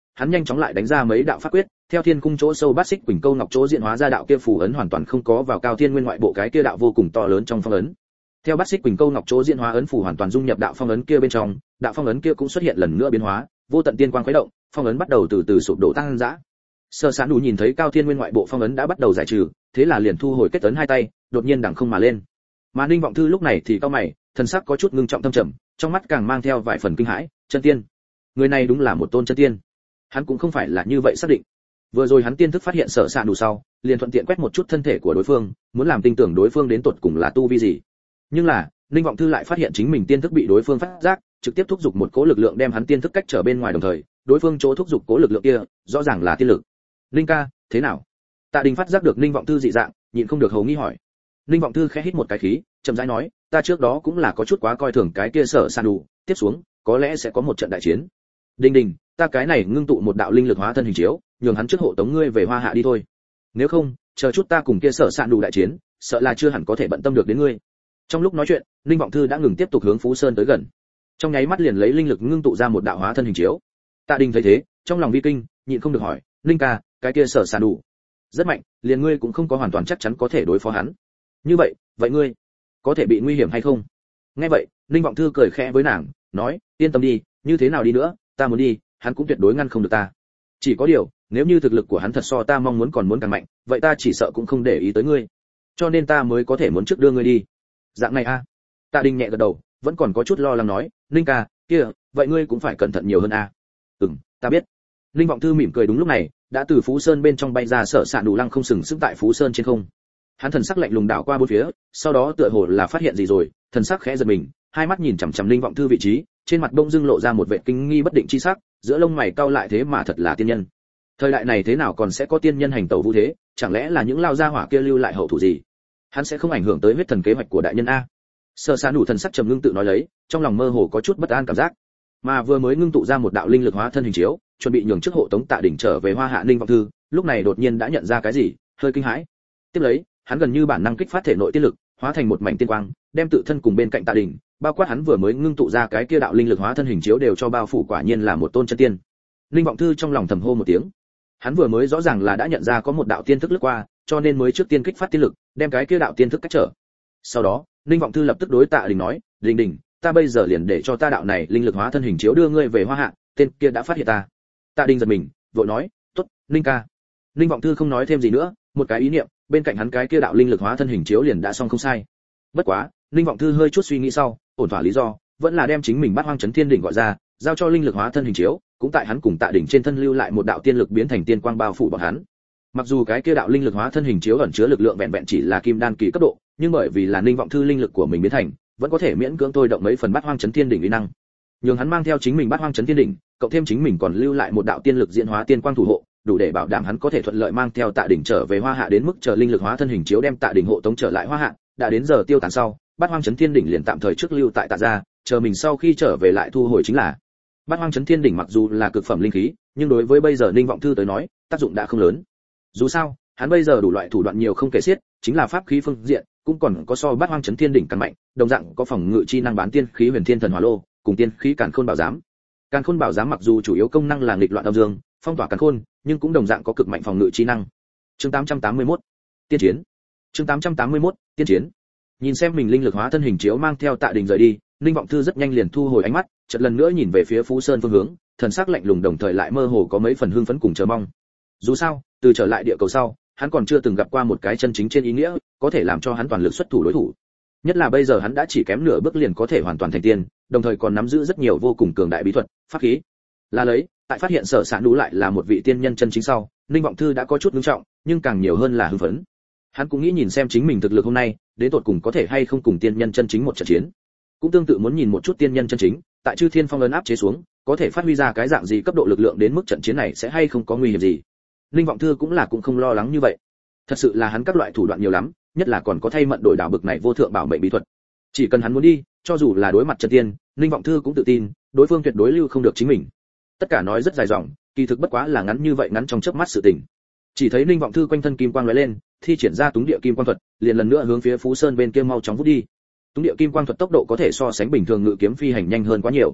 hắn nhanh chóng lại đánh ra mấy đạo pháp quyết, theo thiên cung chỗ sâu bát xích quỳnh câu ngọc chỗ diễn hóa ra đạo kia phù ấn hoàn toàn không có vào cao thiên nguyên ngoại bộ cái kia đạo vô cùng to lớn trong phong ấn. Theo bát xích quỳnh câu ngọc chỗ diễn hóa ấn phù hoàn toàn dung nhập đạo phong ấn kia bên trong, đạo phong ấn kia cũng xuất hiện lần nữa biến hóa, vô tận tiên quang khuấy động, phong ấn bắt đầu từ từ sụp đổ tăng dã. Sở Sán Đủ nhìn thấy cao thiên nguyên ngoại bộ phong ấn đã bắt đầu giải trừ, thế là liền thu hồi kết ấn hai tay, đột nhiên đằng không mà lên. Mà Ninh Vọng Thư lúc này thì cau mày, thần sắc có chút ngưng trọng thâm trầm, trong mắt càng mang theo vài phần kinh hãi, chân tiên. Người này đúng là một tôn chân tiên. Hắn cũng không phải là như vậy xác định. Vừa rồi hắn tiên thức phát hiện Sở Sán Đủ sau, liền thuận tiện quét một chút thân thể của đối phương, muốn làm tin tưởng đối phương đến tột cùng là tu vi gì. Nhưng là, Ninh Vọng Thư lại phát hiện chính mình tiên thức bị đối phương phát giác, trực tiếp thúc giục một cỗ lực lượng đem hắn tiên thức cách trở bên ngoài, đồng thời, đối phương chỗ thúc giục cỗ lực lượng kia, rõ ràng là tiên lực. Linh ca, thế nào? Tạ Đình phát giác được Ninh Vọng Thư dị dạng, nhịn không được hầu nghi hỏi. Ninh Vọng Thư khẽ hít một cái khí, chậm rãi nói, ta trước đó cũng là có chút quá coi thường cái kia Sở Sán Đủ, tiếp xuống, có lẽ sẽ có một trận đại chiến. Đình Đình, ta cái này ngưng tụ một đạo linh lực hóa thân hình chiếu, nhường hắn trước hộ tống ngươi về Hoa Hạ đi thôi. Nếu không, chờ chút ta cùng kia Sở Sán Đủ đại chiến, sợ là chưa hẳn có thể bận tâm được đến ngươi. Trong lúc nói chuyện, Ninh Vọng Thư đã ngừng tiếp tục hướng Phú Sơn tới gần. Trong nháy mắt liền lấy linh lực ngưng tụ ra một đạo hóa thân hình chiếu. Tạ Đình thấy thế, trong lòng vi kinh, nhịn không được hỏi, Ninh ca, cái kia Sở Sán Đủ rất mạnh, liền ngươi cũng không có hoàn toàn chắc chắn có thể đối phó hắn. Như vậy ngươi có thể bị nguy hiểm hay không? Nghe vậy, Ninh Vọng Thư cười khẽ với nàng, nói, yên tâm đi, như thế nào đi nữa, ta muốn đi, hắn cũng tuyệt đối ngăn không được ta. Chỉ có điều, nếu như thực lực của hắn thật so ta mong muốn còn muốn càng mạnh, vậy ta chỉ sợ cũng không để ý tới ngươi. Cho nên ta mới có thể muốn trước đưa ngươi đi. Dạng này a? Tạ Đình nhẹ gật đầu, vẫn còn có chút lo lắng nói, Ninh ca, kia, vậy ngươi cũng phải cẩn thận nhiều hơn a. Ta biết. Ninh Vọng Thư mỉm cười, đúng lúc này, đã từ Phú Sơn bên trong bay ra Sở Sán Đủ lăng không sừng sững tại Phú Sơn trên không. Hắn thần sắc lạnh lùng đảo qua bốn phía, sau đó tựa hồ là phát hiện gì rồi, thần sắc khẽ giật mình, hai mắt nhìn chằm chằm Ninh Vọng Thư vị trí, trên mặt bỗng dưng lộ ra một vẻ kinh nghi bất định chi sắc, giữa lông mày cau lại, thế mà thật là tiên nhân. Thời đại này thế nào còn sẽ có tiên nhân hành tẩu vũ thế, chẳng lẽ là những lao gia hỏa kia lưu lại hậu thủ gì? Hắn sẽ không ảnh hưởng tới huyết thần kế hoạch của đại nhân a? Sở Sán Đủ thần sắc trầm ngưng tự nói lấy, trong lòng mơ hồ có chút bất an cảm giác. Mà vừa mới ngưng tụ ra một đạo linh lực hóa thân hình chiếu, chuẩn bị nhường trước hộ tống Tạ Đình trở về Hoa Hạ, Ninh Vọng Thư, lúc này đột nhiên đã nhận ra cái gì, hơi kinh hãi. Tiếp lấy, hắn gần như bản năng kích phát thể nội tiên lực, hóa thành một mảnh tiên quang, đem tự thân cùng bên cạnh Tạ Đình, bao quát hắn vừa mới ngưng tụ ra cái kia đạo linh lực hóa thân hình chiếu đều cho bao phủ, quả nhiên là một tôn chân tiên. Ninh Vọng Thư trong lòng thầm hô một tiếng. Hắn vừa mới rõ ràng là đã nhận ra có một đạo tiên thức lướt qua, cho nên mới trước tiên kích phát tiên lực, đem cái kia đạo tiên thức cách trở. Sau đó, Ninh Vọng Thư lập tức đối Tạ Đình nói, Đình Đình, ta bây giờ liền để cho ta đạo này linh lực hóa thân hình chiếu đưa ngươi về Hoa Hạ, tên kia đã phát hiện ta. Tạ Đình giật mình, vội nói, tốt, Ninh ca. Ninh Vọng Thư không nói thêm gì nữa, một cái ý niệm, bên cạnh hắn cái kia đạo linh lực hóa thân hình chiếu liền đã xong không sai. Bất quá, Ninh Vọng Thư hơi chút suy nghĩ sau, ổn thỏa lý do, vẫn là đem chính mình Bát Hoang Chấn Thiên Đỉnh gọi ra, giao cho linh lực hóa thân hình chiếu, cũng tại hắn cùng Tạ Đình trên thân lưu lại một đạo tiên lực biến thành tiên quang bao phủ bọn hắn. Mặc dù cái kia đạo linh lực hóa thân hình chiếu ẩn chứa lực lượng vẹn vẹn chỉ là kim đan kỳ cấp độ, nhưng bởi vì là Ninh Vọng Thư linh lực của mình biến thành, vẫn có thể miễn cưỡng tôi động mấy phần Bát Hoang Chấn Thiên Đỉnh uy năng. Nhưng hắn mang theo chính mình Bát Hoang Chấn Thiên Đỉnh, cộng thêm chính mình còn lưu lại một đạo tiên lực diễn hóa tiên quang thủ hộ, đủ để bảo đảm hắn có thể thuận lợi mang theo Tạ Đình trở về Hoa Hạ, đến mức chờ linh lực hóa thân hình chiếu đem Tạ Đình hộ tống trở lại Hoa Hạ, đã đến giờ tiêu tán sau, Bát Hoang Chấn Thiên Đỉnh liền tạm thời trước lưu tại Tạ gia, chờ mình sau khi trở về lại thu hồi chính là. Bát Hoang Chấn Thiên Đỉnh mặc dù là cực phẩm linh khí, nhưng đối với bây giờ Ninh Vọng Thư tới nói, tác dụng đã không lớn. Dù sao, hắn bây giờ đủ loại thủ đoạn nhiều không kể xiết, chính là pháp khí phương diện, cũng còn có so Bát Hoang Chấn Thiên Đỉnh càng mạnh, đồng dạng có phòng ngự chi năng bán tiên khí Huyền Thiên Thần Hỏa Lô, cùng tiên khí Càn Khôn Bảo Giám. Càn Khôn Bảo Giám mặc dù chủ yếu công năng là nghịch loạn âm dương, phong tỏa càn khôn, nhưng cũng đồng dạng có cực mạnh phòng ngự chi năng. Chương 881, tiên chiến. Chương 881, tiên chiến. Nhìn xem mình linh lực hóa thân hình chiếu mang theo Tạ Đình rời đi, Ninh Vọng Thư rất nhanh liền thu hồi ánh mắt, chợt lần nữa nhìn về phía Phú Sơn phương hướng, thần sắc lạnh lùng đồng thời lại mơ hồ có mấy phần hưng phấn cùng chờ mong. Dù sao, từ trở lại địa cầu sau, hắn còn chưa từng gặp qua một cái chân chính trên ý nghĩa, có thể làm cho hắn toàn lực xuất thủ đối thủ. Nhất là bây giờ hắn đã chỉ kém nửa bước liền có thể hoàn toàn thành tiên, đồng thời còn nắm giữ rất nhiều vô cùng cường đại bí thuật, pháp khí. Là lấy, tại phát hiện Sở Sán Đủ lại là một vị tiên nhân chân chính sau, Ninh Vọng Thư đã có chút nghiêm trọng, nhưng càng nhiều hơn là hưng phấn. Hắn cũng nghĩ nhìn xem chính mình thực lực hôm nay, đến tột cùng có thể hay không cùng tiên nhân chân chính một trận chiến. Cũng tương tự muốn nhìn một chút tiên nhân chân chính, tại Chư Thiên Phong ấn áp chế xuống, có thể phát huy ra cái dạng gì cấp độ lực lượng, đến mức trận chiến này sẽ hay không có nguy hiểm gì. Ninh Vọng Thư cũng không lo lắng như vậy. Thật sự là hắn các loại thủ đoạn nhiều lắm, nhất là còn có thay mận đổi đảo bực này vô thượng bảo mệnh bí thuật. Chỉ cần hắn muốn đi, cho dù là đối mặt chân tiên, Ninh Vọng Thư cũng tự tin, đối phương tuyệt đối lưu không được chính mình. Tất cả nói rất dài dòng, kỳ thực bất quá là ngắn như vậy, ngắn trong chớp mắt sự tình. Chỉ thấy Ninh Vọng Thư quanh thân kim quang lóe lên, thi triển ra Túng Địa Kim Quang thuật, liền lần nữa hướng phía Phú Sơn bên kia mau chóng vút đi. Túng Địa Kim Quang thuật tốc độ có thể so sánh bình thường ngự kiếm phi hành nhanh hơn quá nhiều.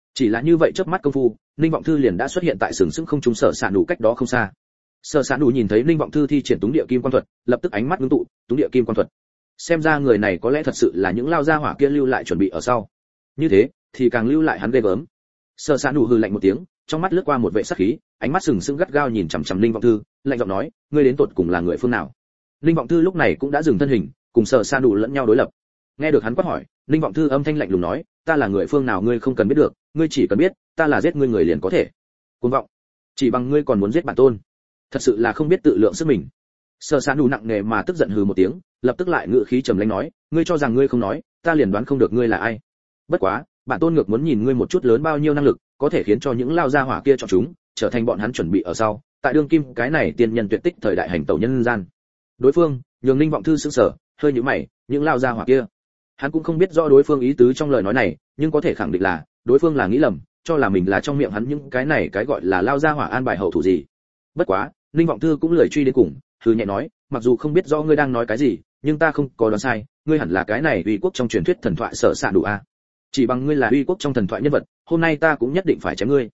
Chỉ là như vậy chớp mắt công phu, Ninh Vọng Thư liền đã xuất hiện tại sừng sững không trung Sở Sạn Đủ cách đó không xa. Sở Sạn Đủ nhìn thấy Ninh Vọng Thư thi triển túng địa kim quan thuật, lập tức ánh mắt ngưng tụ, túng địa kim quan thuật. Xem ra người này có lẽ thật sự là những lao gia hỏa kia lưu lại chuẩn bị ở sau. Như thế, thì càng lưu lại hắn ghê gớm. Sở Sạn Đủ hừ lạnh một tiếng, trong mắt lướt qua một vệ sát khí, ánh mắt sừng sững gắt gao nhìn chằm chằm Ninh Vọng Thư, lạnh giọng nói, ngươi đến tột cùng là người phương nào? Ninh Vọng Thư lúc này cũng đã dừng thân hình, cùng Sở Sạn Đủ lẫn nhau đối lập. Nghe được hắn quát hỏi, Ninh Vọng Thư âm thanh lạnh lùng nói, ta là người phương nào ngươi không cần biết được, ngươi chỉ cần biết, ta là giết ngươi người liền có thể. Cuồng vọng, chỉ bằng ngươi còn muốn giết bản tôn, thật sự là không biết tự lượng sức mình. Sở Sạn Đủ nặng nề mà tức giận hừ một tiếng, lập tức lại ngữ khí trầm lãnh nói, ngươi cho rằng ngươi không nói, ta liền đoán không được ngươi là ai. Bất quá, bản tôn ngược muốn nhìn ngươi một chút lớn bao nhiêu năng lực, có thể khiến cho những lao gia hỏa kia chọn chúng, trở thành bọn hắn chuẩn bị ở sau, tại đương kim cái này tiên nhân tuyệt tích thời đại hành tẩu nhân gian. Đối phương, nhường Ninh Vọng Thư sững sờ, hơi nhíu mày, những lao gia hỏa kia. Hắn cũng không biết rõ đối phương ý tứ trong lời nói này, nhưng có thể khẳng định là, đối phương là nghĩ lầm, cho là mình là trong miệng hắn những cái này cái gọi là lao gia hỏa an bài hậu thủ gì. Bất quá, Ninh Vọng Thư cũng lười truy đến cùng, hừ nhẹ nói, mặc dù không biết rõ ngươi đang nói cái gì, nhưng ta không có đoán sai, ngươi hẳn là cái này uy quốc trong truyền thuyết thần thoại Sở Sạn Đủ a. Chỉ bằng ngươi là uy quốc trong thần thoại nhân vật, hôm nay ta cũng nhất định phải chém ngươi.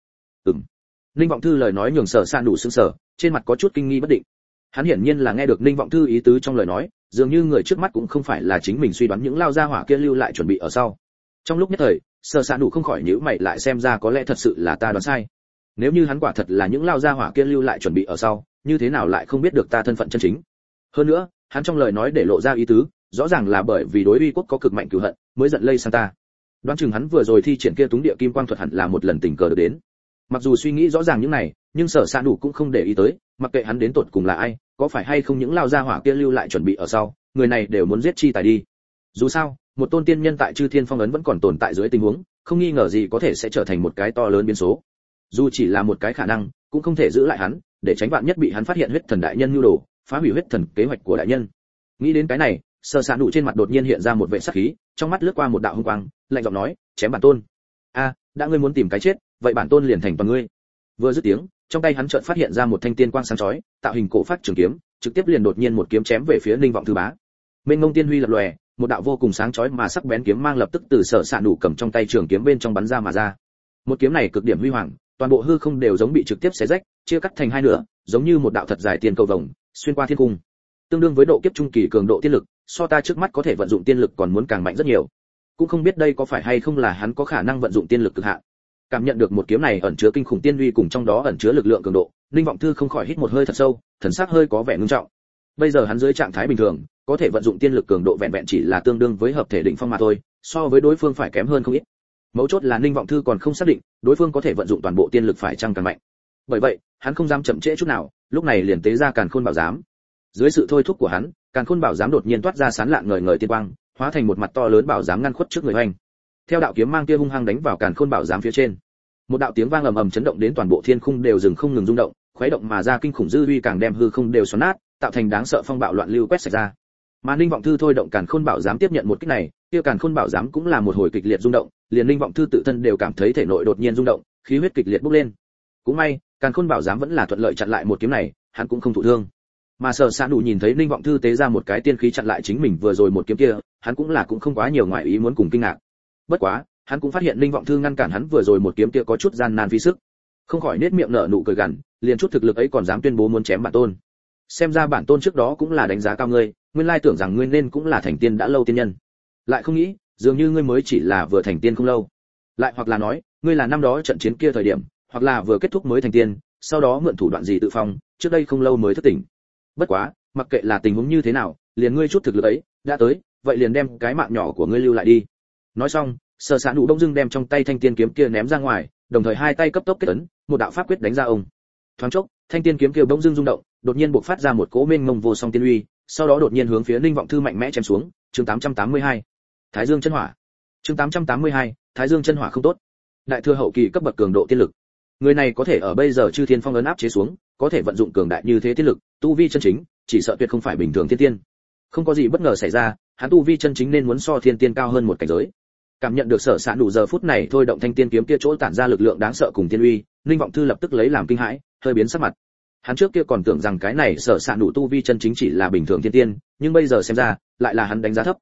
Ninh Vọng Thư lời nói nhường Sở Sạn Đủ sững sờ, trên mặt có chút kinh nghi bất định. Hắn hiển nhiên là nghe được Ninh Vọng Thư ý tứ trong lời nói, dường như người trước mắt cũng không phải là chính mình suy đoán những lao gia hỏa kia lưu lại chuẩn bị ở sau. Trong lúc nhất thời, Sở Sạn Đủ không khỏi nhíu mày lại, xem ra có lẽ thật sự là ta đoán sai. Nếu như hắn quả thật là những lao gia hỏa kia lưu lại chuẩn bị ở sau, như thế nào lại không biết được ta thân phận chân chính? Hơn nữa, hắn trong lời nói để lộ ra ý tứ, rõ ràng là bởi vì đối uy quốc có cực mạnh cừu hận, mới giận lây sang ta. Đoán chừng hắn vừa rồi thi triển kia túng địa kim quang thuật hẳn là một lần tình cờ được đến. Mặc dù suy nghĩ rõ ràng những này, nhưng Sở Sạn Đủ cũng không để ý tới, mặc kệ hắn đến tột cùng là ai, có phải hay không những lao gia hỏa kia lưu lại chuẩn bị ở sau, người này đều muốn giết chi tài đi. Dù sao, một tôn tiên nhân tại Chư Thiên Phong ấn vẫn còn tồn tại dưới tình huống, không nghi ngờ gì có thể sẽ trở thành một cái to lớn biến số. Dù chỉ là một cái khả năng, cũng không thể giữ lại hắn, để tránh vạn nhất bị hắn phát hiện huyết thần đại nhân nhu đồ, phá hủy huyết thần kế hoạch của đại nhân. Nghĩ đến cái này, Sở Sạn Đủ trên mặt đột nhiên hiện ra một vẻ sát khí, trong mắt lướt qua một đạo hung quang, lạnh giọng nói, chém bản tôn. A, đã ngươi muốn tìm cái chết, vậy bản tôn liền thành toàn ngươi. Vừa dứt tiếng, trong tay hắn chợt phát hiện ra một thanh tiên quang sáng chói, tạo hình cổ phát trường kiếm, trực tiếp liền đột nhiên một kiếm chém về phía Ninh Vọng Thư bá. Mênh mông tiên huy lập lòe, một đạo vô cùng sáng chói mà sắc bén kiếm mang lập tức từ Sở Sạn Đủ cầm trong tay trường kiếm bên trong bắn ra mà ra. Một kiếm này cực điểm huy hoàng, toàn bộ hư không đều giống bị trực tiếp xé rách, chia cắt thành hai nửa, giống như một đạo thật dài tiền cầu vồng, xuyên qua thiên cung. Tương đương với độ kiếp trung kỳ cường độ tiên lực, so ta trước mắt có thể vận dụng tiên lực còn muốn càng mạnh rất nhiều. Cũng không biết đây có phải hay không là hắn có khả năng vận dụng tiên lực cực hạn. Cảm nhận được một kiếm này ẩn chứa kinh khủng tiên uy cùng trong đó ẩn chứa lực lượng cường độ, Ninh Vọng Thư không khỏi hít một hơi thật sâu, thần sắc hơi có vẻ ngưng trọng. Bây giờ hắn dưới trạng thái bình thường, có thể vận dụng tiên lực cường độ vẹn vẹn chỉ là tương đương với hợp thể đỉnh phong mà thôi, so với đối phương phải kém hơn không ít. Mấu chốt là Ninh Vọng Thư còn không xác định, đối phương có thể vận dụng toàn bộ tiên lực phải chăng càng mạnh. Bởi vậy, hắn không dám chậm trễ chút nào, lúc này liền tế ra Càn Khôn Bảo Giám. Dưới sự thôi thúc của hắn, Càn Khôn Bảo Giám đột nhiên toát ra sáng lạng ngời ngời tiên quang, hóa thành một mặt to lớn bảo giám ngăn khuất trước người hoành. Theo đạo kiếm mang kia hung hăng đánh vào Càn Khôn Bảo Giám phía trên, một đạo tiếng vang ầm ầm chấn động đến toàn bộ thiên khung đều dừng không ngừng rung động, khuấy động mà ra kinh khủng dư uy càng đem hư không đều xoắn nát, tạo thành đáng sợ phong bạo loạn lưu quét sạch ra. Mà Ninh Vọng Thư thôi động Càn Khôn Bảo Giám tiếp nhận một kích này, kia Càn Khôn Bảo Giám cũng là một hồi kịch liệt rung động, liền Ninh Vọng Thư tự thân đều cảm thấy thể nội đột nhiên rung động, khí huyết kịch liệt bốc lên. Cũng may, Càn Khôn Bảo Giám vẫn là thuận lợi chặn lại một kiếm này, hắn cũng không thụ thương. Mà Sở Sạn Đủ nhìn thấy Ninh Vọng Thư tế ra một cái tiên khí chặn lại chính mình vừa rồi một kiếm kia, hắn cũng không quá nhiều ngoại ý muốn cùng kinh ngạc. Bất quá, hắn cũng phát hiện Ninh Vọng Thư ngăn cản hắn vừa rồi một kiếm kia có chút gian nan phí sức, không khỏi nết miệng nở nụ cười gằn, liền chút thực lực ấy còn dám tuyên bố muốn chém bản tôn. Xem ra bản tôn trước đó cũng là đánh giá cao ngươi, nguyên lai tưởng rằng ngươi nên cũng là thành tiên đã lâu tiên nhân, lại không nghĩ, dường như ngươi mới chỉ là vừa thành tiên không lâu. Lại hoặc là nói, ngươi là năm đó trận chiến kia thời điểm, hoặc là vừa kết thúc mới thành tiên, sau đó mượn thủ đoạn gì tự phong, trước đây không lâu mới thức tỉnh. Bất quá, mặc kệ là tình huống như thế nào, liền ngươi chút thực lực ấy đã tới, vậy liền đem cái mạng nhỏ của ngươi lưu lại đi. Nói xong, Sở Sạn Đủ đông dưng đem trong tay thanh tiên kiếm kia ném ra ngoài, đồng thời hai tay cấp tốc kết ấn, một đạo pháp quyết đánh ra ông. Thoáng chốc, thanh tiên kiếm kia bỗng dưng rung động, đột nhiên bộc phát ra một cỗ mênh mông vô song tiên uy, sau đó đột nhiên hướng phía Ninh Vọng Thư mạnh mẽ chém xuống. Chương 882, Thái Dương chân hỏa. Chương 882, Thái Dương chân hỏa không tốt. Đại thừa hậu kỳ cấp bậc cường độ tiên lực. Người này có thể ở bây giờ Chư Thiên Phong ấn áp chế xuống, có thể vận dụng cường đại như thế tiên lực, tu vi chân chính, chỉ sợ tuyệt không phải bình thường thiên tiên. Không có gì bất ngờ xảy ra, hắn tu vi chân chính nên muốn so thiên tiên cao hơn một cảnh giới. Cảm nhận được Sở Sạn Đủ giờ phút này thôi động thanh tiên kiếm kia chỗ tản ra lực lượng đáng sợ cùng tiên uy, Ninh Vọng Thư lập tức lấy làm kinh hãi, hơi biến sắc mặt. Hắn trước kia còn tưởng rằng cái này Sở Sạn Đủ tu vi chân chính chỉ là bình thường thiên tiên, nhưng bây giờ xem ra, lại là hắn đánh giá thấp.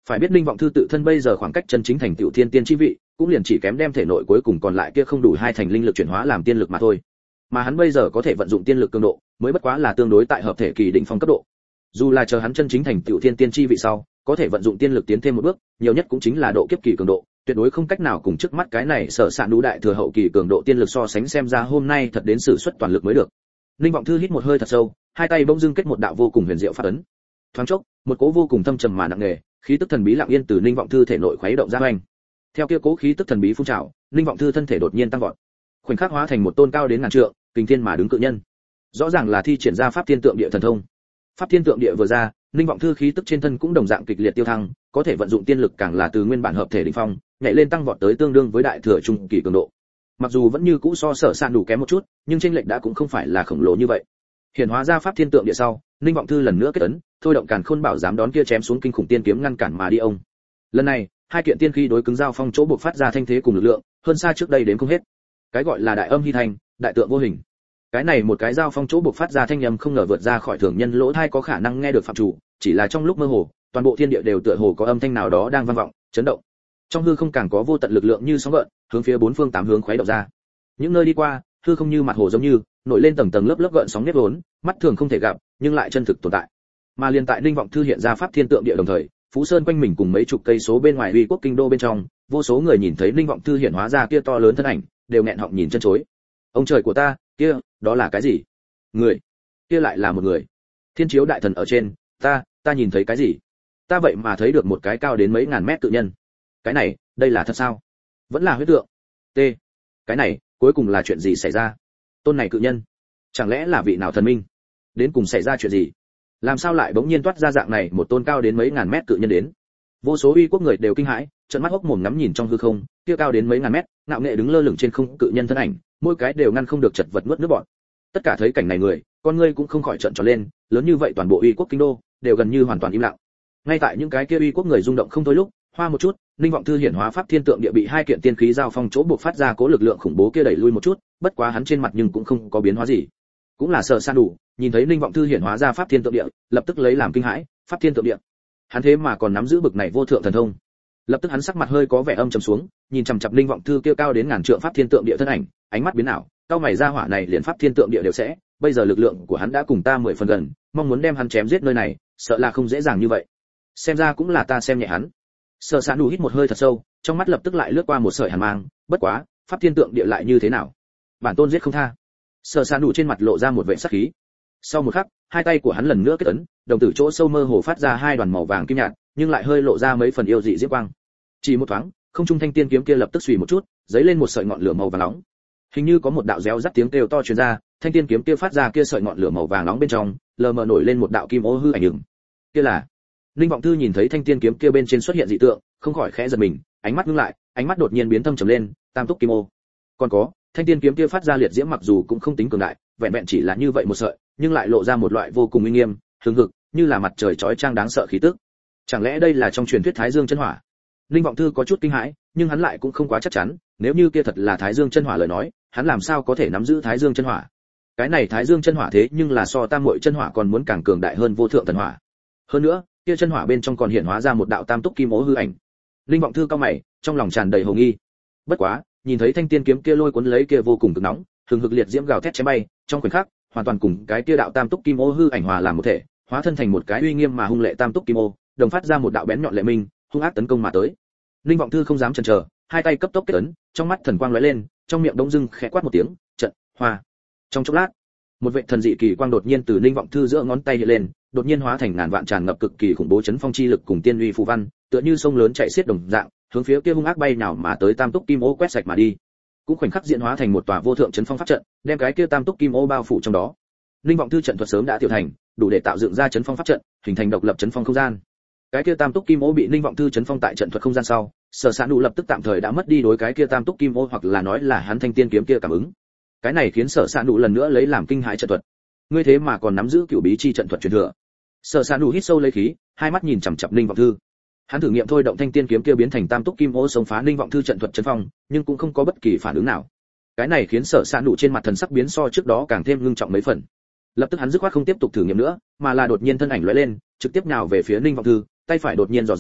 Phải biết Ninh Vọng Thư tự thân bây giờ khoảng cách chân chính thành tựu thiên tiên chi vị, cũng liền chỉ kém đem thể nội cuối cùng còn lại kia không đủ hai thành linh lực chuyển hóa làm tiên lực mà thôi. Mà hắn bây giờ có thể vận dụng tiên lực cường độ, mới bất quá là tương đối tại hợp thể kỳ đỉnh phong cấp độ. Dù là chờ hắn chân chính thành tựu thiên tiên chi vị sau, có thể vận dụng tiên lực tiến thêm một bước, nhiều nhất cũng chính là độ kiếp kỳ cường độ, tuyệt đối không cách nào cùng trước mắt cái này Sở Sạn Đủ đại thừa hậu kỳ cường độ tiên lực so sánh, xem ra hôm nay thật đến sử xuất toàn lực mới được. Ninh Vọng Thư hít một hơi thật sâu, hai tay bỗng dưng kết một đạo vô cùng huyền diệu pháp ấn. Thoáng chốc, một cỗ vô cùng thâm trầm mà nặng nề, khí tức thần bí lặng yên từ Ninh Vọng Thư thể nội khuấy động ra hoành. Theo kia cố khí tức thần bí phun trào, Ninh Vọng Thư thân thể đột nhiên tăng vọt, khoảnh khắc hóa thành một tôn cao đến ngàn trượng, kình thiên mà đứng cự nhân. Rõ ràng là thi triển ra pháp thiên tượng địa thần thông. Pháp thiên tượng địa vừa ra, Ninh Vọng Thư khí tức trên thân cũng đồng dạng kịch liệt tiêu thăng, có thể vận dụng tiên lực càng là từ nguyên bản hợp thể đỉnh phong, nhảy lên tăng vọt tới tương đương với đại thừa trung kỳ cường độ. Mặc dù vẫn như cũ so Sở Sạn Đủ kém một chút, nhưng chênh lệch đã cũng không phải là khổng lồ như vậy. Hiển hóa ra pháp thiên tượng địa sau, Ninh Vọng Thư lần nữa kết ấn, thôi động Càn Khôn Bảo dám đón kia chém xuống kinh khủng tiên kiếm ngăn cản mà đi ông. Lần này, hai kiện tiên khí đối cứng giao phong chỗ buộc phát ra thanh thế cùng lực lượng, hơn xa trước đây đến không hết. Cái gọi là đại âm hy thành, đại tượng vô hình. Cái này một cái giao phong chỗ buộc phát ra thanh âm không ngờ vượt ra khỏi thường nhân lỗ tai có khả năng nghe được phạm chủ, chỉ là trong lúc mơ hồ, toàn bộ thiên địa đều tựa hồ có âm thanh nào đó đang vang vọng, chấn động. Trong hư không càng có vô tận lực lượng như sóng gợn, hướng phía bốn phương tám hướng khuấy động ra. Những nơi đi qua, hư không như mặt hồ giống như nổi lên tầng tầng lớp lớp gợn sóng nếp vốn, mắt thường không thể gặp, nhưng lại chân thực tồn tại. Mà liên tại Ninh Vọng Thư hiện ra pháp thiên tượng địa đồng thời, Phú Sơn quanh mình cùng mấy chục cây số bên ngoài uy quốc kinh đô bên trong, vô số người nhìn thấy Ninh Vọng Thư hiện hóa ra kia to lớn thân ảnh, đều nghẹn họng nhìn chân chối. Ông trời của ta, kia, đó là cái gì? Người, kia lại là một người. Thiên chiếu đại thần ở trên, ta nhìn thấy cái gì? Ta vậy mà thấy được một cái cao đến mấy ngàn mét cự nhân. Cái này, đây là thật sao? Vẫn là huyết tượng. T. Cái này, cuối cùng là chuyện gì xảy ra? Tôn này cự nhân, chẳng lẽ là vị nào thần minh? Đến cùng xảy ra chuyện gì? Làm sao lại bỗng nhiên toát ra dạng này một tôn cao đến mấy ngàn mét cự nhân đến? Vô số uy quốc người đều kinh hãi, trợn mắt hốc mồm ngắm nhìn trong hư không, kia cao đến mấy ngàn mét, ngạo nghệ đứng lơ lửng trên không cự nhân thân ảnh, mỗi cái đều ngăn không được chật vật nuốt nước bọt. Tất cả thấy cảnh này người, con ngươi cũng không khỏi trợn tròn lên, lớn như vậy toàn bộ uy quốc kinh đô đều gần như hoàn toàn im lặng. Ngay tại những cái kia uy quốc người rung động không thôi lúc, hoa một chút, Ninh Vọng Thư hiển hóa pháp thiên tượng địa bị hai kiện tiên khí giao phong chỗ buộc phát ra cố lực lượng khủng bố kia đẩy lui một chút, bất quá hắn trên mặt nhưng cũng không có biến hóa gì. Cũng là Sở Sạn Đủ, nhìn thấy Ninh Vọng Thư hiển hóa ra pháp thiên tượng địa, lập tức lấy làm kinh hãi, pháp thiên tượng địa. Hắn thế mà còn nắm giữ bực này vô thượng thần thông. Lập tức hắn sắc mặt hơi có vẻ âm trầm xuống, nhìn chằm chằm Ninh Vọng Thư kia cao đến ngàn trượng pháp thiên tượng địa thân ảnh, ánh mắt biến ảo, cao mày ra hỏa này liền pháp thiên tượng địa đều sẽ, bây giờ lực lượng của hắn đã cùng ta 10 phần gần, mong muốn đem hắn chém giết nơi này, sợ là không dễ dàng như vậy. Xem ra cũng là ta xem nhẹ hắn. Sở Sạn Đủ hít một hơi thật sâu, trong mắt lập tức lại lướt qua một sợi hàn mang, bất quá, pháp thiên tượng địa lại như thế nào? Bản tôn giết không tha. Sở Sạn Đủ trên mặt lộ ra một vẻ sắc khí. Sau một khắc, hai tay của hắn lần nữa kết ấn, đồng tử chỗ sâu mơ hồ phát ra hai đoàn màu vàng kim nhạt, nhưng lại hơi lộ ra mấy phần yêu dị diễm quang. Chỉ một thoáng, không trung thanh tiên kiếm kia lập tức xùy một chút, giấy lên một sợi ngọn lửa màu vàng nóng. Hình như có một đạo réo rắt tiếng kêu to truyền ra, thanh tiên kiếm kia phát ra kia sợi ngọn lửa màu vàng nóng bên trong, lờ mờ nổi lên một đạo kim ô hư ảnh ửng. Kia là Ninh Vọng Thư nhìn thấy thanh tiên kiếm kia bên trên xuất hiện dị tượng, không khỏi khẽ giật mình, ánh mắt ngưng lại, ánh mắt đột nhiên biến thâm trầm lên, tam túc kim ô. Còn có, thanh tiên kiếm kia phát ra liệt diễm mặc dù cũng không tính cường đại, vẹn vẹn chỉ là như vậy một sợi, nhưng lại lộ ra một loại vô cùng uy nghiêm, hừng hực, như là mặt trời chói chang đáng sợ khí tức. Chẳng lẽ đây là trong truyền thuyết Thái Dương chân hỏa? Ninh Vọng Thư có chút kinh hãi, nhưng hắn lại cũng không quá chắc chắn, nếu như kia thật là Thái Dương chân hỏa lời nói, hắn làm sao có thể nắm giữ Thái Dương chân hỏa? Cái này Thái Dương chân hỏa thế nhưng là so Tam Muội chân hỏa còn muốn càng cường đại hơn vô thượng thần hỏa. Hơn nữa, kia chân hỏa bên trong còn hiện hóa ra một đạo tam túc kim ố hư ảnh. Linh Vọng Thư cao mày, trong lòng tràn đầy hồ nghi. Bất quá, nhìn thấy thanh tiên kiếm kia lôi cuốn lấy kia vô cùng cực nóng, hừng hực liệt diễm gào thét chém bay, trong khoảnh khắc, hoàn toàn cùng cái kia đạo tam túc kim ô hư ảnh hòa làm một thể, hóa thân thành một cái uy nghiêm mà hung lệ tam túc kim ô, đồng phát ra một đạo bén nhọn lệ minh, hung ác tấn công mà tới. Linh Vọng Thư không dám chần chờ, hai tay cấp tốc kết ấn, trong mắt thần quang lóe lên, trong miệng đông dưng khẽ quát một tiếng, trận, hoa. Trong chốc lát, một vệt thần dị kỳ quang đột nhiên từ Linh Vọng Thư giữa ngón tay hiện lên, đột nhiên hóa thành ngàn vạn tràn ngập cực kỳ khủng bố chấn phong chi lực cùng tiên uy phù văn, tựa như sông lớn chạy xiết đồng dạng, hướng phía kia hung ác bay nào mà tới tam túc kim ô quét sạch mà đi. Cũng khoảnh khắc diễn hóa thành một tòa vô thượng chấn phong pháp trận, đem cái kia tam túc kim ô bao phủ trong đó. Linh Vọng Thư trận thuật sớm đã tiểu thành, đủ để tạo dựng ra chấn phong pháp trận, hình thành độc lập chấn phong không gian. Cái kia tam túc kim ô bị Linh Vọng Thư chấn phong tại trận thuật không gian sau, Sở Sạn Đủ lập tức tạm thời đã mất đi đối cái kia tam túc kim ô hoặc là nói là hắn thanh tiên kiếm kia cảm ứng. Cái này khiến Sở Sạn Đủ lần nữa lấy làm kinh hãi trận thuật. Ngươi thế mà còn nắm giữ cửu bí chi trận thuật truyền thừa. Sở Sạn Đủ hít sâu lấy khí, hai mắt nhìn chằm chằm Linh Vọng Thư. Hắn thử nghiệm thôi động thanh tiên kiếm kia biến thành tam túc kim ô xông phá Linh Vọng Thư trận thuật chấn phong, nhưng cũng không có bất kỳ phản ứng nào. Cái này khiến Sở Sạn Đủ trên mặt thần sắc biến so trước đó càng thêm ngưng trọng mấy phần. Lập tức hắn dứt khoát không tiếp tục thử nghiệm nữa, mà là đột nhiên thân ảnh lóe lên, trực tiếp nhào về phía Linh Vọng Thư, tay phải đột nhiên giở ra,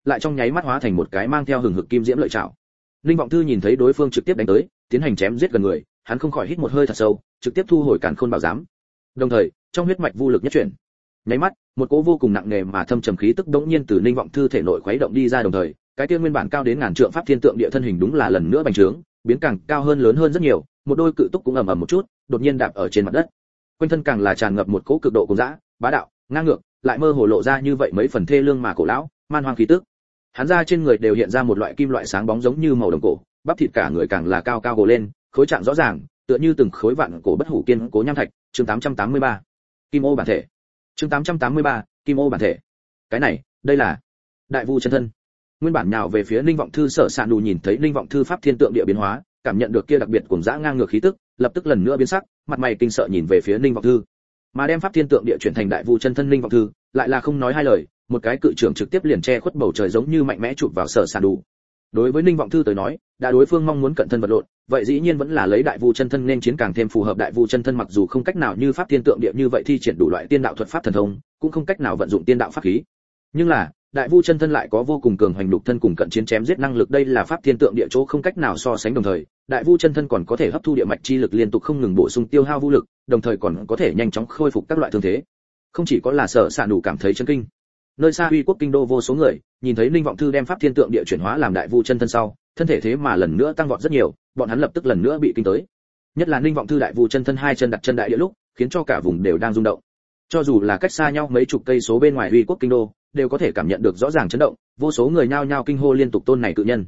lại trong nháy mắt hóa thành một cái mang theo hừng hực kim diễm lợi chảo. Ninh Vọng Thư nhìn thấy đối phương trực tiếp đánh tới, tiến hành chém giết gần người, hắn không khỏi hít một hơi thật sâu, trực tiếp thu hồi Càn Khôn Bảo Giám. Đồng thời, trong huyết mạch vô lực nhất chuyển. Nháy mắt, một cỗ vô cùng nặng nề mà thâm trầm khí tức đống nhiên từ Ninh Vọng Thư thể nội khuấy động đi ra, đồng thời, cái kia nguyên bản cao đến ngàn trượng pháp thiên tượng địa thân hình đúng là lần nữa bành trướng, biến càng cao hơn lớn hơn rất nhiều, một đôi cự túc cũng ầm ầm một chút, đột nhiên đạp ở trên mặt đất. Quanh thân càng là tràn ngập một cỗ cực độ cuồng dã, bá đạo, ngang ngược, lại mơ hồ lộ ra như vậy mấy phần thê lương mà cổ lão, man hoang khí tức. Hắn ra trên người đều hiện ra một loại kim loại sáng bóng giống như màu đồng cổ, bắp thịt cả người càng là cao cao gồ lên, khối trạng rõ ràng, tựa như từng khối vạn cổ bất hủ kiên cố nham thạch. Chương 883. Kim ô bản thể. Chương 883. Kim ô bản thể. Cái này, đây là Đại Vu chân thân. Nguyên bản nhào về phía Ninh Vọng Thư Sở Sạn Đủ nhìn thấy Ninh Vọng Thư pháp thiên tượng địa biến hóa, cảm nhận được kia đặc biệt cuồng dã ngang ngược khí tức, lập tức lần nữa biến sắc, mặt mày kinh sợ nhìn về phía Ninh Vọng Thư. Mà đem pháp thiên tượng địa chuyển thành Đại Vu chân thân Ninh Vọng Thư, lại là không nói hai lời, một cái cự trưởng trực tiếp liền che khuất bầu trời giống như mạnh mẽ chụp vào Sở Sạn Đủ. Đối với Ninh Vọng Thư tới nói, đã đối phương mong muốn cận thân vật lộn, vậy dĩ nhiên vẫn là lấy Đại Vu chân thân nên chiến càng thêm phù hợp. Đại Vu chân thân mặc dù không cách nào như pháp thiên tượng địa như vậy thi triển đủ loại tiên đạo thuật pháp thần thông, cũng không cách nào vận dụng tiên đạo pháp khí. Nhưng là, Đại Vu chân thân lại có vô cùng cường hoành lục thân cùng cận chiến chém giết năng lực, đây là pháp thiên tượng địa chỗ không cách nào so sánh. Đồng thời, Đại Vu chân thân còn có thể hấp thu địa mạch chi lực liên tục không ngừng bổ sung tiêu hao vũ lực, đồng thời còn có thể nhanh chóng khôi phục các loại thương thế. Không chỉ có là Sở Sạn Đủ cảm thấy chấn kinh. Nơi xa Uy Quốc kinh đô vô số người, nhìn thấy Ninh Vọng Thư đem pháp thiên tượng địa chuyển hóa làm Đại Vu chân thân sau, thân thể thế mà lần nữa tăng vọt rất nhiều, bọn hắn lập tức lần nữa bị kinh tới. Nhất là Ninh Vọng Thư Đại Vu chân thân hai chân đặt chân đại địa lúc, khiến cho cả vùng đều đang rung động. Cho dù là cách xa nhau mấy chục cây số bên ngoài Uy Quốc kinh đô, đều có thể cảm nhận được rõ ràng chấn động, vô số người nhao nhao kinh hô liên tục tôn này cự nhân.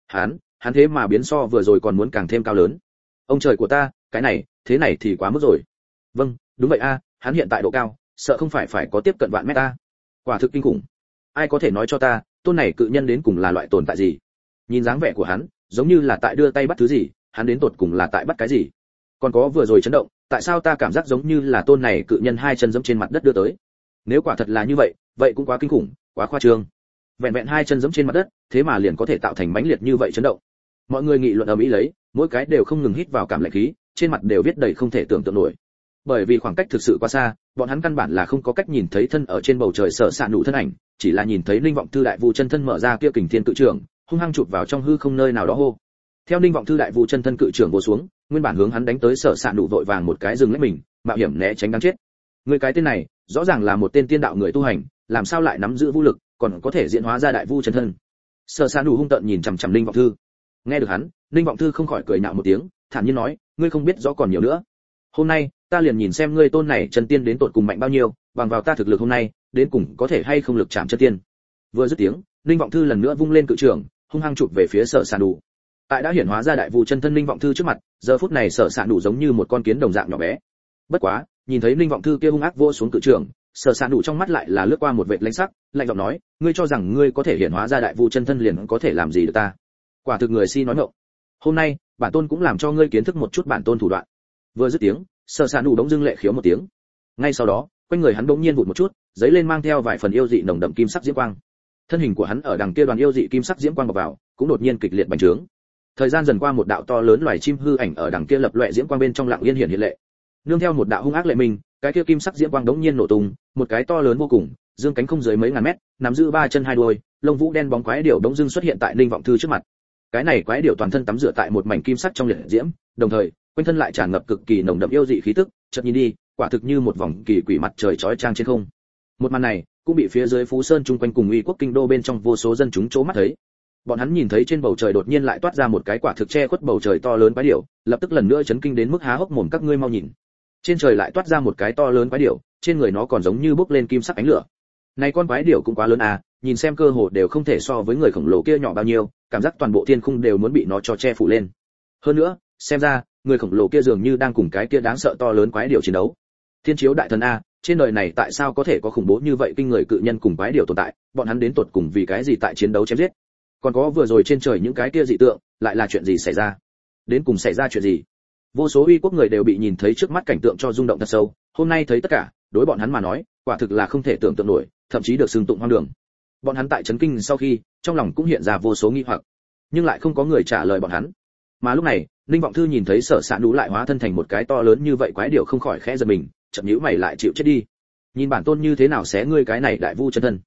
Hắn thế mà biến so vừa rồi còn muốn càng thêm cao lớn. Ông trời của ta, cái này, thế này thì quá mức rồi. Vâng, đúng vậy a, hắn hiện tại độ cao, sợ không phải có tiếp cận vạn mét a. Quả thực kinh khủng. Ai có thể nói cho ta, tôn này cự nhân đến cùng là loại tồn tại gì? Nhìn dáng vẻ của hắn, giống như là tại đưa tay bắt thứ gì, hắn đến tột cùng là tại bắt cái gì? Còn có vừa rồi chấn động, tại sao ta cảm giác giống như là tôn này cự nhân hai chân giẫm trên mặt đất đưa tới? Nếu quả thật là như vậy, vậy cũng quá kinh khủng, quá khoa trương. Vẹn vẹn hai chân giẫm trên mặt đất, thế mà liền có thể tạo thành mãnh liệt như vậy chấn động. Mọi người nghị luận ầm ĩ lấy, mỗi cái đều không ngừng hít vào cảm lạnh khí, trên mặt đều viết đầy không thể tưởng tượng nổi. Bởi vì khoảng cách thực sự quá xa, bọn hắn căn bản là không có cách nhìn thấy thân ở trên bầu trời Sở Sạn Đủ thân ảnh, chỉ là nhìn thấy Ninh Vọng Thư Đại Vu chân thân mở ra kia kình thiên cự trưởng, hung hăng chụp vào trong hư không nơi nào đó hô. Theo Ninh Vọng Thư Đại Vu chân thân cự trưởng vồ xuống, nguyên bản hướng hắn đánh tới Sở Sạn Đủ vội vàng một cái dừng lấy mình, mạo hiểm né tránh đáng chết. Người cái tên này, rõ ràng là một tên tiên đạo người tu hành, làm sao lại nắm giữ vũ lực, còn có thể diễn hóa ra Đại Vu chân thân? Sở Sạn Đủ hung tợn nhìn chằm chằm Ninh Vọng Thư. Nghe được hắn, Ninh Vọng Thư không khỏi cười nhạo một tiếng, thản nhiên nói, ngươi không biết rõ còn nhiều nữa. Hôm nay, ta liền nhìn xem ngươi tôn này chân tiên đến tột cùng mạnh bao nhiêu, bằng vào ta thực lực hôm nay, đến cùng có thể hay không lực chạm chân tiên. Vừa dứt tiếng, Ninh Vọng Thư lần nữa vung lên cự trưởng, hung hăng chụp về phía Sở Sạn Đủ. Tại đã hiển hóa ra Đại Vu chân thân Ninh Vọng Thư trước mặt, giờ phút này Sở Sạn Đủ giống như một con kiến đồng dạng nhỏ bé. Bất quá, nhìn thấy Ninh Vọng Thư kia hung ác vô xuống cự trưởng, Sở Sạn Đủ trong mắt lại là lướt qua một vệt lãnh sắc, lạnh giọng nói, ngươi cho rằng ngươi có thể hiển hóa ra Đại Vu chân thân liền có thể làm gì được ta? Quả thực người si nói ngọng. Hôm nay, bản tôn cũng làm cho ngươi kiến thức một chút bản tôn thủ đoạn. Vừa dứt tiếng, Sở Sạn Đủ đống dưng lệ khiếu một tiếng. Ngay sau đó, quanh người hắn bỗng nhiên vụt một chút, giấy lên mang theo vài phần yêu dị nồng đậm kim sắc diễm quang. Thân hình của hắn ở đằng kia đoàn yêu dị kim sắc diễm quang bọc vào, cũng đột nhiên kịch liệt bành trướng. Thời gian dần qua, một đạo to lớn loài chim hư ảnh ở đằng kia lập loè diễm quang bên trong lặng yên hiện lệ. Nương theo một đạo hung ác lệ mình, cái kia kim sắc diễm quang đống nhiên nổ tung, một cái to lớn vô cùng, dương cánh không dưới mấy ngàn mét, nắm giữ ba chân hai đuôi, lông vũ đen bóng quái điểu đống dưng xuất hiện tại Ninh Vọng Thư trước mặt. Cái này quái điểu toàn thân tắm rửa tại một mảnh kim sắc trong liệt diễm, đồng thời quanh thân lại tràn ngập cực kỳ nồng đậm yêu dị khí tức, chợt nhìn đi, quả thực như một vòng kỳ quỷ mặt trời chói chang trên không. Một màn này cũng bị phía dưới Phú Sơn chung quanh cùng Uy Quốc kinh đô bên trong vô số dân chúng chố mắt thấy. Bọn hắn nhìn thấy trên bầu trời đột nhiên lại toát ra một cái quả thực che khuất bầu trời to lớn quái điểu, lập tức lần nữa chấn kinh đến mức há hốc mồm. Các ngươi mau nhìn, trên trời lại toát ra một cái to lớn quái điểu, trên người nó còn giống như bốc lên kim sắc ánh lửa. Này con quái điểu cũng quá lớn à, nhìn xem cơ hồ đều không thể so với người khổng lồ kia nhỏ bao nhiêu, cảm giác toàn bộ thiên khung đều muốn bị nó cho che phủ lên. Hơn nữa, xem ra, người khổng lồ kia dường như đang cùng cái kia đáng sợ to lớn quái điểu chiến đấu. Thiên chiếu đại thần a, trên đời này tại sao có thể có khủng bố như vậy kinh người cự nhân cùng quái điểu tồn tại, bọn hắn đến tột cùng vì cái gì tại chiến đấu chém giết? Còn có vừa rồi trên trời những cái kia dị tượng, lại là chuyện gì xảy ra? Đến cùng xảy ra chuyện gì? Vô số Uy Quốc người đều bị nhìn thấy trước mắt cảnh tượng cho rung động thật sâu, hôm nay thấy tất cả, đối bọn hắn mà nói, quả thực là không thể tưởng tượng nổi, thậm chí được xưng tụng hoang đường. Bọn hắn tại chấn kinh sau khi, trong lòng cũng hiện ra vô số nghi hoặc, nhưng lại không có người trả lời bọn hắn. Mà lúc này, Ninh Vọng Thư nhìn thấy Sở Sạn Đủ lại hóa thân thành một cái to lớn như vậy quái điểu, không khỏi khẽ giật mình, chậm nhíu mày lại chịu chết đi. Nhìn bản tôn như thế nào xé ngươi cái này Đại Vu chân thân.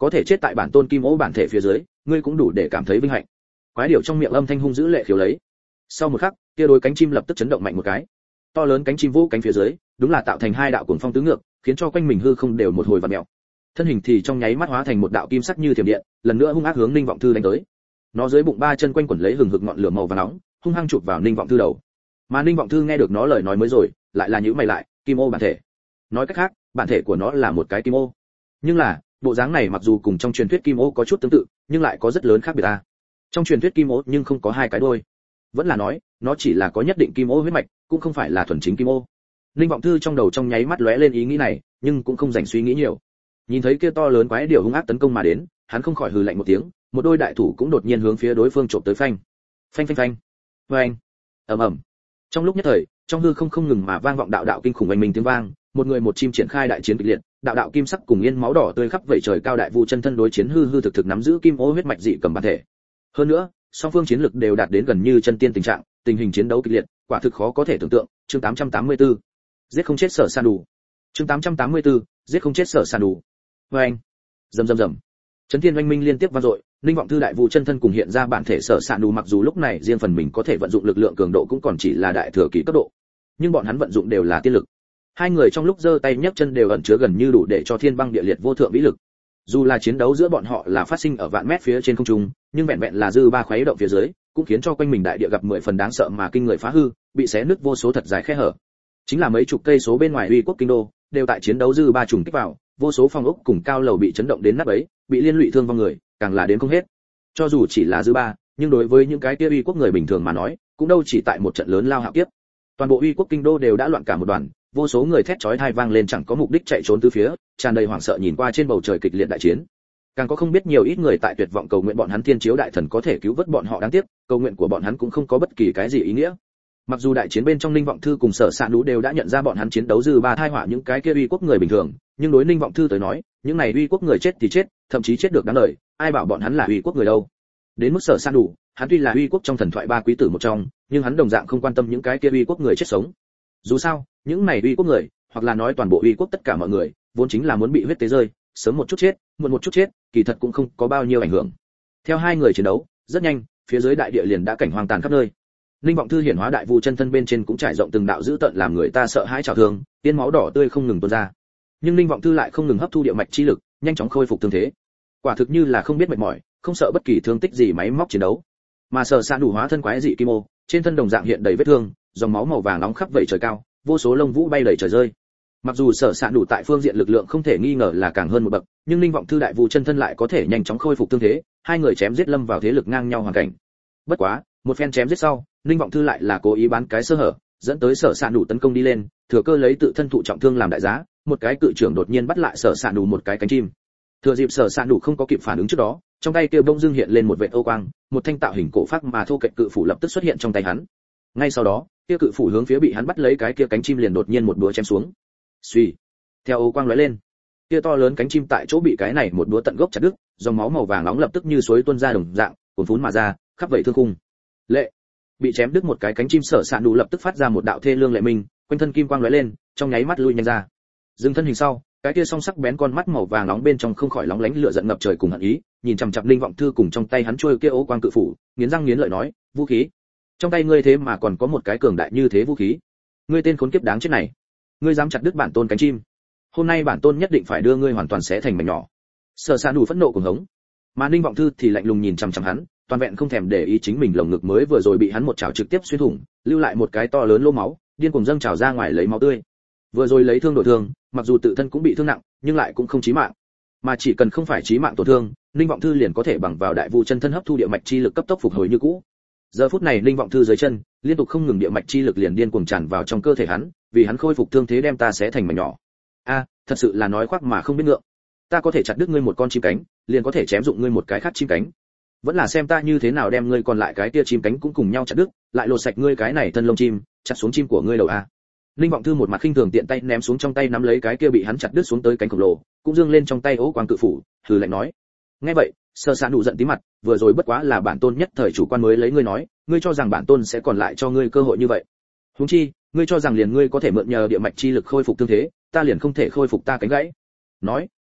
có thể chết tại bản tôn kim ô bản thể phía dưới, ngươi cũng đủ để cảm thấy vinh hạnh. Quái điểu trong miệng âm thanh hung dữ lệ khiếu lấy. Sau một khắc, kia đôi cánh chim lập tức chấn động mạnh một cái. To lớn cánh chim vỗ cánh phía dưới, đúng là tạo thành hai đạo cuồng phong tứ ngược, khiến cho quanh mình hư không đều một hồi vặn mèo. Thân hình thì trong nháy mắt hóa thành một đạo kim sắc như thiểm điện, lần nữa hung ác hướng Ninh Vọng Thư đánh tới. Nó dưới bụng ba chân quanh quẩn lấy hừng hực ngọn lửa màu vàng nóng, hung hăng chụp vào Ninh Vọng Thư đầu. Mà Ninh Vọng Thư nghe được nó lời nói mới rồi, lại là nhíu mày lại, kim ô bản thể. Nói cách khác, bản thể của nó là một cái kim ô. Nhưng là, bộ dáng này mặc dù cùng trong truyền thuyết kim ô có chút tương tự, nhưng lại có rất lớn khác biệt a. Trong truyền thuyết kim ô nhưng không có hai cái đuôi. Vẫn là nói, nó chỉ là có nhất định kim ô huyết mạch, cũng không phải là thuần chính kim ô. Ninh Vọng Thư trong đầu trong nháy mắt lóe lên ý nghĩ này, nhưng cũng không dành suy nghĩ nhiều. Nhìn thấy kia to lớn quái điểu hung ác tấn công mà đến, hắn không khỏi hừ lạnh một tiếng, một đôi đại thủ cũng đột nhiên hướng phía đối phương chộp tới phanh. Phanh phanh phanh. Oeng. Ầm ầm. Trong lúc nhất thời, trong hư không ngừng mà vang vọng đạo đạo kinh khủng oanh minh tiếng vang, một người một chim triển khai đại chiến kịch liệt, đạo đạo kim sắc cùng yên máu đỏ tươi khắp vẩy trời cao đại vu chân thân đối chiến hư hư thực thực nắm giữ kim ô huyết mạch dị cầm bản thể. Hơn nữa, song phương chiến lực đều đạt đến gần như chân tiên tình trạng, tình hình chiến đấu kịch liệt, quả thực khó có thể tưởng tượng. Chương 884. Giết không chết Sở San Đủ. Chương 884. Giết không chết Sở San Đủ. Oeng. Rầm rầm rầm. Chấn thiên oanh minh liên tiếp vang dội, Ninh Vọng Thư đại vu chân thân cùng hiện ra bản thể Sở San Đủ mặc dù lúc này riêng phần mình có thể vận dụng lực lượng cường độ cũng còn chỉ là đại thừa kỳ cấp độ, nhưng bọn hắn vận dụng đều là tiên lực. Hai người trong lúc giơ tay nhấc chân đều ẩn chứa gần như đủ để cho thiên băng địa liệt vô thượng vĩ lực. Dù là chiến đấu giữa bọn họ là phát sinh ở vạn mét phía trên không trung, nhưng vẹn vẹn là dư ba khuấy động phía dưới, cũng khiến cho quanh mình đại địa gặp 10 phần đáng sợ mà kinh người phá hư, bị xé nứt vô số thật dài khe hở. Chính là mấy chục cây số bên ngoài Uy quốc kinh đô, đều tại chiến đấu dư ba trùng kích vào, vô số phòng ốc cùng cao lầu bị chấn động đến nát bấy, bị liên lụy thương vong người, càng là đến không hết. Cho dù chỉ là dư ba, nhưng đối với những cái kia Uy quốc người bình thường mà nói, cũng đâu chỉ tại một trận lớn lao hạo kiếp. Toàn bộ Uy quốc kinh đô đều đã loạn cả một đoàn, vô số người thét chói tai vang lên chẳng có mục đích chạy trốn tứ phía, tràn đầy hoảng sợ nhìn qua trên bầu trời kịch liệt đại chiến. Càng có không biết nhiều ít người tại tuyệt vọng cầu nguyện bọn hắn thiên chiếu đại thần có thể cứu vớt bọn họ, đáng tiếc, cầu nguyện của bọn hắn cũng không có bất kỳ cái gì ý nghĩa. Mặc dù đại chiến bên trong Ninh Vọng Thư cùng Sở Sạn Nú đều đã nhận ra bọn hắn chiến đấu dư ba thai họa những cái kia Uy quốc người bình thường, nhưng đối Ninh Vọng Thư tới nói, những này Uy quốc người chết thì chết, thậm chí chết được đáng đời, ai bảo bọn hắn là Uy quốc người đâu. Đến mức Sở Sạn Nú, hắn tuy là Uy quốc trong thần thoại ba quý tử một trong, nhưng hắn đồng dạng không quan tâm những cái kia Uy quốc người chết sống. Dù sao, những này Uy quốc người, hoặc là nói toàn bộ Uy quốc tất cả mọi người, vốn chính là muốn bị huyết tế rơi, sớm một chút chết, muộn một chút chết, kỳ thật cũng không có bao nhiêu ảnh hưởng. Theo hai người chiến đấu, rất nhanh, phía dưới đại địa liền đã cảnh hoang tàn khắp nơi. Linh Vọng Thư hiển hóa đại vu chân thân bên trên cũng trải rộng từng đạo dữ tợn làm người ta sợ hãi trào thương, tiên máu đỏ tươi không ngừng tuôn ra. Nhưng Linh Vọng Thư lại không ngừng hấp thu địa mạch chi lực, nhanh chóng khôi phục thương thế. Quả thực như là không biết mệt mỏi, không sợ bất kỳ thương tích gì máy móc chiến đấu. Mà Sở Sạn Đủ hóa thân quái dị kim ô, trên thân đồng dạng hiện đầy vết thương, dòng máu màu vàng nóng khắp vẩy trời cao, vô số lông vũ bay lầy trời rơi. Mặc dù Sở Sạn Đủ tại phương diện lực lượng không thể nghi ngờ là càng hơn một bậc, nhưng Linh Vọng Thư đại vu chân thân lại có thể nhanh chóng khôi phục thương thế, hai người chém giết lâm vào thế lực ngang nhau hoàn cảnh. Bất quá, một phen chém giết sau, Linh Vọng Thư lại là cố ý bán cái sơ hở, dẫn tới Sở Sạn Đủ tấn công đi lên, thừa cơ lấy tự thân thụ trọng thương làm đại giá, một cái cự trưởng đột nhiên bắt lại Sở Sạn Đủ một cái cánh chim. Thừa dịp Sở Sạn Đủ không có kịp phản ứng trước đó, trong tay kia bỗng dưng hiện lên một vệt ô quang, một thanh tạo hình cổ phác mà thô kệch cự phủ lập tức xuất hiện trong tay hắn. Ngay sau đó, kia cự phủ hướng phía bị hắn bắt lấy cái kia cánh chim liền đột nhiên một búa chém xuống. Suy, theo ô quang lóe lên, kia to lớn cánh chim tại chỗ bị cái này một búa tận gốc chặt đứt, dòng máu màu vàng nóng lập tức như suối tuôn ra đồng dạng, cuồn phún mà ra, khắp vảy thương khung. Lệ, bị chém đứt một cái cánh chim Sở Sạn Đủ lập tức phát ra một đạo thê lương lệ minh, quanh thân kim quang lóe lên, trong nháy mắt lui nhanh ra. Dừng thân hình sau, cái kia song sắc bén con mắt màu vàng nóng bên trong không khỏi lóng lánh lửa giận ngập trời cùng hận ý, nhìn chằm chằm Linh Vọng Thư cùng trong tay hắn trôi kia ô quang cự phủ, nghiến răng nghiến lợi nói, vũ khí, trong tay ngươi thế mà còn có một cái cường đại như thế vũ khí, ngươi tên khốn kiếp đáng chết này, ngươi dám chặt đứt bản tôn cánh chim, hôm nay bản tôn nhất định phải đưa ngươi hoàn toàn xé thành mảnh nhỏ. Sở Sạn Đủ phẫn nộ cuồng hống, mà Linh Vọng Thư thì lạnh lùng nhìn chằm chằm hắn, toàn vẹn không thèm để ý chính mình lồng ngực mới vừa rồi bị hắn một chảo trực tiếp xuyên thủng, lưu lại một cái to lớn lỗ máu, điên cuồng dâng trào ra ngoài lấy máu tươi. Vừa rồi lấy thương đổi thương, mặc dù tự thân cũng bị thương nặng, nhưng lại cũng không chí mạng. Mà chỉ cần không phải chí mạng tổn thương, Linh Vọng Thư liền có thể bằng vào đại vu chân thân hấp thu địa mạch chi lực cấp tốc phục hồi như cũ. Giờ phút này Linh Vọng Thư dưới chân, liên tục không ngừng địa mạch chi lực liền điên cuồng tràn vào trong cơ thể hắn, vì hắn khôi phục thương thế đem ta xé thành mảnh nhỏ. A, thật sự là nói khoác mà không biết ngượng. Ta có thể chặt đứt ngươi một con chim cánh, liền có thể chém dụng ngươi một cái khác chim cánh. Vẫn là xem ta như thế nào đem ngươi còn lại cái kia chim cánh cũng cùng nhau chặt đứt, lại lột sạch ngươi cái này thân lông chim, chặt xuống chim của ngươi đầu a. Linh Vọng Thư một mặt khinh thường tiện tay ném xuống trong tay nắm lấy cái kia bị hắn chặt đứt xuống tới cánh khổng lồ, cũng dương lên trong tay ố quang cự phủ, hừ lạnh nói. Nghe vậy, Sở Sạn Đủ giận tí mặt, vừa rồi bất quá là bản tôn nhất thời chủ quan mới lấy ngươi nói, ngươi cho rằng bản tôn sẽ còn lại cho ngươi cơ hội như vậy? Huống chi, ngươi cho rằng liền ngươi có thể mượn nhờ địa mạch chi lực khôi phục thương thế, ta liền không thể khôi phục ta cánh gãy? Nói,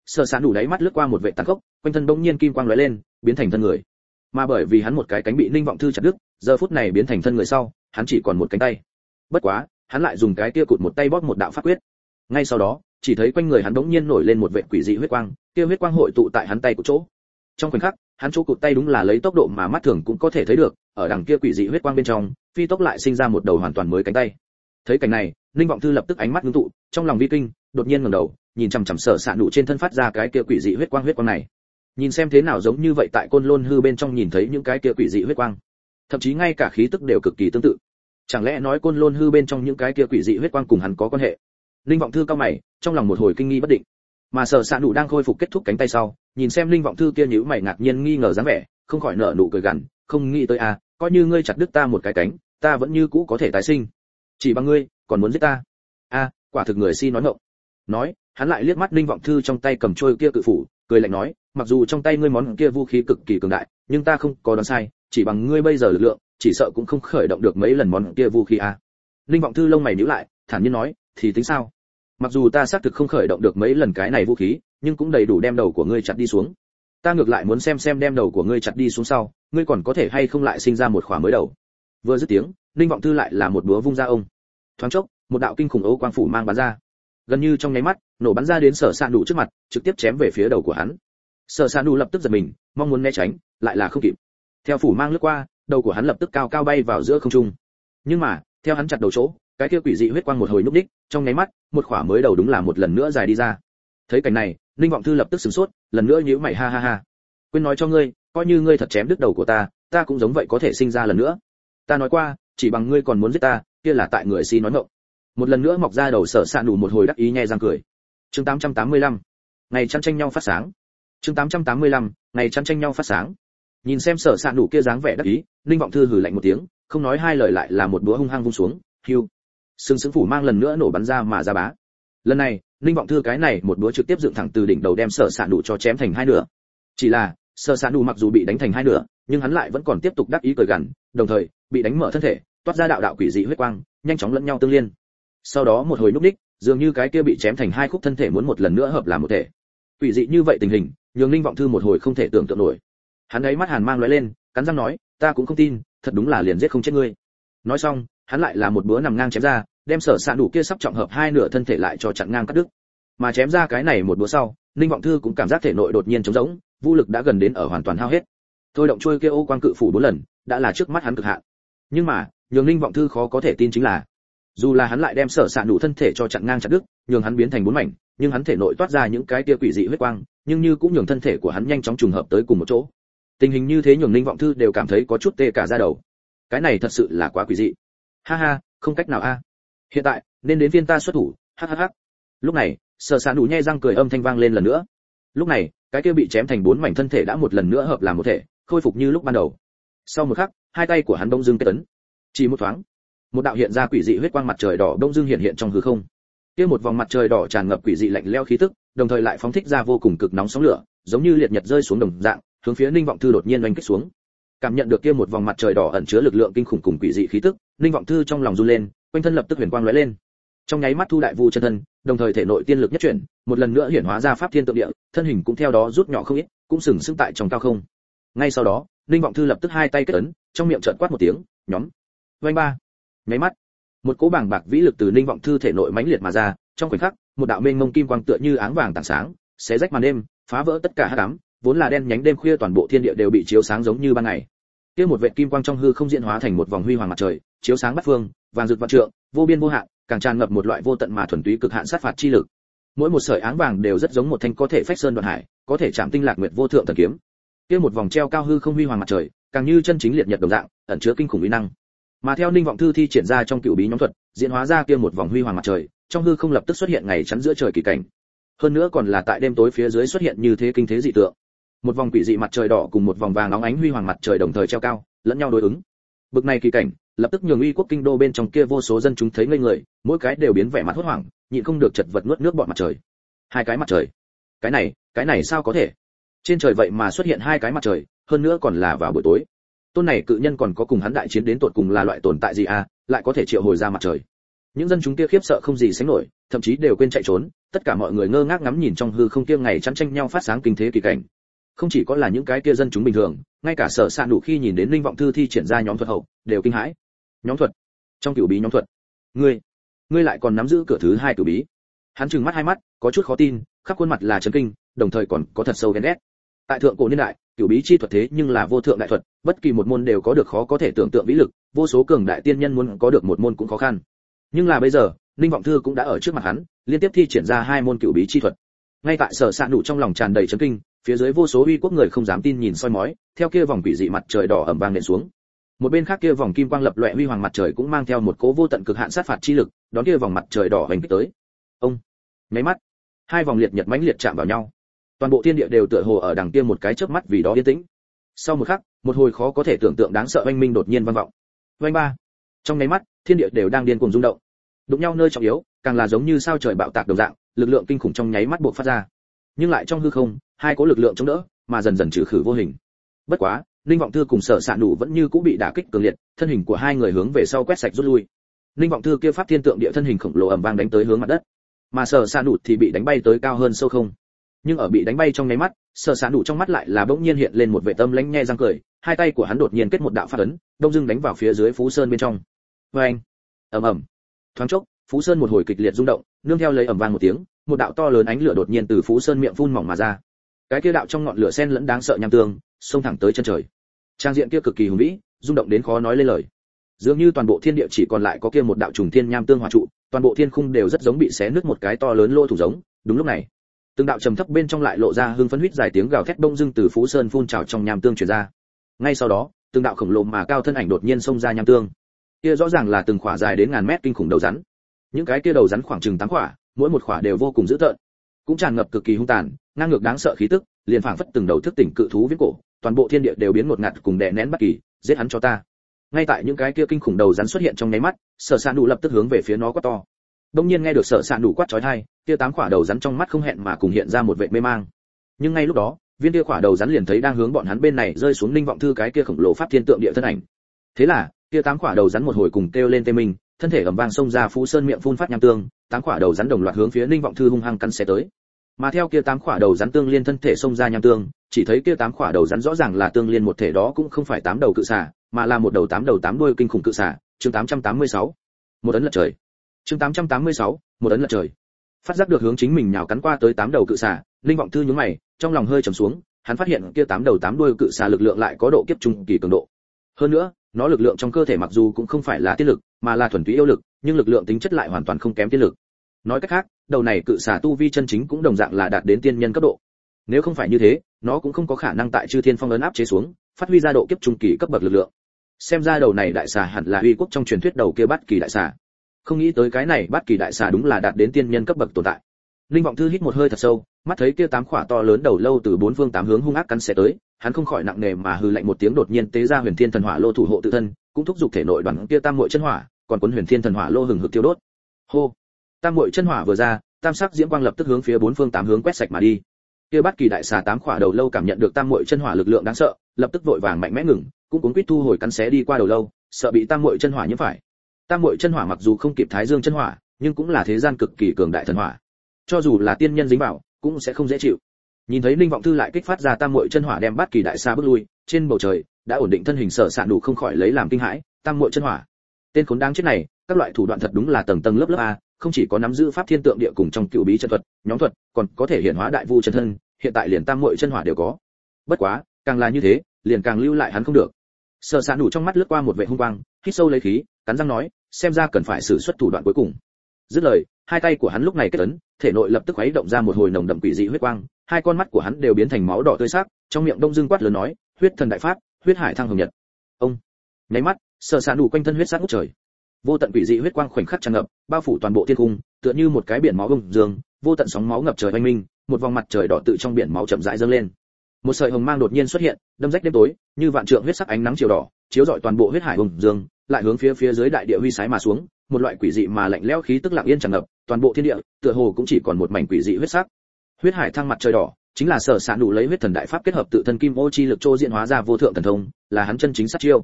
Sở Sạn đủ đáy mắt lướt qua một vệ tàn khốc, quanh thân bỗng nhiên kim quang lóe lên, biến thành thân người. Mà bởi vì hắn một cái cánh bị Ninh Vọng Thư chặt đứt, giờ phút này biến thành thân người sau, hắn chỉ còn một cánh tay. Bất quá, hắn lại dùng cái kia cụt một tay bóp một đạo pháp quyết. Ngay sau đó, chỉ thấy quanh người hắn bỗng nhiên nổi lên một vệt quỷ dị huyết quang, kia huyết quang hội tụ tại hắn tay của chỗ. Trong khoảnh khắc, hắn chỗ cụt tay đúng là lấy tốc độ mà mắt thường cũng có thể thấy được, ở đằng kia quỷ dị huyết quang bên trong, phi tốc lại sinh ra một đầu hoàn toàn mới cánh tay. Thấy cảnh này, Ninh Vọng Thư lập tức ánh mắt ngưng tụ, trong lòng vi kinh, đột nhiên ngẩng đầu, nhìn chằm chằm Sở Sạn đủ trên thân phát ra cái kia quỷ dị huyết quang này. Nhìn xem thế nào giống như vậy tại Côn Lôn hư bên trong nhìn thấy những cái kia quỷ dị huyết quang. Thậm chí ngay cả khí tức đều cực kỳ tương tự. Chẳng lẽ nói Côn Lôn hư bên trong những cái kia quỷ dị huyết quang cùng hắn có quan hệ? Ninh Vọng Thư cao mày, trong lòng một hồi kinh nghi bất định. Mà Sở Sạn đủ đang khôi phục kết thúc cánh tay sau, nhìn xem Ninh Vọng Thư kia nhíu mày ngạc nhiên nghi ngờ dáng vẻ, không khỏi nở nụ cười gằn, không nghĩ tới à, coi như ngươi chặt đứt ta một cái cánh, ta vẫn như cũ có thể tái sinh. Chỉ bằng ngươi, còn muốn giết ta? A, quả thực người si nói ngọng. Nói, hắn lại liếc mắt Ninh Vọng Thư trong tay cầm trôi kia cự phủ, cười lạnh nói, mặc dù trong tay ngươi món kia vũ khí cực kỳ cường đại, nhưng ta không có đoán sai, chỉ bằng ngươi bây giờ lực lượng, chỉ sợ cũng không khởi động được mấy lần món kia vũ khí a. Ninh Vọng Thư lông mày nhíu lại, thản nhiên nói, thì tính sao? Mặc dù ta xác thực không khởi động được mấy lần cái này vũ khí, nhưng cũng đầy đủ đem đầu của ngươi chặt đi xuống. Ta ngược lại muốn xem đem đầu của ngươi chặt đi xuống sau, ngươi còn có thể hay không lại sinh ra một khỏa mới đầu. Vừa dứt tiếng, Ninh Vọng Thư lại là một búa vung ra ông. Thoáng chốc, một đạo kinh khủng ấu quang phủ mang bắn ra. Gần như trong nháy mắt, nổ bắn ra đến Sở Sạn đủ trước mặt, trực tiếp chém về phía đầu của hắn. Sở Sạn đủ lập tức giật mình, mong muốn né tránh, lại là không kịp. Theo phủ mang lướt qua, đầu của hắn lập tức cao cao bay vào giữa không trung. Nhưng mà, theo hắn chặt đầu chỗ, cái kia quỷ dị huyết quang một hồi núp đích, trong nháy mắt, một khỏa mới đầu đúng là một lần nữa dài đi ra. Thấy cảnh này, Ninh Vọng Thư lập tức sửng sốt, lần nữa nhíu mày ha ha ha. Quên nói cho ngươi, coi như ngươi thật chém đứt đầu của ta cũng giống vậy có thể sinh ra lần nữa. Ta nói qua, chỉ bằng ngươi còn muốn giết ta, kia là tại người si nói ngọng. Một lần nữa mọc ra đầu Sở Sạn đủ một hồi đắc ý nhe răng cười. Chương 885. Ngày chăn tranh nhau phát sáng. Chương 885. Ngày chăn tranh nhau phát sáng. Nhìn xem Sở Sạn đủ kia dáng vẻ đắc ý, Ninh Vọng Thư hừ lạnh một tiếng, không nói hai lời lại là một búa hung hăng vung xuống, hưu. Sừng sững phủ mang lần nữa nổ bắn ra mà ra bá. Lần này, Ninh Vọng Thư cái này một búa trực tiếp dựng thẳng từ đỉnh đầu đem Sở Sạn đủ cho chém thành hai nửa. Chỉ là, Sở Sạn đủ mặc dù bị đánh thành hai nửa, nhưng hắn lại vẫn còn tiếp tục đắc ý cười gằn, đồng thời, bị đánh mở thân thể, toát ra đạo đạo quỷ dị huyết quang, nhanh chóng lẫn nhau tương liên. Sau đó một hồi núp đích, dường như cái kia bị chém thành hai khúc thân thể muốn một lần nữa hợp làm một thể. Quỷ dị như vậy tình hình, nhường Ninh Vọng Thư một hồi không thể tưởng tượng nổi. Hắn ấy mắt hàn mang lóe lên, cắn răng nói, ta cũng không tin, thật đúng là liền giết không chết ngươi. Nói xong, hắn lại là một búa nằm ngang chém ra, đem Sở Sạn đủ kia sắp trọng hợp hai nửa thân thể lại cho chặn ngang cắt đứt. Mà chém ra cái này một búa sau, Ninh Vọng Thư cũng cảm giác thể nội đột nhiên trống rỗng, vũ lực đã gần đến ở hoàn toàn hao hết. Thôi động trôi kia ô quang cự phủ 4 lần, đã là trước mắt hắn cực hạn. Nhưng mà, nhường Ninh Vọng Thư khó có thể tin chính là, dù là hắn lại đem Sở Sạn đủ thân thể cho chặn ngang chặt đứt, nhường hắn biến thành 4 mảnh, nhưng hắn thể nội toát ra những cái kia quỷ dị huyết quang, nhưng như cũng nhường thân thể của hắn nhanh chóng trùng hợp tới cùng một chỗ. Tình hình như thế nhường Ninh Vọng Thư đều cảm thấy có chút tê cả da đầu. Cái này thật sự là quá quỷ dị. Ha ha, không cách nào a. Hiện tại, nên đến phiên ta xuất thủ, hắc hắc hắc. Lúc này, Sở Sạn đủ nhe răng cười âm thanh vang lên lần nữa. Lúc này, cái kia bị chém thành 4 mảnh thân thể đã một lần nữa hợp làm một thể, khôi phục như lúc ban đầu. Sau một khắc, hai tay của hắn bỗng dưng kết ấn. Chỉ một thoáng, một đạo hiện ra quỷ dị huyết quang mặt trời đỏ bỗng dưng hiện trong hư không. Kia một vòng mặt trời đỏ tràn ngập quỷ dị lạnh lẽo khí tức, đồng thời lại phóng thích ra vô cùng cực nóng sóng lửa, giống như liệt nhật rơi xuống đồng dạng, hướng phía Ninh Vọng Thư đột nhiên oanh kích xuống. Cảm nhận được kia một vòng mặt trời đỏ ẩn chứa lực lượng kinh khủng cùng quỷ dị khí tức, Ninh Vọng Thư trong lòng run lên, quanh thân lập tức huyền quang lóe lên. Trong nháy mắt thu đại vu chân thân, đồng thời thể nội tiên lực nhất chuyển, một lần nữa hiển hóa ra pháp thiên tượng địa, thân hình cũng theo đó rút nhỏ không ít, cũng sừng sững tại trong cao không. Ngay sau đó, Ninh Vọng Thư lập tức hai tay kết ấn, trong miệng chợt quát một tiếng, nhóm. Vành ba. Nháy mắt, một cỗ bàng bạc vĩ lực từ Ninh Vọng Thư thể nội mãnh liệt mà ra, trong khoảnh khắc, một đạo mênh mông kim quang tựa như áng vàng tảng sáng, xé rách màn đêm, phá vỡ tất cả hắc ám, vốn là đen nhánh đêm khuya toàn bộ thiên địa đều bị chiếu sáng giống như ban ngày. Kia một vệt kim quang trong hư không diễn hóa thành một vòng huy hoàng mặt trời, chiếu sáng bát phương, vàng rực vạn trượng, vô biên vô hạn, càng tràn ngập một loại vô tận mà thuần túy cực hạn sát phạt chi lực. Mỗi một sợi áng vàng đều rất giống một thanh có thể phách sơn đoạn hải, có thể chạm tinh lạc nguyệt vô thượng thần kiếm. Kia một vòng treo cao hư không huy hoàng mặt trời, càng như chân chính liệt nhật đồng dạng, ẩn chứa kinh khủng uy năng. Mà theo Ninh Vọng Thư thi triển ra trong cựu bí nhóm thuật, diễn hóa ra kia một vòng huy hoàng mặt trời, trong hư không lập tức xuất hiện ngày chắn giữa trời kỳ cảnh. Hơn nữa còn là tại đêm tối phía dưới xuất hiện như thế kinh thế dị tượng. Một vòng quỷ dị mặt trời đỏ cùng một vòng vàng óng ánh huy hoàng mặt trời đồng thời treo cao, lẫn nhau đối ứng. Bực này kỳ cảnh, lập tức nhường uy quốc kinh đô bên trong kia vô số dân chúng thấy ngây người, mỗi cái đều biến vẻ mặt hốt hoảng, nhịn không được chật vật nuốt nước bọt mặt trời. Hai cái mặt trời. Cái này sao có thể? Trên trời vậy mà xuất hiện hai cái mặt trời, hơn nữa còn là vào buổi tối. Tôn này cự nhân còn có cùng hắn đại chiến đến tột cùng là loại tồn tại gì à, lại có thể triệu hồi ra mặt trời. Những dân chúng kia khiếp sợ không gì sánh nổi, thậm chí đều quên chạy trốn, tất cả mọi người ngơ ngác ngắm nhìn trong hư không kia ngày chắn tranh nhau phát sáng kinh thế kỳ cảnh. Không chỉ có là những cái kia dân chúng bình thường, ngay cả Sở Sạn Đủ khi nhìn đến Linh Vọng Thư thi triển ra nhóm thuật hậu, đều kinh hãi. Nhóm thuật? Trong cửu bí nhóm thuật? Ngươi lại còn nắm giữ cửa thứ hai cửu bí? Hắn trừng mắt hai mắt, có chút khó tin, khắp khuôn mặt là chấn kinh, đồng thời còn có thật sâu ghen ghét. Tại thượng cổ niên đại, cửu bí chi thuật thế nhưng là vô thượng đại thuật, bất kỳ một môn đều có được khó có thể tưởng tượng vĩ lực, vô số cường đại tiên nhân muốn có được một môn cũng khó khăn. Nhưng là bây giờ, Linh Vọng Thư cũng đã ở trước mặt hắn, liên tiếp thi triển ra hai môn cửu bí chi thuật. Ngay tại Sở Sạn Đủ trong lòng tràn đầy chấn kinh, phía dưới vô số uy quốc người không dám tin nhìn soi mói, theo kia vòng quỷ dị mặt trời đỏ ầm vang nện xuống. Một bên khác kia vòng kim quang lập loè huy hoàng mặt trời cũng mang theo một cỗ vô tận cực hạn sát phạt chi lực, đón kia vòng mặt trời đỏ hành kích tới. Ông, nháy mắt, hai vòng liệt nhật mãnh liệt chạm vào nhau. Toàn bộ thiên địa đều tựa hồ ở đằng kia một cái chớp mắt vì đó yên tĩnh. Sau một khắc, một hồi khó có thể tưởng tượng đáng sợ oanh minh đột nhiên vang vọng. Oanh ba. Trong nháy mắt, thiên địa đều đang điên cuồng rung động. Đụng nhau nơi trọng yếu, càng là giống như sao trời bạo tạc đồng dạng, lực lượng kinh khủng trong nháy mắt bộc phát ra. Nhưng lại trong hư không, hai cỗ lực lượng chống đỡ, mà dần dần trừ khử vô hình. Bất quá, Linh Vọng Thư cùng Sở Sạn Đủ vẫn như cũ bị đả kích cường liệt, thân hình của hai người hướng về sau quét sạch rút lui. Linh Vọng Thư kia pháp thiên tượng địa thân hình khổng lồ ầm vang đánh tới hướng mặt đất, mà Sở Sạn Đủ thì bị đánh bay tới cao hơn sâu không. Nhưng ở bị đánh bay trong nháy mắt, Sở Sạn Đủ trong mắt lại là bỗng nhiên hiện lên một vẻ tâm lãnh nhe răng cười, hai tay của hắn đột nhiên kết một đạo pháp ấn, đông dưng đánh vào phía dưới Phú Sơn bên trong. Oeng! Ầm ầm! Thoáng chốc, Phú Sơn một hồi kịch liệt rung động, nương theo lấy ầm vang một tiếng, một đạo to lớn ánh lửa đột nhiên từ Phú Sơn miệng phun mỏng mà ra. Cái kia đạo trong ngọn lửa xen lẫn đáng sợ nham tương, xông thẳng tới chân trời. Trang diện kia cực kỳ hùng vĩ, rung động đến khó nói lên lời. Dường như toàn bộ thiên địa chỉ còn lại có kia một đạo trùng thiên nham tương hỏa trụ, toàn bộ thiên khung đều rất giống bị xé nứt một cái to lớn lỗ thủng giống. Đúng lúc này, từng đạo trầm thấp bên trong lại lộ ra hưng phấn huýt dài tiếng gào thét bông dưng từ Phú Sơn phun trào trong nham tương truyền ra. Ngay sau đó, từng đạo khổng lồ mà cao thân ảnh đột nhiên xông ra nham tương. Kia rõ ràng là từng khỏa dài đến ngàn mét kinh khủng đầu rắn. Những cái kia đầu rắn khoảng chừng 8 khỏa, mỗi một khỏa đều vô cùng dữ tợn, cũng tràn ngập cực kỳ hung tàn, ngang ngược đáng sợ khí tức, liền phảng phất từng đầu thức tỉnh cự thú viễn cổ, toàn bộ thiên địa đều biến ngột ngạt cùng đè nén bất kỳ, giết hắn cho ta. Ngay tại những cái kia kinh khủng đầu rắn xuất hiện trong nháy mắt, Sở Sạn Đủ lập tức hướng về phía nó quát to. Đông nhiên nghe được Sở Sạn Đủ quát chói tai, kia 8 khỏa đầu rắn trong mắt không hẹn mà cùng hiện ra một vệt mê mang. Nhưng ngay lúc đó, viên kia khỏa đầu rắn liền thấy đang hướng bọn hắn bên này rơi xuống Linh Vọng Thư cái kia khổng lồ pháp thiên tượng địa thân ảnh. Thế là, kia 8 khỏa đầu rắn một hồi cùng kêu lên tê mình, thân thể ầm vang xông ra Phú Sơn miệng phun phát nham tương, 8 khỏa đầu rắn đồng loạt hướng phía Linh Vọng Thư hung hăng cắn xé tới. Mà theo kia 8 khỏa đầu rắn tương liên thân thể xông ra nham tương, chỉ thấy kia 8 khỏa đầu rắn rõ ràng là tương liên một thể, đó cũng không phải 8 đầu cự xà, mà là một đầu 8 đuôi kinh khủng cự xà. Chương 886. Một ấn lật trời. Chương 886. Một ấn lật trời. Phát giác được hướng chính mình nhào cắn qua tới 8 đầu cự xà, Linh Vọng Thư nhướng mày, trong lòng hơi trầm xuống, hắn phát hiện kia 8 đầu 8 đuôi cự xà lực lượng lại có độ kiếp trung kỳ cường độ. Hơn nữa, nó lực lượng trong cơ thể mặc dù cũng không phải là tiên lực, mà là thuần túy yêu lực, nhưng lực lượng tính chất lại hoàn toàn không kém tiên lực. Nói cách khác, đầu này cự xà tu vi chân chính cũng đồng dạng là đạt đến tiên nhân cấp độ. Nếu không phải như thế, nó cũng không có khả năng tại Chư Thiên Phong ấn áp chế xuống, phát huy ra độ kiếp trung kỳ cấp bậc lực lượng. Xem ra đầu này đại xà hẳn là uy quốc trong truyền thuyết đầu kia Bát Kỳ đại xà. Không nghĩ tới cái này Bát Kỳ đại xà đúng là đạt đến tiên nhân cấp bậc tồn tại. Linh Vọng Thư hít một hơi thật sâu, mắt thấy kia 8 khỏa to lớn đầu lâu từ bốn phương tám hướng hung ác cắn xé tới, hắn không khỏi nặng nề mà hừ lạnh một tiếng, đột nhiên tế ra Huyền Thiên Thần Hỏa Lô thủ hộ tự thân, cũng thúc giục thể nội đoàn kia Tam Muội chân hỏa, còn cuốn Huyền Thiên Thần Hỏa Lô hừng hực tiêu đốt. Hô! Tam Muội chân hỏa vừa ra, tam sắc diễm quang lập tức hướng phía bốn phương tám hướng quét sạch mà đi. Kia Bát Kỳ đại xà 8 khỏa đầu lâu cảm nhận được Tam Muội chân hỏa lực lượng đáng sợ, lập tức vội vàng mạnh mẽ ngừng, cũng cuống quýt thu hồi cắn xé đi qua đầu lâu, sợ bị Tam Muội chân hỏa nhiễm phải. Tam Muội chân hỏa mặc dù không kịp Thái Dương chân hỏa, nhưng cũng là thế gian cực kỳ cường đại thần hỏa. Cho dù là tiên nhân dính vào, cũng sẽ không dễ chịu. Nhìn thấy Linh Vọng Thư lại kích phát ra Tam Muội chân hỏa đem Bát Kỳ đại xà bước lui, trên bầu trời đã ổn định thân hình Sở Sạn Đủ không khỏi lấy làm kinh hãi, Tam Muội chân hỏa. Tên khốn đáng chết này, các loại thủ đoạn thật đúng là tầng tầng lớp lớp a, không chỉ có nắm giữ pháp thiên tượng địa cùng trong cựu bí chân thuật, nhóm thuật, còn có thể hiện hóa đại vu chân thân, hiện tại liền Tam Muội chân hỏa đều có. Bất quá, càng là như thế, liền càng lưu lại hắn không được. Sở Sạn Đủ trong mắt lướt qua một vẻ hung quang, hít sâu lấy khí, cắn răng nói, xem ra cần phải sử xuất thủ đoạn cuối cùng. Dứt lời, hai tay của hắn lúc này kết ấn, thể nội lập tức khuấy động ra một hồi nồng đậm quỷ dị huyết quang, hai con mắt của hắn đều biến thành máu đỏ tươi sắc, trong miệng đông dương quát lớn nói, huyết thần đại pháp, huyết hải thăng hồng nhật. Ông, nháy mắt, Sở Sạn Đủ quanh thân huyết sắc ngút trời, vô tận quỷ dị huyết quang khoảnh khắc tràn ngập, bao phủ toàn bộ thiên cung, tựa như một cái biển máu bùng dương, vô tận sóng máu ngập trời oanh minh, một vòng mặt trời đỏ tự trong biển máu chậm rãi dâng lên. Một sợi hồng mang đột nhiên xuất hiện, đâm rách đêm tối, như vạn trượng huyết sắc ánh nắng chiều đỏ, chiếu rọi toàn bộ huyết hải bùng dương, lại hướng phía dưới đại địa huy sái mà xuống, một loại quỷ dị mà lạnh lẽo khí tức lặng yên tràn ngập, toàn bộ thiên địa, tựa hồ cũng chỉ còn một mảnh quỷ dị huyết sắc. Huyết hải thăng mặt trời đỏ, chính là Sở Sạn Đủ lấy huyết thần đại pháp kết hợp tự thân kim ô chi lực trô diễn hóa ra vô thượng thần thông, là hắn chân chính sát chiêu.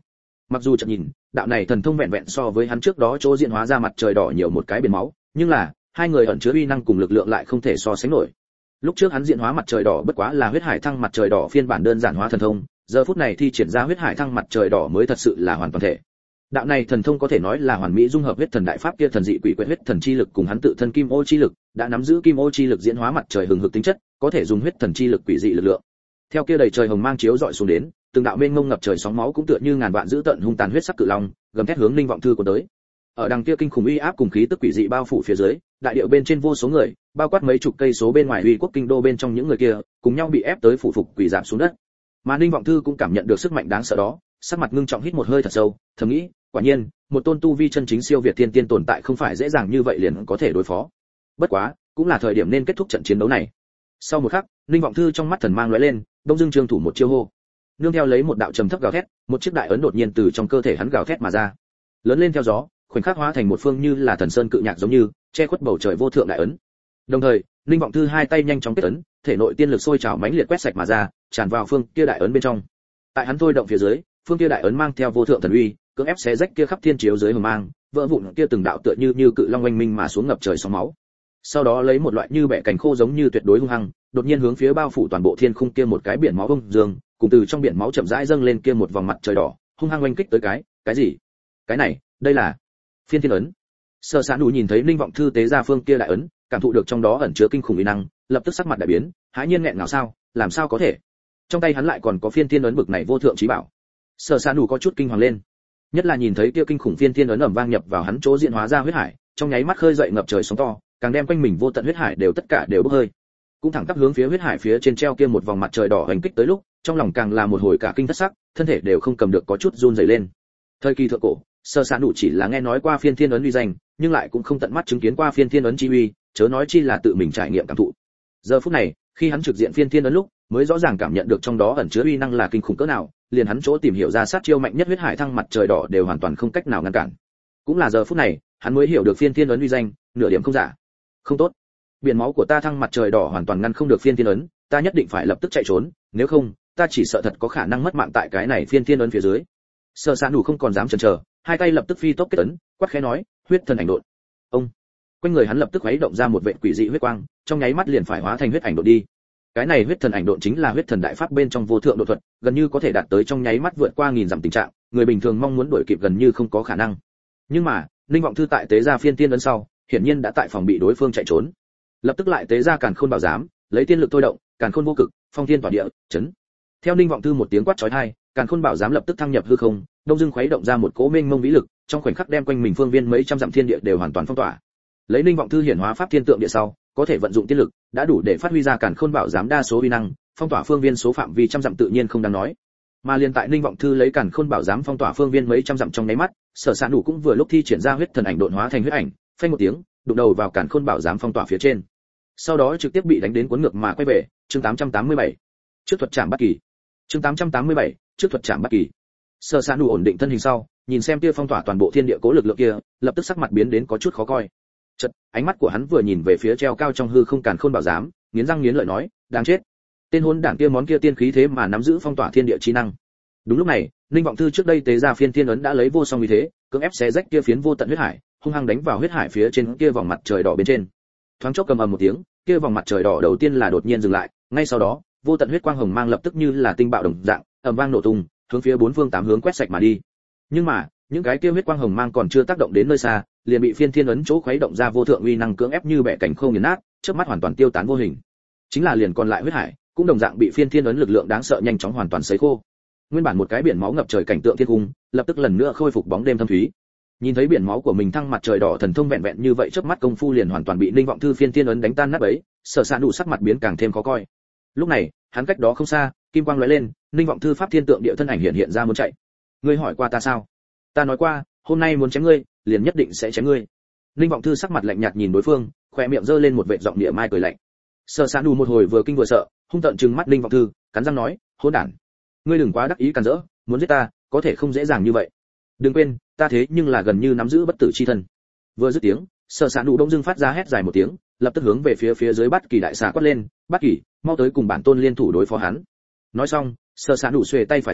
Mặc dù chợt nhìn, đạo này thần thông vẹn vẹn so với hắn trước đó chỗ diễn hóa ra mặt trời đỏ nhiều một cái biển máu, nhưng là hai người ẩn chứa uy năng cùng lực lượng lại không thể so sánh nổi. Lúc trước hắn diễn hóa mặt trời đỏ bất quá là huyết hải thăng mặt trời đỏ phiên bản đơn giản hóa thần thông, giờ phút này thi triển ra huyết hải thăng mặt trời đỏ mới thật sự là hoàn toàn thể. Đạo này thần thông có thể nói là hoàn mỹ dung hợp huyết thần đại pháp kia thần dị quỷ quyệt huyết thần chi lực cùng hắn tự thân kim ô chi lực, đã nắm giữ kim ô chi lực diễn hóa mặt trời hừng hực tính chất, có thể dùng huyết thần chi lực quỷ dị lực lượng. Theo kia đầy trời hồng mang chiếu dọi xuống đến, từng đạo mênh mông ngập trời sóng máu cũng tựa như ngàn vạn dữ tận hung tàn huyết sắc cự long, gầm thét hướng Ninh Vọng Thư của tới. Ở đằng kia kinh khủng uy áp cùng khí tức quỷ dị bao phủ phía dưới, đại điệu bên trên vô số người, bao quát mấy chục cây số bên ngoài uy quốc kinh đô bên trong những người kia, cùng nhau bị ép tới phủ phục quỳ rạp xuống đất. Mà Ninh Vọng Thư cũng cảm nhận được sức mạnh đáng sợ đó, sắc mặt ngưng trọng hít một hơi thật sâu, thầm nghĩ, quả nhiên, một tôn tu vi chân chính siêu việt thiên tiên tồn tại không phải dễ dàng như vậy liền có thể đối phó. Bất quá, cũng là thời điểm nên kết thúc trận chiến đấu này. Sau một khắc, Ninh Vọng Thư trong mắt thần mang lóe lên, đông dương trương thủ một chiêu hô. Nương theo lấy một đạo trầm thấp gào thét, một chiếc đại ấn đột nhiên từ trong cơ thể hắn gào thét mà ra. Lớn lên theo gió, khoảnh khắc hóa thành một phương như là thần sơn cự nhạc giống như, che khuất bầu trời vô thượng đại ấn. Đồng thời, Ninh Vọng Thư hai tay nhanh chóng kết ấn, thể nội tiên lực sôi trào mãnh liệt quét sạch mà ra, tràn vào phương kia đại ấn bên trong. Tại hắn thôi động phía dưới, phương kia đại ấn mang theo vô thượng thần uy, cưỡng ép xé rách kia khắp thiên chiếu dưới hồng mang, vỡ vụn kia từng đạo tựa như cự long oanh minh mà xuống ngập trời sóng máu. Sau đó lấy một loại như bẻ cành khô giống như tuyệt đối hung hăng, đột nhiên hướng phía bao phủ toàn bộ thiên khung kia một cái biển máu bông dương, cùng từ trong biển máu chậm rãi dâng lên kia một vòng mặt trời đỏ, hung hăng oanh kích tới cái gì? Cái này, đây là Phiên Thiên ấn. Sở Sán Đủ nhìn thấy Ninh Vọng Thư tế ra phương kia đại ấn, cảm thụ được trong đó ẩn chứa kinh khủng uy năng, lập tức sắc mặt đại biến, hãi nhiên nghẹn ngào sao, làm sao có thể? Trong tay hắn lại còn có Phiên Thiên ấn bực này vô thượng chí bảo. Sở Sán Đủ có chút kinh hoàng lên, nhất là nhìn thấy kia kinh khủng Phiên Thiên ấn ầm vang nhập vào hắn chỗ diễn hóa ra huyết hải, trong nháy mắt khơi dậy ngập trời sóng to, càng đem quanh mình vô tận huyết hải đều tất cả đều bốc hơi. Cũng thẳng tắp hướng phía huyết hải phía trên treo kia một vòng mặt trời đỏ hành kích tới lúc, trong lòng càng là một hồi cả kinh thất sắc, thân thể đều không cầm được có chút run rẩy lên. Thời kỳ thượng cổ, Sở Sán Đủ chỉ là nghe nói qua Phiên Thiên ấn uy danh, nhưng lại cũng không tận mắt chứng kiến qua Phiên Thiên ấn chi uy, chớ nói chi là tự mình trải nghiệm cảm thụ. Giờ phút này, khi hắn trực diện Phiên Thiên ấn lúc, mới rõ ràng cảm nhận được trong đó ẩn chứa uy năng là kinh khủng cỡ nào, liền hắn chỗ tìm hiểu ra sát chiêu mạnh nhất huyết hải thăng mặt trời đỏ đều hoàn toàn không cách nào ngăn cản. Cũng là giờ phút này, hắn mới hiểu được Phiên Thiên ấn uy danh, nửa điểm không giả. Không tốt, biển máu của ta thăng mặt trời đỏ hoàn toàn ngăn không được Phiên Thiên ấn, ta nhất định phải lập tức chạy trốn, nếu không, ta chỉ sợ thật có khả năng mất mạng tại cái này Phiên Thiên ấn phía dưới. Sở Sán Đủ không còn dám chần chờ, hai tay lập tức phi tốc kết ấn, quát khẽ nói, huyết thần ảnh độn. Ông, quanh người hắn lập tức khuấy động ra một vệt quỷ dị huyết quang, trong nháy mắt liền phải hóa thành huyết ảnh độn đi. Cái này huyết thần ảnh độn chính là huyết thần đại pháp bên trong vô thượng độ thuật, gần như có thể đạt tới trong nháy mắt vượt qua nghìn dặm tình trạng, người bình thường mong muốn đuổi kịp gần như không có khả năng. Nhưng mà, Ninh Vọng Thư tại tế ra Phiên Thiên ấn sau, hiển nhiên đã tại phòng bị đối phương chạy trốn. Lập tức lại tế ra Càn Khôn Bảo Giám, lấy tiên lực thôi động, Càn Khôn vô cực, phong thiên tỏa địa, chấn. Theo Ninh Vọng Thư một tiếng quát chói tai, Càn Khôn Bảo Giám lập tức thăng nhập hư không, đông dương khuấy động ra một cỗ mênh mông vĩ lực, trong khoảnh khắc đem quanh mình phương viên mấy trăm dặm thiên địa đều hoàn toàn phong tỏa. Lấy Ninh Vọng Thư hiển hóa pháp thiên tượng địa sau, có thể vận dụng tiên lực, đã đủ để phát huy ra Càn Khôn Bảo Giám đa số uy năng, phong tỏa phương viên số phạm vi trăm dặm tự nhiên không đáng nói. Mà liên tại Ninh Vọng Thư lấy Càn Khôn Bảo Giám phong tỏa phương viên mấy trăm dặm trong nháy mắt, Sở Sán Đủ cũng vừa lúc thi triển ra huyết thần ảnh độn hóa thành huyết ảnh, phanh một tiếng, đụng đầu vào Càn Khôn Bảo Giám phong tỏa phía trên. Sau đó trực tiếp bị đánh đến cuốn ngược mà quay về, chương 887. Trước thuật trảm bắt kỳ. Chương 887, trước thuật trảm bắt kỳ. Sở Sán Đủ ổn định thân hình sau, nhìn xem kia phong tỏa toàn bộ thiên địa cố lực lượng kia, lập tức sắc mặt biến đến có chút khó coi. Chợt, ánh mắt của hắn vừa nhìn về phía treo cao trong hư không Càn Khôn Bảo Giám, nghiến răng nghiến lợi nói, đáng chết. Tên hỗn đản kia món kia tiên khí thế mà nắm giữ phong tỏa thiên địa chi năng. Đúng lúc này, Ninh Vọng Thư trước đây tế ra Phiên Thiên ấn đã lấy vô song uy thế, cưỡng ép xé rách kia phiến vô tận huyết hải, hung hăng đánh vào huyết hải phía trên kia vòng mặt trời đỏ bên trên. Thoáng chốc cầm ầm một tiếng, kia vòng mặt trời đỏ đầu tiên là đột nhiên dừng lại, ngay sau đó, vô tận huyết quang hồng mang lập tức như là tinh bạo đồng dạng, ầm vang nổ tung, hướng phía bốn phương tám hướng quét sạch mà đi. Nhưng mà, những cái kia huyết quang hồng mang còn chưa tác động đến nơi xa, liền bị Phiên Thiên ấn chỗ khuấy động ra vô thượng uy năng cưỡng ép như bẻ cảnh khô nghiền nát, chớp mắt hoàn toàn tiêu tán vô hình. Chính là liền còn lại huyết hải, cũng đồng dạng bị Phiên Thiên ấn lực lượng đáng sợ nhanh chóng hoàn toàn sấy khô. Nguyên bản một cái biển máu ngập trời cảnh tượng thiên cung, lập tức lần nữa khôi phục bóng đêm thâm thúy. Nhìn thấy biển máu của mình thăng mặt trời đỏ thần thông vẹn vẹn như vậy chớp mắt công phu liền hoàn toàn bị Ninh Vọng Thư Phiên Thiên ấn đánh tan nát bấy, Sở Sán Đủ sắc mặt biến càng thêm khó coi. Lúc này, hắn cách đó không xa, kim quang lóe lên, Ninh Vọng Thư pháp thiên tượng địa thân ảnh hiện ra muốn chạy. Ngươi hỏi qua ta sao? Ta nói qua, hôm nay muốn chém ngươi, liền nhất định sẽ chém ngươi. Ninh Vọng Thư sắc mặt lạnh nhạt nhìn đối phương, khóe miệng giơ lên một vệt giọng địa mai cười lạnh. Sở Sán Đủ một hồi vừa kinh vừa sợ, hung tợn trừng mắt Ninh Vọng Thư, cắn răng nói, hỗn đản, ngươi đừng quá đắc ý càn rỡ, muốn giết ta, có thể không dễ dàng như vậy. Đừng quên, ta thế nhưng là gần như nắm giữ bất tử chi thân. Vừa dứt tiếng, Sở Sán Đủ đông dưng phát ra hét dài một tiếng, lập tức hướng về phía dưới Bát Kỳ đại xà quát lên, Bát Kỳ, mau tới cùng bản tôn liên thủ đối phó hắn. Nói xong, Sở Sán Đủ xuề tay phải ra,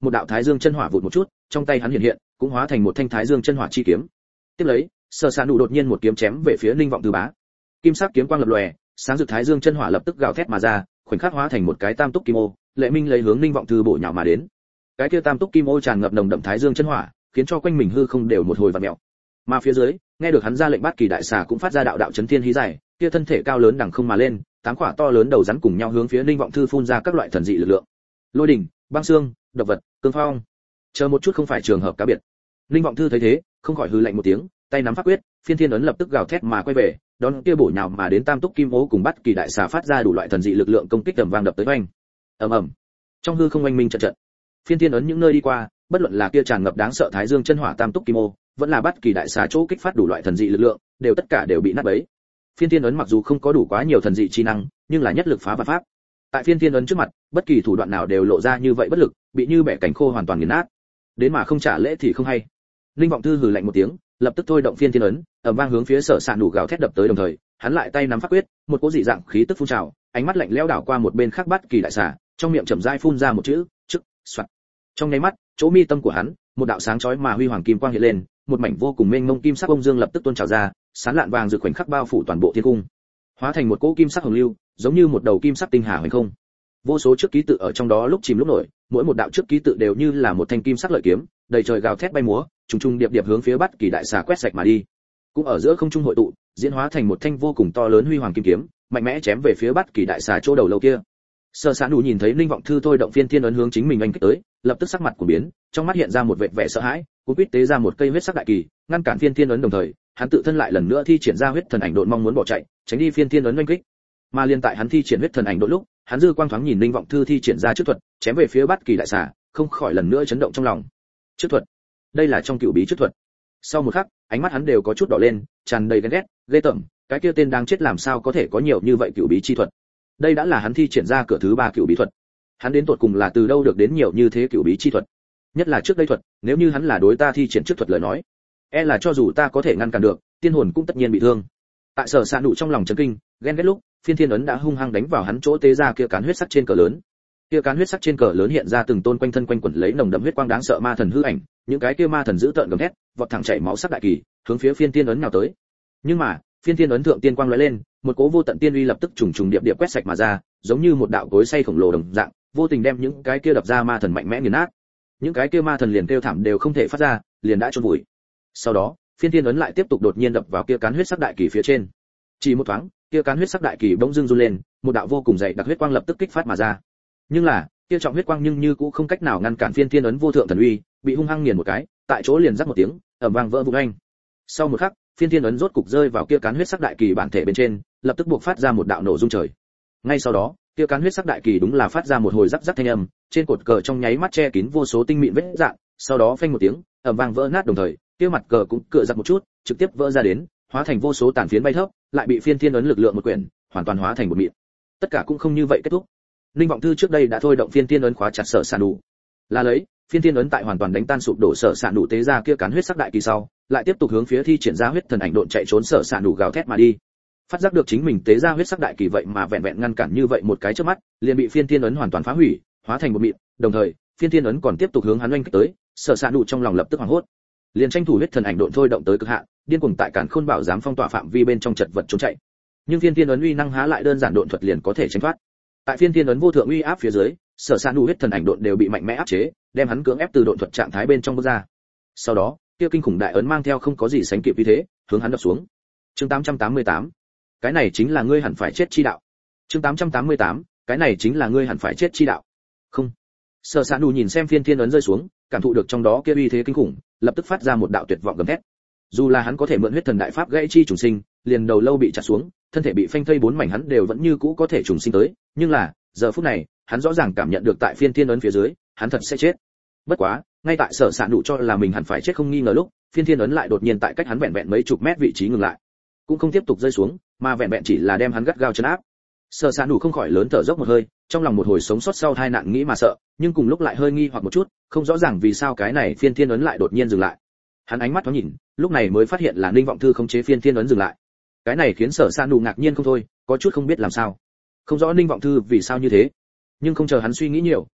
một đạo thái dương chân hỏa vụt một chút, trong tay hắn hiện cũng hóa thành một thanh thái dương chân hỏa chi kiếm. Tiếp lấy, Sở Sạn Đủ đột nhiên một kiếm chém về phía Ninh Vọng Thư bá. Kim sắc kiếm quang lập lòe, sáng rực thái dương chân hỏa lập tức gào thét mà ra, khoảnh khắc hóa thành một cái tam túc kim ô, Lệ Minh lấy hướng Ninh Vọng Thư bổ nhào mà đến. Cái kia tam túc kim ô tràn ngập nồng đậm thái dương chân hỏa, khiến cho quanh mình hư không đều một hồi vặn mèo. Mà phía dưới, nghe được hắn ra lệnh Bát Kỳ đại xà cũng phát ra đạo đạo chấn thiên hí dài, kia thân thể cao lớn đằng không mà lên, tám quả to lớn đầu rắn cùng nhau hướng phía Ninh Vọng Thư phun ra các loại thần dị lực lượng. Lôi đỉnh, băng xương, độc vật, cương phong. Chờ một chút không phải trường hợp cá biệt. Ninh Vọng Thư thấy thế, không khỏi hừ lạnh một tiếng, tay nắm pháp quyết, phiên thiên ấn lập tức gào thét mà quay về, đón kia bổ nhào mà đến tam túc kim ô cùng Bát Kỳ đại xà phát ra đủ loại thần dị lực lượng công kích tầm vang đập tới oanh. Ầm ầm. Trong hư không oanh minh trận trận. Phiên thiên ấn những nơi đi qua, bất luận là kia tràn ngập đáng sợ thái dương chân hỏa tam túc kim ô, vẫn là Bát Kỳ đại xà chỗ kích phát đủ loại thần dị lực lượng, đều tất cả đều bị nát bấy. Phiên thiên ấn mặc dù không có đủ quá nhiều thần dị chi năng, nhưng là nhất lực phá vạn pháp. Tại phiên thiên ấn trước mặt, bất kỳ thủ đoạn nào đều lộ ra như vậy bất lực, bị như bẻ cánh khô hoàn toàn nghiền nát. Đến mà không trả lễ thì không hay. Linh Vọng Thư hừ lạnh một tiếng, lập tức thôi động phiên thiên ấn, ầm vang hướng phía Sở Sạn Đủ gào thét đập tới, đồng thời, hắn lại tay nắm pháp quyết, một cỗ dị dạng khí tức phun trào, ánh mắt lạnh lẽo đảo qua một bên khác Bát Kỳ đại xà, trong miệng chậm rãi phun ra một chữ, "Chức", soạt. Trong nháy mắt, chỗ mi tâm của hắn, một đạo sáng chói mà huy hoàng kim quang hiện lên, một mảnh vô cùng mênh mông kim sắc bông dương lập tức tuôn trào ra, sáng lạn vàng rực khoảnh khắc bao phủ toàn bộ thiên cung, hóa thành một cỗ kim sắc hồng lưu, giống như một đầu kim sắc tinh hà hoành không. Vô số trước ký tự ở trong đó lúc chìm lúc nổi, mỗi một đạo trước ký tự đều như là một thanh kim sắc lợi kiếm, đầy trời gào thét bay múa, trùng trùng điệp điệp hướng phía Bát Kỳ đại xà quét sạch mà đi. Cũng ở giữa không trung hội tụ, diễn hóa thành một thanh vô cùng to lớn huy hoàng kim kiếm, mạnh mẽ chém về phía Bát Kỳ đại xà chỗ đầu lâu kia. Sở Sạn Đủ nhìn thấy Ninh Vọng Thư thôi động phiên thiên ấn hướng chính mình anh kích tới, lập tức sắc mặt của biến, trong mắt hiện ra một vệt vẻ sợ hãi, cố quýt tế ra một cây huyết sắc đại kỳ, ngăn cản phiên thiên ấn, đồng thời, hắn tự thân lại lần nữa thi triển ra huyết thần ảnh độn mong muốn bỏ chạy, tránh đi phiên thiên ấn oanh kích. Mà liên tại hắn thi triển huyết thần ảnh độn lúc, hắn dư quang thoáng nhìn Ninh Vọng Thư thi triển ra trước thuật, chém về phía Bát Kỳ đại xà, không khỏi lần nữa chấn động trong lòng. Trước thuật, đây là trong cựu bí trước thuật. Sau một khắc, ánh mắt hắn đều có chút đỏ lên, tràn đầy ghen ghét, ghê tởm, cái kia tên đang chết làm sao có thể có nhiều như vậy cựu bí chi thuật. Đây đã là hắn thi triển ra cửa thứ 3 cựu bí thuật. Hắn đến tột cùng là từ đâu được đến nhiều như thế cựu bí chi thuật? Nhất là trước đây thuật, nếu như hắn là đối ta thi triển trước thuật lời nói, e là cho dù ta có thể ngăn cản được, tiên hồn cũng tất nhiên bị thương. Tại Sở Sạn Đủ trong lòng chấn kinh, ghen ghét lúc, phiên thiên ấn đã hung hăng đánh vào hắn chỗ tế ra kia cán huyết sắc trên cờ lớn. Kia cán huyết sắc trên cờ lớn hiện ra từng tôn quanh thân quanh quẩn lấy nồng đậm huyết quang đáng sợ ma thần hư ảnh, những cái kia ma thần dữ tợn gầm thét, vọt thẳng chảy máu sắc đại kỳ, hướng phía phiên thiên ấn nào tới. Nhưng mà, phiên thiên ấn thượng tiên quang lóe lên, một cỗ vô tận tiên uy lập tức trùng trùng điệp điệp quét sạch mà ra, giống như một đạo cối xay khổng lồ đồng dạng, vô tình đem những cái kia đập ra ma thần mạnh mẽ nghiền nát. Những cái kia ma thần liền kêu thảm đều không thể phát ra, liền đã chôn vùi. Sau đó, phiên thiên ấn lại tiếp tục đột nhiên đập vào kia cán huyết sắc đại kỳ phía trên. Chỉ một thoáng, kia cán huyết sắc đại kỳ bỗng dưng run lên, một đạo vô cùng dày đặc huyết quang lập tức kích phát mà ra. Nhưng là, kia trọng huyết quang nhưng như cũng không cách nào ngăn cản phiên thiên ấn vô thượng thần uy, bị hung hăng nghiền một cái, tại chỗ liền rắc một tiếng, ầm vang vỡ vụn anh. Sau một khắc, phiên thiên ấn rốt cục rơi vào kia cán huyết sắc đại kỳ bản thể bên trên, lập tức buộc phát ra một đạo nổ rung trời. Ngay sau đó, kia cán huyết sắc đại kỳ đúng là phát ra một hồi rắc rắc thanh âm, trên cột cờ trong nháy mắt che kín vô số tinh mịn vết rạn, sau đó phanh một tiếng, ầm vang vỡ nát, đồng thời, kia mặt cờ cũng cựa giật một chút, trực tiếp vỡ ra đến, hóa thành vô số tàn phiến bay thấp, lại bị phiên thiên ấn lực lượng một quyển, hoàn toàn hóa thành một mịn. Tất cả cũng không như vậy kết thúc. Linh Vọng Thư trước đây đã thôi động phiên thiên ấn khóa chặt Sở Sạn Đủ, là lấy phiên thiên ấn tại hoàn toàn đánh tan sụp đổ Sở Sạn Đủ tế ra kia cán huyết sắc đại kỳ sau, lại tiếp tục hướng phía thi triển ra huyết thần ảnh độn chạy trốn Sở Sạn Đủ gào thét mà đi. Phát giác được chính mình tế ra huyết sắc đại kỳ vậy mà vẹn vẹn ngăn cản như vậy một cái chớp mắt, liền bị phiên thiên ấn hoàn toàn phá hủy, hóa thành một mịn, đồng thời, phiên thiên ấn còn tiếp tục hướng hắn oanh kích tới, Sở Sạn Đủ trong lòng lập tức hoảng hốt, liền tranh thủ huyết thần ảnh độn thôi động tới cực hạn, điên cuồng tại Càn Khôn Bảo giám phong tỏa phạm vi bên trong chật vật trốn chạy. Nhưng phiên thiên ấn uy năng há lại đơn giản độn thuật liền có thể tránh thoát. Tại phiên thiên ấn vô thượng uy áp phía dưới, Sở Sạn Đủ huyết thần ảnh độn đều bị mạnh mẽ áp chế, đem hắn cưỡng ép từ độn thuật trạng thái bên trong bước ra. Sau đó, kia kinh khủng đại ấn mang theo không có gì sánh kịp vì thế, hướng hắn đập xuống. Chương 888. Cái này chính là ngươi hẳn phải chết chi đạo. Chương 888. Cái này chính là ngươi hẳn phải chết chi đạo. Không. Sở Sạn Đủ nhìn xem phiên thiên ấn rơi xuống, cảm thụ được trong đó kia uy thế kinh khủng, lập tức phát ra một đạo tuyệt vọng gầm thét. Dù là hắn có thể mượn huyết thần đại pháp gãy chi trùng sinh, liền đầu lâu bị chặt xuống, thân thể bị phanh thây bốn mảnh hắn đều vẫn như cũ có thể trùng sinh tới, nhưng là, giờ phút này, hắn rõ ràng cảm nhận được tại phiên thiên ấn phía dưới, hắn thật sẽ chết. Bất quá, ngay tại Sở Sạn Đủ cho là mình hẳn phải chết không nghi ngờ lúc, phiên thiên ấn lại đột nhiên tại cách hắn vẹn vẹn mấy chục mét vị trí ngừng lại, cũng không tiếp tục rơi xuống, mà vẹn vẹn chỉ là đem hắn gắt gao trấn áp. Sở Sạn Đủ không khỏi lớn thở dốc một hơi, trong lòng một hồi sống sót sau tai nạn nghĩ mà sợ, nhưng cùng lúc lại hơi nghi hoặc một chút, không rõ ràng vì sao cái này phiên thiên ấn lại đột nhiên dừng lại. Hắn ánh mắt thoáng nhìn, lúc này mới phát hiện là Ninh Vọng Thư khống chế phiên thiên ấn dừng lại. Cái này khiến Sở Sạn Đủ ngạc nhiên không thôi, có chút không biết làm sao. Không rõ Ninh Vọng Thư vì sao như thế, nhưng không chờ hắn suy nghĩ nhiều,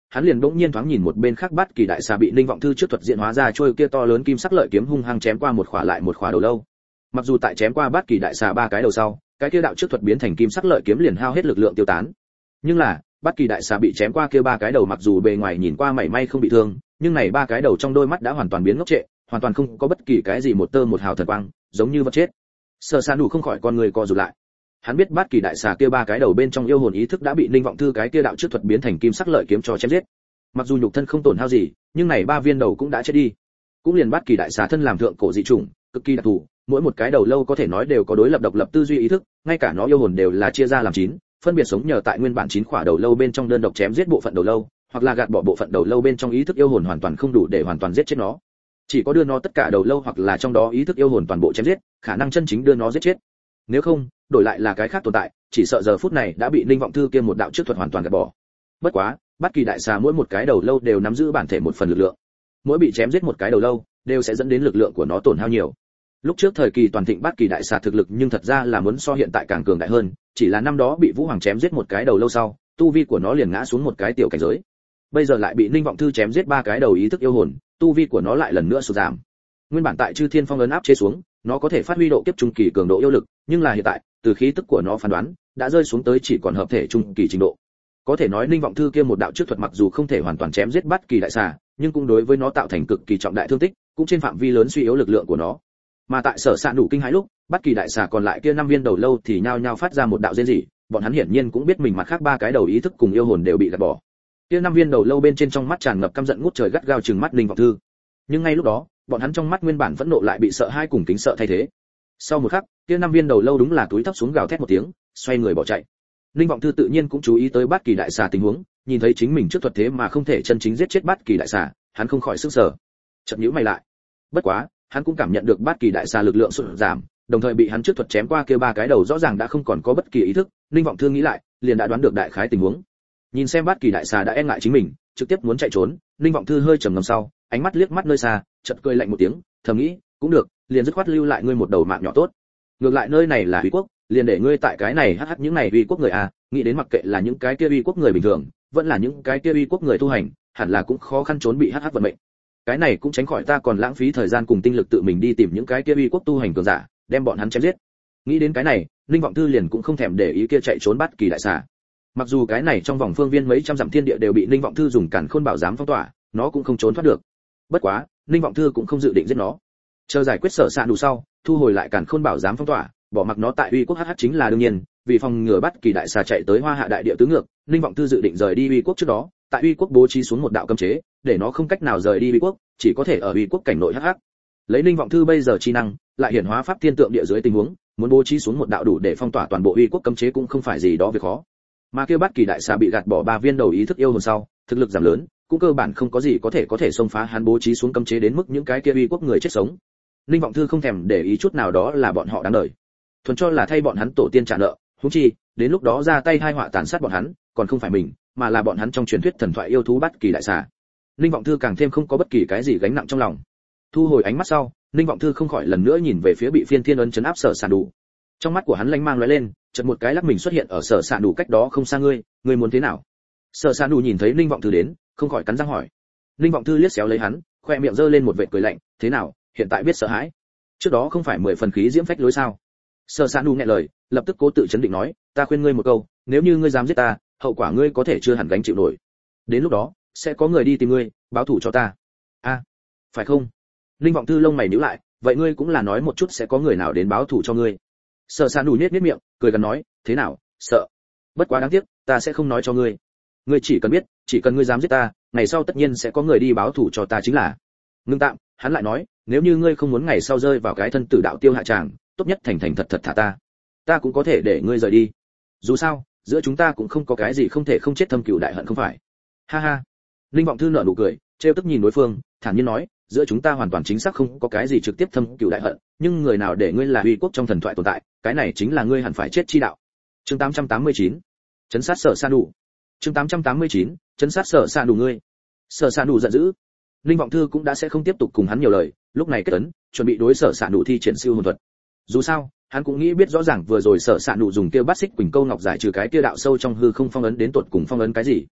hắn liền bỗng nhiên thoáng nhìn một bên khác Bát Kỳ đại xà bị Ninh Vọng Thư trước thuật diện hóa ra trôi kia to lớn kim sắc lợi kiếm hung hăng chém qua một khỏa lại một khỏa đầu lâu. Mặc dù tại chém qua Bát Kỳ đại xà ba cái đầu sau, cái kia đạo trước thuật biến thành kim sắc lợi kiếm liền hao hết lực lượng tiêu tán. Nhưng là, Bát Kỳ đại xà bị chém qua kia ba cái đầu mặc dù bề ngoài nhìn qua mảy may không bị thương, nhưng này ba cái đầu trong đôi mắt đã hoàn toàn biến ngốc trệ, hoàn toàn không có bất kỳ cái gì một tơ một hào thần quang, giống như vật chết. Sở Sa Nụ không khỏi con người co rụt lại. Hắn biết Bát Kỳ đại xà kia ba cái đầu bên trong yêu hồn ý thức đã bị Ninh Vọng Thư cái kia đạo trước thuật biến thành kim sắc lợi kiếm cho chém giết. Mặc dù nhục thân không tổn hao gì, nhưng này ba viên đầu cũng đã chết đi. Cũng liền Bát Kỳ đại xà thân làm thượng cổ dị chủng, cực kỳ đặc thù, mỗi một cái đầu lâu có thể nói đều có đối lập độc lập tư duy ý thức, ngay cả nó yêu hồn đều là chia ra làm 9, phân biệt sống nhờ tại nguyên bản 9 khỏa đầu lâu bên trong đơn độc chém giết bộ phận đầu lâu, hoặc là gạt bỏ bộ phận đầu lâu bên trong ý thức yêu hồn hoàn toàn không đủ để hoàn toàn giết chết nó. Chỉ có đưa nó tất cả đầu lâu hoặc là trong đó ý thức yêu hồn toàn bộ chém giết, khả năng chân chính đưa nó giết chết. Nếu không, đổi lại là cái khác tồn tại, chỉ sợ giờ phút này đã bị Ninh Vọng Thư kia một đạo trước thuật hoàn toàn gạt bỏ. Bất quá, Bát Kỳ đại xà mỗi một cái đầu lâu đều nắm giữ bản thể một phần lực lượng. Mỗi bị chém giết một cái đầu lâu, đều sẽ dẫn đến lực lượng của nó tổn hao nhiều. Lúc trước thời kỳ toàn thịnh Bát Kỳ đại xà thực lực nhưng thật ra là muốn so hiện tại càng cường đại hơn, chỉ là năm đó bị Vũ Hoàng chém giết một cái đầu lâu sau, tu vi của nó liền ngã xuống một cái tiểu cảnh giới. Bây giờ lại bị Ninh Vọng Thư chém giết ba cái đầu ý thức yêu hồn, tu vi của nó lại lần nữa sụt giảm. Nguyên bản tại Chư Thiên Phong ấn áp chế xuống, nó có thể phát huy độ kiếp trung kỳ cường độ yêu lực, nhưng là hiện tại, từ khí tức của nó phán đoán, đã rơi xuống tới chỉ còn hợp thể trung kỳ trình độ. Có thể nói Ninh Vọng Thư kia một đạo trước thuật mặc dù không thể hoàn toàn chém giết Bát Kỳ đại xà, nhưng cũng đối với nó tạo thành cực kỳ trọng đại thương tích, cũng trên phạm vi lớn suy yếu lực lượng của nó. Mà tại Sở Sa Nụ kinh hãi lúc, Bát Kỳ đại xà còn lại kia 5 viên đầu lâu thì nhao nhao phát ra một đạo rên rỉ, bọn hắn hiển nhiên cũng biết mình mặt khác ba cái đầu ý thức cùng yêu hồn đều bị gạt bỏ. Kia 5 viên đầu lâu bên trên trong mắt tràn ngập căm giận ngút trời gắt gao trừng mắt Ninh Vọng Thư. Nhưng ngay lúc đó, bọn hắn trong mắt nguyên bản phẫn nộ lại bị sợ hãi cùng kính sợ thay thế. Sau một khắc, kia 5 viên đầu lâu đúng là túi thấp xuống gào thét một tiếng, xoay người bỏ chạy. Ninh Vọng Thư tự nhiên cũng chú ý tới Bát Kỳ đại xà tình huống, nhìn thấy chính mình trước thuật thế mà không thể chân chính giết chết Bát Kỳ đại xà, hắn không khỏi sửng sở. Chợt nhíu mày lại. Bất quá, hắn cũng cảm nhận được Bát Kỳ đại xà lực lượng sụt giảm, đồng thời bị hắn trước thuật chém qua kia ba cái đầu rõ ràng đã không còn có bất kỳ ý thức. Ninh Vọng Thư nghĩ lại, liền đã đoán được đại khái tình huống. Nhìn xem Bát Kỳ đại xà đã e ngại chính mình, trực tiếp muốn chạy trốn, Ninh Vọng Thư hơi trầm ngâm sau, ánh mắt liếc mắt nơi xa, chợt cười lạnh một tiếng, thầm nghĩ, cũng được, liền dứt khoát lưu lại ngươi một đầu mạng nhỏ tốt. Ngược lại nơi này là Uy quốc, liền để ngươi tại cái này hắc những này Uy quốc người à, nghĩ đến mặc kệ là những cái kia Uy quốc người bình thường, vẫn là những cái kia Uy quốc người tu hành, hẳn là cũng khó khăn trốn bị hắc vận mệnh. Cái này cũng tránh khỏi ta còn lãng phí thời gian cùng tinh lực tự mình đi tìm những cái kia Uy quốc tu hành cường giả, đem bọn hắn chém giết. Nghĩ đến cái này, Ninh Vọng Thư liền cũng không thèm để ý kia chạy trốn Bát Kỳ đại xà. Mặc dù cái này trong vòng phương viên mấy trăm dặm thiên địa đều bị Ninh Vọng Thư dùng Càn Khôn Bảo giám phong tỏa, nó cũng không trốn thoát được. Bất quá, Ninh Vọng Thư cũng không dự định giết nó. Chờ giải quyết Sở Sa Nụ sau, thu hồi lại Càn Khôn Bảo giám phong tỏa, bỏ mặc nó tại Uy quốc hắc chính là đương nhiên, vì phòng ngừa Bát Kỳ đại xà chạy tới Hoa Hạ đại địa tứ ngược, Ninh Vọng Thư dự định rời đi Uy quốc trước đó, tại Uy quốc bố trí xuống một đạo cấm chế, để nó không cách nào rời đi Uy quốc, chỉ có thể ở Uy quốc cảnh nội hắc. Lấy Ninh Vọng Thư bây giờ chi năng, lại hiển hóa pháp thiên tượng địa dưới tình huống, muốn bố trí xuống một đạo đủ để phong tỏa toàn bộ Uy quốc cấm chế cũng không phải gì đó việc khó. Mà kia Bát Kỳ đại xà bị gạt bỏ 3 viên đầu ý thức yêu hồn sau, thực lực giảm lớn, cũng cơ bản không có gì có thể xông phá hắn bố trí xuống cấm chế đến mức những cái kia Uy quốc người chết sống. Ninh Vọng Thư không thèm để ý chút nào đó là bọn họ đáng đời, thuần cho là thay bọn hắn tổ tiên trả nợ, huống chi, đến lúc đó ra tay hai họa tàn sát bọn hắn, còn không phải mình, mà là bọn hắn trong truyền thuyết thần thoại yêu thú Bát Kỳ đại xà. Ninh Vọng Thư càng thêm không có bất kỳ cái gì gánh nặng trong lòng. Thu hồi ánh mắt sau, Ninh Vọng Thư không khỏi lần nữa nhìn về phía bị Phiên Thiên ấn trấn áp Sở Sa Nụ. Trong mắt của hắn lanh mang lóe lên, chợt một cái lắc mình xuất hiện ở Sở Sa Nụ cách đó không xa ngươi muốn thế nào? Sở Sa Nụ nhìn thấy Ninh Vọng Thư đến, không khỏi cắn răng hỏi. Ninh Vọng Thư liếc xéo lấy hắn, khoe miệng giơ lên một vệt cười lạnh, thế nào, hiện tại biết sợ hãi? Trước đó không phải 10 phần khí diễm phách lối sao? Sở Sa Nụ nghe lời, lập tức cố tự chấn định nói, ta khuyên ngươi một câu, nếu như ngươi dám giết ta, hậu quả ngươi có thể chưa hẳn gánh chịu nổi. Đến lúc đó, sẽ có người đi tìm ngươi, báo thù cho ta. A, phải không? Ninh Vọng Thư lông mày nhíu lại, vậy ngươi cũng là nói một chút sẽ có người nào đến báo thù cho ngươi. Sở Sa Nụ nhếch miệng, cười gần nói, thế nào, sợ? Bất quá đáng tiếc, ta sẽ không nói cho ngươi. Ngươi chỉ cần biết, chỉ cần ngươi dám giết ta, ngày sau tất nhiên sẽ có người đi báo thù cho ta chính là. Ngưng tạm, hắn lại nói, nếu như ngươi không muốn ngày sau rơi vào cái thân tử đạo tiêu hạ tràng, tốt nhất thành thành thật thật thả ta cũng có thể để ngươi rời đi. Dù sao, giữa chúng ta cũng không có cái gì không thể không chết thâm cừu đại hận không phải. Ha ha. Ninh Vọng Thư nở nụ cười, trêu tức nhìn đối phương, thản nhiên nói, giữa chúng ta hoàn toàn chính xác không có cái gì trực tiếp thâm cừu đại hận, nhưng người nào để ngươi là uy quốc trong thần thoại tồn tại, cái này chính là ngươi hẳn phải chết chi đạo. Chương 889. Chấn sát Sở Sa Nụ. Chương 889. Chấn sát Sở Sa Nụ ngươi. Sở Sa Nụ giận dữ. Ninh Vọng Thư cũng đã sẽ không tiếp tục cùng hắn nhiều lời, lúc này kết ấn, chuẩn bị đối Sở Sa Nụ thi triển siêu hồn thuật. Dù sao, hắn cũng nghĩ biết rõ ràng vừa rồi Sở Sa Nụ dùng kia Bát Xích Quỳnh câu ngọc giải trừ cái kia đạo sâu trong hư không phong ấn đến tột cùng phong ấn cái gì.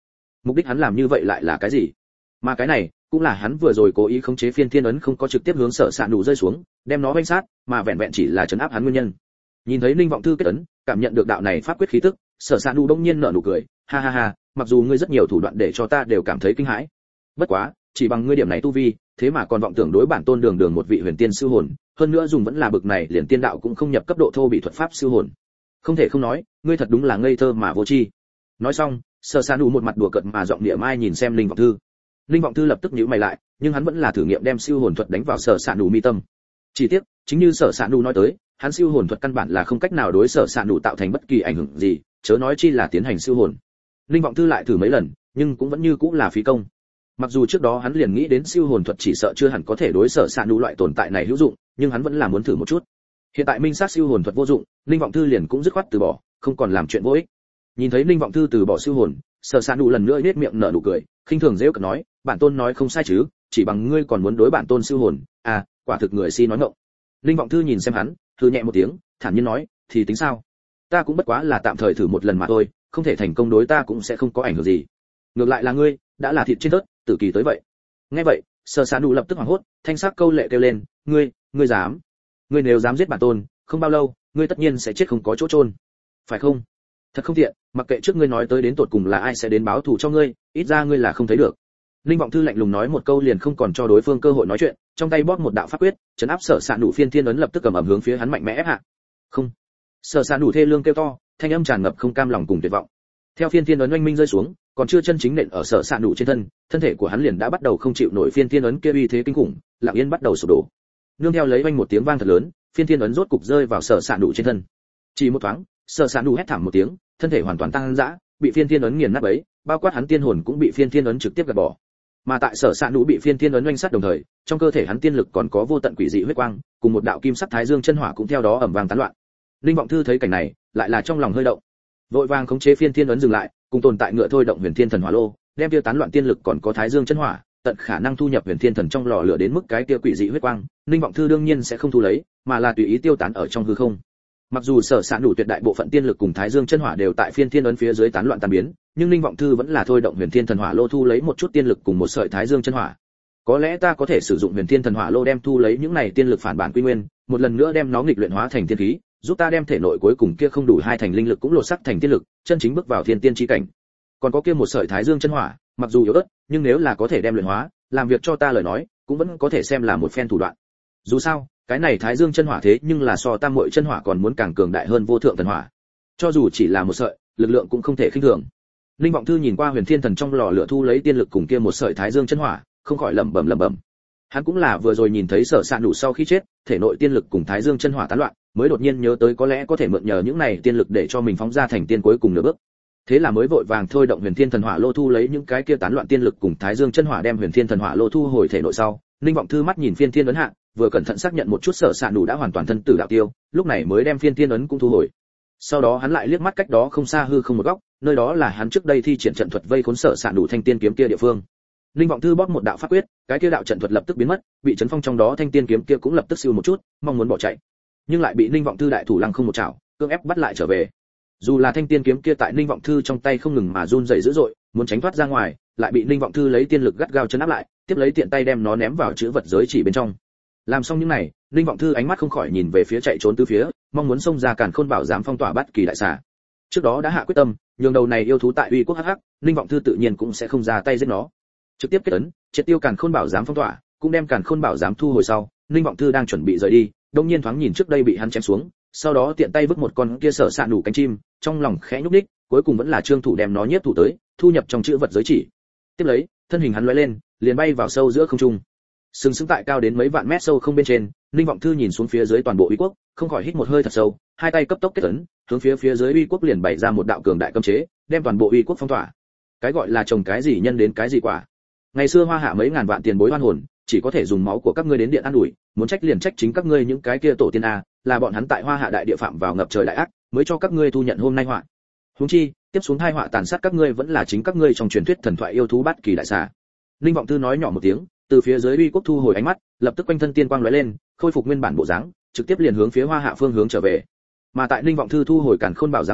Mục đích hắn làm như vậy lại là cái gì? Mà cái này cũng là hắn vừa rồi cố ý khống chế phiên thiên ấn không có trực tiếp hướng Sở Sạn Đủ rơi xuống, đem nó vênh sát, mà vẹn vẹn chỉ là trấn áp hắn nguyên nhân. Nhìn thấy Ninh Vọng Thư kết ấn, cảm nhận được đạo này pháp quyết khí tức, Sở Sạn Đủ đông nhiên nở nụ cười, ha ha ha, mặc dù ngươi rất nhiều thủ đoạn để cho ta đều cảm thấy kinh hãi. Bất quá, chỉ bằng ngươi điểm này tu vi, thế mà còn vọng tưởng đối bản tôn đường đường một vị huyền tiên sư hồn, hơn nữa dùng vẫn là bực này liền tiên đạo cũng không nhập cấp độ thô bị thuật pháp sư hồn. Không thể không nói, ngươi thật đúng là ngây thơ mà vô tri. Nói xong, Sở Sạn Đủ một mặt đùa cợt mà giọng địa mai nhìn xem Ninh Vọng Thư. Ninh Vọng Thư lập tức nhíu mày lại, nhưng hắn vẫn là thử nghiệm đem siêu hồn thuật đánh vào Sở Sạn Đủ mi tâm. Chỉ tiếc, chính như Sở Sạn Đủ nói tới, hắn siêu hồn thuật căn bản là không cách nào đối Sở Sạn Đủ tạo thành bất kỳ ảnh hưởng gì, chớ nói chi là tiến hành siêu hồn. Ninh Vọng Thư lại thử mấy lần, nhưng cũng vẫn như cũng là phí công. Mặc dù trước đó hắn liền nghĩ đến siêu hồn thuật chỉ sợ chưa hẳn có thể đối Sở Sạn Đủ loại tồn tại này hữu dụng, nhưng hắn vẫn là muốn thử một chút. Hiện tại minh sát siêu hồn thuật vô dụng, Ninh Vọng Thư liền cũng dứt khoát từ bỏ, không còn làm chuyện vô ích. Nhìn thấy Ninh Vọng Thư từ bỏ siêu hồn, Sở Sạn Đủ lần nữa nhếch miệng nở nụ cười, khinh thường giễu cợt nói, bản tôn nói không sai chứ, chỉ bằng ngươi còn muốn đối bản tôn siêu hồn, à, quả thực người si nói ngọng. Ninh Vọng Thư nhìn xem hắn, hừ nhẹ một tiếng, thản nhiên nói, thì tính sao? Ta cũng bất quá là tạm thời thử một lần mà thôi, không thể thành công đối ta cũng sẽ không có ảnh hưởng gì. Ngược lại là ngươi, đã là thịt trên tớt, tử kỳ tới vậy. Nghe vậy, Sở Sạn Đủ lập tức hoảng hốt, thanh sắc câu lệ kêu lên, ngươi dám? Ngươi nếu dám giết bản tôn, không bao lâu, ngươi tất nhiên sẽ chết không có chỗ chôn. Phải không? Thật không tiện, mặc kệ trước ngươi nói tới đến tột cùng là ai sẽ đến báo thù cho ngươi, ít ra ngươi là không thấy được. Linh Vọng Thư lạnh lùng nói một câu liền không còn cho đối phương cơ hội nói chuyện, trong tay bóp một đạo pháp quyết, trấn áp Sở Sạn Đủ phiên thiên ấn lập tức cầm ầm hướng phía hắn mạnh mẽ ép hạ. Không. Sở Sạn Đủ thê lương kêu to, thanh âm tràn ngập không cam lòng cùng tuyệt vọng. Theo phiên thiên ấn oanh minh rơi xuống, còn chưa chân chính nện ở Sở Sạn Đủ trên thân, thân thể của hắn liền đã bắt đầu không chịu nổi phiên thiên ấn kia uy thế kinh khủng, lặng yên bắt đầu sụp đổ. Nương theo lấy oanh một tiếng vang thật lớn, phiên thiên ấn rốt cục rơi vào Sở Sạn Đủ trên thân. Chỉ một thoáng, Sở Sạn Đủ hét thảm một tiếng, thân thể hoàn toàn tăng dã, bị phiên thiên ấn nghiền nát bấy, bao quát hắn tiên hồn cũng bị phiên thiên ấn trực tiếp gạt bỏ. Mà tại Sở Sạn Đủ bị phiên thiên ấn oanh sát đồng thời, trong cơ thể hắn tiên lực còn có vô tận quỷ dị huyết quang, cùng một đạo kim sắc thái dương chân hỏa cũng theo đó ầm vang tán loạn. Linh Vọng Thư thấy cảnh này, lại là trong lòng hơi động, vội vàng khống chế phiên thiên ấn dừng lại, cùng tồn tại ngựa thôi động huyền thiên thần hỏa lô, đem tiêu tán loạn tiên lực còn có thái dương chân hỏa, tận khả năng thu nhập huyền thiên thần trong lò lửa đến mức cái kia quỷ dị huyết quang, Linh Vọng Thư đương nhiên sẽ không thu lấy, mà là tùy ý tiêu tán ở trong hư không. Mặc dù Sở Sạn Đủ tuyệt đại bộ phận tiên lực cùng thái dương chân hỏa đều tại phiên thiên ấn phía dưới tán loạn tan biến, nhưng Linh Vọng Thư vẫn là thôi động huyền thiên thần hỏa lô thu lấy một chút tiên lực cùng một sợi thái dương chân hỏa. Có lẽ ta có thể sử dụng huyền thiên thần hỏa lô đem thu lấy những này tiên lực phản bản quy nguyên, một lần nữa đem nó nghịch luyện hóa thành tiên khí, giúp ta đem thể nội cuối cùng kia không đủ hai thành linh lực cũng lột sắc thành tiên lực, chân chính bước vào thiên tiên chi cảnh. Còn có kia một sợi thái dương chân hỏa, mặc dù yếu ớt, nhưng nếu là có thể đem luyện hóa, làm việc cho ta lời nói, cũng vẫn có thể xem là một phen thủ đoạn. Dù sao, cái này thái dương chân hỏa thế nhưng là so tam muội chân hỏa còn muốn càng cường đại hơn vô thượng thần hỏa. Cho dù chỉ là một sợi, lực lượng cũng không thể khinh thường. Linh Vọng Thư nhìn qua huyền thiên thần trong lò lửa thu lấy tiên lực cùng kia một sợi thái dương chân hỏa, không khỏi lẩm bẩm. Hắn cũng là vừa rồi nhìn thấy Sở Sạn Đủ sau khi chết, thể nội tiên lực cùng thái dương chân hỏa tán loạn, mới đột nhiên nhớ tới có lẽ có thể mượn nhờ những này tiên lực để cho mình phóng ra thành tiên cuối cùng nửa bước. Thế là mới vội vàng thôi động huyền thiên thần hỏa lô thu lấy những cái kia tán loạn tiên lực cùng thái dương chân hỏa đem huyền thiên thần hỏa lô thu hồi thể nội sau, Linh Vọng Thư mắt nhìn phiên thiên ấn hạ, vừa cẩn thận xác nhận một chút Sở Sạn Đủ đã hoàn toàn thân tử đạo tiêu, lúc này mới đem phiên thiên ấn cũng thu hồi. Sau đó hắn lại liếc mắt cách đó không xa hư không một góc, nơi đó là hắn trước đây thi triển trận thuật vây khốn Sở Sạn Đủ thanh tiên kiếm kia địa phương. Linh Vọng Thư bóp một đạo pháp quyết, cái kia đạo trận thuật lập tức biến mất, bị chấn phong trong đó thanh tiên kiếm kia cũng lập tức siêu một chút, mong muốn bỏ chạy, nhưng lại bị Linh Vọng Thư đại thủ lăng không một chảo, cưỡng ép bắt lại trở về. Dù là thanh tiên kiếm kia tại Linh Vọng Thư trong tay không ngừng mà run rẩy dữ dội, muốn tránh thoát ra ngoài, lại bị Linh Vọng Thư lấy tiên lực gắt gao chấn áp lại, tiếp lấy tiện tay đem nó ném vào chữ vật giới chỉ bên trong. Làm xong những này, Linh Vọng Thư ánh mắt không khỏi nhìn về phía chạy trốn tứ phía, mong muốn xông ra Càn Khôn Bảo giám phong tỏa Bát Kỳ đại xà. Trước đó đã hạ quyết tâm, nhường đầu này yêu thú tại Uy Quốc hắc hắc, Linh Vọng Thư tự nhiên cũng sẽ không ra tay giết nó. Trực tiếp kết ấn, triệt tiêu Càn Khôn Bảo giám phong tỏa, cũng đem Càn Khôn Bảo giám thu hồi sau, Linh Vọng Thư đang chuẩn bị rời đi, đột nhiên thoáng nhìn trước đây bị hắn chém xuống, sau đó tiện tay vứt một con kia Sở Sạn Đủ cánh chim, trong lòng khẽ nhúc nhích, cuối cùng vẫn là trương thủ đem nó nhiếp thủ tới, thu nhập trong chữ vật giới chỉ. Tiếp lấy, thân hình hắn lóe lên, liền bay vào sâu giữa không trung. Sừng sững tại cao đến mấy vạn mét sâu không bên trên, Linh Vọng Thư nhìn xuống phía dưới toàn bộ Uy Quốc, không khỏi hít một hơi thật sâu, hai tay cấp tốc kết ấn, hướng phía dưới Uy Quốc liền bày ra một đạo cường đại cấm chế, đem toàn bộ Uy Quốc phong tỏa. Cái gọi là trồng cái gì nhân đến cái gì quả. Ngày xưa Hoa Hạ mấy ngàn vạn tiền bối oan hồn, chỉ có thể dùng máu của các ngươi đến điện an ủi, muốn trách liền trách chính các ngươi những cái kia tổ tiên a, là bọn hắn tại Hoa Hạ đại địa phạm vào ngập trời đại ác, mới cho các ngươi thu nhận hôm nay họa. Huống chi, tiếp xuống hai họa tàn sát các ngươi vẫn là chính các ngươi trong truyền thuyết thần thoại yêu thú Bát Kỳ đại xà. Linh Vọng Thư nói nhỏ một tiếng, từ phía dưới Uy Quốc thu hồi ánh mắt, lập tức quanh thân tiên quang lóe lên, khôi phục nguyên bản bộ dáng, trực tiếp liền hướng phía Hoa Hạ phương hướng trở về. Mà tại Linh Vọng Thư thu hồi Càn Khôn Bảo giám sau,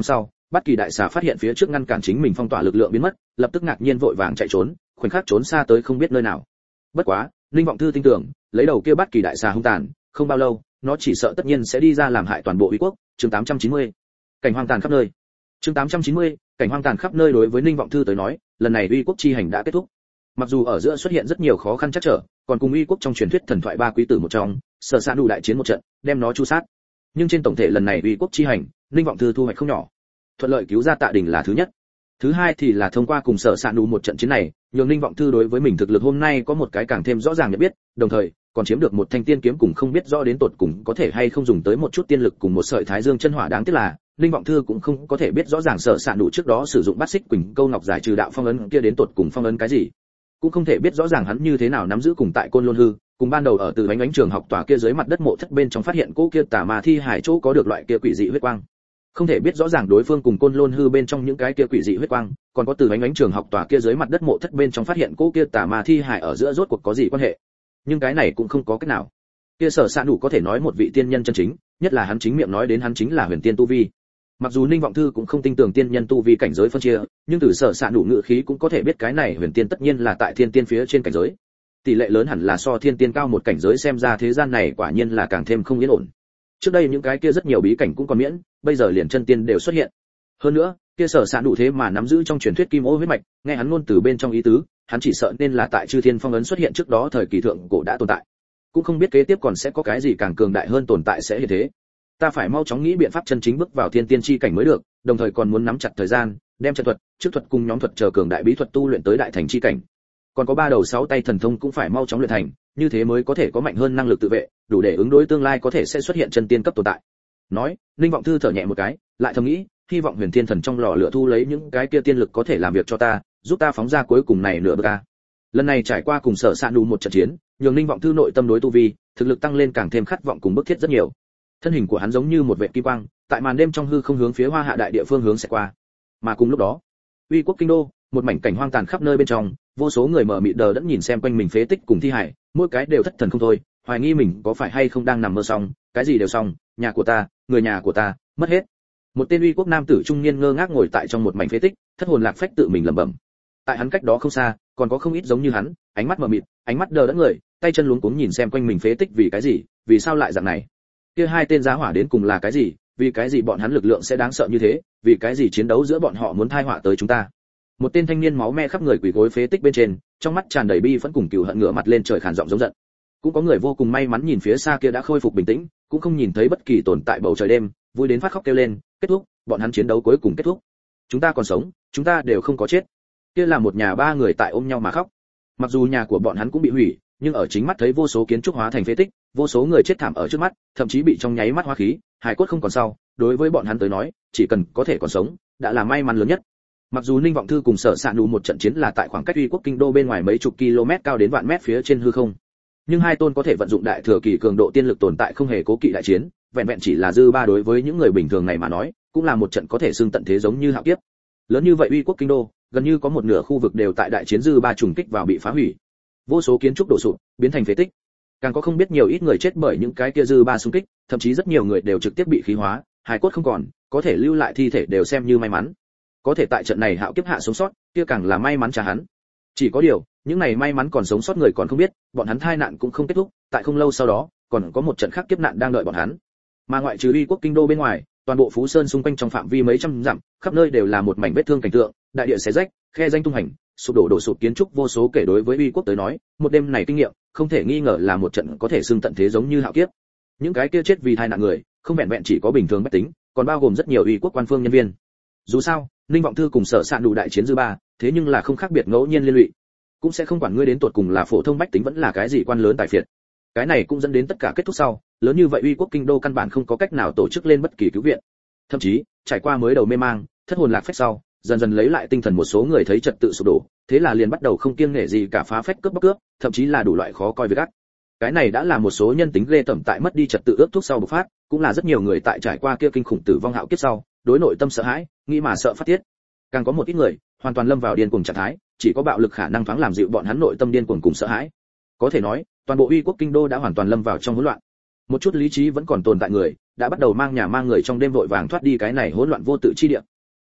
Bất Kỳ đại xà phát hiện phía trước ngăn cản chính mình phong tỏa lực lượng biến mất, lập tức ngạc nhiên vội vàng chạy trốn, khoảnh khắc trốn xa tới không biết nơi nào. Bất quá, Linh Vọng Thư tin tưởng, lấy đầu kia Bất Kỳ đại xà hung tàn, không bao lâu, nó chỉ sợ tất nhiên sẽ đi ra làm hại toàn bộ Uy quốc. Chương 890. Cảnh hoang tàn khắp nơi. Chương 890. Cảnh hoang tàn khắp nơi. Đối với Linh Vọng Thư tới nói, lần này Uy quốc chi hành đã kết thúc. Mặc dù ở giữa xuất hiện rất nhiều khó khăn trắc trở, còn cùng Uy quốc trong truyền thuyết thần thoại ba quý tử một trong, Sở Sạn đủ đại chiến một trận, đem nó chu sát. Nhưng trên tổng thể lần này Uy quốc chi hành, Linh Vọng Thư thu hoạch không nhỏ. Thuận lợi cứu ra Tạ Đình là thứ nhất. Thứ hai thì là thông qua cùng Sở Sạn đủ một trận chiến này, nhường Linh Vọng Thư đối với mình thực lực hôm nay có một cái càng thêm rõ ràng nhận biết, đồng thời còn chiếm được một thanh tiên kiếm cùng không biết rõ đến tột cùng có thể hay không dùng tới một chút tiên lực cùng một sợi Thái Dương chân hỏa. Đáng tiếc là Linh Vọng Thư cũng không có thể biết rõ ràng Sở Sạn đủ trước đó sử dụng Bát Xích Quỳnh Câu Ngọc giải trừ đạo phong ấn kia đến tột cùng phong ấn cái gì, cũng không thể biết rõ ràng hắn như thế nào nắm giữ cùng tại Côn Lôn Hư, cùng ban đầu ở từ ánh trường học tòa kia dưới mặt đất mộ thất bên trong phát hiện cỗ kia tà ma thi hải chỗ có được loại kia quỷ dị huyết quang. Không thể biết rõ ràng đối phương cùng Côn Lôn Hư bên trong những cái kia quỷ dị huyết quang, còn có từ ánh trường học tòa kia dưới mặt đất mộ thất bên trong phát hiện cỗ kia tà ma thi hải ở giữa rốt cuộc có gì quan hệ. Nhưng cái này cũng không có cách nào. Kia Sở Sạn đủ có thể nói một vị tiên nhân chân chính, nhất là hắn chính miệng nói đến hắn chính là huyền tiên tu vi. Mặc dù Ninh Vọng Thư cũng không tin tưởng tiên nhân tu vi cảnh giới phân chia, nhưng từ Sở Sạn đủ ngữ khí cũng có thể biết cái này huyền tiên tất nhiên là tại thiên tiên phía trên cảnh giới. Tỷ lệ lớn hẳn là so thiên tiên cao một cảnh giới, xem ra thế gian này quả nhiên là càng thêm không yên ổn. Trước đây những cái kia rất nhiều bí cảnh cũng còn miễn, bây giờ liền chân tiên đều xuất hiện. Hơn nữa, kia Sở Sạn đủ thế mà nắm giữ trong truyền thuyết kim ô huyết mạch, nghe hắn ngôn từ bên trong ý tứ, hắn chỉ sợ nên là tại Chư Thiên Phong ấn xuất hiện trước đó thời kỳ thượng cổ đã tồn tại. Cũng không biết kế tiếp còn sẽ có cái gì càng cường đại hơn tồn tại sẽ hiện thế. Ta phải mau chóng nghĩ biện pháp chân chính bước vào thiên tiên chi cảnh mới được, đồng thời còn muốn nắm chặt thời gian, đem trận thuật, trước thuật cùng nhóm thuật chờ cường đại bí thuật tu luyện tới đại thành chi cảnh. Còn có ba đầu sáu tay thần thông cũng phải mau chóng luyện thành, như thế mới có thể có mạnh hơn năng lực tự vệ, đủ để ứng đối tương lai có thể sẽ xuất hiện chân tiên cấp tồn tại. Nói, Linh Vọng Thư thở nhẹ một cái, lại thầm nghĩ, hy vọng Huyền Thiên Thần trong lò lửa thu lấy những cái kia tiên lực có thể làm việc cho ta, giúp ta phóng ra cuối cùng này nửa bước a. Lần này trải qua cùng Sở Sạn đủ một trận chiến, nhường Linh Vọng Thư nội tâm đối tu vi, thực lực tăng lên càng thêm khát vọng cùng bức thiết rất nhiều. Thân hình của hắn giống như một vệt kim quang, tại màn đêm trong hư không hướng phía Hoa Hạ đại địa phương hướng sẽ qua. Mà cùng lúc đó, Uy quốc kinh đô, một mảnh cảnh hoang tàn khắp nơi bên trong, vô số người mờ mịt đờ đẫn nhìn xem quanh mình phế tích cùng thi hải, mỗi cái đều thất thần không thôi, hoài nghi mình có phải hay không đang nằm mơ xong, cái gì đều xong, nhà của ta, người nhà của ta, mất hết. Một tên Uy quốc nam tử trung niên ngơ ngác ngồi tại trong một mảnh phế tích, thất hồn lạc phách tự mình lẩm bẩm. Tại hắn cách đó không xa, còn có không ít giống như hắn, ánh mắt mờ mịt, ánh mắt đờ đẫn người, tay chân luống cuống nhìn xem quanh mình phế tích, vì cái gì, vì sao lại dạng này? Kia hai tên giá hỏa đến cùng là cái gì, vì cái gì bọn hắn lực lượng sẽ đáng sợ như thế, vì cái gì chiến đấu giữa bọn họ muốn tai họa tới chúng ta? Một tên thanh niên máu me khắp người quỳ gối phế tích bên trên, trong mắt tràn đầy bi phẫn cùng cừu hận, ngửa mặt lên trời khàn giọng giống giận. Cũng có người vô cùng may mắn nhìn phía xa kia đã khôi phục bình tĩnh, cũng không nhìn thấy bất kỳ tồn tại bầu trời đêm, vui đến phát khóc kêu lên, kết thúc, bọn hắn chiến đấu cuối cùng kết thúc. Chúng ta còn sống, chúng ta đều không có chết. Kia là một nhà ba người tại ôm nhau mà khóc. Mặc dù nhà của bọn hắn cũng bị hủy, nhưng ở chính mắt thấy vô số kiến trúc hóa thành phế tích, vô số người chết thảm ở trước mắt, thậm chí bị trong nháy mắt hóa khí, hài cốt không còn sau, đối với bọn hắn tới nói, chỉ cần có thể còn sống, đã là may mắn lớn nhất. Mặc dù Ninh Vọng Thư cùng Sở Sạn đủ một trận chiến là tại khoảng cách Uy quốc kinh đô bên ngoài mấy chục km cao đến vạn mét phía trên hư không, nhưng hai tôn có thể vận dụng đại thừa kỳ cường độ tiên lực tồn tại không hề cố kỵ đại chiến, vẹn vẹn chỉ là dư ba đối với những người bình thường này mà nói, cũng là một trận có thể xưng tận thế giống như hạo kiếp. Lớn như vậy Uy quốc kinh đô, gần như có một nửa khu vực đều tại đại chiến dư ba trùng kích vào bị phá hủy. Vô số kiến trúc đổ sụp, biến thành phế tích. Càng có không biết nhiều ít người chết bởi những cái kia dư ba xung kích, thậm chí rất nhiều người đều trực tiếp bị khí hóa, hài cốt không còn, có thể lưu lại thi thể đều xem như may mắn. Có thể tại trận này hạo kiếp hạ sống sót, kia càng là may mắn cho hắn. Chỉ có điều, những này may mắn còn sống sót người còn không biết, bọn hắn tai nạn cũng không kết thúc, tại không lâu sau đó, còn có một trận khác kiếp nạn đang đợi bọn hắn. Mà ngoại trừ Uy quốc kinh đô bên ngoài, toàn bộ Phú Sơn xung quanh trong phạm vi mấy trăm dặm, khắp nơi đều là một mảnh vết thương cảnh tượng, đại địa xé rách, khe danh tung hành, sụp đổ sụp kiến trúc vô số kể. Đối với Uy quốc tới nói, một đêm này kinh nghiệm, không thể nghi ngờ là một trận có thể xưng tận thế giống như hạo kiếp. Những cái kia chết vì tai nạn người, không vẹn vẹn chỉ có bình thường bách tính, còn bao gồm rất nhiều Uy quốc quan phương nhân viên. Dù sao, Ninh Vọng Thư cùng Sở Sạn đủ đại chiến dư ba, thế nhưng là không khác biệt ngẫu nhiên liên lụy, cũng sẽ không quản ngươi đến tột cùng là phổ thông bách tính vẫn là cái gì quan lớn tài phiệt. Cái này cũng dẫn đến tất cả kết thúc sau, lớn như vậy Uy quốc kinh đô căn bản không có cách nào tổ chức lên bất kỳ cứu viện. Thậm chí, trải qua mới đầu mê mang, thất hồn lạc phách sau, dần dần lấy lại tinh thần một số người thấy trật tự sụp đổ, thế là liền bắt đầu không kiêng nể gì cả phá phách cướp bóc cướp, thậm chí là đủ loại khó coi việc ác. Cái này đã là một số nhân tính ghê tởm tại mất đi trật tự ước thúc sau bộc phát, cũng là rất nhiều người tại trải qua kia kinh khủng tử vong hạo kiếp sau, đối nội tâm sợ hãi, nghĩ mà sợ phát tiết. Càng có một ít người, hoàn toàn lâm vào điên cuồng trạng thái, chỉ có bạo lực khả năng thoáng làm dịu bọn hắn nội tâm điên cuồng cùng sợ hãi. Có thể nói, toàn bộ Uy quốc kinh đô đã hoàn toàn lâm vào trong hỗn loạn. Một chút lý trí vẫn còn tồn tại người, đã bắt đầu mang nhà mang người trong đêm vội vàng thoát đi cái này hỗn loạn vô tự chi địa.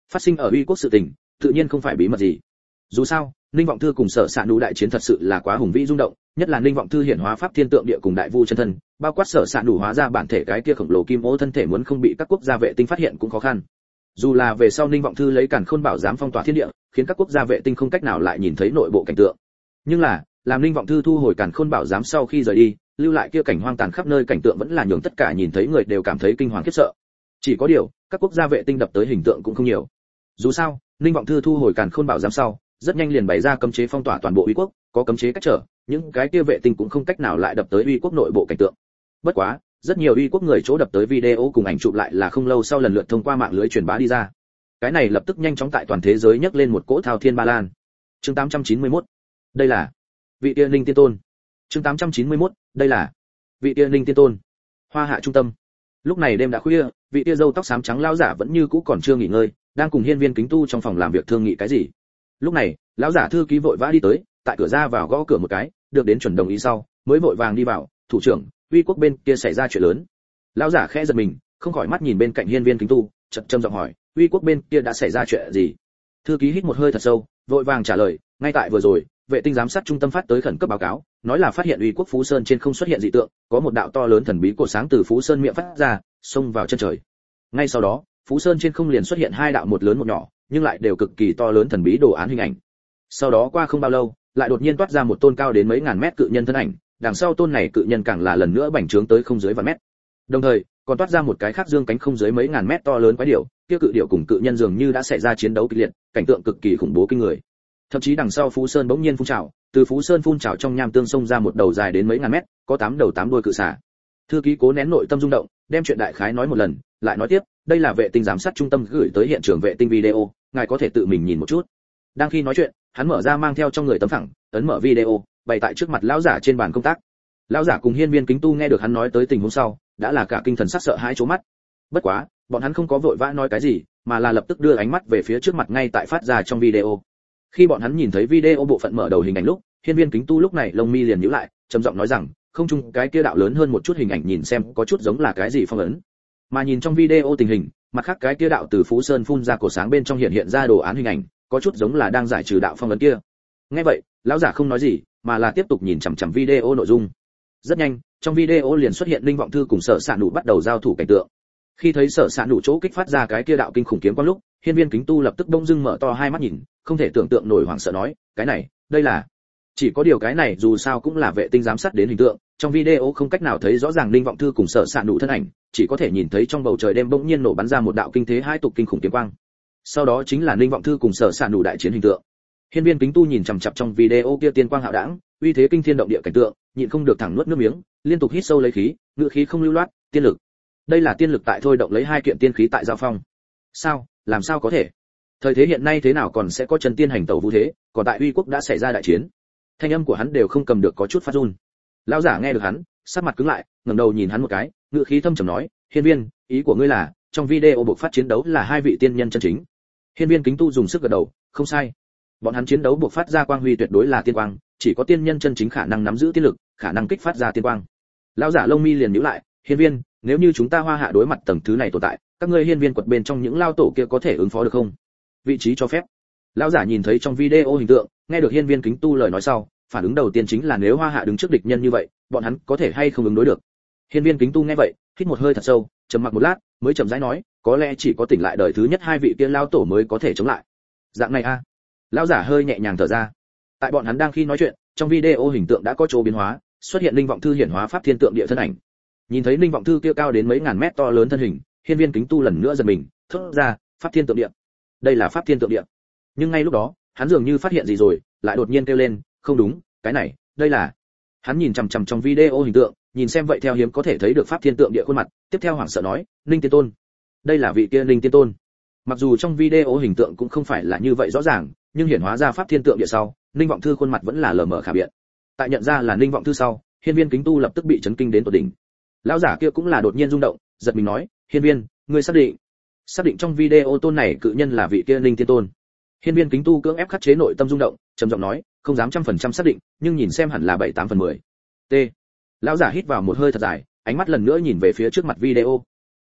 Phát sinh ở uy quốc sự tình tự nhiên không phải bí mật gì. Dù sao Ninh Vọng Thư cùng Sở Sạn Đủ đại chiến thật sự là quá hùng vĩ rung động, nhất là Ninh Vọng Thư hiển hóa pháp thiên tượng địa cùng đại vu chân thân, bao quát Sở Sạn Đủ hóa ra bản thể cái kia khổng lồ kim ô thân thể muốn không bị các quốc gia vệ tinh phát hiện cũng khó khăn. Dù là về sau Ninh Vọng Thư lấy Càn Khôn Bảo giám phong tỏa thiên địa, khiến các quốc gia vệ tinh không cách nào lại nhìn thấy nội bộ cảnh tượng. Nhưng là, làm Ninh Vọng Thư thu hồi Càn Khôn Bảo giám sau khi rời đi, lưu lại kia cảnh hoang tàn khắp nơi cảnh tượng vẫn là nhường tất cả nhìn thấy người đều cảm thấy kinh hoàng khiếp sợ. Chỉ có điều, các quốc gia vệ tinh đập tới hình tượng cũng không nhiều. Dù sao, Ninh Vọng Thư thu hồi Càn Khôn Bảo giám sau, rất nhanh liền bày ra cấm chế phong tỏa toàn bộ uy quốc, có cấm chế cách trở, những cái kia vệ tinh cũng không cách nào lại đập tới uy quốc nội bộ cảnh tượng. Bất quá, rất nhiều uy quốc người chỗ đập tới video cùng ảnh chụp lại là không lâu sau lần lượt thông qua mạng lưới truyền bá đi ra. Cái này lập tức nhanh chóng tại toàn thế giới nhấc lên một cỗ thao thiên ba lan. Chương 891. Đây là vị tiên linh tiên tôn. Chương 891. Đây là vị tiên linh tiên tôn. Hoa Hạ trung tâm. Lúc này đêm đã khuya, vị tia râu tóc xám trắng lão giả vẫn như cũ còn chưa nghỉ ngơi, đang cùng hiên viên kính tu trong phòng làm việc thương nghị cái gì. Lúc này, lão giả thư ký vội vã đi tới, tại cửa ra vào gõ cửa một cái, được đến chuẩn đồng ý sau, mới vội vàng đi vào, "Thủ trưởng, uy quốc bên kia xảy ra chuyện lớn." Lão giả khẽ giật mình, không khỏi mắt nhìn bên cạnh hiên viên kính tu, chậm trầm giọng hỏi, "Uy quốc bên kia đã xảy ra chuyện gì?" Thư ký hít một hơi thật sâu, vội vàng trả lời, "Ngay tại vừa rồi, vệ tinh giám sát trung tâm phát tới khẩn cấp báo cáo, nói là phát hiện uy quốc Phú Sơn trên không xuất hiện dị tượng, có một đạo to lớn thần bí cột sáng từ Phú Sơn miệng phát ra, xông vào chân trời. Ngay sau đó, Phú Sơn trên không liền xuất hiện hai đạo một lớn một nhỏ, nhưng lại đều cực kỳ to lớn thần bí đồ án hình ảnh. Sau đó qua không bao lâu, lại đột nhiên toát ra một tôn cao đến mấy ngàn mét cự nhân thân ảnh, đằng sau tôn này cự nhân càng là lần nữa bành trướng tới không dưới vạn mét. Đồng thời, còn toát ra một cái khác dương cánh không dưới mấy ngàn mét to lớn quái điểu, kia cự điểu cùng cự nhân dường như đã xảy ra chiến đấu kịch liệt, cảnh tượng cực kỳ khủng bố kinh người. Thậm chí đằng sau Phú Sơn bỗng nhiên phun trào, từ Phú Sơn phun trào trong nham tương sông ra một đầu dài đến mấy ngàn mét, có 8 đầu 8 đuôi cự xà. Thư ký cố nén nội tâm rung động, đem chuyện đại khái nói một lần, lại nói tiếp, đây là vệ tinh giám sát trung tâm gửi tới hiện trường vệ tinh video, ngài có thể tự mình nhìn một chút. Đang khi nói chuyện, hắn mở ra mang theo trong người tấm phẳng, ấn mở video, bày tại trước mặt lão giả trên bàn công tác. Lão giả cùng hiên viên kính tu nghe được hắn nói tới tình huống sau, đã là cả kinh thần sắc sợ hãi chố mắt. Bất quá, bọn hắn không có vội vã nói cái gì, mà là lập tức đưa ánh mắt về phía trước mặt ngay tại phát ra trong video. Khi bọn hắn nhìn thấy video bộ phận mở đầu hình ảnh lúc, hiên viên kính tu lúc này lông mi liền nhíu lại, trầm giọng nói rằng, không chung cái kia đạo lớn hơn một chút hình ảnh nhìn xem có chút giống là cái gì phong ấn. Mà nhìn trong video tình hình, mặt khác cái kia đạo từ Phú Sơn phun ra cổ sáng bên trong hiện ra đồ án hình ảnh, có chút giống là đang giải trừ đạo phong ấn kia. Nghe vậy, lão giả không nói gì, mà là tiếp tục nhìn chằm chằm video nội dung. Rất nhanh, trong video liền xuất hiện Linh Vọng Thư cùng Sở Sạn Đủ bắt đầu giao thủ cảnh tượng. Khi thấy Sở Sạn Đủ chỗ kích phát ra cái kia đạo kinh khủng kiếm quang lúc, hiên viên kính tu lập tức đông dưng mở to hai mắt nhìn, không thể tưởng tượng nổi hoảng sợ nói, cái này, đây là. Chỉ có điều cái này dù sao cũng là vệ tinh giám sát đến hình tượng, trong video không cách nào thấy rõ ràng Linh Vọng Thư cùng Sở Sạn Đủ thân ảnh, chỉ có thể nhìn thấy trong bầu trời đêm bỗng nhiên nổ bắn ra một đạo kinh thế hai tục kinh khủng kiếm quang. Sau đó chính là Linh Vọng Thư cùng Sở Sạn Đủ đại chiến hình tượng. Hiên viên kính tu nhìn chằm chằm trong video kia tiên quang hạo đãng, uy thế kinh thiên động địa cảnh tượng, nhịn không được thẳng nuốt nước miếng, liên tục hít sâu lấy khí, ngựa khí không lưu loát, tiên lực. Đây là tiên lực tại thôi động lấy hai kiện tiên khí tại giao phong. Sao, làm sao có thể? Thời thế hiện nay thế nào còn sẽ có chân tiên hành tẩu vũ thế, còn tại uy quốc đã xảy ra đại chiến. Thanh âm của hắn đều không cầm được có chút phát run. Lão giả nghe được hắn, sắc mặt cứng lại, ngẩng đầu nhìn hắn một cái, ngựa khí thâm trầm nói, hiên viên, ý của ngươi là trong video buộc phát chiến đấu là hai vị tiên nhân chân chính. Hiên viên kính tu dùng sức gật đầu, không sai. Bọn hắn chiến đấu buộc phát ra quang huy tuyệt đối là tiên quang, chỉ có tiên nhân chân chính khả năng nắm giữ tiên lực, khả năng kích phát ra tiên quang. Lão giả lông mi liền nhíu lại, hiên viên, nếu như chúng ta Hoa Hạ đối mặt tầng thứ này tồn tại, các ngươi hiên viên quật bên trong những lao tổ kia có thể ứng phó được không? Vị trí cho phép. Lão giả nhìn thấy trong video hình tượng, nghe được hiên viên kính tu lời nói sau, phản ứng đầu tiên chính là nếu Hoa Hạ đứng trước địch nhân như vậy, bọn hắn có thể hay không ứng đối được. Hiên viên kính tu nghe vậy, hít một hơi thật sâu, trầm mặc một lát, mới chậm rãi nói, có lẽ chỉ có tỉnh lại đời thứ nhất hai vị kia lao tổ mới có thể chống lại. Dạng này a. Lão giả hơi nhẹ nhàng thở ra. Tại bọn hắn đang khi nói chuyện, trong video hình tượng đã có chỗ biến hóa, xuất hiện Linh Vọng Thư hiển hóa pháp thiên tượng địa thân ảnh. Nhìn thấy Linh Vọng Thư kia cao đến mấy ngàn mét to lớn thân hình, hiên viên kính tu lần nữa giật mình, thốt ra, pháp thiên tượng địa. Đây là pháp thiên tượng địa. Nhưng ngay lúc đó, hắn dường như phát hiện gì rồi, lại đột nhiên kêu lên, không đúng, cái này, đây là. Hắn nhìn chằm chằm trong video hình tượng, nhìn xem vậy theo hiếm có thể thấy được pháp thiên tượng địa khuôn mặt, tiếp theo hoảng sợ nói, Linh Tiên Tôn. Đây là vị kia Linh Tiên Tôn. Mặc dù trong video hình tượng cũng không phải là như vậy rõ ràng, nhưng hiển hóa ra pháp thiên tượng địa sau, Linh Vọng Thư khuôn mặt vẫn là lờ mờ khả biện. Tại nhận ra là Linh Vọng Thư sau, hiên viên kính tu lập tức bị chấn kinh đến tột đỉnh. Lão giả kia cũng là đột nhiên rung động, giật mình nói, hiên viên, ngươi xác định trong video tôn này cự nhân là vị kia Linh Tiên Tôn. Hiên viên kính tu cưỡng ép khắc chế nội tâm rung động, trầm giọng nói, không dám 100% xác định, nhưng nhìn xem hẳn là 7-8 phần 10. T. Lão giả hít vào một hơi thật dài, ánh mắt lần nữa nhìn về phía trước mặt video.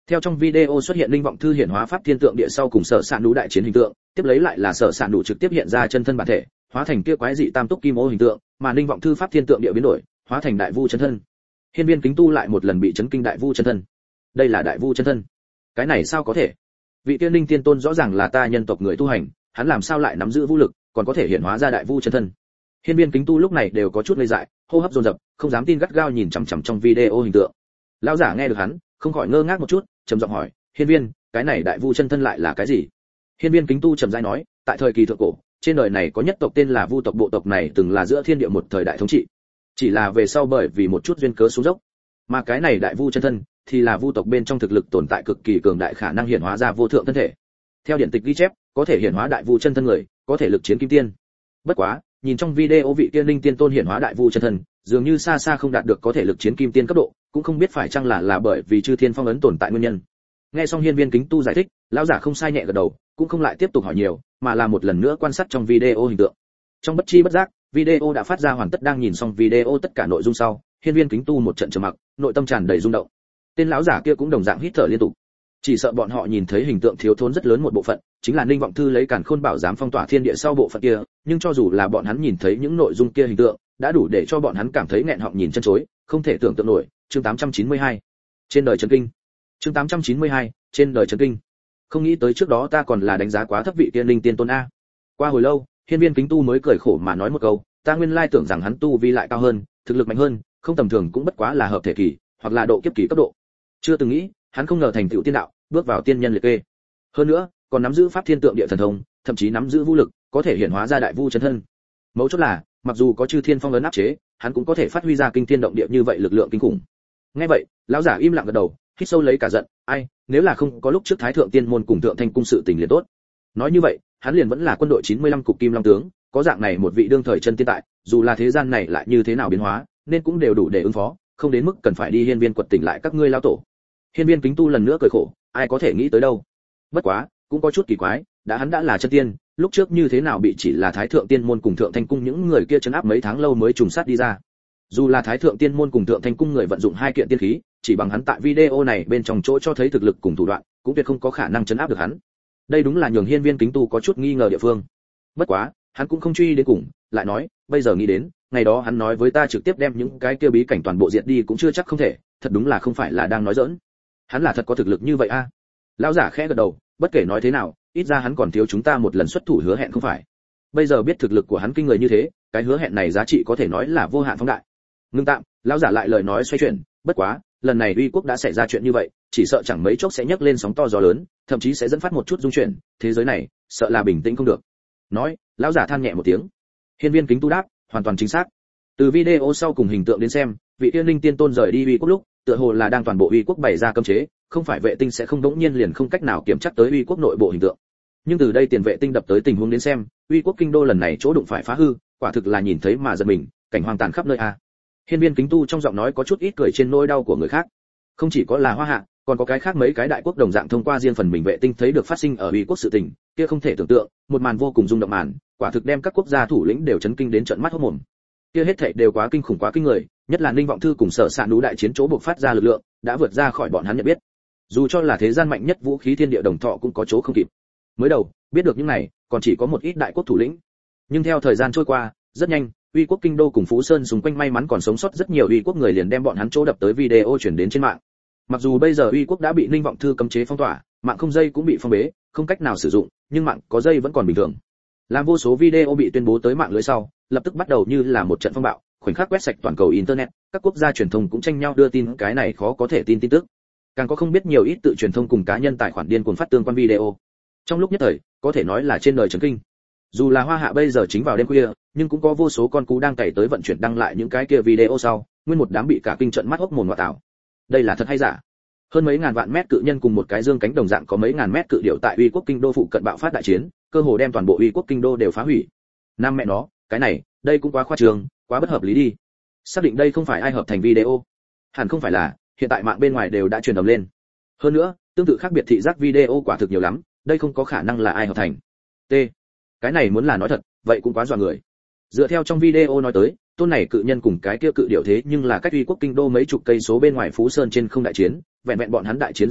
Theo trong video xuất hiện linh vọng thư hiển hóa pháp thiên tượng địa sau cùng sở sạn đủ đại chiến hình tượng, tiếp lấy lại là sở sạn đủ trực tiếp hiện ra chân thân bản thể, hóa thành kia quái dị tam túc kim ô hình tượng, mà linh vọng thư pháp thiên tượng địa biến đổi, hóa thành đại vu chân thân. Hiên viên kính tu lại một lần bị chấn kinh đại vu chân thân. Đây là đại vu chân thân? Cái này sao có thể? Vị tiên linh tiên tôn rõ ràng là ta nhân tộc người tu hành, hắn làm sao lại nắm giữ vũ lực, còn có thể hiển hóa ra đại vu chân thân? Hiên viên kính tu lúc này đều có chút ngây dại, hô hấp dồn dập, không dám tin, gắt gao nhìn chằm chằm trong video hình tượng. Lão giả nghe được hắn, không khỏi ngơ ngác một chút, trầm giọng hỏi, hiên viên, cái này đại vu chân thân lại là cái gì? Hiên viên kính tu trầm rãi nói, tại thời kỳ thượng cổ, trên đời này có nhất tộc tên là vu tộc, bộ tộc này từng là giữa thiên địa một thời đại thống trị, chỉ là về sau bởi vì một chút duyên cớ xuống dốc, mà cái này đại vu chân thân thì là vu tộc bên trong thực lực tồn tại cực kỳ cường đại, khả năng hiển hóa ra vô thượng thân thể. Theo điển tịch ghi chép, có thể hiển hóa đại vu chân thân người, có thể lực chiến kim tiên. Bất quá, nhìn trong video vị tiên linh tiên tôn hiển hóa đại vu chân thân, dường như xa xa không đạt được có thể lực chiến kim tiên cấp độ, cũng không biết phải chăng là bởi vì chư thiên phong ấn tồn tại nguyên nhân. Nghe xong hiên viên kính tu giải thích, lão giả không sai nhẹ gật đầu, cũng không lại tiếp tục hỏi nhiều, mà là một lần nữa quan sát trong video hình tượng. Trong bất chi bất giác, video đã phát ra hoàn tất. Đang nhìn xong video tất cả nội dung sau, hiên viên kính tu một trận trầm mặc, nội tâm tràn đầy rung động. Tên lão giả kia cũng đồng dạng hít thở liên tục. Chỉ sợ bọn họ nhìn thấy hình tượng thiếu thốn rất lớn một bộ phận, chính là Ninh Vọng Thư lấy Càn Khôn Bảo giám phong tỏa thiên địa sau bộ phận kia, nhưng cho dù là bọn hắn nhìn thấy những nội dung kia hình tượng, đã đủ để cho bọn hắn cảm thấy nghẹn họng nhìn chân chối, không thể tưởng tượng nổi. Chương 892. Trên đời chấn kinh. Chương 892. Trên đời chấn kinh. Không nghĩ tới trước đó ta còn là đánh giá quá thấp vị tiên linh tiên tôn a. Qua hồi lâu, hiên viên kính tu mới cười khổ mà nói một câu, ta nguyên lai tưởng rằng hắn tu vi lại cao hơn, thực lực mạnh hơn, không tầm thường cũng bất quá là hợp thể kỳ, hoặc là độ kiếp kỳ cấp độ. Chưa từng nghĩ, hắn không ngờ thành tựu tiên đạo, bước vào tiên nhân liệt kê. Hơn nữa, còn nắm giữ pháp thiên tượng địa thần thông, thậm chí nắm giữ vũ lực, có thể hiển hóa ra đại vu chân thân. Mấu chốt là, mặc dù có chư thiên phong ấn áp chế, hắn cũng có thể phát huy ra kinh thiên động địa như vậy lực lượng kinh khủng. Nghe vậy, lão giả im lặng gật đầu, hít sâu lấy cả giận, ai, nếu là không có lúc trước Thái thượng tiên môn cùng Thượng Thanh cung sự tình liền tốt. Nói như vậy, hắn liền vẫn là quân đội 95 cục kim long tướng, có dạng này một vị đương thời chân tiên tại, dù là thế gian này lại như thế nào biến hóa, nên cũng đều đủ để ứng phó, không đến mức cần phải đi hiên viên quật tỉnh lại các ngươi lao tổ. Hiên viên kính tu lần nữa cười khổ, ai có thể nghĩ tới đâu. Bất quá, cũng có chút kỳ quái, hắn đã là chân tiên, lúc trước như thế nào bị chỉ là Thái thượng tiên môn cùng Thượng Thanh cung những người kia trấn áp mấy tháng lâu mới trùng sát đi ra. Dù là Thái thượng tiên môn cùng Thượng Thanh cung người vận dụng hai kiện tiên khí, chỉ bằng hắn tại video này bên trong chỗ cho thấy thực lực cùng thủ đoạn, cũng tuyệt không có khả năng trấn áp được hắn. Đây đúng là nhường hiên viên kính tu có chút nghi ngờ địa phương. Bất quá, hắn cũng không truy đến cùng, lại nói, bây giờ nghĩ đến, ngày đó hắn nói với ta trực tiếp đem những cái kia bí cảnh toàn bộ diệt đi cũng chưa chắc không thể, thật đúng là không phải là đang nói giỡn. Hắn là thật có thực lực như vậy a? Lão giả khẽ gật đầu, bất kể nói thế nào, ít ra hắn còn thiếu chúng ta một lần xuất thủ hứa hẹn không phải? Bây giờ biết thực lực của hắn kinh người như thế, cái hứa hẹn này giá trị có thể nói là vô hạn phóng đại. Ngưng tạm, lão giả lại lời nói xoay chuyển, bất quá, lần này uy quốc đã xảy ra chuyện như vậy, chỉ sợ chẳng mấy chốc sẽ nhấc lên sóng to gió lớn, thậm chí sẽ dẫn phát một chút rung chuyển, thế giới này, sợ là bình tĩnh không được. Nói, lão giả than nhẹ một tiếng. Hiên viên kính tu đáp, hoàn toàn chính xác. Từ video sau cùng hình tượng đến xem, vị tiên linh tiên tôn rời đi uy quốc lúc, tựa hồ là đang toàn bộ uy quốc bày ra cấm chế, không phải vệ tinh sẽ không đống nhiên liền không cách nào kiểm chắc tới uy quốc nội bộ hình tượng. Nhưng từ đây tiền vệ tinh đập tới tình huống đến xem, uy quốc kinh đô lần này chỗ đụng phải phá hư, quả thực là nhìn thấy mà giật mình, cảnh hoang tàn khắp nơi a. Hiên viên kính tu trong giọng nói có chút ít cười trên nỗi đau của người khác. Không chỉ có là Hoa Hạ, còn có cái khác mấy cái đại quốc đồng dạng thông qua riêng phần mình vệ tinh thấy được phát sinh ở uy quốc sự tình, kia không thể tưởng tượng, một màn vô cùng rung động màn, quả thực đem các quốc gia thủ lĩnh đều chấn kinh đến trợn mắt hốt mồm. Kia hết thảy đều quá kinh khủng, quá kinh người, nhất là Ninh Vọng Thư cùng Sở Sạn Núi đại chiến chỗ bộc phát ra lực lượng, đã vượt ra khỏi bọn hắn nhận biết. Dù cho là thế gian mạnh nhất vũ khí thiên địa đồng thọ cũng có chỗ không kịp. Mới đầu, biết được những này, còn chỉ có một ít đại quốc thủ lĩnh. Nhưng theo thời gian trôi qua, rất nhanh, uy quốc kinh đô cùng Phú Sơn xung quanh may mắn còn sống sót rất nhiều uy quốc người liền đem bọn hắn chỗ đập tới video chuyển đến trên mạng. Mặc dù bây giờ uy quốc đã bị Ninh Vọng Thư cấm chế phong tỏa, mạng không dây cũng bị phong bế, không cách nào sử dụng, nhưng mạng có dây vẫn còn bình thường. Làm vô số video bị tuyên bố tới mạng lưới sau, lập tức bắt đầu như là một trận phong bạo, khoảnh khắc quét sạch toàn cầu internet, các quốc gia truyền thông cũng tranh nhau đưa tin cái này khó có thể tin tin tức. Càng có không biết nhiều ít tự truyền thông cùng cá nhân tài khoản điên cuồng phát tương quan video. Trong lúc nhất thời, có thể nói là trên đời chấn kinh. Dù là Hoa Hạ bây giờ chính vào đêm khuya, nhưng cũng có vô số con cú đang cày tới vận chuyển đăng lại những cái kia video sau, nguyên một đám bị cả kinh trận mắt hốc mồm ngoại tảo. Đây là thật hay giả? Hơn mấy ngàn vạn mét cự nhân cùng một cái dương cánh đồng dạng có mấy ngàn mét cự điểu tại uy quốc kinh đô phụ cận bạo phát đại chiến, cơ hồ đem toàn bộ uy quốc kinh đô đều phá hủy. Nam mẹ nó, cái này, đây cũng quá khoa trương, quá bất hợp lý đi. Xác định đây không phải ai hợp thành video. Hẳn không phải là, hiện tại mạng bên ngoài đều đã truyền đầm lên. Hơn nữa, tương tự khác biệt thị giác video quả thực nhiều lắm, đây không có khả năng là ai hợp thành. T. Cái này muốn là nói thật, vậy cũng quá dọa người. Dựa theo trong video nói tới, tôn này cự nhân cùng cái kia cự điểu thế nhưng là cách uy quốc kinh đô mấy chục cây số bên ngoài Phú Sơn trên không đại chiến, vẹn vẹn bọn hắn đại chiến dư ba,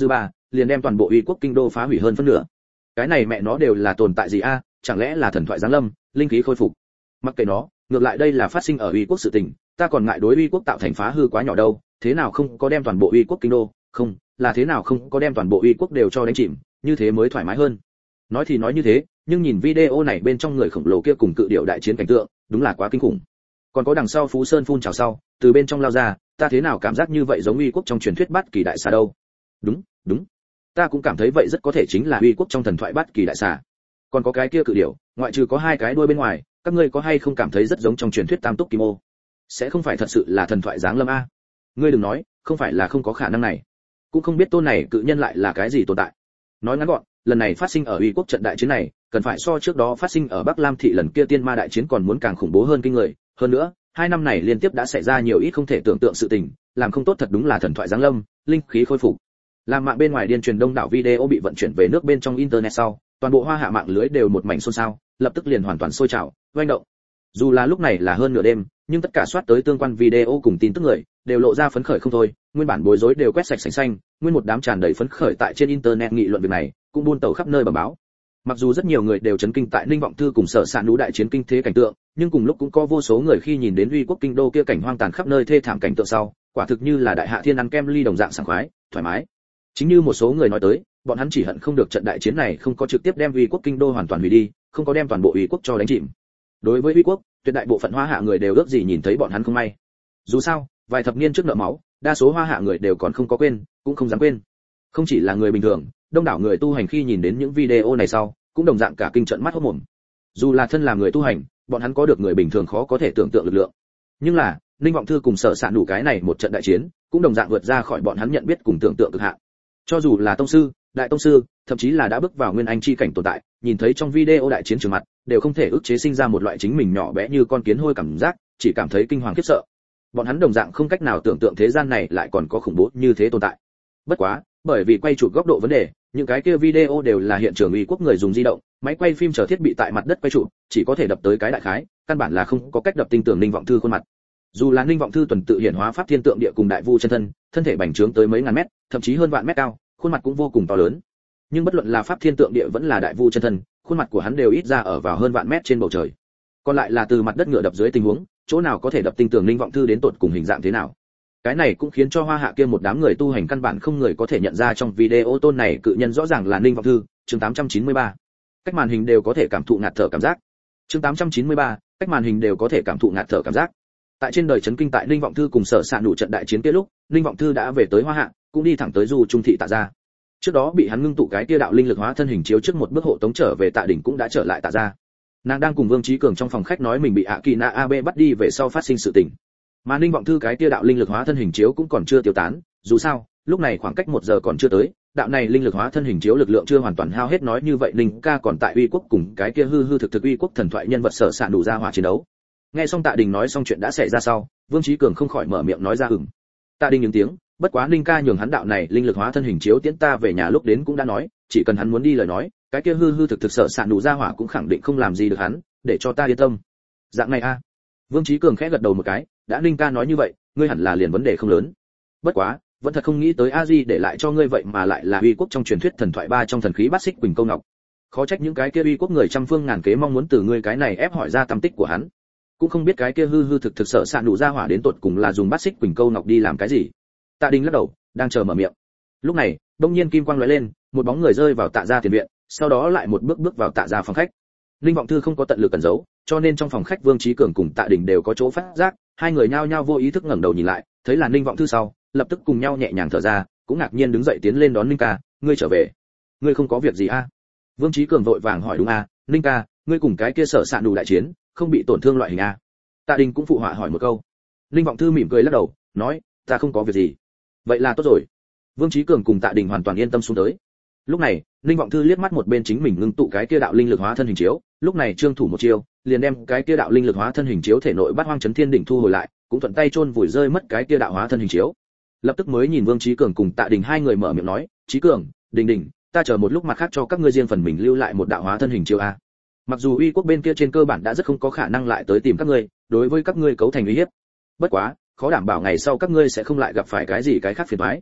liền đem toàn bộ uy quốc kinh đô phá hủy hơn phân nửa. Cái này mẹ nó đều là tồn tại gì a, chẳng lẽ là thần thoại giáng lâm, linh khí khôi phục? Mặc kệ nó, ngược lại đây là phát sinh ở uy quốc sự tình, ta còn ngại đối uy quốc tạo thành phá hư quá nhỏ đâu, thế nào không có đem toàn bộ uy quốc kinh đô, không, là thế nào không có đem toàn bộ uy quốc đều cho đánh chìm, như thế mới thoải mái hơn. Nói thì nói như thế, nhưng nhìn video này bên trong người khổng lồ kia cùng cự điểu đại chiến cảnh tượng, đúng là quá kinh khủng. Còn có đằng sau Phú Sơn phun trào sau, từ bên trong lao ra, ta thế nào cảm giác như vậy giống uy quốc trong truyền thuyết Bát Kỳ đại xà đâu? Đúng, đúng. Ta cũng cảm thấy vậy rất có thể chính là uy quốc trong thần thoại Bát Kỳ đại xà. Còn có cái kia cự điểu, ngoại trừ có hai cái đuôi bên ngoài, các ngươi có hay không cảm thấy rất giống trong truyền thuyết Tam Túc Kim Ô? Sẽ không phải thật sự là thần thoại giáng lâm a? Ngươi đừng nói, không phải là không có khả năng này. Cũng không biết tôn này cự nhân lại là cái gì tồn tại. Nói ngắn gọn, lần này phát sinh ở uy quốc trận đại chiến này, cần phải so trước đó phát sinh ở Bắc Lam thị lần kia tiên ma đại chiến còn muốn càng khủng bố hơn kinh người. Hơn nữa, 2 năm này liên tiếp đã xảy ra nhiều ít không thể tưởng tượng sự tình, làm không tốt thật đúng là thần thoại giáng lâm, linh khí khôi phục. Làm mạng bên ngoài điên truyền đông đảo video bị vận chuyển về nước bên trong internet sau, toàn bộ Hoa Hạ mạng lưới đều một mảnh xôn xao, lập tức liền hoàn toàn sôi trào, hoành động. Dù là lúc này là hơn nửa đêm, nhưng tất cả soát tới tương quan video cùng tin tức người đều lộ ra phấn khởi không thôi, nguyên bản bối rối đều quét sạch sành xanh, nguyên một đám tràn đầy phấn khởi tại trên internet nghị luận việc này, cũng buôn tàu khắp nơi bẩm báo. Mặc dù rất nhiều người đều chấn kinh tại Ninh Vọng Thư cùng Sở Sạn Nú đại chiến kinh thế cảnh tượng, nhưng cùng lúc cũng có vô số người khi nhìn đến uy quốc kinh đô kia cảnh hoang tàn khắp nơi thê thảm cảnh tượng sau, quả thực như là đại hạ thiên ăn kem ly đồng dạng sảng khoái, thoải mái. Chính như một số người nói tới, bọn hắn chỉ hận không được trận đại chiến này không có trực tiếp đem uy quốc kinh đô hoàn toàn hủy đi, không có đem toàn bộ uy quốc cho đánh chìm. Đối với uy quốc, tuyệt đại bộ phận Hoa Hạ người đều ước gì nhìn thấy bọn hắn không may. Dù sao, vài thập niên trước nợ máu, đa số Hoa Hạ người đều còn không có quên, cũng không dám quên. Không chỉ là người bình thường, đông đảo người tu hành khi nhìn đến những video này sau, cũng đồng dạng cả kinh trận mắt hốt mồm. Dù là thân làm người tu hành, bọn hắn có được người bình thường khó có thể tưởng tượng lực lượng. Nhưng là, Ninh Vọng Thư cùng Sở Sạn đủ cái này một trận đại chiến, cũng đồng dạng vượt ra khỏi bọn hắn nhận biết cùng tưởng tượng cực hạn. Cho dù là tông sư, đại tông sư, thậm chí là đã bước vào nguyên anh chi cảnh tồn tại, nhìn thấy trong video đại chiến trường mặt, đều không thể ức chế sinh ra một loại chính mình nhỏ bé như con kiến hôi cảm giác, chỉ cảm thấy kinh hoàng khiếp sợ. Bọn hắn đồng dạng không cách nào tưởng tượng thế gian này lại còn có khủng bố như thế tồn tại. Bất quá, bởi vì quay chụp góc độ vấn đề, những cái kia video đều là hiện trường uy quốc người dùng di động, máy quay phim chờ thiết bị tại mặt đất quay chụp, chỉ có thể đập tới cái đại khái, căn bản là không có cách đập tinh tường Ninh Vọng Thư khuôn mặt. Dù là Ninh Vọng Thư tuần tự hiển hóa pháp thiên tượng địa cùng đại vu chân thân, thân thể bành trướng tới mấy ngàn mét, thậm chí hơn vạn mét cao, khuôn mặt cũng vô cùng to lớn. Nhưng bất luận là pháp thiên tượng địa vẫn là đại vu chân thân, khuôn mặt của hắn đều ít ra ở vào hơn vạn mét trên bầu trời. Còn lại là từ mặt đất ngựa đập dưới tình huống, chỗ nào có thể đập tinh tường Ninh Vọng Thư đến tột cùng hình dạng thế nào. Cái này cũng khiến cho Hoa Hạ kia một đám người tu hành căn bản không người có thể nhận ra trong video tôn này cự nhân rõ ràng là Ninh Vọng Thư. Chương 893. Cách màn hình đều có thể cảm thụ ngạt thở cảm giác. Chương 893. Cách màn hình đều có thể cảm thụ ngạt thở cảm giác. Tại trên đời chấn kinh tại Ninh Vọng Thư cùng Sở Sạn đủ trận đại chiến kia lúc, Ninh Vọng Thư đã về tới Hoa Hạ, cũng đi thẳng tới Du Trung thị Tạ gia. Trước đó bị hắn ngưng tụ cái kia đạo linh lực hóa thân hình chiếu trước một bước hộ tống trở về Tạ đỉnh cũng đã trở lại Tạ gia. Nàng đang cùng Vương Chí Cường trong phòng khách nói mình bị Akina Abe bắt đi về sau phát sinh sự tình. Mà Ninh Vọng Thư cái kia đạo linh lực hóa thân hình chiếu cũng còn chưa tiêu tán, dù sao, lúc này khoảng cách 1 giờ còn chưa tới, đạo này linh lực hóa thân hình chiếu lực lượng chưa hoàn toàn hao hết, nói như vậy Ninh ca còn tại uy quốc cùng cái kia hư hư thực thực uy quốc thần thoại nhân vật Sở Sạn đủ ra hỏa chiến đấu. Nghe xong Tạ Đình nói xong chuyện đã xảy ra sau, Vương Chí Cường không khỏi mở miệng nói ra Tạ Đình những tiếng, bất quá Ninh ca nhường hắn đạo này linh lực hóa thân hình chiếu tiễn ta về nhà lúc đến cũng đã nói, chỉ cần hắn muốn đi lời nói, cái kia hư hư thực thực Sở Sạn đủ ra hỏa cũng khẳng định không làm gì được hắn, để cho ta yên tâm. Dạng này a. Vương Chí Cường khẽ gật đầu một cái, đã Ninh ca nói như vậy, ngươi hẳn là liền vấn đề không lớn. Bất quá, vẫn thật không nghĩ tới a di để lại cho ngươi vậy mà lại là uy quốc trong truyền thuyết thần thoại ba trong thần khí Bát Xích Quỳnh Câu Ngọc. Khó trách những cái kia uy quốc người trăm phương ngàn kế mong muốn từ ngươi cái này ép hỏi ra tâm tích của hắn. Cũng không biết cái kia hư hư thực thực Sở Sạn đủ ra hỏa đến tột cùng là dùng Bát Xích Quỳnh Câu Ngọc đi làm cái gì. Tạ Đình lắc đầu, đang chờ mở miệng. Lúc này, đông nhiên kim quang lóe lên, một bóng người rơi vào Tạ gia tiền viện, sau đó lại một bước bước vào Tạ gia phòng khách. Linh Vọng Thư không có tận lực cẩn giấu, cho nên trong phòng khách Vương Chí Cường cùng Tạ Đình đều có chỗ phát giác, hai người nhao nhao vô ý thức ngẩng đầu nhìn lại, thấy là Ninh Vọng Thư sau, lập tức cùng nhau nhẹ nhàng thở ra, cũng ngạc nhiên đứng dậy tiến lên đón Ninh ca, ngươi trở về. Ngươi không có việc gì a? Vương Chí Cường vội vàng hỏi đúng a, Ninh ca, ngươi cùng cái kia Sở Sạn đủ đại chiến, không bị tổn thương loại hình a? Tạ Đình cũng phụ họa hỏi một câu. Ninh Vọng Thư mỉm cười lắc đầu, nói, ta không có việc gì. Vậy là tốt rồi. Vương Chí Cường cùng Tạ Đình hoàn toàn yên tâm xuống tới. Lúc này, Ninh Vọng Thư liếc mắt một bên chính mình ngưng tụ cái kia đạo linh lực hóa thân hình chiếu, lúc này trương thủ một chiêu, liền đem cái kia đạo linh lực hóa thân hình chiếu thể nội Bát Hoang Chấn Thiên đỉnh thu hồi lại, cũng thuận tay chôn vùi rơi mất cái kia đạo hóa thân hình chiếu. Lập tức mới nhìn Vương Chí Cường cùng Tạ Đình hai người mở miệng nói, "Chí Cường, Đình Đình, ta chờ một lúc mặt khác cho các ngươi riêng phần mình lưu lại một đạo hóa thân hình chiếu a. Mặc dù uy quốc bên kia trên cơ bản đã rất không có khả năng lại tới tìm các ngươi, đối với các ngươi cấu thành uy hiếp. Bất quá, khó đảm bảo ngày sau các ngươi sẽ không lại gặp phải cái gì cái khác phiền toái.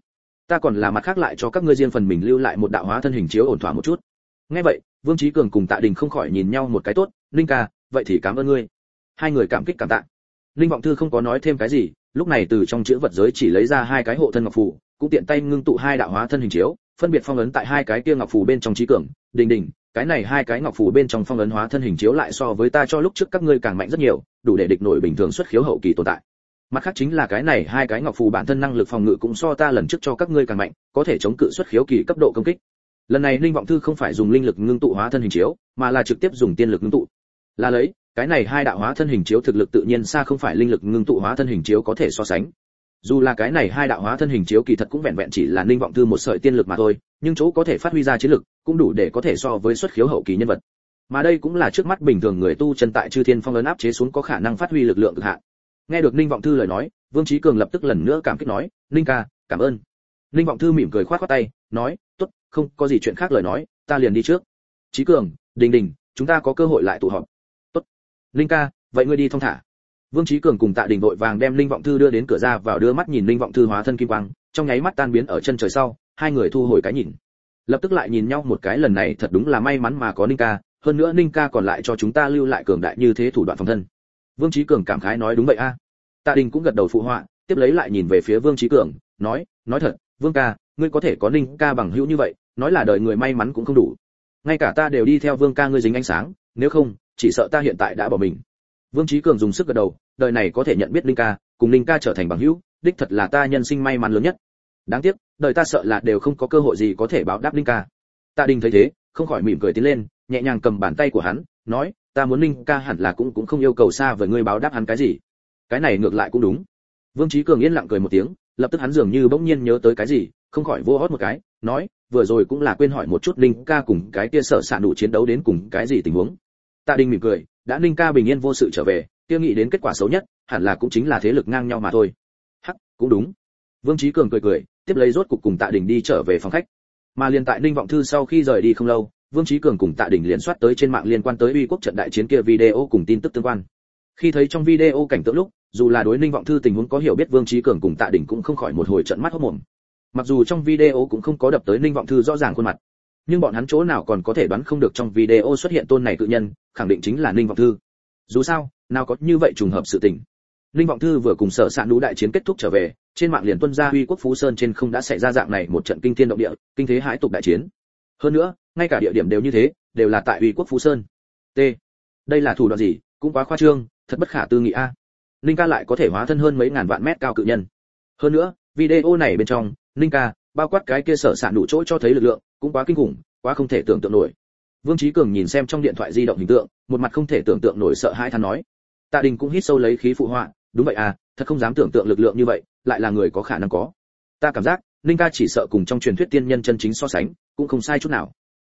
Ta còn là mặt khác lại cho các ngươi riêng phần mình lưu lại một đạo hóa thân hình chiếu ổn thỏa một chút. Nghe vậy, Vương Chí Cường cùng Tạ Đình không khỏi nhìn nhau một cái tốt, Linh ca, vậy thì cảm ơn ngươi. Hai người cảm kích cảm tạ. Linh Vọng Thư không có nói thêm cái gì, lúc này từ trong chữ vật giới chỉ lấy ra hai cái hộ thân ngọc phù, cũng tiện tay ngưng tụ hai đạo hóa thân hình chiếu, phân biệt phong ấn tại hai cái kia ngọc phù bên trong. Chí Cường, Đình, cái này hai cái ngọc phù bên trong phong ấn hóa thân hình chiếu lại so với ta cho lúc trước các ngươi càng mạnh rất nhiều, đủ để địch nổi bình thường xuất khiếu hậu kỳ tồn tại. Mặt khác chính là cái này hai cái ngọc phù bản thân năng lực phòng ngự cũng so ta lần trước cho các ngươi càng mạnh, có thể chống cự xuất khiếu kỳ cấp độ công kích. Lần này Linh Vọng Thư không phải dùng linh lực ngưng tụ hóa thân hình chiếu, mà là trực tiếp dùng tiên lực ngưng tụ. Là lấy, cái này hai đạo hóa thân hình chiếu thực lực tự nhiên xa không phải linh lực ngưng tụ hóa thân hình chiếu có thể so sánh. Dù là cái này hai đạo hóa thân hình chiếu kỳ thật cũng vẹn vẹn chỉ là Linh Vọng Thư một sợi tiên lực mà thôi, nhưng chỗ có thể phát huy ra chiến lực, cũng đủ để có thể so với xuất khiếu hậu kỳ nhân vật. Mà đây cũng là trước mắt bình thường người tu chân tại Chư Thiên Phong ấn áp chế xuống có khả năng phát huy lực lượng cực hạn. Nghe được Linh Vọng Thư lời nói, Vương Chí Cường lập tức lần nữa cảm kích nói, "Linh ca, cảm ơn." Linh Vọng Thư mỉm cười khoát khoát tay, nói, "Tốt, không có gì chuyện khác lời nói, ta liền đi trước." Chí Cường, Đình, chúng ta có cơ hội lại tụ họp. "Tốt." "Linh ca, vậy ngươi đi thong thả." Vương Chí Cường cùng Tạ Đình vội vàng đem Linh Vọng Thư đưa đến cửa ra vào, đưa mắt nhìn Linh Vọng Thư hóa thân kim quang, trong nháy mắt tan biến ở chân trời sau, hai người thu hồi cái nhìn. Lập tức lại nhìn nhau một cái, lần này thật đúng là may mắn mà có Linh ca, hơn nữa Linh ca còn lại cho chúng ta lưu lại cường đại như thế thủ đoạn phòng thân. Vương Chí Cường cảm khái nói, đúng vậy a. Tạ Đình cũng gật đầu phụ họa, tiếp lấy lại nhìn về phía Vương Chí Cường, nói thật, Vương ca, ngươi có thể có Linh ca bằng hữu như vậy, nói là đời người may mắn cũng không đủ. Ngay cả ta đều đi theo Vương ca ngươi dính ánh sáng, nếu không, chỉ sợ ta hiện tại đã bỏ mình. Vương Chí Cường dùng sức gật đầu, đời này có thể nhận biết Linh ca, cùng Linh ca trở thành bằng hữu, đích thật là ta nhân sinh may mắn lớn nhất. Đáng tiếc, đời ta sợ là đều không có cơ hội gì có thể báo đáp Linh ca. Tạ Đình thấy thế, không khỏi mỉm cười tiến lên, nhẹ nhàng cầm bàn tay của hắn, nói, ta muốn Linh ca hẳn là cũng không yêu cầu xa với ngươi báo đáp hắn cái gì. Cái này ngược lại cũng đúng. Vương Chí Cường yên lặng cười một tiếng, lập tức hắn dường như bỗng nhiên nhớ tới cái gì, không khỏi vô hót một cái, nói, vừa rồi cũng là quên hỏi một chút Linh ca cùng cái kia Sở Sạn đủ chiến đấu đến cùng cái gì tình huống. Tạ Đình mỉm cười, đã Linh ca bình yên vô sự trở về, kia nghĩ đến kết quả xấu nhất, hẳn là cũng chính là thế lực ngang nhau mà thôi. Hắc, cũng đúng. Vương Chí Cường cười, tiếp lấy rốt cục cùng Tạ Đình đi trở về phòng khách. Mà liền tại Linh Vọng Thư sau khi rời đi không lâu, Vương Chí Cường cùng Tạ Đình liền soát tới trên mạng liên quan tới Uy Quốc trận đại chiến kia video cùng tin tức tương quan. Khi thấy trong video cảnh tượng lúc, dù là đối Linh Vọng Thư tình huống có hiểu biết, Vương Chí Cường cùng Tạ Đình cũng không khỏi một hồi trợn mắt hốt mồm. Mặc dù trong video cũng không có đập tới Linh Vọng Thư rõ ràng khuôn mặt, nhưng bọn hắn chỗ nào còn có thể đoán không được trong video xuất hiện tôn này cự nhân, khẳng định chính là Linh Vọng Thư. Dù sao, nào có như vậy trùng hợp sự tình. Linh Vọng Thư vừa cùng Sở Sạn Đủ đại chiến kết thúc trở về, trên mạng liền tuân ra Uy Quốc Phú Sơn trên không đã xảy ra dạng này một trận kinh thiên động địa, kinh thế hãi tục đại chiến. Hơn nữa, ngay cả địa điểm đều như thế, đều là tại Uy Quốc Phú Sơn. T. Đây là thủ đoạn gì, cũng quá khoa trương, thật bất khả tư nghị a. Linh ca lại có thể hóa thân hơn mấy ngàn vạn mét cao cự nhân. Hơn nữa, video này bên trong, Linh ca, bao quát cái kia Sở Sạn Đủ chỗ cho thấy lực lượng, cũng quá kinh khủng, quá không thể tưởng tượng nổi. Vương Chí Cường nhìn xem trong điện thoại di động hình tượng, một mặt không thể tưởng tượng nổi sợ hãi than nói. Tạ Đình cũng hít sâu lấy khí phụ họa, đúng vậy à, thật không dám tưởng tượng lực lượng như vậy, lại là người có khả năng có. Ta cảm giác, Linh ca chỉ sợ cùng trong truyền thuyết tiên nhân chân chính so sánh, cũng không sai chút nào.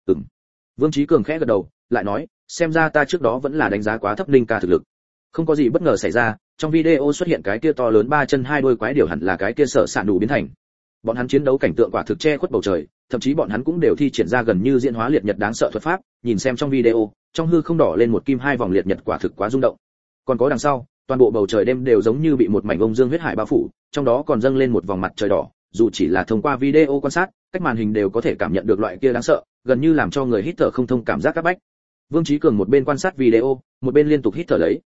Vương Chí Cường khẽ gật đầu, lại nói, xem ra ta trước đó vẫn là đánh giá quá thấp Linh ca thực lực. Không có gì bất ngờ xảy ra, trong video xuất hiện cái kia to lớn ba chân hai đuôi quái điểu hẳn là cái kia Sở Sạn Đủ biến thành. Bọn hắn chiến đấu cảnh tượng quả thực che khuất bầu trời, thậm chí bọn hắn cũng đều thi triển ra gần như diễn hóa liệt nhật đáng sợ thuật pháp, nhìn xem trong video, trong hư không đỏ lên một kim hai vòng liệt nhật quả thực quá rung động. Còn có đằng sau, toàn bộ bầu trời đêm đều giống như bị một mảnh ông dương huyết hải bao phủ, trong đó còn dâng lên một vòng mặt trời đỏ, dù chỉ là thông qua video quan sát, cách màn hình đều có thể cảm nhận được loại kia đáng sợ, gần như làm cho người hít thở không thông cảm giác các bách. Vương Chí Cường một bên quan sát video, một bên liên tục hít thở lấy,